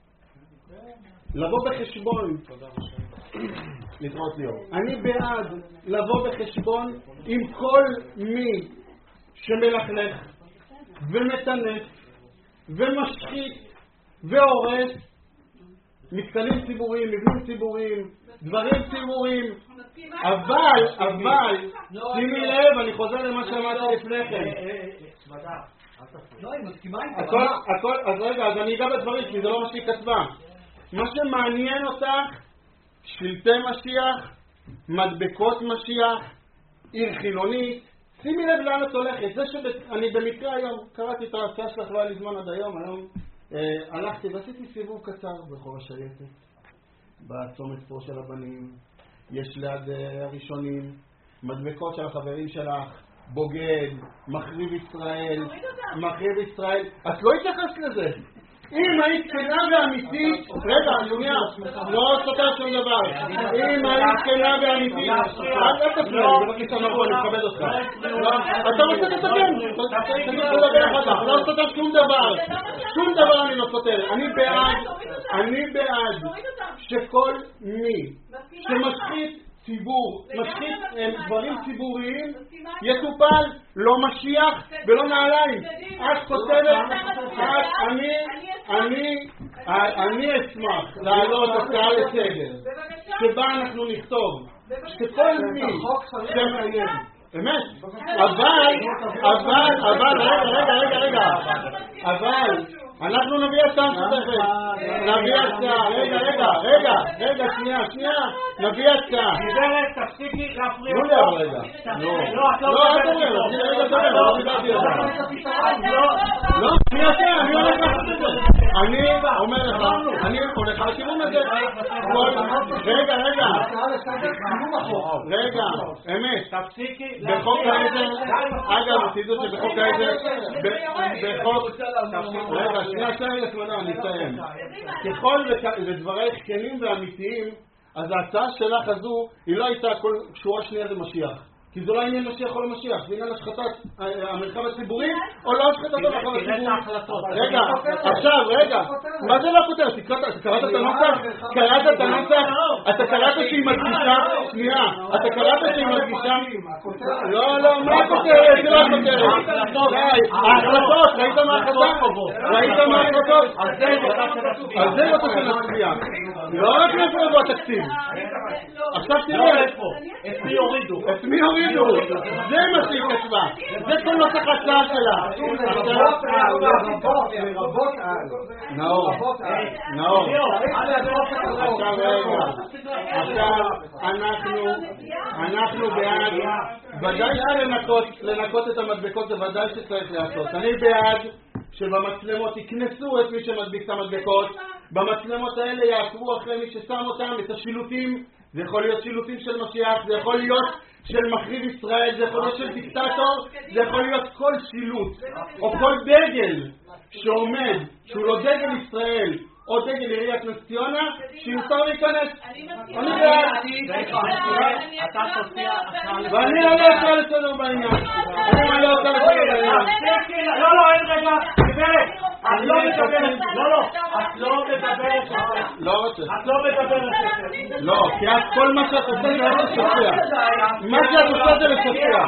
לבוא בחשבון, להתראות ליאור, אני בעד לבוא בחשבון עם כל מי שמלכלך ומתנף ומשחית והורס מתקנים ציבוריים, מבנים ציבוריים, דברים ציבוריים, אבל, אבל, שימי לב, אני חוזר למה שאמרתי לפני כן. לא, היא מסכימה איתך. הכל, הכל, אז רגע, אז אני אגע בדברים, כי זה לא מה שהיא כתבה. מה שמעניין אותך, שלטי משיח, מדבקות משיח, עיר חילונית, שימי לב לאן את הולכת. זה שאני במקרה היום, קראתי את ההצעה שלך, לא היה לי זמן עד היום, היום אה, הלכתי ועשיתי סיבוב קצר ברחוב השייטת, בצומת פה של הבנים, יש ליד אה, הראשונים, מדבקות של החברים שלך, בוגד, מחריב ישראל, מחריב ישראל, את לא התייחסת לזה. אם היית כנה ואמיתית, רגע, יוניה, לא סותר שום דבר. אם היית כנה ואמיתית, אל תפריע, בבקשה נבוא, אני מכבד אותך. אתה רוצה לתקן, לא סותר שום דבר. שום דבר אני לא סותר. אני בעד, אני בעד שכל מי שמשחית ציבור, משחית דברים ציבוריים, יטופל, לא משיח ולא נעליים. את כותבת, אני, אני, אני אשמח להעלות הצעה לסדר, שבה אנחנו נכתוב, שכל מי שמקיים, באמת, אבל, אבל, אבל, רגע, רגע, רגע, רגע, אבל, אנחנו נביא הצעה משותפת, נביא הצעה, רגע, רגע, רגע, רגע, שנייה, שנייה, נביא הצעה. גברת, תפסיקי להפריע. לא לא, רגע. לא, לא, אל תגיד, רגע, רגע, לא דיברתי על זה. לא, אני יודע, אני הולך לעשות את זה. אני אומר לך, אני הולך לכיוון הזה. רגע, רגע. רגע, אמת. תפסיקי בחוק העזר, אגב, תדעו שבחוק העזר, בחוק, רגע, שנייה, שנייה, לכמנה, אני אסיים. ככל ודברייך כנים ואמיתיים, אז ההצעה שלך הזו, היא לא הייתה כל שורה שנייה למשיח. כי זה לא עניין משיח או לא משיח, זה עניין השחטת המרחב הציבורי, או לא השחטת המרחב הציבורי. רגע, עכשיו, רגע, מה זה לא כותרת? אתה קראת את הנוסח? קראת את הנוסח? אתה קראת שהיא מדגישה? שנייה, אתה קראת שהיא מדגישה? לא, לא, מה הכותרת? זה לא הכותרת. ההחלטות, ראית מה ההחלטות? ראית מה ההחלטות? על זה לא תוכל להצביע. לא רק נפרד בו התקציב. עכשיו תראה, את מי הורידו? את מי הורידו? זה מה שהיא כתבה. זה כל נוסח הצעה שלה. לרבות על. נאור. נאור. עכשיו רגע. עכשיו אנחנו, אנחנו בעד, ודאי שלנקות את המדבקות זה ודאי שצריך לעשות. אני בעד שבמצלמות יקנסו את מי שמדביק את המדבקות, במצלמות האלה יעקבו אחרי מי ששם אותם, את השילוטים, זה יכול להיות שילוטים של משיח, זה יכול להיות של מחריב ישראל, זה יכול להיות של דיקטטור, זה יכול להיות כל שילוט, או כל דגל שעומד, שהוא לא דגל ישראל, או דגל עיריית נס ציונה, שיותר להיכנס. אני בעד. ואני לא רוצה לסדר בעניין. אני לא רוצה לסדר בעניין. לא, לא, אין רגע, גברת. את לא מדברת. לא, לא. את לא מדברת. לא רוצה. את לא מדברת. לא, כי את כל מה שאת עושה זה לשפע. מה שאת עושה זה לשפע.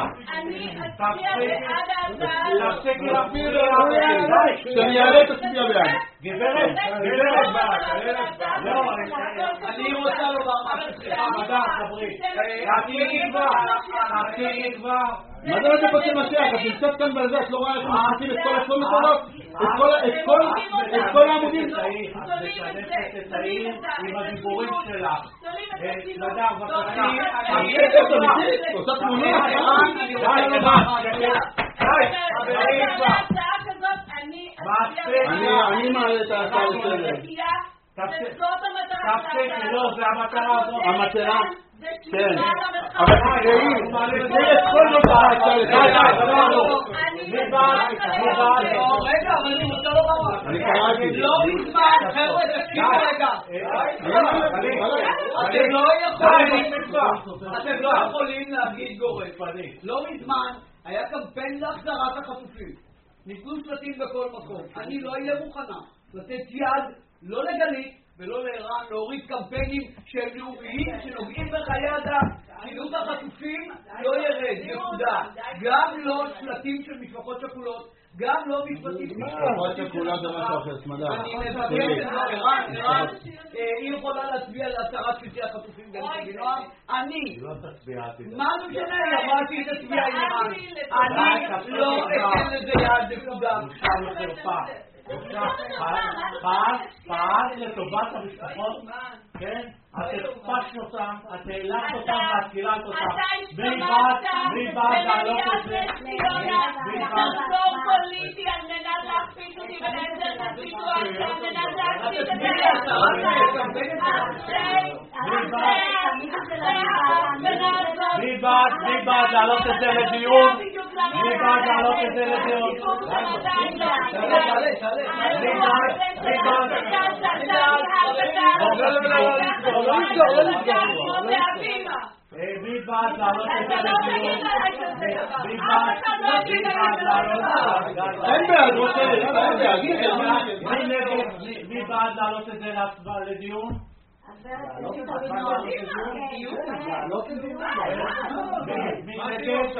תפסיקי להפיר. שאני אעלה תצביע בעד. גברת, גברת לא, אני רוצה לומר משהו, סליחה, מדע, חברי. אני כבר, אני כבר. מה זה לא תפוצה משיח? את נמצאת כאן בזה, את לא רואה איך מחכים את כל הצומת הזאת? את כל העמודים? משתנפת את העיר עם הדיבורים שלך. נדב, בבקשה. אני אתת אמיתית? עושה תמונה? אני מעלה את ההצעה לסדר. תפסיקי, לא, זה המטרה הזאת. המטרה? כן. אבל תקראי, תקראי את כל זאת ההצעה לסדר. מי בעד? מי בעד? רגע, אבל אני רוצה לומר. אני קראתי. לא מזמן, חבר'ה, תקשיבו רגע. אתם לא יכולים, אתם לא יכולים להגיד גורף. לא מזמן היה קמפיין להחזרת החטופים. ניתנו שלטים בכל מקום. אני לא אהיה מוכנה לתת יד, לא לגלית ולא לערן, להוריד קמפיינים שהם לאומיים, שנוגעים בחיי אדם. חילוט החטופים לא ירד, נקודה. גם לא שלטים של משפחות שכולות, גם לא משפטים של משפחות שכולות זה משהו אחר, סמדה. אני מבקש את זה, ערן, ערן, היא יכולה להצביע להצהרת שלטי החטופים גם בגינועם. אני, מה זה משנה? היא אמרה שהיא תצביע עם ערן. אני לא אתן לזה יד, נקודה. פעם, פעם לטובת המשפחות, כן? את הכפשת אותם, את העלמת אותם ואת קיללת אותם. מי בעד, מי בעד לעלות את זה? מי בעד? מחזור פוליטי על מנת להקפיץ אותי ולייצר את הסיטואציה, על מנת להקפיץ את זה. מי בעד, מי בעד לעלות את זה לדיון? מי בעד לעלות את זה לדיון? מי בעד, מי בעד? לא לסגור, לא לסגור. מי בעד לעלות את זה לדיון? מי בעד לעלות את זה? אין בעד, רוצה, אין בעד. מי נגד? מי בעד לעלות את זה לדיון? לעלות את זה לדיון? מי נגד?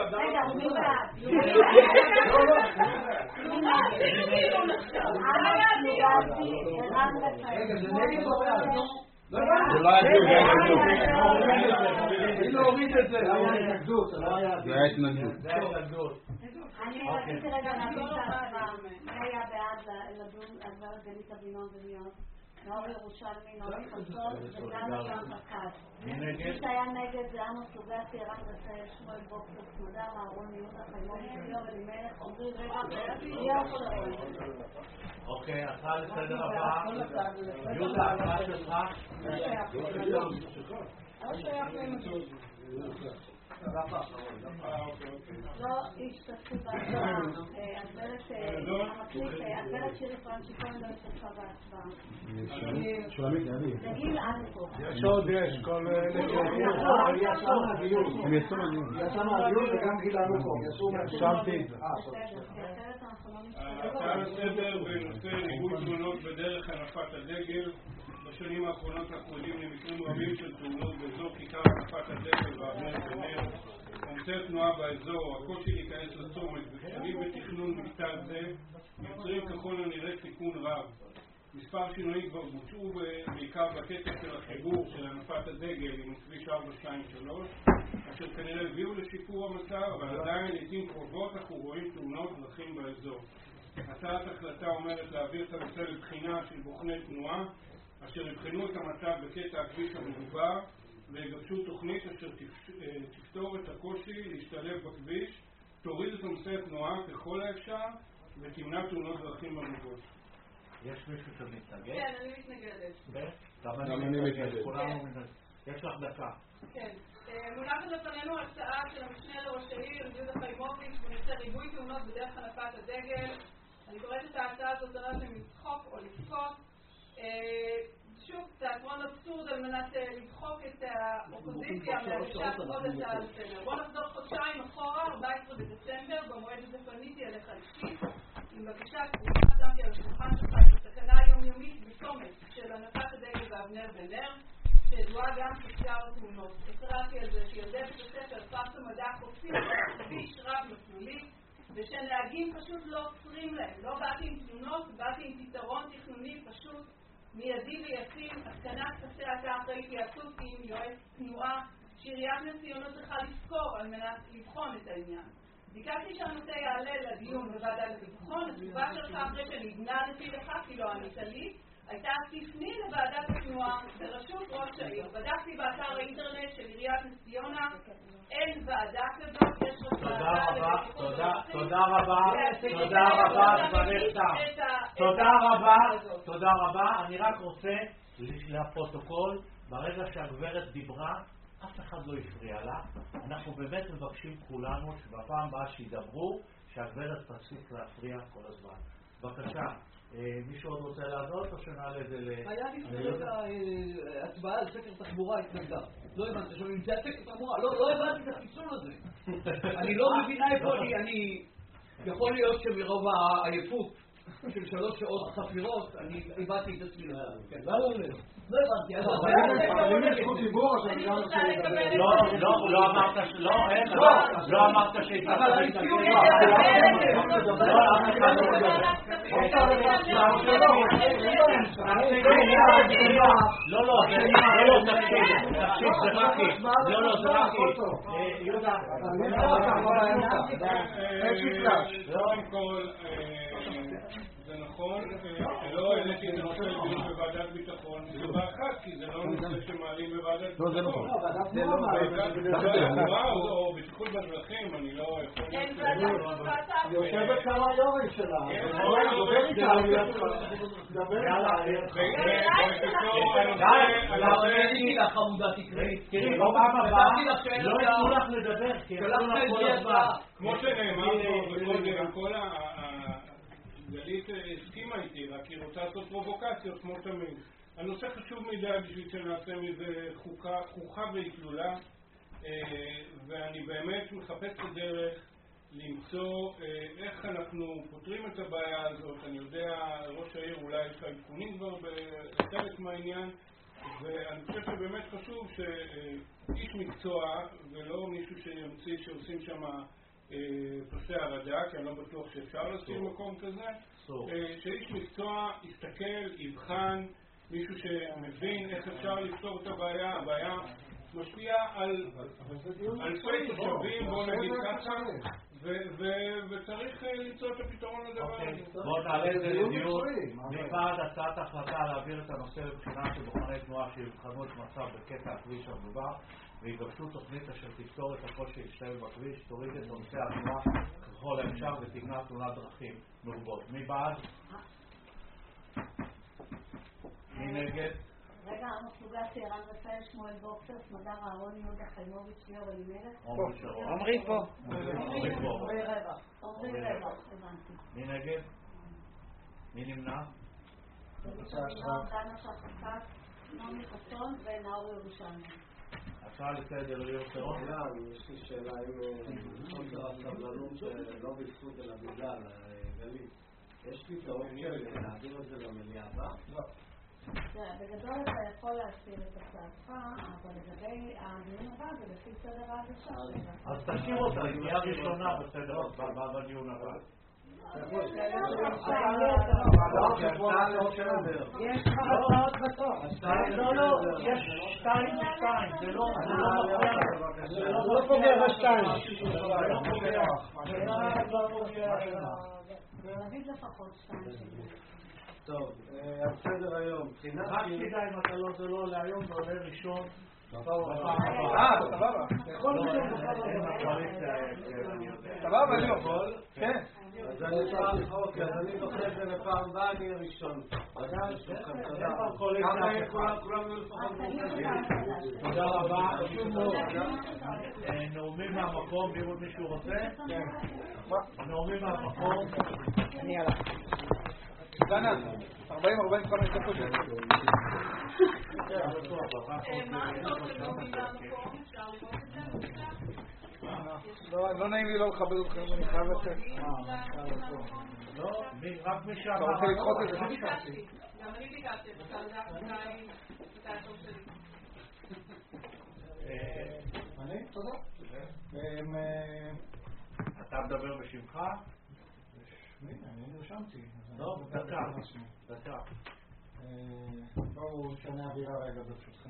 רגע, זה נגד או בעד? זה לא היה דיון, אני להוריד את זה. זה היה התנגדות. זה היה התנגדות. אני רציתי רגע להגיד את ההצבעה. מי היה בעד לדון על גברת גלית אבינון ומיות? נאור ירושלמי, נאור חסון וגם שם פקד. מי שהיה נגד זה עמוס סוגסי, ערן רצאל, שמואל בוקר, סמדר, אהרון יהודה, חיימון, ליאור אלימלך, עמרי רגע, ליאור שרון. אוקיי, הצעה לסדר הבאה. יהודה, הצעה שלך. לא השתתפו בהצבעה. הגברת שירי פרנצ'יקון לא השתתפה בהצבעה. שולמית, נעדי. נגיד ענקו. יש עוד, יש. כל אלה יצאו מהדיון. הם יצאו מהדיון. יצאו מהדיון וגם גילנו פה. יצאו מהדיון. שמתי את זה. הצעה לסדר בנושא ריבוי תאונות בדרך הנפת הדגל. בשנים האחרונות אנחנו עדים למקרים רבים של תאונות באזור כיכר הנפת הדגל ואבנר ונר. עומסי תנועה באזור, הקושי להיכנס לצומת ושנים בתכנון מקטע זה יוצרים ככל הנראה סיכון רב. מספר שינויים כבר בוצעו בעיקר בקטע של החיבור של הנפת הדגל עם כביש ארבע שתיים שלוש, אשר כנראה הביאו לשיפור המצב, אבל עדיין לעתים קרובות אנחנו רואים תאונות דרכים באזור. הצעת החלטה אומרת להעביר את הנושא לבחינה של בוחני תנועה אשר יבחנו את המצב בקטע הכביש המדובר ויגבשו תוכנית אשר תפתור את הקושי להשתלב בכביש, תוריד את עומסי התנועה ככל האפשר ותמנע תאונות דרכים במובאות. יש מישהו שמתנגד? כן, אני מתנגדת. גם אני מתנגד. כולנו מתנגד. יש לך דקה. כן. מונחת לפנינו הצעה של המשנה לראש העיר, יהודה חיימוביץ', בנושא ריבוי תאונות בדרך הנפת הדגל. אני קוראת את ההצעה הזאת על מנת לצחוק או לבכות. שוב, תיאטרון אבסורד על מנת לדחוק את האופוזיציה מהגשת עוד הצעה לסדר. בוא נחזור חודשיים אחורה, ארבעה עשר בדצמבר, במועד הזה פניתי אליך אישית, עם בקשה קבועה, שמתי על השולחן שלך את הסכנה היומיומית בצומת של הנפת הדגל ואבנר ונר, שידועה גם כשאר תאונות. התרעתי על זה שילדי בית הספר פרס המדע חופים על כביש רב מסלולי, ושנהגים פשוט לא עוצרים להם. לא באתי עם תלונות, באתי עם פתרון תכנוני פשוט, מיידי וישים. התקנת קצה הייתה אחרי התייעצות עם יועץ תנועה שעיריית נס ציונה צריכה לזכור על מנת לבחון את העניין. ביקשתי שהנושא יעלה לדיון בוועדת הביטחון. התגובה שלך אחרי שנגנדתי לך כי לא ענית לי הייתה תפני לוועדת התנועה בראשות ראש העיר. בדקתי באתר האינטרנט של עיריית נס ציונה, אין ועדה כזאת, יש רק תודה רבה, תודה, תודה רבה, תודה רבה, תודה רבה, תודה רבה. אני רק רוצה לפרוטוקול, ברגע שהגברת דיברה, אף אחד לא הפריע לה. אנחנו באמת מבקשים כולנו שבפעם הבאה שידברו, שהגברת תפסיק להפריע כל הזמן. בבקשה. מישהו עוד רוצה לענות או שנעלה את זה ל... היה לפני רגע הצבעה על סקר תחבורה התנגדה. לא הבנתי, עכשיו נמצא סקר תחבורה, לא הבנתי את החיסון הזה. אני לא מבינה איפה אני... יכול להיות שמרוב העייפות של שלוש שעות חפירות, אני איבדתי את עצמי לזה. לא, לא, לא. לא הבנתי. אבל אם יש זכות דיבור, אז אני גם רוצה לדבר. לא, לא, לא אמרת ש... לא, אין, לא אמרת שהייתה... אבל אני כאילו... לא, לא, לא, לא, תקשיב, תקשיב, זה רחי. לא, לא, זה רחי. יהודה, קודם כל, זה נכון, לא העליתי את הנושא לדיון בוועדת ביטחון, זה באחת, כי זה לא נושא שמעלים בוועדת ביטחון. זה לא או בטיחות בדרכים, אני לא יכול... אין ועדת יושבת כמה יורים שלה. דבר איתה, דבר איתה. חמודה תקראי. תראי, לא פעם הבאה, לא יתנו לך לדבר, כי יתנו לך כל הזמן. כמו שנאמר פה בקודם, כל ה... גלית הסכימה איתי, רק היא רוצה לעשות פרובוקציות כמו תמיד. הנושא חשוב מדי בשביל שנעשה מזה חוכה והתלולה, ואני באמת מחפש את הדרך למצוא איך אנחנו פותרים את הבעיה הזאת. אני יודע, ראש העיר אולי יש עדכונים כבר בחלק מהעניין, ואני חושב שבאמת חשוב שאיש מקצוע ולא מישהו שימציא שעושים שם פסי הרדע, כי אני לא בטוח שאפשר לשים מקום כזה, שאיש מקצוע יסתכל, יבחן, מישהו שמבין איך אפשר לפתור את הבעיה. הבעיה משפיעה על אלפי תושבים, בוא נגיד ככה, וצריך למצוא את הפתרון לדבר הזה. בואו נעלה את זה לדיון. מבעד הצעת החלטה להעביר את הנושא לבחינה של בוחני תנועה שיבחנו את מצב בקטע הכביש המדובר ויגבשו תוכנית אשר תפתור את הקושי להשתמש בכביש, תוריד את נושא התנועה ככל האפשר ותמנע תאונת דרכים מרובות. מי בעד? מי נגד? רגע, המפלוגת ערן רפאל, שמואל בוקסר, סמדר אהרון, יהודה חיימוביץ', ליאור אלימלך. עמרי פה. עמרי פה. עמרי רבע, הבנתי. מי נגד? מי נמנע? דנה שחקת, נעמי חסון ונאור ירושלמי. הצעה לסדר ליאור שרון? יש לי שאלה אם חוסר הסבלנות שלא בזכות אלא בגלל גלית. יש לי את האופציה להעביר את זה למליאה הבאה? לא. בגדול אתה יכול להסיר את הצעתך, אבל לגבי הדיון הבא זה לפי סדר ההגשה שלה. אז תשאיר אותה, היא תהיה ראשונה בסדר בדיון הבא. יש לך הצעות בתור. לא, לא, יש שתיים ושתיים, זה לא מפריע. זה לא פוגע בשתיים. זה לא פוגע. נגיד לפחות שתיים שתיים. טוב, על סדר היום. רק כדאי אם אתה לא, זה לא להיום, זה עולה ראשון. סבבה. סבבה. יכול להיות סבבה, ליאור. כן. אז אני פעם, אוקיי, אז אני זוכר את זה לפעם הבאה, אני הראשון. כולם יהיו לפחות מורכבים. תודה רבה. נאומים מהמקום, מי עוד מישהו רוצה? נאומים מהמקום. אני הלך. דנה, ארבעים ארבעים וחמש דקות. מה הסוף של נאומים מהמקום? אפשר לראות את זה? לא נעים לי לא לכבד אתכם, אני חייב לצאת. לא, רק מי שאמר. אתה רוצה לדחות את זה? גם אני ביקשתי, אתה יודע מתי הסוף שלי. אני? תודה. אתה מדבר בשמך? אני נרשמתי. לא, דקה. דקה. בואו נשנה אווירה רגע ברשותכם.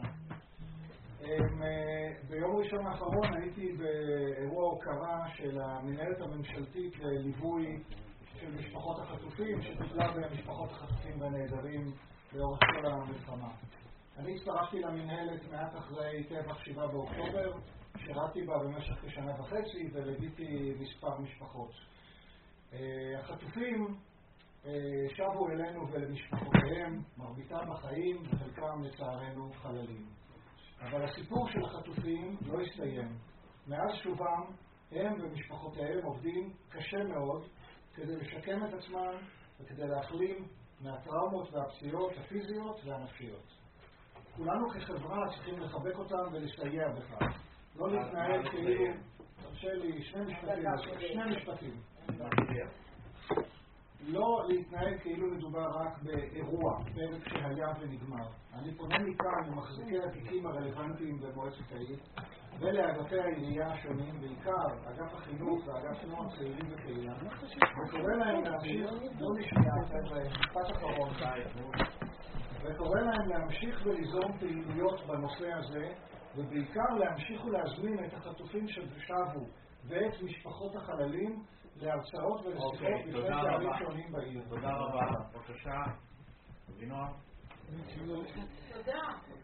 ביום ראשון האחרון הייתי באירוע הוקרה של המנהלת הממשלתית לליווי של משפחות החטופים, שטיפלה במשפחות החטופים והנעדרים לאורך כל המלחמה. אני הצטרפתי למנהלת מעט אחרי טבח שבעה באוקטובר, שירתי בה במשך כשנה וחצי וליוויתי מספר משפחות. החטופים שבו אלינו ולמשפחותיהם, מרביתם בחיים וחלקם לצערנו חללים. אבל הסיפור של החטופים לא הסתיים. מאז שובם הם ומשפחותיהם עובדים קשה מאוד כדי לשקם את עצמם וכדי להחלים מהטראומות והפציעות הפיזיות והנפשיות. כולנו כחברה צריכים לחבק אותם ולסייע בכך. לא להתנהל כאילו... תרשה לי שני משפטים. שני משפטים. לא להתנהל כאילו מדובר רק באירוע, פרק שהיה ונגמר. אני פונה מכאן למחזיקי התיקים הרלוונטיים במועצת העיר ולאגפי העירייה השונים, בעיקר אגף החינוך ואגף נוער צעירים וקהילה, וקורא להם להמשיך, לא לשמיע, חבר'ה, משפט אחרון, וקורא להם להמשיך וליזום פעילויות בנושא הזה, ובעיקר להמשיך ולהזמין את החטופים ששבו ואת משפחות החללים להרצאות ולשיחות בפני קהלים שונים בעיר. תודה רבה. בבקשה. אבינועם. תודה.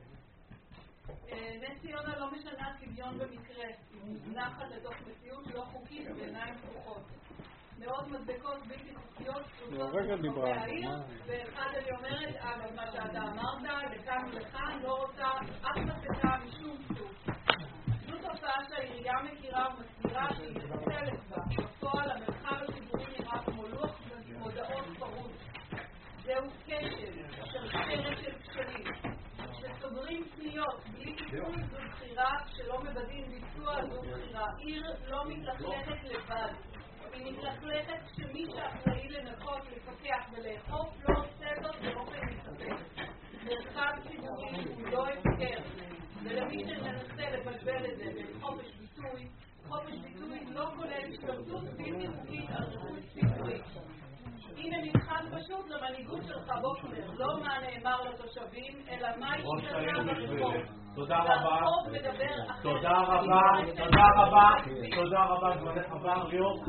נס ציונה לא משנה שוויון במקרה. היא מוזנחת לתוך מציאות לא חוקית בעיניים פתוחות. מאות מדבקות בלתי חוקיות פרוסות ברחבי העיר, ואחד אני אומרת, אגב, מה שאתה אמרת, לכאן ולכאן, לא רוצה אף מדבקה משום סוג. זו תופעה שהעירייה מכירה ומסבירה שהיא מטפלת בה. בפועל המרחב הציבורי נראה כמו לוח מודעות פרוץ. זהו כשל, שרשרת של כשלים. כשסוגרים פניות בלי טיפול זו בחירה, שלא מבדים ביצוע זו בחירה. עיר לא מתלכלכת לבד. היא מתלכלכת כשמי שאחראי לנקות, לפקח ולאכוף לא עושה זאת באופן מספק. מרחב ציבורי הוא לא הפקר. ולמי שמנסה לבלבל את זה בין חופש ביטוי, חופש ביטוי לא כולל השתלטות בלתי חוקית על רכוש ציבורי. הנה מבחן פשוט למנהיגות שלך בוקר, לא מה נאמר לתושבים, אלא מה השתנה ברחוב. תודה רבה. והרחוב מדבר אחרת. תודה רבה, תודה רבה, תודה רבה, זמנך עבר, ליאור.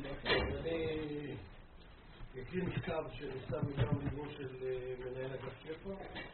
אני אקריא מכתב שנכתב מטעם ליבו של מנהל אגף שפ"ע.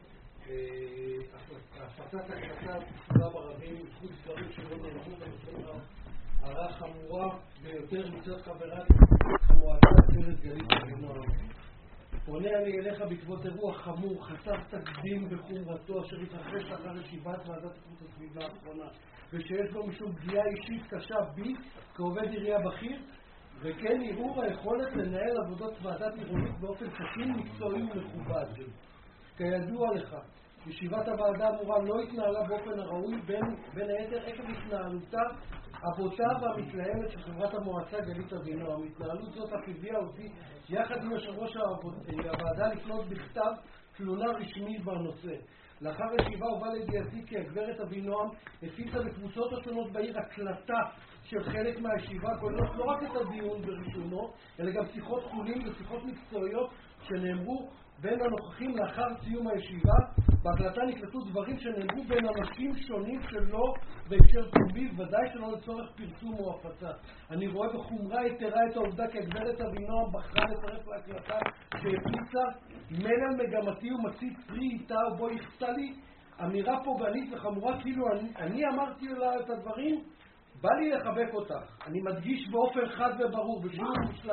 הפצת הקלטה פסולה ברבים, זכות דברים שלא נאמרו בנושא הערה חמורה ביותר מצד חברת המועצה הגברת גלית אבינועם. פונה אני אליך בעקבות אירוע חמור חסר תקדים בחומרתו אשר התרחש לאחר ישיבת ועדת איכות הסביבה האחרונה, ושיש בו משום פגיעה אישית קשה בי כעובד עירייה בכיר, וכן ערעור היכולת לנהל עבודות ועדת עירונית באופן תקין, מקצועי ומכובד. כידוע לך, ישיבת הוועדה האמורה לא התנהלה באופן הראוי, בין, בין היתר עקב התנהלותה הבוטה והמתלהמת של חברת המועצה גלית אבינועם. התנהלות זאת אף הביאה אותי יחד עם יושב ראש הוועדה לפנות בכתב תלונה רשמית בנושא. לאחר ישיבה הובא לידיעתי כי הגברת אבינועם הפיצה בקבוצות השונות בעיר הקלטה של חלק מהישיבה, כוללות לא רק את הדיון בראשונו, אלא גם שיחות חולין ושיחות מקצועיות שנאמרו בין הנוכחים לאחר סיום הישיבה. בהקלטה נקלטו דברים שנאמרו בין אנשים שונים שלא בהקשר פומבי, ודאי שלא לצורך פרסום או הפצה. אני רואה בחומרה יתרה את העובדה כי הגברת אבינועם בחרה לצרף להקלטה שהפיצה מלל מגמתי ומצית פרי איתה ובו יחסה לי אמירה פוגענית וחמורה כאילו אני, אני אמרתי לה את הדברים. בא לי לחבק אותך. אני מדגיש באופן חד וברור בשום שלב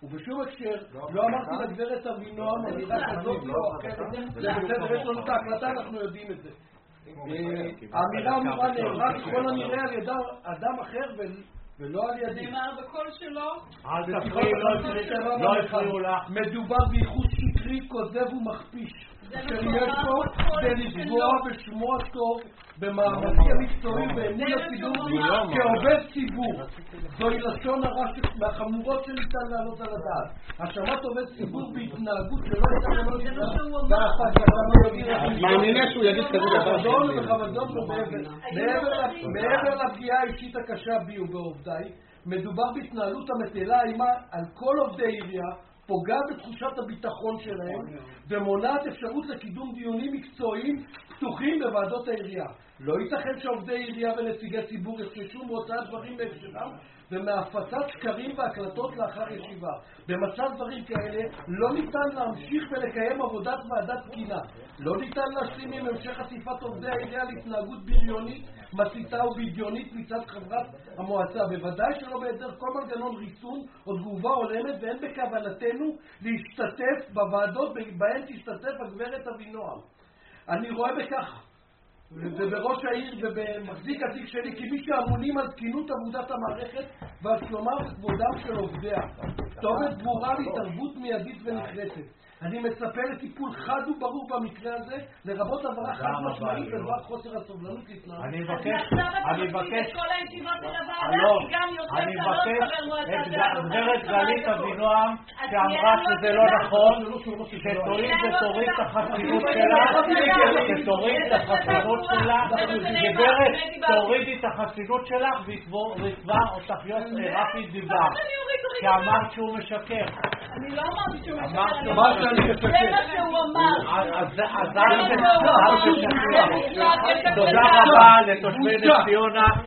ובשום הקשר לא אמרתי לגברת אבינועם אמירה כזאת לא אחרת, זה בסדר, יש לנו את ההקלטה, אנחנו יודעים את זה. האמירה אמורה נאמרה ככל הנראה על ידי אדם אחר ולא על ידי. נאמר בקול שלו. אל תפריעי, לא הפריעו לך. מדובר בייחוס שקרי, כוזב ומכפיש. שיש פה זה לפגוע בשמו הטוב במאמצי המקצועי באמון הציבור כעובד ציבור. זוהי לשון הרע מהחמורות שניתן לעלות על הדעת. האשמת עובד ציבור בהתנהגות שלא הייתה ולא ניתנה. מאמינה שהוא יגיד כזה דבר. מעבר לפגיעה האישית הקשה בי ובעובדיי, מדובר בהתנהלות המטילה אימה על כל עובדי עירייה, פוגעת בתחושת הביטחון שלהם ומונעת אפשרות לקידום דיונים מקצועיים פתוחים בוועדות העירייה. לא ייתכן שעובדי עירייה ונציגי ציבור יחששו מהוצאת דברים בהקשרם ומהפצת שקרים והקלטות לאחר ישיבה. במצב דברים כאלה לא ניתן להמשיך ולקיים עבודת ועדת תקינה. לא ניתן להשלים עם המשך חשיפת עובדי העירייה להתנהגות בריונית, מסיתה ובדיונית מצד חברת המועצה. בוודאי שלא בהיעדר כל מנגנון ריסון או תגובה הולמת, ואין בכוונתנו להשתתף בוועדות בהן תשתתף הגברת אבינועם. אני רואה בכך ובראש העיר ובמחזיק התיק שלי כמי שאמונים על תקינות עבודת המערכת ועל שלומם וכבודם של עובדיה. כתובת ברורה להתערבות מיידית ונחרצת. אני מצפה לטיפול חד וברור במקרה הזה, לרבות עברה חד משמעית בדבר חוסר הסובלנות להתנהלות. אני מבקש, אני מבקש, כל הישיבות של הוועדה, כי גם יוסף אני מבקש את גברת גלית אבינועם שאמרה שזה לא נכון, שתוריד ותוריד את החסינות שלה, שתוריד את החסינות שלה, גברת תורידי את החסינות שלך ויתבע אותך יוסף רפי דיבר, שאמרת שהוא משקר. אני לא אמרתי שהוא משקר. זה מה שהוא אמר. אז אל תשקר. תודה רבה לתושבי נס ציונה.